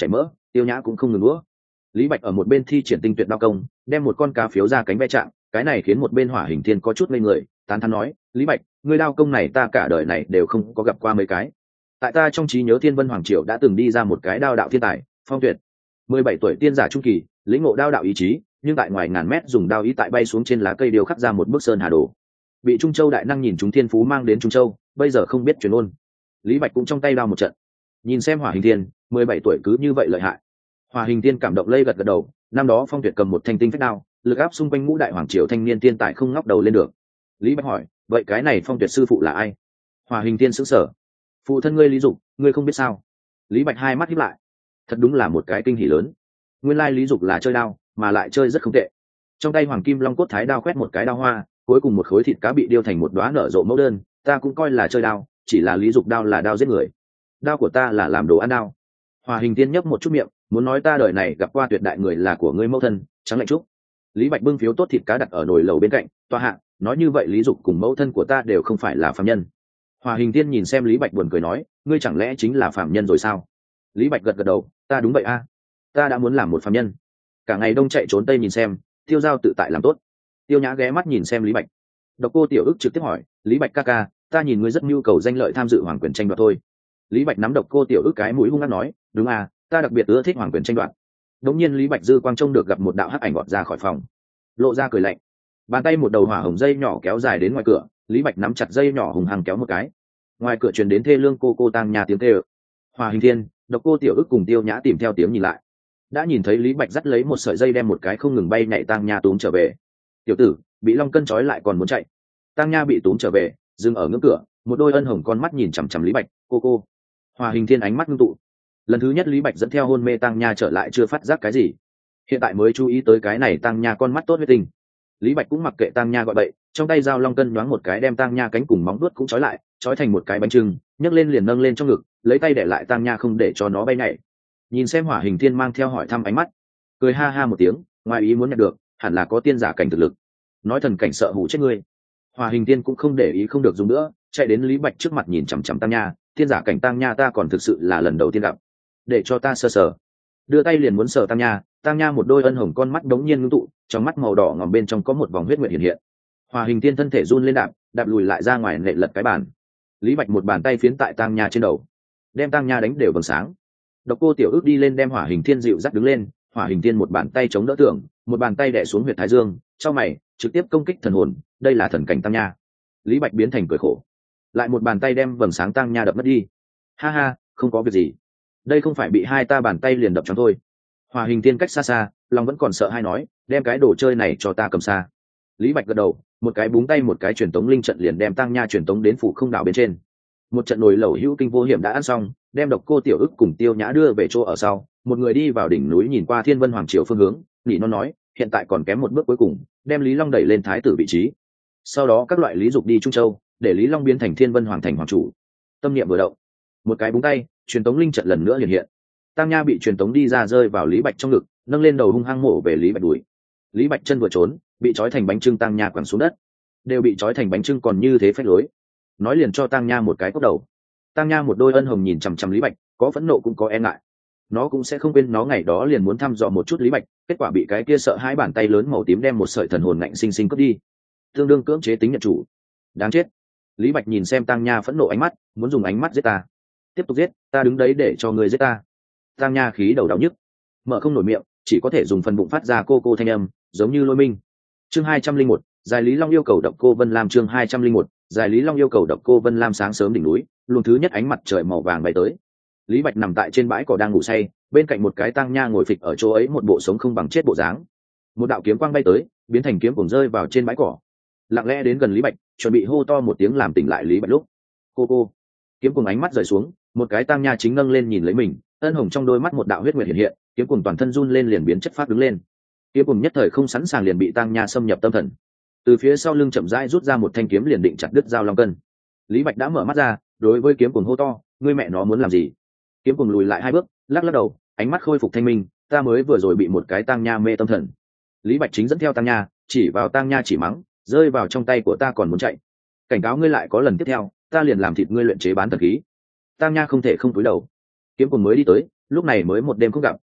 Tiêu Nhã cũng không ngừng nữa. Lý Bạch ở một bên thi triển tinh tuyệt đao công, đem một con cá phiếu ra cánh ve chạm, cái này khiến một bên Hỏa Hình Thiên có chút ngây người, tán thán nói, Lý Bạch, ngươi đao công này ta cả đời này đều không có gặp qua mấy cái. Tại ta trong trí nhớ Thiên Vân Hoàng Triều đã từng đi ra một cái đao đạo thiên tài, Phong Tuyệt. mười bảy tuổi tiên giả trung kỳ, lĩnh ngộ đao đạo ý chí, nhưng tại ngoài ngàn mét dùng đao ý tại bay xuống trên lá cây điêu khắc ra một bức sơn hà đồ. Bị Trung Châu đại năng nhìn chúng thiên phú mang đến Trung Châu, bây giờ không biết truyền ôn. Lý Bạch cũng trong tay đao một trận. Nhìn xem Hỏa Hình Thiên, mười bảy tuổi cứ như vậy lợi hại. Hỏa Hình Thiên cảm động lây gật gật đầu, năm đó Phong Tuyệt cầm một thanh tinh phách đao, lực áp xung quanh ngũ đại hoàng triều thanh niên tiên tài không ngóc đầu lên được. Lý Bạch hỏi, vậy cái này Phong Tuyệt sư phụ là ai? Hỏa Hình Thiên sững sờ. Phụ thân ngươi Lý Dục, ngươi không biết sao? Lý Bạch hai mắt híp lại. Thật đúng là một cái kinh hỉ lớn. Nguyên lai Lý Dục là chơi đao, mà lại chơi rất không tệ. Trong tay Hoàng Kim Long cốt thái đao quét một cái đao hoa, cuối cùng một khối thịt cá bị điêu thành một đóa nở rộ mẫu đơn, ta cũng coi là chơi đao, chỉ là Lý Dục đao là đao giết người. Đao của ta là làm đồ ăn đao. Hỏa Hình Thiên nhấp một chút miệng, muốn nói ta đời này gặp qua tuyệt đại người là của ngươi mẫu thân, trắng lạnh trúc. Lý Bạch bưng phiếu tốt thịt cá đặt ở nồi lẩu bên cạnh, toa hạ, nói như vậy Lý Dục cùng mẫu thân của ta đều không phải là phàm nhân. Hỏa Hình Thiên nhìn xem Lý Bạch buồn cười nói, ngươi chẳng lẽ chính là phàm nhân rồi sao? Lý Bạch gật gật đầu, ta đúng vậy a, ta đã muốn làm một phàm nhân. Cả ngày đông chạy trốn tây nhìn xem, Tiêu Giao tự tại làm tốt. Tiêu Nhã ghé mắt nhìn xem Lý Bạch. Độc Cô Tiểu Ức trực tiếp hỏi, Lý Bạch ca ca, ta nhìn ngươi rất nhu cầu danh lợi tham dự hoàng quyền tranh đoạt thôi. Lý Bạch nắm Độc Cô Tiểu Ức cái mũi hung hăng nói, đúng à, ta đặc biệt ưa thích hoàng quyền tranh đoạt. Đống nhiên Lý Bạch dư quang trông được gặp một đạo hắc ảnh vọt ra khỏi phòng, lộ ra cười lạnh, bàn tay một đầu hỏa hồng dây nhỏ kéo dài đến ngoài cửa. Lý Bạch nắm chặt dây nhỏ hùng hăng kéo một cái, ngoài cửa truyền đến thê lương cô cô tang nhà tiếng kêu. Hỏa Hình Thiên, Độc Cô Tiểu Ức cùng Tiêu Nhã tìm theo tiếng nhìn lại, đã nhìn thấy Lý Bạch dắt lấy một sợi dây đem một cái không ngừng bay nhảy tang nha túm trở về. Tiểu tử bị long cân trói lại còn muốn chạy. Tang nha bị túm trở về, dừng ở ngưỡng cửa, một đôi ân hồng con mắt nhìn chằm chằm Lý Bạch. Cô cô. Hỏa Hình Thiên ánh mắt ngưng tụ. Lần thứ nhất Lý Bạch dẫn theo hôn mê tang nha trở lại chưa phát giác cái gì, hiện tại mới chú ý tới cái này tang nha con mắt tốt huyết tinh. Lý Bạch cũng mặc kệ tang nha gọi bậy, trong tay dao long cân nhoáng một cái đem tang nha cánh cùng móng vuốt cũng trói lại, trói thành một cái bánh trưng, nhấc lên liền nâng lên trong ngực, lấy tay để lại tang nha không để cho nó bay nhảy. Nhìn xem Hỏa Hình Thiên mang theo hỏi thăm ánh mắt, cười ha ha một tiếng, ngoài ý muốn nhận được, hẳn là có tiên giả cảnh thực lực. Nói thần cảnh sợ hủ chết ngươi. Hỏa Hình Thiên cũng không để ý không được dùng nữa, chạy đến Lý Bạch trước mặt nhìn chằm chằm tang nha, tiên giả cảnh tang nha ta còn thực sự là lần đầu tiên gặp, để cho ta sờ sờ. Đưa tay liền muốn sờ tang nha, tang nha một đôi ân hồng con mắt đống nhiên ngưng tụ, trong mắt màu đỏ ngòm bên trong có một vòng huyết nguyệt hiện hiện. Hỏa Hình Thiên thân thể run lên đạp, đạp lùi lại ra ngoài nệ lật cái bàn. Lý Bạch một bàn tay phiến tại tang nha trên đầu, đem tang nha đánh đều vầng sáng. Độc Cô Tiểu Ức đi lên đem Hỏa Hình Thiên dịu dắt đứng lên, Hỏa Hình Thiên một bàn tay chống đỡ tường, một bàn tay đè xuống huyệt thái dương, trong mày trực tiếp công kích thần hồn, đây là thần cảnh tang nha. Lý Bạch biến thành cười khổ, lại một bàn tay đem vầng sáng tang nha đập mất đi. Ha ha, không có việc gì, đây không phải bị hai ta bàn tay liền đập cho thôi. Hỏa Hình Thiên cách xa xa, lòng vẫn còn sợ hai nói, đem cái đồ chơi này cho ta cầm xa. Lý Bạch gật đầu, một cái búng tay một cái truyền tống linh trận liền đem tang nha truyền tống đến phủ không đảo bên trên. Một trận nồi lẩu hữu kinh vô hiểm đã ăn xong, đem Độc Cô Tiểu Ức cùng Tiêu Nhã đưa về chỗ ở sau, một người đi vào đỉnh núi nhìn qua Thiên Vân Hoàng Triều phương hướng, nỉ non nói, hiện tại còn kém một bước cuối cùng, đem Lý Long đẩy lên thái tử vị trí. Sau đó các loại Lý Dục đi Trung Châu, để Lý Long biến thành Thiên Vân Hoàng thành hoàng chủ. Tâm niệm vừa động, một cái búng tay, truyền tống linh trận lần nữa hiện hiện. Tang nha bị truyền tống đi ra rơi vào Lý Bạch trong ngực, nâng lên đầu hung hăng mổ về Lý Bạch đùi. Lý Bạch chân vừa trốn, bị trói thành bánh trưng tang nha quẳng xuống đất. Đều bị trói thành bánh trưng còn như thế phách lối. Nói liền cho tang nha một cái cốc đầu. Tang nha một đôi ân hồng nhìn chằm chằm Lý Bạch, có phẫn nộ cũng có e ngại. Nó cũng sẽ không quên nó ngày đó liền muốn thăm dò một chút Lý Bạch, kết quả bị cái kia sợ hãi bàn tay lớn màu tím đem một sợi thần hồn ngạnh sinh sinh cướp đi, tương đương cưỡng chế tính nhận chủ. Đáng chết. Lý Bạch nhìn xem tang nha phẫn nộ ánh mắt, muốn dùng ánh mắt giết ta. Tiếp tục giết, ta đứng đấy để cho người giết ta. Tang nha khí đầu đau nhức, mở không nổi miệng, chỉ có thể dùng phần bụng phát ra cô cô thanh âm, giống như lôi minh. Chương hai trăm linh một, Giải Lý Long yêu cầu Độc Cô Vân Lam. Chương hai trăm linh một, Giải Lý Long yêu cầu Độc Cô Vân Lam. Sáng sớm đỉnh núi, luồng thứ nhất ánh mặt trời màu vàng bay tới. Lý Bạch nằm tại trên bãi cỏ đang ngủ say, bên cạnh một cái tang nha ngồi phịch ở chỗ ấy một bộ sống không bằng chết bộ dáng. Một đạo kiếm quang bay tới, biến thành kiếm cuồng rơi vào trên bãi cỏ. Lặng lẽ đến gần Lý Bạch, chuẩn bị hô to một tiếng làm tỉnh lại Lý Bạch lúc. Cô cô. Kiếm cuồng ánh mắt rời xuống, một cái tang nha chính nâng lên nhìn lấy mình, ân hồng trong đôi mắt một đạo huyết nguyệt hiện hiện, kiếm cuồng toàn thân run lên liền biến chất phát đứng lên. Kiếm cuồng nhất thời không sẵn sàng liền bị tang nha xâm nhập tâm thần. Từ phía sau lưng chậm rãi rút ra một thanh kiếm liền định chặt đứt dao long cân. Lý Bạch đã mở mắt ra, đối với kiếm cuồng hô to, ngươi mẹ nó muốn làm gì? Kiếm cuồng lùi lại hai bước, lắc lắc đầu, ánh mắt khôi phục thanh minh, ta mới vừa rồi bị một cái tang nha mê tâm thần. Lý Bạch chính dẫn theo tang nha, chỉ vào tang nha chỉ mắng, rơi vào trong tay của ta còn muốn chạy, cảnh cáo ngươi lại có lần tiếp theo, ta liền làm thịt ngươi luyện chế bán thần khí. Tang nha không thể không cúi đầu. Kiếm cuồng mới đi tới, lúc này mới một đêm không gặp,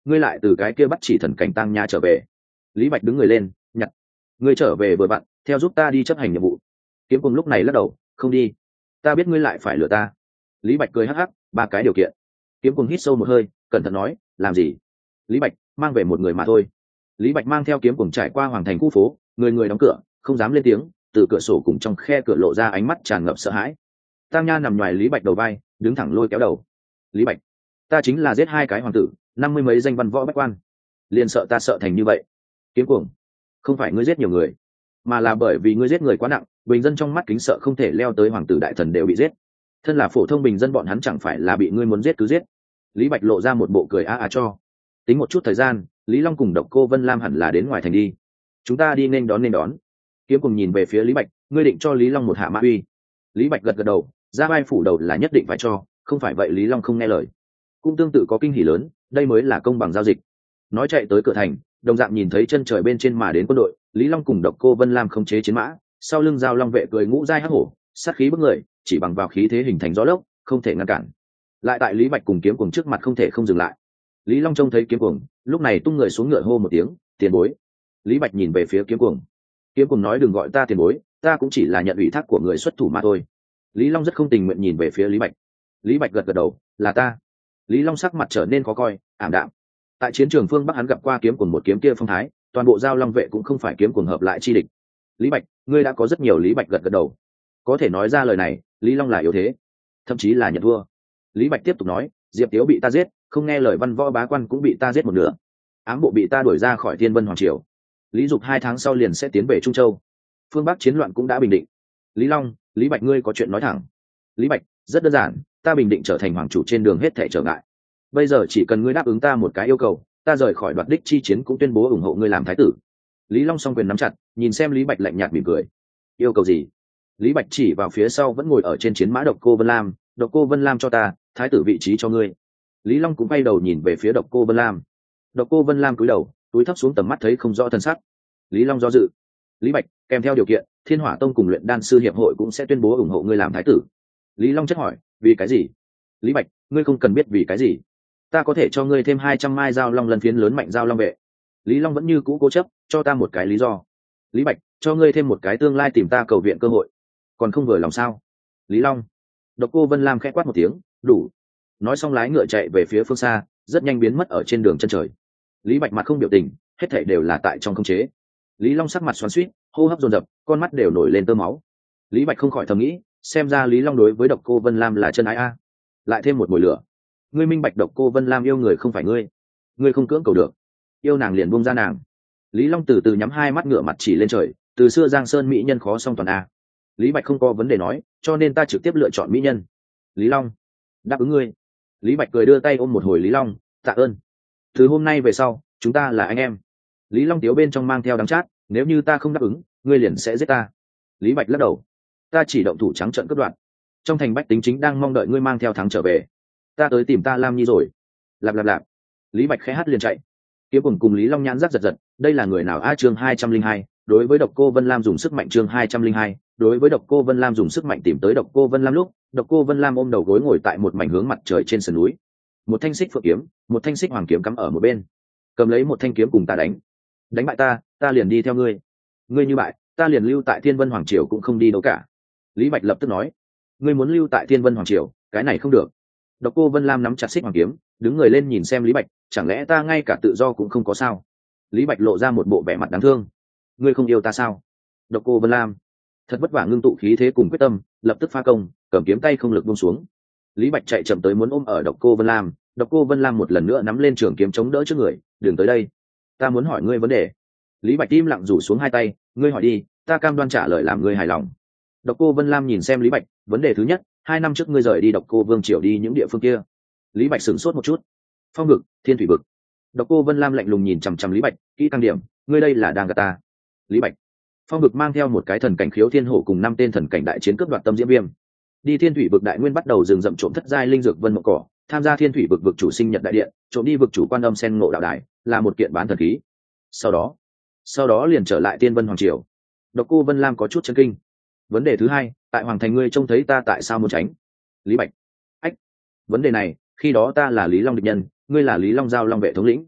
ngươi lại từ cái kia bắt chỉ thần cảnh tăng nha trở về. Lý Bạch đứng người lên nhặt. Ngươi trở về vừa vặn theo giúp ta đi chấp hành nhiệm vụ. Kiếm Cuồng lúc này lắc đầu, không đi, ta biết ngươi lại phải lừa ta. Lý Bạch cười hắc hắc, ba cái điều kiện. Kiếm Cuồng hít sâu một hơi, cẩn thận nói, làm gì? Lý Bạch, mang về một người mà thôi. Lý Bạch mang theo Kiếm Cuồng trải qua hoàng thành khu phố, người người đóng cửa, không dám lên tiếng, từ cửa sổ cùng trong khe cửa lộ ra ánh mắt tràn ngập sợ hãi. Tăng Nha nằm ngoài Lý Bạch đầu vai, đứng thẳng lôi kéo đầu. Lý Bạch, ta chính là giết hai cái hoàng tử, năm mươi mấy danh văn võ bách quan, liền sợ ta sợ thành như vậy. Kiếm Cuồng, không phải ngươi giết nhiều người, mà là bởi vì ngươi giết người quá nặng, bình dân trong mắt kính sợ không thể leo tới hoàng tử đại thần đều bị giết. Thân là phổ thông bình dân bọn hắn chẳng phải là bị ngươi muốn giết cứ giết. Lý Bạch lộ ra một bộ cười a a cho. Tính một chút thời gian, Lý Long cùng Độc Cô Vân Lam hẳn là đến ngoài thành đi. Chúng ta đi nên đón nên đón. Kiếm Cuồng nhìn về phía Lý Bạch, ngươi định cho Lý Long một hạ mã uy? Lý Bạch gật gật đầu, ra vai phủ đầu là nhất định phải cho, không phải vậy Lý Long không nghe lời. Cũng tương tự có kinh hỉ lớn, đây mới là công bằng giao dịch. Nói chạy tới cửa thành, đồng dạng nhìn thấy chân trời bên trên mà đến quân đội, Lý Long cùng Độc Cô Vân Lam không chế chiến mã, sau lưng giao long vệ cười ngũ giai hắc hổ, sát khí bức người, chỉ bằng vào khí thế hình thành gió lốc, không thể ngăn cản. Lại tại Lý Bạch cùng Kiếm Cuồng trước mặt không thể không dừng lại. Lý Long trông thấy Kiếm Cuồng, lúc này tung người xuống ngựa hô một tiếng, tiền bối. Lý Bạch nhìn về phía Kiếm Cuồng. Kiếm Cuồng nói đừng gọi ta tiền bối, ta cũng chỉ là nhận ủy thác của người xuất thủ mà thôi. Lý Long rất không tình nguyện nhìn về phía Lý Bạch. Lý Bạch gật gật đầu, là ta. Lý Long sắc mặt trở nên khó coi, ảm đạm. Tại chiến trường phương Bắc hắn gặp qua Kiếm Cuồng một kiếm kia phong thái, toàn bộ giao long vệ cũng không phải Kiếm Cuồng hợp lại chi địch. Lý Bạch, ngươi đã có rất nhiều. Lý Bạch gật gật đầu. Có thể nói ra lời này, Lý Long là yếu thế, thậm chí là nhận thua. Lý Bạch tiếp tục nói, Diệp Tiếu bị ta giết, không nghe lời văn võ bá quan cũng bị ta giết một nửa, ám bộ bị ta đuổi ra khỏi Thiên Vân Hoàng Triều. Lý Dục hai tháng sau liền sẽ tiến về Trung Châu, phương Bắc chiến loạn cũng đã bình định. Lý Long, Lý Bạch ngươi có chuyện nói thẳng. Lý Bạch, rất đơn giản, ta bình định trở thành hoàng chủ trên đường hết thảy trở ngại. Bây giờ chỉ cần ngươi đáp ứng ta một cái yêu cầu, ta rời khỏi đoạt đích chi chiến cũng tuyên bố ủng hộ ngươi làm thái tử. Lý Long song quyền nắm chặt, nhìn xem Lý Bạch lạnh nhạt mỉm cười. Yêu cầu gì? Lý Bạch chỉ vào phía sau vẫn ngồi ở trên chiến mã Độc Cô Vân Lam, Độc Cô Vân Lam cho ta, thái tử vị trí cho ngươi. Lý Long cũng quay đầu nhìn về phía Độc Cô Vân Lam. Độc Cô Vân Lam cúi đầu, túi thấp xuống tầm mắt thấy không rõ thân sắc. Lý Long do dự. Lý Bạch, kèm theo điều kiện, Thiên Hỏa Tông cùng Luyện Đan sư hiệp hội cũng sẽ tuyên bố ủng hộ ngươi làm thái tử. Lý Long chất hỏi, vì cái gì? Lý Bạch, ngươi không cần biết vì cái gì. Ta có thể cho ngươi thêm hai trăm mai giao long lân phiến lớn mạnh giao long vệ. Lý Long vẫn như cũ cố chấp, cho ta một cái lý do. Lý Bạch, cho ngươi thêm một cái tương lai tìm ta cầu viện cơ hội. Còn không vừa lòng sao? Lý Long. Độc Cô Vân Lam khẽ quát một tiếng, đủ. Nói xong lái ngựa chạy về phía phương xa, rất nhanh biến mất ở trên đường chân trời. Lý Bạch mặt không biểu tình, hết thảy đều là tại trong khống chế. Lý Long sắc mặt xoắn xuýt, hô hấp dồn dập, con mắt đều nổi lên tơ máu. Lý Bạch không khỏi thầm nghĩ, xem ra Lý Long đối với Độc Cô Vân Lam là chân ái a. Lại thêm một mùi lửa. Ngươi minh bạch Độc Cô Vân Lam yêu người không phải ngươi, ngươi không cưỡng cầu được, yêu nàng liền buông ra nàng. Lý Long từ từ nhắm hai mắt ngửa mặt chỉ lên trời, từ xưa Giang Sơn mỹ nhân khó song toàn a. Lý Bạch không có vấn đề nói, cho nên ta trực tiếp lựa chọn mỹ nhân. Lý Long, đáp ứng ngươi. Lý Bạch cười đưa tay ôm một hồi Lý Long, tạ ơn. Từ hôm nay về sau, chúng ta là anh em. Lý Long tiếu bên trong mang theo đắng chát, nếu như ta không đáp ứng, ngươi liền sẽ giết ta. Lý Bạch lắc đầu, ta chỉ động thủ trắng trợn cướp đoạt. Trong thành bách tính chính đang mong đợi ngươi mang theo thắng trở về. Ta tới tìm ta Lam Nhi rồi. Lạp lạp lạp. Lý Bạch khẽ hát liền chạy. Kiếm Cuồng cùng Lý Long nhãn rắc giật giật, đây là người nào a? Chương hai trăm linh hai, đối với Độc Cô Vân Lam dùng sức mạnh. Chương hai trăm linh hai, đối với Độc Cô Vân Lam dùng sức mạnh. Tìm tới Độc Cô Vân Lam lúc, Độc Cô Vân Lam ôm đầu gối ngồi tại một mảnh hướng mặt trời trên sườn núi. Một thanh xích phượng kiếm, một thanh xích hoàng kiếm cắm ở một bên. Cầm lấy một thanh kiếm cùng ta đánh. Đánh bại ta, ta liền đi theo ngươi. Ngươi như bại, ta liền lưu tại Thiên Vân Hoàng Triều cũng không đi đâu cả. Lý Bạch lập tức nói, ngươi muốn lưu tại Thiên Vân Hoàng Triều, cái này không được. Độc Cô Vân Lam nắm chặt xích hoàng kiếm, đứng người lên nhìn xem Lý Bạch, chẳng lẽ ta ngay cả tự do cũng không có sao? Lý Bạch lộ ra một bộ vẻ mặt đáng thương. Ngươi không yêu ta sao? Độc Cô Vân Lam thật vất vả ngưng tụ khí thế cùng quyết tâm, lập tức phá công, cầm kiếm tay không lực buông xuống. Lý Bạch chạy chậm tới muốn ôm ở Độc Cô Vân Lam, Độc Cô Vân Lam một lần nữa nắm lên trường kiếm chống đỡ trước người, đừng tới đây, ta muốn hỏi ngươi vấn đề. Lý Bạch im lặng rủ xuống hai tay, ngươi hỏi đi, ta cam đoan trả lời làm ngươi hài lòng. Độc Cô Vân Lam nhìn xem Lý Bạch, vấn đề thứ nhất, hai năm trước ngươi rời đi Độc Cô Vương Triều đi những địa phương kia. Lý Bạch sửng sốt một chút. Phong vực, Thiên thủy vực. Độc Cô Vân Lam lạnh lùng nhìn chằm chằm Lý Bạch, kỹ tăng điểm, ngươi đây là đang gạt ta. Lý Bạch, Phong vực mang theo một cái thần cảnh khiếu thiên hổ cùng năm tên thần cảnh đại chiến cướp đoạt tâm diễm viêm. Đi Thiên thủy vực đại nguyên bắt đầu rừng rậm trộm thất giai linh dược vân mộng cỏ, tham gia Thiên thủy vực vực chủ sinh nhật đại điện, trộm đi vực chủ quan âm sen ngộ đạo đài, là một kiện bán thần khí. Sau đó, sau đó liền trở lại Tiên Vân Hoàng Triều. Độc Cô Vân Lam có chút chấn kinh. Vấn đề thứ hai, tại Hoàng thành ngươi trông thấy ta tại sao muốn tránh? Lý Bạch, ách, vấn đề này, khi đó ta là Lý Long địch nhân, ngươi là Lý Long giao long vệ thống lĩnh,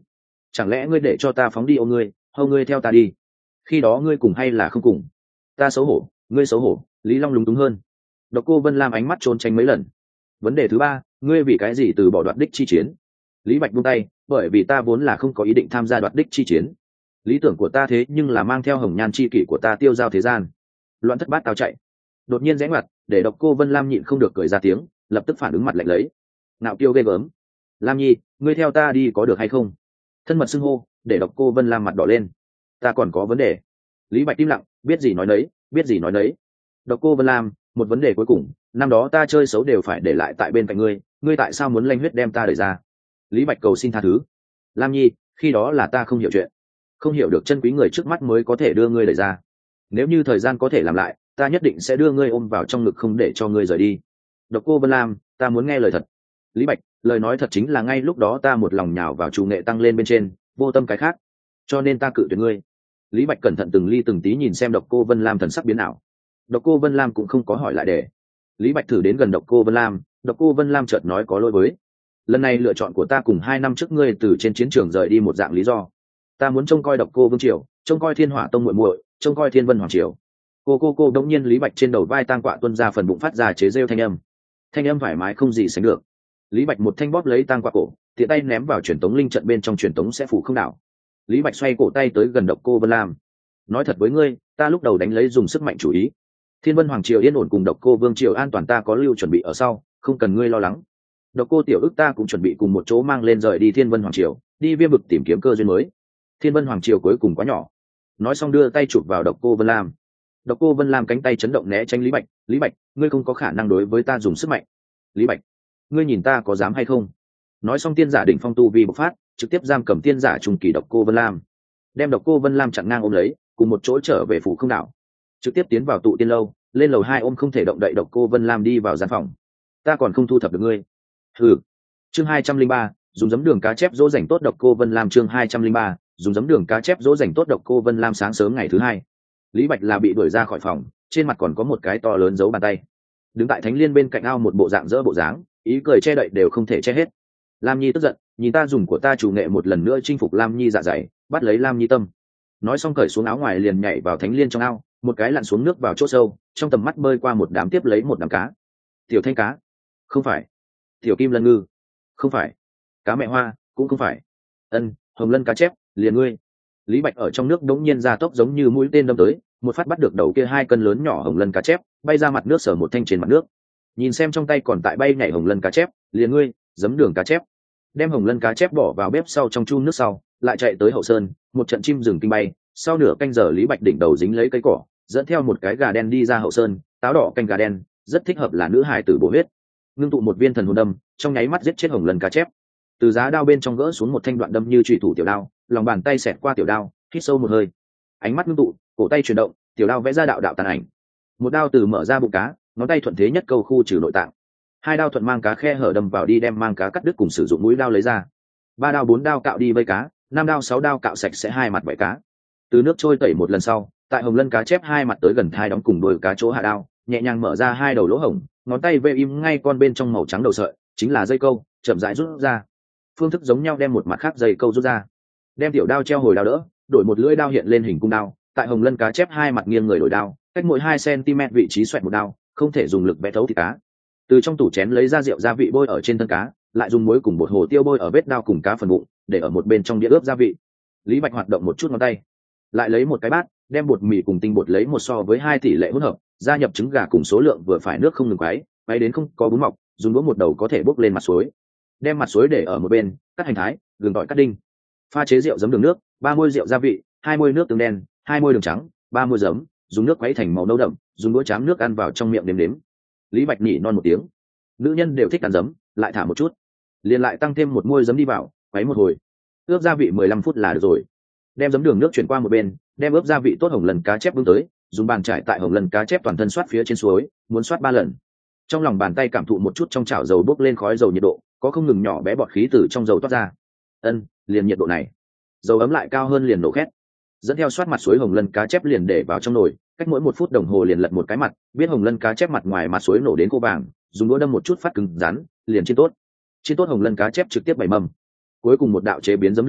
chẳng lẽ ngươi để cho ta phóng đi ô ngươi hâu ngươi theo ta đi, khi đó ngươi cùng hay là không cùng? Ta xấu hổ, ngươi xấu hổ. Lý Long lúng túng hơn. Độc Cô Vân Lam ánh mắt trốn tránh mấy lần. Vấn đề thứ ba, ngươi vì cái gì từ bỏ đoạt đích chi chiến? Lý Bạch buông tay, bởi vì ta vốn là không có ý định tham gia đoạt đích chi chiến. Lý tưởng của ta thế nhưng là mang theo hồng nhan chi kỷ của ta tiêu giao thế gian. Loạn thất bát tao chạy. Đột nhiên rẽ ngoặt, để Độc Cô Vân Lam nhịn không được cười ra tiếng, lập tức phản ứng mặt lạnh lấy. Nạo kiêu ghê gớm. Lam Nhi, ngươi theo ta đi có được hay không? Thân mật xưng hô, để Độc Cô Vân Lam mặt đỏ lên. Ta còn có vấn đề. Lý Bạch im lặng, biết gì nói nấy, biết gì nói nấy. Độc Cô Vân Lam, một vấn đề cuối cùng, năm đó ta chơi xấu đều phải để lại tại bên cạnh ngươi, ngươi tại sao muốn lanh huyết đem ta đẩy ra? Lý Bạch cầu xin tha thứ. Lam Nhi, khi đó là ta không hiểu chuyện, không hiểu được chân quý người trước mắt mới có thể đưa ngươi đẩy ra. Nếu như thời gian có thể làm lại, ta nhất định sẽ đưa ngươi ôm vào trong ngực không để cho ngươi rời đi. Độc Cô Vân Lam, ta muốn nghe lời thật. Lý Bạch, lời nói thật chính là ngay lúc đó ta một lòng nhào vào chủ nghệ tăng lên bên trên, vô tâm cái khác, cho nên ta cự tuyệt ngươi. Lý Bạch cẩn thận từng ly từng tí nhìn xem Độc Cô Vân Lam thần sắc biến ảo. Độc Cô Vân Lam cũng không có hỏi lại để. Lý Bạch thử đến gần Độc Cô Vân Lam, Độc Cô Vân Lam chợt nói có lỗi với. Lần này lựa chọn của ta cùng hai năm trước ngươi từ trên chiến trường rời đi một dạng lý do. Ta muốn trông coi Độc Cô Vương Triều, trông coi Thiên Hỏa Tông muội muội, trông coi Thiên Vân Hoàng Triều. Cô cô cô đống nhiên Lý Bạch trên đầu vai tang quạ tuôn ra phần bụng phát ra chế rêu thanh âm. Thanh âm thoải mái không gì sánh được. Lý Bạch một thanh bóp lấy tang quạ cổ, tiện tay ném vào truyền tống linh trận bên trong, truyền tống sẽ phủ không đảo. Lý Bạch xoay cổ tay tới gần Độc Cô Vân Lam. Nói thật với ngươi, ta lúc đầu đánh lấy dùng sức mạnh chủ ý. Thiên Vân Hoàng Triều yên ổn cùng Độc Cô Vương Triều an toàn ta có lưu chuẩn bị ở sau, không cần ngươi lo lắng. Độc Cô tiểu ức ta cũng chuẩn bị cùng một chỗ mang lên rời đi Thiên Vân Hoàng Triều, đi Viêm Vực tìm kiếm cơ duyên mới. Thiên Vân Hoàng Triều cuối cùng quá nhỏ. Nói xong đưa tay chụp vào Độc Cô Vân Lam. Độc Cô Vân Lam cánh tay chấn động né tránh Lý Bạch. Lý Bạch, ngươi không có khả năng đối với ta dùng sức mạnh. Lý Bạch, ngươi nhìn ta có dám hay không? Nói xong tiên giả đỉnh phong tu vi bộc phát, trực tiếp giam cầm tiên giả trùng kỳ Độc Cô Vân Lam, đem Độc Cô Vân Lam chặn ngang ôm lấy, cùng một chỗ trở về phủ không đảo, trực tiếp tiến vào tụ tiên lâu, lên lầu hai ôm không thể động đậy Độc Cô Vân Lam đi vào gian phòng. Ta còn không thu thập được ngươi. Hừ. Chương hai trăm linh ba, dùng giấm đường cá chép dỗ dành tốt Độc Cô Vân Lam. Chương hai trăm linh ba, dùng giấm đường cá chép dỗ dành tốt Độc Cô Vân Lam. Sáng sớm ngày thứ hai, Lý Bạch là bị đuổi ra khỏi phòng, trên mặt còn có một cái to lớn dấu bàn tay. Đứng tại Thánh Liên bên cạnh ao một bộ dạng dỡ bộ dáng, ý cười che đậy đều không thể che hết. Lam Nhi tức giận, nhìn ta dùng của ta chủ nghệ một lần nữa chinh phục Lam Nhi dạ dày, bắt lấy Lam Nhi tâm. Nói xong cởi xuống áo ngoài liền nhảy vào Thánh Liên trong ao, một cái lặn xuống nước vào chỗ sâu, trong tầm mắt bơi qua một đám tiếp lấy một đám cá. Tiểu thanh cá, không phải. Tiểu kim lân ngư, không phải. Cá mẹ hoa, cũng không phải. Ân, hồng lân cá chép, liền ngươi. Lý Bạch ở trong nước đống nhiên ra tốc giống như mũi tên đâm tới, một phát bắt được đầu kia hai cân lớn nhỏ hồng lân cá chép, bay ra mặt nước, sở một thanh trên mặt nước. Nhìn xem trong tay còn tại bay nhảy hồng lân cá chép, liền ngươi, giấm đường cá chép. Đem hồng lân cá chép bỏ vào bếp sau trong chum nước sau, lại chạy tới hậu sơn, một trận chim rừng kinh bay. Sau nửa canh giờ Lý Bạch đỉnh đầu dính lấy cây cỏ, dẫn theo một cái gà đen đi ra hậu sơn, táo đỏ canh gà đen, rất thích hợp là nữ hài tử bổ huyết. Ngưng tụ một viên thần hồn đâm, trong nháy mắt giết chết hồng lân cá chép. Từ giá đao bên trong gỡ xuống một thanh đoạn đâm như chủy thủ tiểu đao, lòng bàn tay xẹt qua tiểu đao, hít sâu một hơi. Ánh mắt ngưng tụ, cổ tay chuyển động, tiểu đao vẽ ra đạo đạo tàn ảnh. Một đao từ mở ra bụng cá, ngón tay thuận thế nhất câu khu trừ nội tạng. Hai đao thuận mang cá khe hở đâm vào đi đem mang cá cắt đứt cùng sử dụng mũi đao lấy ra. Ba đao bốn đao cạo đi vây cá, năm đao sáu đao cạo sạch sẽ hai mặt vảy cá. Từ nước trôi tẩy một lần sau, tại hồng lân cá chép hai mặt tới gần thai đóng cùng đuôi cá chỗ hạ đao, nhẹ nhàng mở ra hai đầu lỗ hổng, ngón tay vê im ngay con bên trong màu trắng đầu sợi, chính là dây câu, chậm rãi rút ra. Phương thức giống nhau đem một mặt khác dây câu rút ra, đem tiểu đao treo hồi đao đỡ, đổi một lưỡi đao hiện lên hình cung đao, tại hồng lân cá chép hai mặt nghiêng người đổi đao, cách mỗi hai centimet vị trí xoẹt một đao, không thể dùng lực bẻ thấu thịt cá. Từ trong tủ chén lấy ra rượu gia vị bôi ở trên thân cá, lại dùng muối cùng bột hồ tiêu bôi ở vết đao cùng cá phần bụng, để ở một bên trong đĩa ướp gia vị. Lý Bạch hoạt động một chút ngón tay, lại lấy một cái bát, đem bột mì cùng tinh bột lấy một so với hai tỷ lệ hỗn hợp, gia nhập trứng gà cùng số lượng vừa phải nước không ngừng quấy, quấy đến không có bún mọc, dùng đũa một đầu có thể bốc lên mặt suối. Đem mặt suối để ở một bên, cắt hành thái, gừng tỏi cắt đinh. Pha chế rượu giấm đường nước, ba muôi rượu gia vị, hai muôi nước tương đen, hai muôi đường trắng, ba muôi giấm, dùng nước quấy thành màu nâu đậm, dùng đũa chám nước ăn vào trong miệng nếm nếm. Lý Bạch nhỉ non một tiếng. Nữ nhân đều thích ăn giấm, lại thả một chút, liền lại tăng thêm một muôi giấm đi vào, quấy một hồi. Ướp gia vị mười lăm phút là được rồi. Đem giấm đường nước chuyển qua một bên, đem ướp gia vị tốt hồng lần cá chép bưng tới, dùng bàn trải tại hồng lần cá chép toàn thân xoát phía trên suối, muốn xoát ba lần. Trong lòng bàn tay cảm thụ một chút trong chảo dầu bốc lên khói dầu nhiệt độ, có không ngừng nhỏ bé bọt khí từ trong dầu toát ra. Ân, liền nhiệt độ này, dầu ấm lại cao hơn liền nổ khét. Dẫn theo xoát mặt suối hồng lân cá chép liền để vào trong nồi, cách mỗi một phút đồng hồ liền lật một cái mặt, biết hồng lân cá chép mặt ngoài mặt suối nổ đến khô vàng, dùng đũa đâm một chút phát cứng rắn, liền chiên tốt. Chiên tốt hồng lân cá chép trực tiếp bày mâm. Cuối cùng một đạo chế biến giấm đường nước,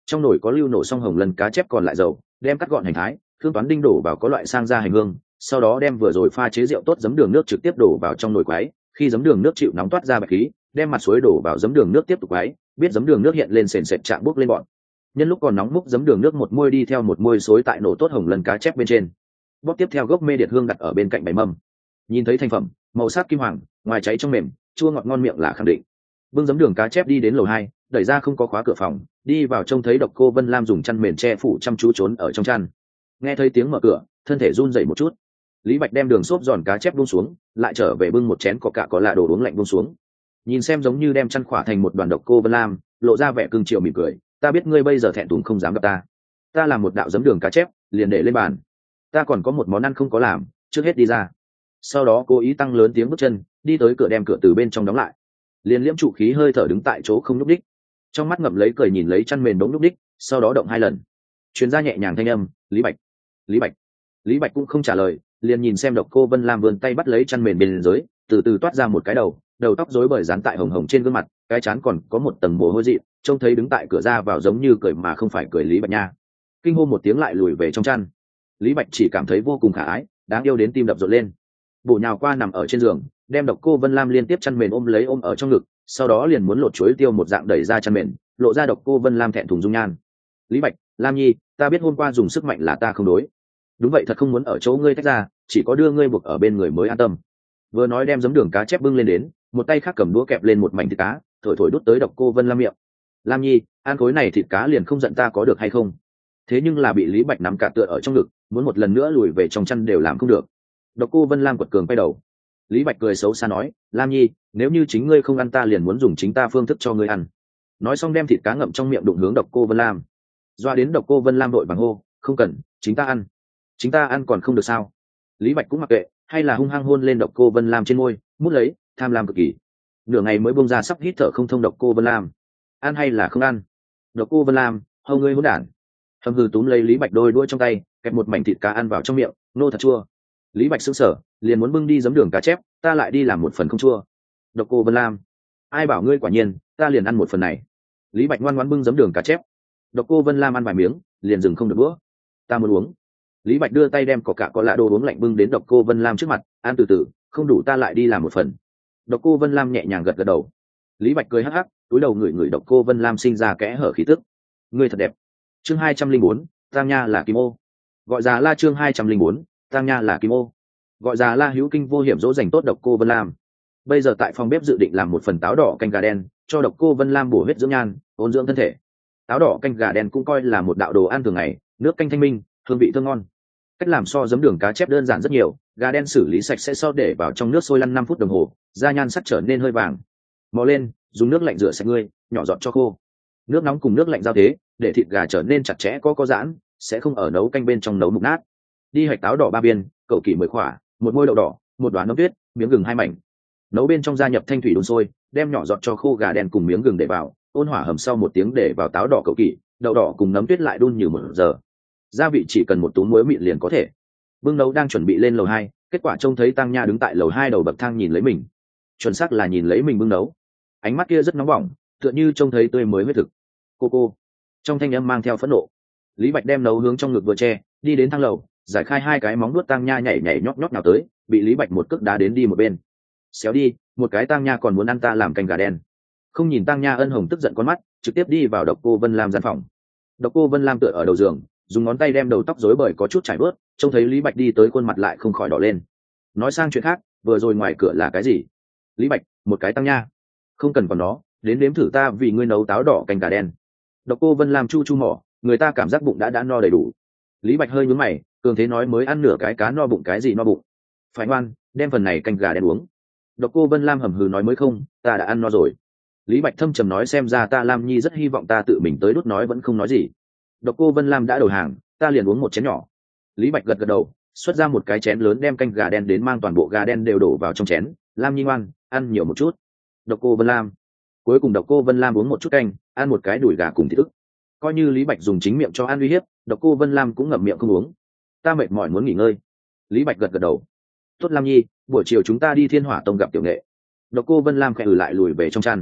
trong nồi có lưu nổ xong hồng lần cá chép còn lại dầu, đem cắt gọn hành thái, thương toán đinh đổ vào có loại sang ra hành hương, sau đó đem vừa rồi pha chế rượu tốt giấm đường nước trực tiếp đổ vào trong nồi quái. Khi giấm đường nước chịu nóng toát ra bạch khí, đem mặt suối đổ vào giấm đường nước tiếp tục quái, biết giấm đường nước hiện lên sền sệt chạm bốc lên bọn. Nhân lúc còn nóng múc giấm đường nước một muôi đi theo một muôi xối tại nổ tốt hồng lần cá chép bên trên. Bóp tiếp theo gốc mê điệt hương đặt ở bên cạnh bày mâm. Nhìn thấy thành phẩm, màu sắc kim hoàng, ngoài cháy trong mềm, chua ngọt ngon miệng là khẳng định. Bưng giấm đường cá chép đi đến lầu hai, đẩy ra không có khóa cửa phòng, đi vào trông thấy Độc Cô Vân Lam dùng chăn mền che phủ chăm chú trốn ở trong chăn. Nghe thấy tiếng mở cửa, thân thể run rẩy một chút. Lý Bạch đem đường xốp giòn cá chép buông xuống, lại trở về bưng một chén coca có lạ đồ uống lạnh buông xuống. Nhìn xem giống như đem chăn khỏa thành một đoàn Độc Cô Vân Lam, lộ ra vẻ cưng chiều mỉm cười, ta biết ngươi bây giờ thẹn thùng không dám gặp ta. Ta làm một đạo giấm đường cá chép, liền để lên bàn. Ta còn có một món ăn không có làm, trước hết đi ra. Sau đó cố ý tăng lớn tiếng bước chân, đi tới cửa đem cửa từ bên trong đóng lại. Liền liễm trụ khí hơi thở đứng tại chỗ không nhúc đích, trong mắt ngậm lấy cười nhìn lấy chăn mền đống nhúc đích, sau đó động hai lần, truyền ra nhẹ nhàng thanh âm, Lý Bạch, Lý Bạch. Lý Bạch cũng không trả lời, liền nhìn xem Độc Cô Vân Lam vươn tay bắt lấy chăn mền bên dưới, từ từ toát ra một cái đầu, đầu tóc rối bời dán tại hồng hồng trên gương mặt, cái trán còn có một tầng mồ hôi dị, trông thấy đứng tại cửa ra vào giống như cười mà không phải cười Lý Bạch nha. Kinh hô một tiếng lại lùi về trong chăn. Lý Bạch chỉ cảm thấy vô cùng khả ái, đáng yêu đến tim đập rộn lên. Bổ nhào qua nằm ở trên giường, đem Độc Cô Vân Lam liên tiếp chăn mền ôm lấy ôm ở trong ngực, sau đó liền muốn lột chuối tiêu một dạng đẩy ra chăn mền, lộ ra Độc Cô Vân Lam thẹn thùng dung nhan. Lý Bạch, Lam Nhi, ta biết hôm qua dùng sức mạnh là ta không đối. Đúng vậy, thật không muốn ở chỗ ngươi tách ra, chỉ có đưa ngươi buộc ở bên người mới an tâm. Vừa nói đem giấm đường cá chép bưng lên đến, một tay khác cầm đũa kẹp lên một mảnh thịt cá, thổi thổi đút tới Độc Cô Vân Lam miệng. Lam Nhi, ăn khối này thịt cá liền không giận ta có được hay không? Thế nhưng là bị Lý Bạch nắm cả tựa ở trong ngực, muốn một lần nữa lùi về trong chăn đều làm không được. Độc Cô Vân Lam quật cường quay đầu. Lý Bạch cười xấu xa nói, Lam Nhi, nếu như chính ngươi không ăn ta liền muốn dùng chính ta phương thức cho ngươi ăn. Nói xong đem thịt cá ngậm trong miệng đụng hướng Độc Cô Vân Lam. Doa đến Độc Cô Vân Lam đội bằng hô, không cần, chính ta ăn. Chính ta ăn còn không được sao? Lý Bạch cũng mặc kệ, hay là hung hăng hôn lên Độc Cô Vân Lam trên môi, mút lấy, tham lam cực kỳ. Nửa ngày mới bung ra sắp hít thở không thông Độc Cô Vân Lam. Ăn hay là không ăn? Độc Cô Vân Lam, hầu ngươi hỗn đản. Hầm hừ túm lấy Lý Bạch đôi đuôi trong tay, kẹp một mảnh thịt cá ăn vào trong miệng, nô thật chua. Lý Bạch sững sờ, liền muốn bưng đi giấm đường cá chép, ta lại đi làm một phần không chua. Độc Cô Vân Lam, ai bảo ngươi, quả nhiên, ta liền ăn một phần này. Lý Bạch ngoan ngoãn bưng giấm đường cá chép. Độc Cô Vân Lam ăn vài miếng, liền dừng không được bữa. Ta muốn uống. Lý Bạch đưa tay đem coca có lạ đồ uống lạnh bưng đến Độc Cô Vân Lam trước mặt, ăn từ từ, không đủ ta lại đi làm một phần. Độc Cô Vân Lam nhẹ nhàng gật gật đầu. Lý Bạch cười hắc hắc, túi đầu ngửi ngửi Độc Cô Vân Lam sinh ra kẽ hở khí tức. Ngươi thật đẹp. Chương hai trăm linh bốn, Tang Nha là Kim Ô. Gọi già La chương hai trăm linh bốn, Tang Nha là Kim Ô. Gọi già La hữu kinh vô hiểm dỗ dành tốt Độc Cô Vân Lam. Bây giờ tại phòng bếp dự định làm một phần táo đỏ canh gà đen, cho Độc Cô Vân Lam bổ huyết dưỡng nhan, ôn dưỡng thân thể. Táo đỏ canh gà đen cũng coi là một đạo đồ ăn thường ngày, nước canh thanh minh, hương vị thơm ngon. Cách làm so giấm đường cá chép đơn giản rất nhiều, gà đen xử lý sạch sẽ sau để vào trong nước sôi lăn năm phút đồng hồ, da nhan sắc trở nên hơi vàng. Mò lên, dùng nước lạnh rửa sạch ngươi, nhỏ giọt cho khô. Nước nóng cùng nước lạnh giao thế, để thịt gà trở nên chặt chẽ có có giãn, sẽ không ở nấu canh bên trong nấu mục nát. Đi hạch táo đỏ ba viên, cậu kỳ mười khỏa, một môi đậu đỏ, một đoán nấm tuyết, miếng gừng hai mảnh. Nấu bên trong gia nhập thanh thủy đun sôi, đem nhỏ giọt cho khô gà đen cùng miếng gừng để vào, ôn hỏa hầm sau một tiếng để vào táo đỏ cậu kỳ, đậu đỏ cùng nấm tuyết lại đun như một giờ. Gia vị chỉ cần một túm muối mịn liền có thể. Bưng nấu đang chuẩn bị lên lầu hai, kết quả trông thấy Tang Nha đứng tại lầu hai đầu bậc thang nhìn lấy mình. Chuẩn xác là nhìn lấy mình bưng nấu. Ánh mắt kia rất nóng bỏng, tựa như trông thấy tươi mới huyết thực. Cô cô. Trong thanh âm mang theo phẫn nộ. Lý Bạch đem nấu hướng trong ngực vừa che, đi đến thang lầu, giải khai hai cái móng nuốt Tang Nha nhảy nhảy nhót nhót nào tới, bị Lý Bạch một cước đá đến đi một bên. Xéo đi, một cái Tang Nha còn muốn ăn ta làm canh gà đen. Không nhìn Tang Nha ân hồng tức giận con mắt, trực tiếp đi vào Độc Cô Vân Lam gian phòng. Độc Cô Vân Lam tựa ở đầu giường, dùng ngón tay đem đầu tóc rối bời có chút chảy bớt, trông thấy Lý Bạch đi tới khuôn mặt lại không khỏi đỏ lên. Nói sang chuyện khác, vừa rồi ngoài cửa là cái gì? Lý Bạch, một cái Tang Nha. Không cần còn nó, đến nếm thử ta vì ngươi nấu táo đỏ canh gà đen. Độc Cô Vân Lam chu chu mỏ, người ta cảm giác bụng đã đã no đầy đủ. Lý Bạch hơi nhướng mày, cường thế nói mới ăn nửa cái cá no bụng cái gì no bụng. Phải ngoan, đem phần này canh gà đen uống. Độc Cô Vân Lam hầm hừ nói mới không, ta đã ăn no rồi. Lý Bạch thâm trầm nói xem ra ta Lam Nhi rất hy vọng ta tự mình tới đút nói vẫn không nói gì. Độc Cô Vân Lam đã đầu hàng, ta liền uống một chén nhỏ. Lý Bạch gật gật đầu, xuất ra một cái chén lớn đem canh gà đen đến mang toàn bộ gà đen đều đổ vào trong chén. Lam Nhi ngoan, ăn nhiều một chút. Độc Cô Vân Lam. Cuối cùng Độc Cô Vân Lam uống một chút canh, ăn một cái đùi gà cùng thịt ức. Coi như Lý Bạch dùng chính miệng cho ăn uy hiếp, Độc Cô Vân Lam cũng ngậm miệng không uống. Ta mệt mỏi muốn nghỉ ngơi. Lý Bạch gật gật đầu. Tốt Lam Nhi, buổi chiều chúng ta đi Thiên Hỏa Tông gặp tiểu nghệ. Độc Cô Vân Lam khẽ ừ lại lùi về trong chăn.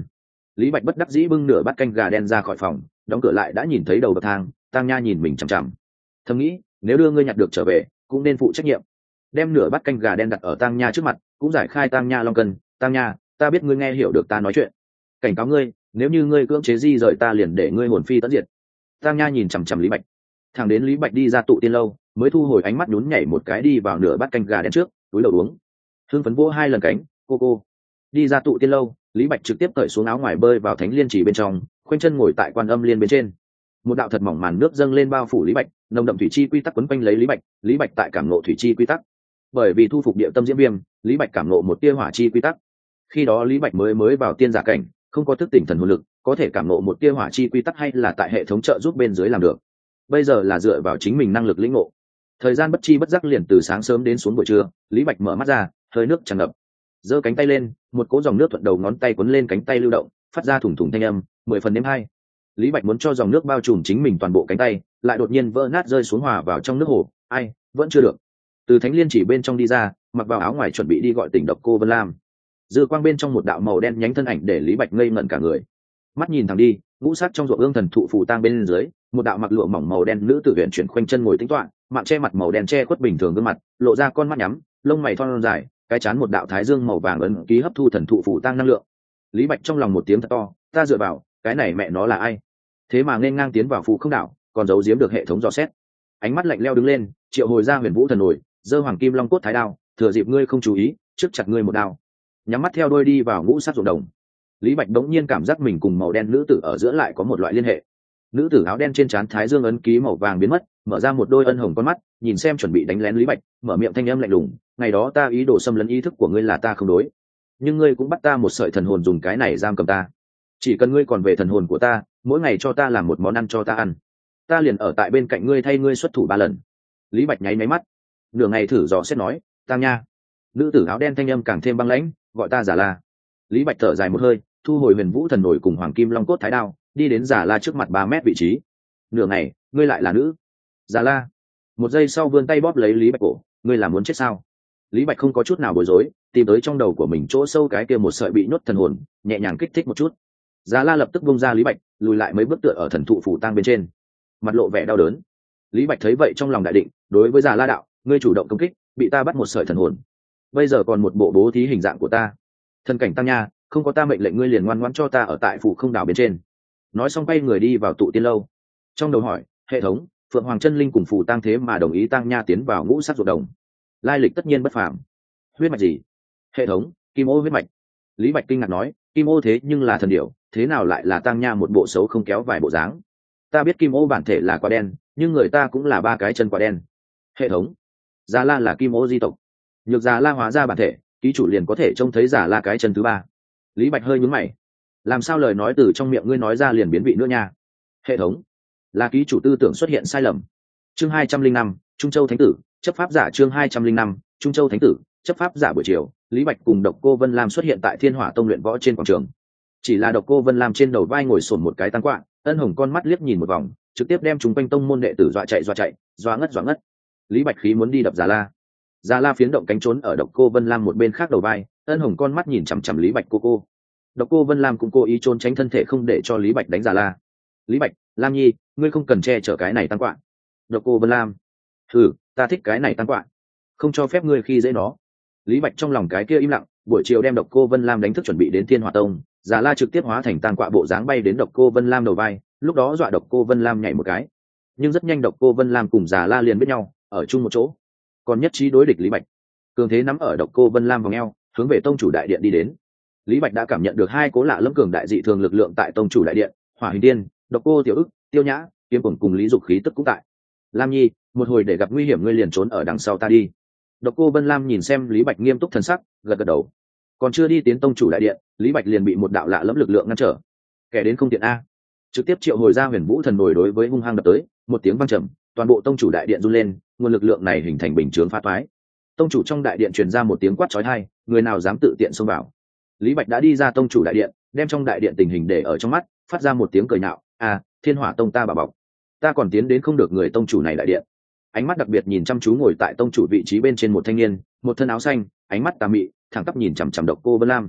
Lý Bạch bất đắc dĩ bưng nửa bát canh gà đen ra khỏi phòng, đóng cửa lại đã nhìn thấy đầu bậc thang. Tang Nha nhìn mình chằm chằm, thầm nghĩ nếu đưa ngươi nhặt được trở về cũng nên phụ trách nhiệm. Đem nửa bát canh gà đen đặt ở Tang Nha trước mặt, cũng giải khai Tang Nha long cân. Tang Nha, ta biết ngươi nghe hiểu được ta nói chuyện, cảnh cáo ngươi, nếu như ngươi cưỡng chế di rời ta liền để ngươi hồn phi tận diệt. Tang Nha nhìn chằm chằm Lý Bạch, thẳng đến Lý Bạch đi ra tụ tiên lâu mới thu hồi ánh mắt, nhún nhảy một cái đi vào nửa bát canh gà đen trước, túi đầu uống, hương phấn vỗ hai lần cánh. Cô cô đi ra tụ tiên lâu, Lý Bạch trực tiếp cởi xuống áo ngoài bơi vào thánh liên chỉ bên trong, khoanh chân ngồi tại quan âm liên bên trên. Một đạo thật mỏng màn nước dâng lên bao phủ Lý Bạch, nồng đậm thủy chi quy tắc quấn quanh lấy Lý Bạch. Lý Bạch tại cảm ngộ thủy chi quy tắc, bởi vì thu phục địa tâm diễm viêm, Lý Bạch cảm ngộ một tia hỏa chi quy tắc. Khi đó Lý Bạch mới mới vào tiên giả cảnh, không có thức tỉnh thần hồn lực, có thể cảm ngộ một tia hỏa chi quy tắc hay là tại hệ thống trợ giúp bên dưới làm được. Bây giờ là dựa vào chính mình năng lực lĩnh ngộ. Thời gian bất chi bất giác liền từ sáng sớm đến xuống buổi trưa, Lý Bạch mở mắt ra, hơi nước tràn ngập, giơ cánh tay lên, một cỗ dòng nước thuận đầu ngón tay cuốn lên cánh tay lưu động, phát ra thủng thủng thanh âm, mười phần đếm hai. Lý Bạch muốn cho dòng nước bao trùm chính mình toàn bộ cánh tay, lại đột nhiên vỡ nát rơi xuống hòa vào trong nước hồ. Ai, vẫn chưa được. Từ thánh liên chỉ bên trong đi ra, mặc vào áo ngoài chuẩn bị đi gọi tỉnh Độc Cô Vân Lam. Dư quang bên trong một đạo màu đen nhánh thân ảnh để Lý Bạch ngây ngẩn cả người. Mắt nhìn thẳng đi, ngũ sắc trong ruộng ương thần thụ phù tang bên dưới, một đạo mặc lụa mỏng màu đen nữ tử huyền chuyển khoanh chân ngồi tĩnh tọa, mạng che mặt màu đen che khuất bình thường gương mặt, lộ ra con mắt nhắm, lông mày thon dài, cái chán một đạo thái dương màu vàng ấn ký hấp thu thần thụ phù tang năng lượng. Lý Bạch trong lòng một tiếng thật to, ta dựa vào, cái này mẹ nó là ai? Thế mà nên ngang tiến vào phù không đảo, còn giấu giếm được hệ thống dò xét. Ánh mắt lạnh lẽo đứng lên, triệu hồi ra huyền vũ thần nổi, giơ hoàng kim long cốt thái đao, thừa dịp ngươi không chú ý, trước chặt ngươi một đao. Nhắm mắt theo đôi đi vào ngũ sắc ruộng đồng. Lý Bạch đống nhiên cảm giác mình cùng màu đen nữ tử ở giữa lại có một loại liên hệ. Nữ tử áo đen trên trán thái dương ấn ký màu vàng biến mất, mở ra một đôi ân hồng con mắt, nhìn xem chuẩn bị đánh lén Lý Bạch, mở miệng thanh âm lạnh lùng, ngày đó ta ý đồ xâm lấn ý thức của ngươi là ta không đối, nhưng ngươi cũng bắt ta một sợi thần hồn dùng cái này giam cầm ta. Chỉ cần ngươi còn về thần hồn của ta, mỗi ngày cho ta làm một món ăn cho ta ăn, ta liền ở tại bên cạnh ngươi thay ngươi xuất thủ ba lần. Lý Bạch nháy máy mắt, nửa ngày thử dò xét nói, Tang Nha. Nữ tử áo đen thanh âm càng thêm băng lãnh, gọi ta Giả La. Lý Bạch thở dài một hơi, thu hồi huyền vũ thần nổi cùng hoàng kim long cốt thái đao, đi đến Giả La trước mặt ba mét vị trí. Nửa ngày, ngươi lại là nữ? Giả La. Một giây sau vươn tay bóp lấy Lý Bạch cổ, ngươi là muốn chết sao? Lý Bạch không có chút nào bối rối, tìm tới trong đầu của mình chỗ sâu cái kia một sợi bị nhốt thần hồn, nhẹ nhàng kích thích một chút. Giả La lập tức bung ra Lý Bạch, lùi lại mấy bước tựa ở thần thụ phủ tang bên trên, mặt lộ vẻ đau đớn. Lý Bạch thấy vậy trong lòng đại định, đối với Giả La đạo, ngươi chủ động công kích, bị ta bắt một sợi thần hồn, bây giờ còn một bộ bố thí hình dạng của ta. Thần cảnh Tang Nha, không có ta mệnh lệnh ngươi liền ngoan ngoãn cho ta ở tại phủ không đảo bên trên. Nói xong quay người đi vào tụ tiên lâu. Trong đầu hỏi, hệ thống, Phượng Hoàng chân linh cùng phù tang thế mà đồng ý Tang Nha tiến vào ngũ sắc ruộng đồng, lai lịch tất nhiên bất phàm. Huyết mạch gì? Hệ thống, kim ô huyết mạch. Lý Bạch kinh ngạc nói, kim ô thế nhưng là thần điểu, thế nào lại là Tang Nha một bộ xấu không kéo vài bộ dáng? Ta biết kim ô bản thể là quả đen, nhưng người ta cũng là ba cái chân quả đen. Hệ thống, Già La là kim ô di tộc, nhược Già La hóa ra bản thể, ký chủ liền có thể trông thấy Già La cái chân thứ ba. Lý Bạch hơi nhướng mày, làm sao lời nói từ trong miệng ngươi nói ra liền biến vị nữa nha? Hệ thống, là ký chủ tư tưởng xuất hiện sai lầm. Chương hai trăm linh năm, Trung Châu Thánh Tử, chấp pháp giả. Chương hai trăm linh năm, Trung Châu Thánh Tử, chấp pháp giả. Buổi chiều, Lý Bạch cùng Độc Cô Vân Lam xuất hiện tại Thiên Hỏa Tông luyện võ trên quảng trường. Chỉ là Độc Cô Vân Lam trên đầu vai ngồi sồn một cái tăng quạ, ân hồng con mắt liếc nhìn một vòng, trực tiếp đem chúng quanh tông môn đệ tử dọa chạy dọa chạy, dọa ngất dọa ngất. Lý Bạch khí muốn đi đập Già La. Già La phiến động cánh trốn ở Độc Cô Vân Lam một bên khác đầu vai, ân hồng con mắt nhìn chằm chằm Lý Bạch cô cô. Độc Cô Vân Lam cũng cố ý trốn tránh thân thể không để cho Lý Bạch đánh Già La. Lý Bạch, Lam Nhi, ngươi không cần che chở cái này tăng quạ. Độc Cô Vân Lam, thử, ta thích cái này tăng quạ, không cho phép ngươi khi dễ nó. Lý Bạch trong lòng cái kia im lặng, buổi chiều đem Độc Cô Vân Lam đánh thức chuẩn bị đến Thiên Hỏa Tông, Già La trực tiếp hóa thành tăng quạ bộ dáng bay đến Độc Cô Vân Lam đầu vai, lúc đó dọa Độc Cô Vân Lam nhảy một cái. Nhưng rất nhanh Độc Cô Vân Lam cùng Già La liền biết nhau, ở chung một chỗ, còn nhất trí đối địch Lý Bạch. Cường thế nắm ở Độc Cô Vân Lam vòng eo, hướng về tông chủ đại điện đi đến. Lý Bạch đã cảm nhận được hai cố lạ lẫm cường đại dị thường lực lượng tại tông chủ đại điện, Hỏa Hình Tiên, Độc Cô Tiểu Ức, Tiêu Nhã, Kiếm Cuồng cùng Lý Dục khí tức cũng tại. Lam Nhi, một hồi để gặp nguy hiểm ngươi liền trốn ở đằng sau ta đi. Độc Cô Vân Lam nhìn xem Lý Bạch nghiêm túc thần sắc, gật gật đầu. Còn chưa đi tiến tông chủ đại điện, Lý Bạch liền bị một đạo lạ lẫm lực lượng ngăn trở. Kẻ đến không tiện a, trực tiếp triệu hồi ra Huyền Vũ thần nổi đối với hung hăng đập tới, một tiếng vang trầm, toàn bộ tông chủ đại điện run lên, nguồn lực lượng này hình thành bình chướng phá toái. Tông chủ trong đại điện truyền ra một tiếng quát chói tai, người nào dám tự tiện xông vào. Lý Bạch đã đi ra tông chủ đại điện, đem trong đại điện tình hình để ở trong mắt, phát ra một tiếng cười nhạo, à, Thiên Hỏa Tông ta bà bọc, ta còn tiến đến không được người tông chủ này đại điện. Ánh mắt đặc biệt nhìn chăm chú ngồi tại tông chủ vị trí bên trên một thanh niên, một thân áo xanh, ánh mắt tà mị, thẳng tắp nhìn chằm chằm Độc Cô Vân Lam.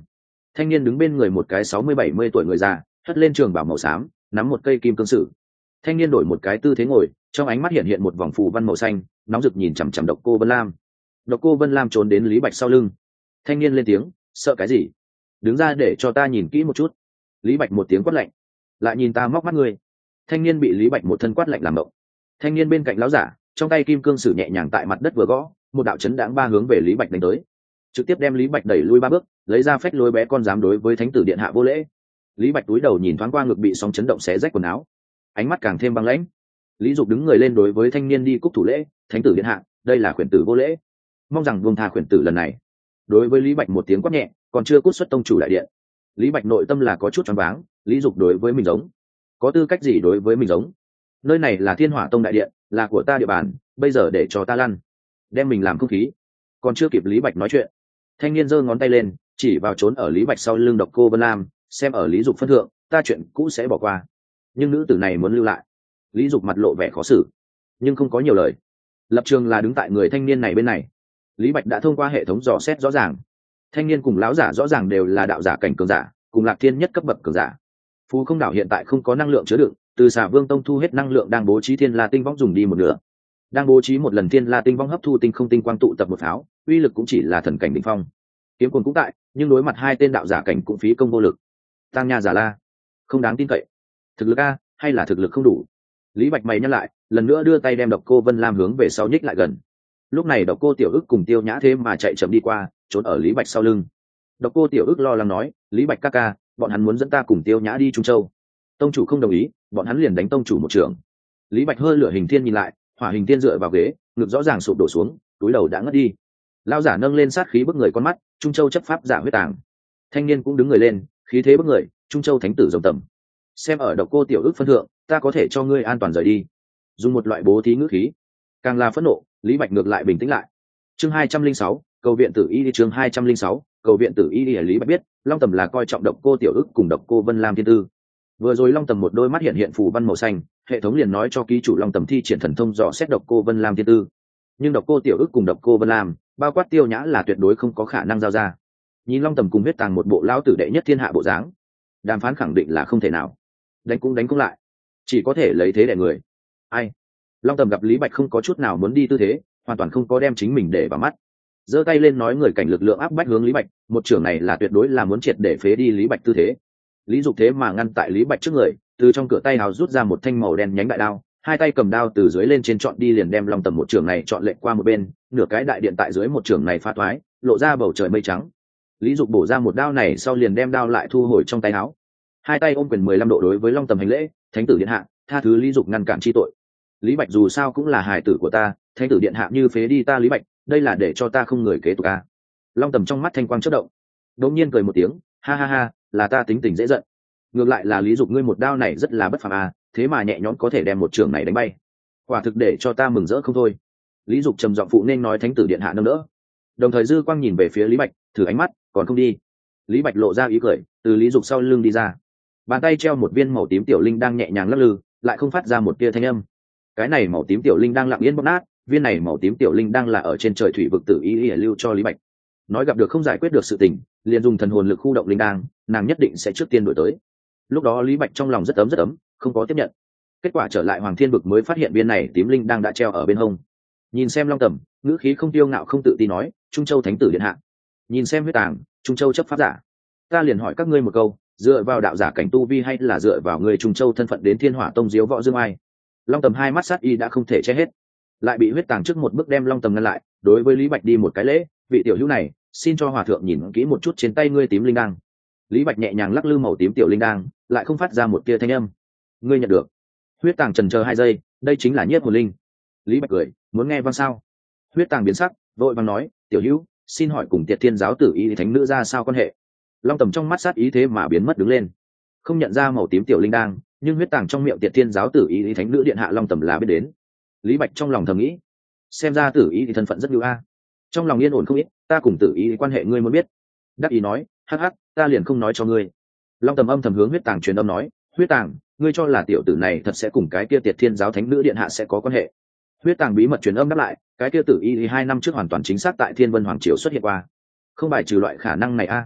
Thanh niên đứng bên người một cái sáu mươi bảy mươi tuổi người già, hất lên trường bảo màu xám, nắm một cây kim cương sử. Thanh niên đổi một cái tư thế ngồi, trong ánh mắt hiện hiện một vòng phù văn màu xanh, nóng rực nhìn chằm chằm Độc Cô Vân Lam. Độc Cô Vân Lam trốn đến Lý Bạch sau lưng. Thanh niên lên tiếng, sợ cái gì? Đứng ra để cho ta nhìn kỹ một chút. Lý Bạch một tiếng quát lạnh, lại nhìn ta móc mắt ngươi. Thanh niên bị Lý Bạch một thân quát lạnh làm động. Thanh niên bên cạnh lão giả, trong tay kim cương sử nhẹ nhàng tại mặt đất vừa gõ, một đạo chấn đãng ba hướng về Lý Bạch đánh tới, trực tiếp đem Lý Bạch đẩy lui ba bước, lấy ra phách lối bé con dám đối với thánh tử điện hạ vô lễ. Lý Bạch túi đầu nhìn thoáng qua ngực bị sóng chấn động xé rách quần áo, ánh mắt càng thêm băng lãnh. Lý Dục đứng người lên đối với thanh niên đi cúc thủ lễ, thánh tử điện hạ, đây là khuyển tử vô lễ, mong rằng buông tha khuyển tử lần này. Đối với Lý Bạch một tiếng quát nhẹ, còn chưa cút xuất tông chủ đại điện. Lý Bạch nội tâm là có chút choáng váng, Lý Dục đối với mình giống, có tư cách gì đối với mình giống? Nơi này là Thiên Hỏa Tông đại điện, là của ta địa bàn, bây giờ để cho ta lăn, đem mình làm không khí. Còn chưa kịp Lý Bạch nói chuyện, thanh niên giơ ngón tay lên, chỉ vào trốn ở Lý Bạch sau lưng Độc Cô Vân Lam, xem ở Lý Dục phân thượng, ta chuyện cũ sẽ bỏ qua, nhưng nữ tử này muốn lưu lại. Lý Dục mặt lộ vẻ khó xử, nhưng không có nhiều lời. Lập trường là đứng tại người thanh niên này bên này. Lý Bạch đã thông qua hệ thống dò xét rõ ràng, thanh niên cùng lão giả rõ ràng đều là đạo giả cảnh cường giả, cùng Lạc Thiên nhất cấp bậc cường giả. Phù Không đảo hiện tại không có năng lượng chứa đựng, từ Xà Vương Tông thu hết năng lượng đang bố trí Thiên La Tinh Võng dùng đi một nửa. Đang bố trí một lần Thiên La Tinh Võng hấp thu tinh không tinh quang tụ tập một pháo, uy lực cũng chỉ là thần cảnh đỉnh phong. Kiếm Côn cũng tại, nhưng đối mặt hai tên đạo giả cảnh cũng phí công vô lực. Tăng Nha Giả La, không đáng tin cậy. Thực lực a, hay là thực lực không đủ? Lý Bạch mày nhăn lại, lần nữa đưa tay đem Độc Cô Vân Lam hướng về sau nhích lại gần. Lúc này Độc Cô Tiểu Ức cùng Tiêu Nhã thế mà chạy chậm đi qua, trốn ở Lý Bạch sau lưng. Độc Cô Tiểu Ức lo lắng nói, Lý Bạch ca ca, bọn hắn muốn dẫn ta cùng Tiêu Nhã đi Trung Châu. Tông chủ không đồng ý, bọn hắn liền đánh tông chủ một trường. Lý Bạch hơi lửa hình thiên nhìn lại, hỏa hình thiên dựa vào ghế, ngực rõ ràng sụp đổ xuống, túi đầu đã ngất đi. Lão giả nâng lên sát khí bức người con mắt, Trung Châu chấp pháp giả huyết tàng. Thanh niên cũng đứng người lên, khí thế bức người, Trung Châu thánh tử rồng tầm. Xem ở Độc Cô Tiểu Ức phân thượng, ta có thể cho ngươi an toàn rời đi. Dùng một loại bố thí ngữ khí, càng là phẫn nộ, Lý Bạch ngược lại bình tĩnh lại. Chương hai trăm linh sáu, cầu viện tử y đi. Chương hai trăm linh sáu, cầu viện tử y đi. Lý Bạch biết, Long Tầm là coi trọng Độc Cô Tiểu Ức cùng Độc Cô Vân Lam thiên tư. Vừa rồi Long Tầm một đôi mắt hiện hiện phù văn màu xanh, hệ thống liền nói cho ký chủ Long Tầm thi triển thần thông dò xét Độc Cô Vân Lam thiên tư. Nhưng Độc Cô Tiểu Ức cùng Độc Cô Vân Lam, bao quát Tiêu Nhã là tuyệt đối không có khả năng giao ra. Nhìn Long Tầm cùng huyết tàng một bộ lão tử đệ nhất thiên hạ bộ dáng, đàm phán khẳng định là không thể nào. Đánh cũng đánh cũng lại, chỉ có thể lấy thế đè người. Ai? Long Tầm gặp Lý Bạch không có chút nào muốn đi tư thế, hoàn toàn không có đem chính mình để vào mắt, giơ tay lên nói người cảnh lực lượng áp bách hướng Lý Bạch, một trưởng này là tuyệt đối là muốn triệt để phế đi Lý Bạch tư thế. Lý Dục thế mà ngăn tại Lý Bạch trước người, từ trong cửa tay hào rút ra một thanh màu đen nhánh đại đao, hai tay cầm đao từ dưới lên trên chọn đi liền đem Long Tầm một trưởng này chọn lệnh qua một bên, nửa cái đại điện tại dưới một trưởng này phá thoái, lộ ra bầu trời mây trắng. Lý Dục bổ ra một đao này sau liền đem đao lại thu hồi trong tay áo, hai tay ôm quyền mười lăm độ đối với Long Tầm hành lễ, thánh tử điện hạ, tha thứ Lý Dục ngăn cản chi tội. Lý Bạch dù sao cũng là hài tử của ta, thánh tử điện hạ như phế đi ta Lý Bạch, đây là để cho ta không người kế tục a. Long Tầm trong mắt thanh quang chớp động, đột nhiên cười một tiếng, ha ha ha, là ta tính tình dễ giận. Ngược lại là Lý Dục ngươi một đao này rất là bất phàm a, thế mà nhẹ nhõm có thể đem một trường này đánh bay, quả thực để cho ta mừng rỡ không thôi. Lý Dục trầm giọng phụ nên nói thánh tử điện hạ nâng đỡ, đồng thời dư quang nhìn về phía Lý Bạch, thử ánh mắt, còn không đi. Lý Bạch lộ ra ý cười, từ Lý Dục sau lưng đi ra, bàn tay treo một viên màu tím tiểu linh đang nhẹ nhàng lắc lư, lại không phát ra một tia thanh âm. Cái này màu tím tiểu linh đang lặng yên bóp nát, viên này màu tím tiểu linh đang là ở trên trời thủy vực tử ý ỉa lưu cho Lý Bạch. Nói gặp được không giải quyết được sự tình, liền dùng thần hồn lực khu động linh đang, nàng nhất định sẽ trước tiên đổi tới. Lúc đó Lý Bạch trong lòng rất ấm rất ấm, không có tiếp nhận. Kết quả trở lại Hoàng Thiên Vực mới phát hiện viên này tím linh đang đã treo ở bên hông. Nhìn xem Long Tầm, ngữ khí không tiêu ngạo không tự tin nói, Trung Châu thánh tử điện hạ. Nhìn xem huyết tàng, Trung Châu chấp pháp giả. Ta liền hỏi các ngươi một câu, dựa vào đạo giả cảnh tu vi hay là dựa vào người Trung Châu thân phận đến Thiên Hỏa Tông diếu võ dương ai? Long Tầm hai mắt sát y đã không thể che hết, lại bị huyết tàng trước một bước đem Long Tầm ngăn lại, đối với Lý Bạch đi một cái lễ, vị tiểu hữu này, xin cho hòa thượng nhìn kỹ một chút trên tay ngươi tím linh đang. Lý Bạch nhẹ nhàng lắc lư màu tím tiểu linh đang, lại không phát ra một tia thanh âm. Ngươi nhận được. Huyết tàng chần chờ hai giây, đây chính là nhiếp hồn linh. Lý Bạch cười, muốn nghe vang sao? Huyết tàng biến sắc, vội vàng nói, tiểu hữu, xin hỏi cùng Tiệt Thiên giáo tử y thánh nữ ra sao quan hệ? Long Tầm trong mắt sát ý thế mà biến mất đứng lên, không nhận ra màu tím tiểu linh đang, nhưng huyết tàng trong miệng Tiệt Thiên giáo tử y thánh nữ điện hạ Long Tầm là biết đến. Lý Bạch trong lòng thầm nghĩ, xem ra tử y thì thân phận rất ưu a. Trong lòng yên ổn không ít, ta cùng tử y quan hệ ngươi muốn biết. Đắc ý nói, hắc hắc, ta liền không nói cho ngươi. Long Tầm âm thầm hướng huyết tàng truyền âm nói, huyết tàng, ngươi cho là tiểu tử này thật sẽ cùng cái kia Tiệt Thiên giáo thánh nữ điện hạ sẽ có quan hệ? Huyết tàng bí mật truyền âm đáp lại, cái kia tử y thì hai năm trước hoàn toàn chính xác tại Thiên Vân Hoàng triều xuất hiện qua, không bài trừ loại khả năng này a.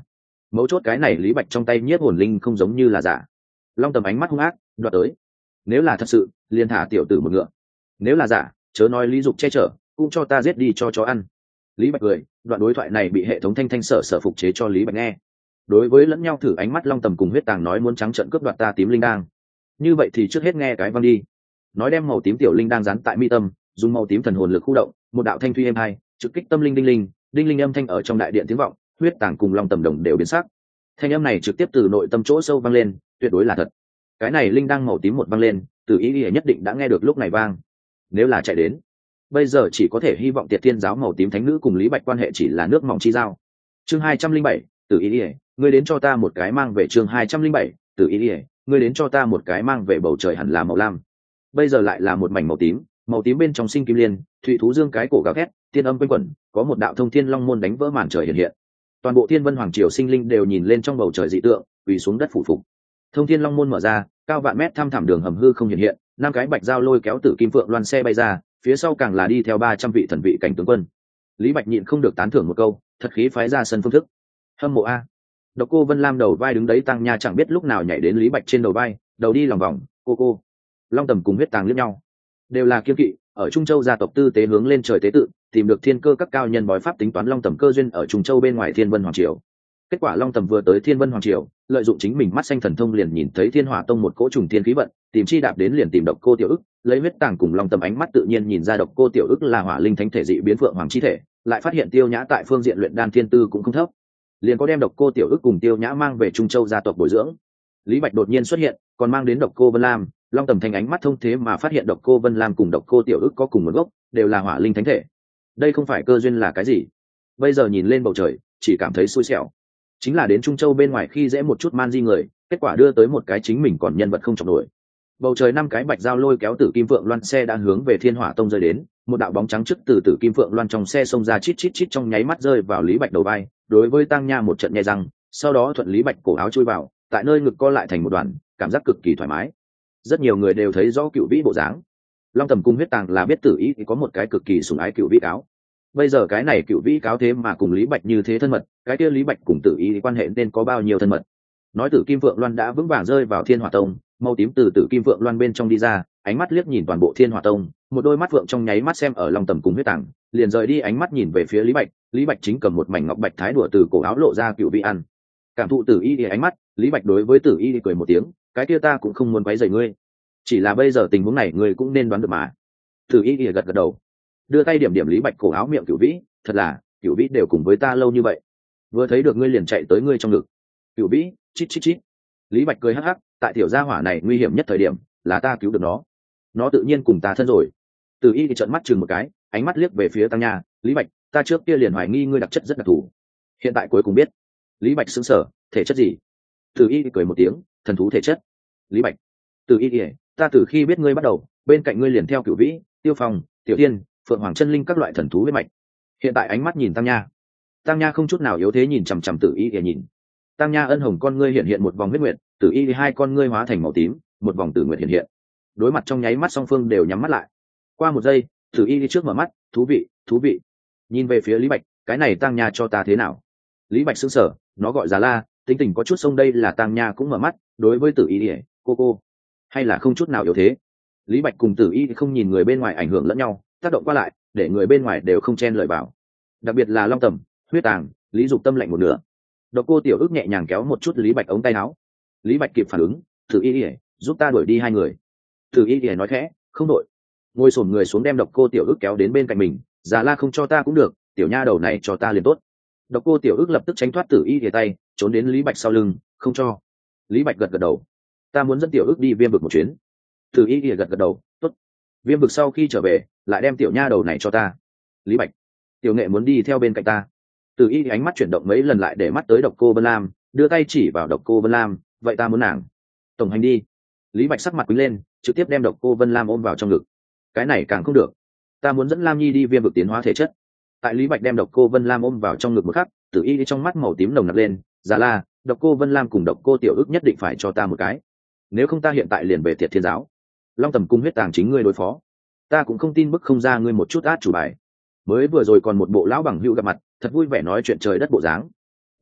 mấu chốt cái này lý bạch trong tay nhiếp hồn linh không giống như là giả. Long tầm ánh mắt hung ác đoạt tới, nếu là thật sự liền thả tiểu tử một ngựa, nếu là giả chớ nói lý dục che chở, cũng cho ta giết đi cho chó ăn. Lý bạch cười, đoạn đối thoại này bị hệ thống thanh thanh sở sở phục chế cho lý bạch nghe. Đối với lẫn nhau thử ánh mắt long tầm cùng huyết tàng nói muốn trắng trợn cướp đoạt ta tím linh đang, như vậy thì trước hết nghe cái văng đi. Nói đem màu tím tiểu linh đang dán tại mi tâm, dùng màu tím thần hồn lực khu động, một đạo thanh thuy êm hai trực kích tâm linh đinh linh đinh linh âm thanh ở trong đại điện tiếng vọng. Huyết tàng cùng long tầm đồng đều biến sắc, thanh âm này trực tiếp từ nội tâm chỗ sâu vang lên, tuyệt đối là thật. Cái này linh đang màu tím một vang lên, từ ý nghĩa nhất định đã nghe được lúc này vang. Nếu là chạy đến, bây giờ chỉ có thể hy vọng Tiệt Thiên giáo màu tím thánh nữ cùng lý bạch quan hệ chỉ là nước mỏng chi giao. Chương hai trăm linh bảy, từ ý nghĩa, ngươi đến cho ta một cái mang về. Chương hai trăm linh bảy, từ ý nghĩa, ngươi đến cho ta một cái mang về. Bầu trời hẳn là màu lam, bây giờ lại là một mảnh màu tím, màu tím bên trong sinh kim liên, thụy thú dương cái cổ gào thét, tiên âm quanh quẩn, có một đạo thông thiên long môn đánh vỡ màn trời hiện hiện. Toàn bộ thiên vân hoàng triều sinh linh đều nhìn lên trong bầu trời dị tượng, quỳ xuống đất phủ phục. Thông thiên long môn mở ra, cao vạn mét thăm thẳm đường hầm hư không hiện hiện, năm cái bạch dao lôi kéo tử kim phượng loan xe bay ra, phía sau càng là đi theo ba trăm vị thần vị cảnh tướng quân. Lý bạch nhịn không được tán thưởng một câu, thật khí phái ra sân phương thức. Hâm mộ a. Độc Cô Vân Lam đầu vai đứng đấy tăng nha chẳng biết lúc nào nhảy đến lý bạch trên đầu vai, đầu đi lòng vòng. Cô cô. Long tầm cùng huyết tàng liếc nhau, đều là kiên kỵ. Ở Trung Châu gia tộc tư tế hướng lên trời tế tự, tìm được thiên cơ các cao nhân bói pháp tính toán long tầm cơ duyên ở Trung Châu bên ngoài Thiên Vân Hoàng Triều. Kết quả long tầm vừa tới Thiên Vân Hoàng Triều, lợi dụng chính mình mắt xanh thần thông liền nhìn thấy Thiên Hỏa Tông một cỗ trùng thiên khí vận, tìm chi đạp đến liền tìm Độc Cô Tiểu Ức, lấy huyết tàng cùng long tầm ánh mắt tự nhiên nhìn ra Độc Cô Tiểu Ức là hỏa linh thánh thể dị biến phượng hoàng chi thể, lại phát hiện Tiêu Nhã tại phương diện luyện đan thiên tư cũng không thấp, liền có đem Độc Cô Tiểu Ức cùng Tiêu Nhã mang về Trung Châu gia tộc bồi dưỡng. Lý Bạch đột nhiên xuất hiện, còn mang đến Độc Cô Vân Lam, long tầm thành ánh mắt thông thế mà phát hiện Độc Cô Vân Lam cùng Độc Cô Tiểu Ức có cùng nguồn gốc, đều là hỏa linh thánh thể. Đây không phải cơ duyên là cái gì? Bây giờ nhìn lên bầu trời, chỉ cảm thấy xui xẻo. Chính là đến Trung Châu bên ngoài khi dễ một chút man di người, kết quả đưa tới một cái chính mình còn nhân vật không chọc nổi. Bầu trời năm cái bạch dao lôi kéo tử kim phượng loan xe đã hướng về Thiên Hỏa Tông rơi đến, một đạo bóng trắng trước từ tử kim phượng loan trong xe xông ra chít chít chít trong nháy mắt rơi vào Lý Bạch đầu vai, đối với Tăng Nha một trận nhè răng, sau đó thuận Lý Bạch cổ áo chui vào, tại nơi ngực co lại thành một đoàn, cảm giác cực kỳ thoải mái. Rất nhiều người đều thấy rõ cựu vĩ bộ dáng. Long tầm cung huyết tàng là biết tử ý thì có một cái cực kỳ sủng ái cựu vĩ cáo. Bây giờ cái này cựu vĩ cáo thế mà cùng Lý Bạch như thế thân mật, cái kia Lý Bạch cùng tử ý thì quan hệ nên có bao nhiêu thân mật. Nói tử kim phượng loan đã vững vàng rơi vào Thiên Hỏa Tông, màu tím từ tử kim phượng loan bên trong đi ra, ánh mắt liếc nhìn toàn bộ Thiên Hỏa Tông, một đôi mắt phượng trong nháy mắt xem ở Long tầm cùng huyết tàng, liền rời đi ánh mắt nhìn về phía Lý Bạch. Lý Bạch chính cầm một mảnh ngọc bạch thái đùa từ cổ áo lộ ra cựu vĩ ăn. Cảm thụ tử y thì ánh mắt, Lý Bạch đối với tử y thì cười một tiếng, cái kia ta cũng không muốn quấy rầy ngươi, chỉ là bây giờ tình huống này ngươi cũng nên đoán được mà. Tử y thì gật gật đầu, đưa tay điểm điểm Lý Bạch cổ áo miệng cựu vĩ, thật là cựu vĩ đều cùng với ta lâu như vậy, vừa thấy được ngươi liền chạy tới ngươi trong ngực. Cựu vĩ chít chít chít. Lý Bạch cười hắc hắc, tại tiểu gia hỏa này nguy hiểm nhất thời điểm là ta cứu được nó, nó tự nhiên cùng ta thân rồi. Tử y thì trợn mắt chừng một cái, ánh mắt liếc về phía Tăng Nha. Lý Bạch, ta trước kia liền hoài nghi ngươi đặc chất rất đặc thù, hiện tại cuối cùng biết. Lý Bạch sững sờ, thể chất gì? Tử y thì cười một tiếng, thần thú thể chất. Lý Bạch, Tử y thì, ta từ khi biết ngươi bắt đầu, bên cạnh ngươi liền theo Cửu Vĩ, Tiêu Phong, Tiểu Thiên, Phượng Hoàng chân linh các loại thần thú huyết mạch. Hiện tại ánh mắt nhìn Tăng Nha, Tăng Nha không chút nào yếu thế nhìn chằm chằm Tử y thì nhìn. Tăng Nha ân hồng con ngươi hiện hiện một vòng huyết nguyệt, Tử y thì hai con ngươi hóa thành màu tím, một vòng tử nguyệt hiện hiện. Đối mặt trong nháy mắt song phương đều nhắm mắt lại. Qua một giây, Tử y đi trước mở mắt, thú vị, thú vị. Nhìn về phía Lý Bạch, cái này Tăng Nha cho ta thế nào? Lý Bạch sững sờ, nó gọi Già La, tính tình có chút sông đây là Tăng Nha cũng mở mắt, đối với Tử y đi, cô cô, hay là không chút nào yếu thế. Lý Bạch cùng Tử y không nhìn người bên ngoài ảnh hưởng lẫn nhau, tác động qua lại, để người bên ngoài đều không chen lời vào. Đặc biệt là Long Tầm, Huyết Tàng, Lý Dục tâm lạnh một nửa. Độc Cô Tiểu Ức nhẹ nhàng kéo một chút Lý Bạch ống tay áo. Lý Bạch kịp phản ứng, Tử y đi, giúp ta đuổi đi hai người. Tử y đi nói khẽ, không đội. Ngồi xổm người xuống đem Độc Cô Tiểu Ức kéo đến bên cạnh mình. Già La không cho ta cũng được, tiểu nha đầu này cho ta liền tốt. Độc Cô Tiểu Ức lập tức tránh thoát Tử y thì tay, trốn đến Lý Bạch sau lưng, không cho. Lý Bạch gật gật đầu, ta muốn dẫn Tiểu Ức đi Viêm vực một chuyến. Tử y thì gật gật đầu, tốt. Viêm vực sau khi trở về, lại đem tiểu nha đầu này cho ta. Lý Bạch, tiểu nghệ muốn đi theo bên cạnh ta. Tử y thì ánh mắt chuyển động mấy lần lại để mắt tới Độc Cô Vân Lam, đưa tay chỉ vào Độc Cô Vân Lam, vậy ta muốn nàng. Tổng hành đi. Lý Bạch sắc mặt quýnh lên, trực tiếp đem Độc Cô Vân Lam ôm vào trong ngực. Cái này càng không được, ta muốn dẫn Lam Nhi đi Viêm vực tiến hóa thể chất. Tại Lý Bạch đem Độc Cô Vân Lam ôm vào trong ngực một khắc, Tử y đi trong mắt màu tím nồng nặc lên. Già La, Độc Cô Vân Lam cùng Độc Cô Tiểu Ức nhất định phải cho ta một cái, nếu không ta hiện tại liền về Thiệt Thiên giáo. Long Tầm cung huyết tàng chính ngươi đối phó, ta cũng không tin bức không ra ngươi một chút át chủ bài. Mới vừa rồi còn một bộ lão bằng hữu gặp mặt, thật vui vẻ nói chuyện trời đất bộ dáng.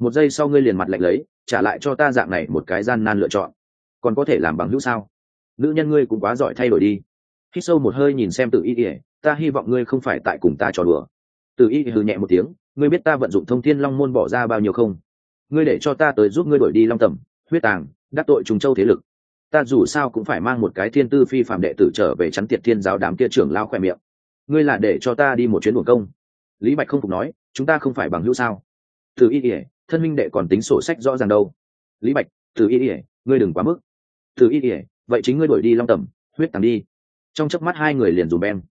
một giây sau ngươi liền mặt lạnh lấy trả lại cho ta dạng này một cái gian nan lựa chọn, còn có thể làm bằng hữu sao? Nữ nhân ngươi cũng quá giỏi thay đổi đi. Hít sâu một hơi nhìn xem Tử Y ỉa, ta hy vọng ngươi không phải tại cùng ta trò đùa. Tử Y hừ nhẹ một tiếng, ngươi biết ta vận dụng thông thiên long môn bỏ ra bao nhiêu không? Ngươi để cho ta tới giúp ngươi đổi đi long tầm huyết tàng, đắc tội trùng châu thế lực, ta dù sao cũng phải mang một cái thiên tư phi phàm đệ tử trở về chắn tiệt thiên giáo đám kia trưởng lao khỏe miệng. Ngươi là để cho ta đi một chuyến buồn công? Lý Bạch không phục nói, chúng ta không phải bằng hữu sao? Tử Y ỉa, thân minh đệ còn tính sổ sách rõ ràng đâu. Lý Bạch, Tử Y ỉa, ngươi đừng quá mức. Tử Y ỉa, vậy chính ngươi đổi đi long tầm huyết tàng đi. Trong chớp mắt hai người liền dùng beng.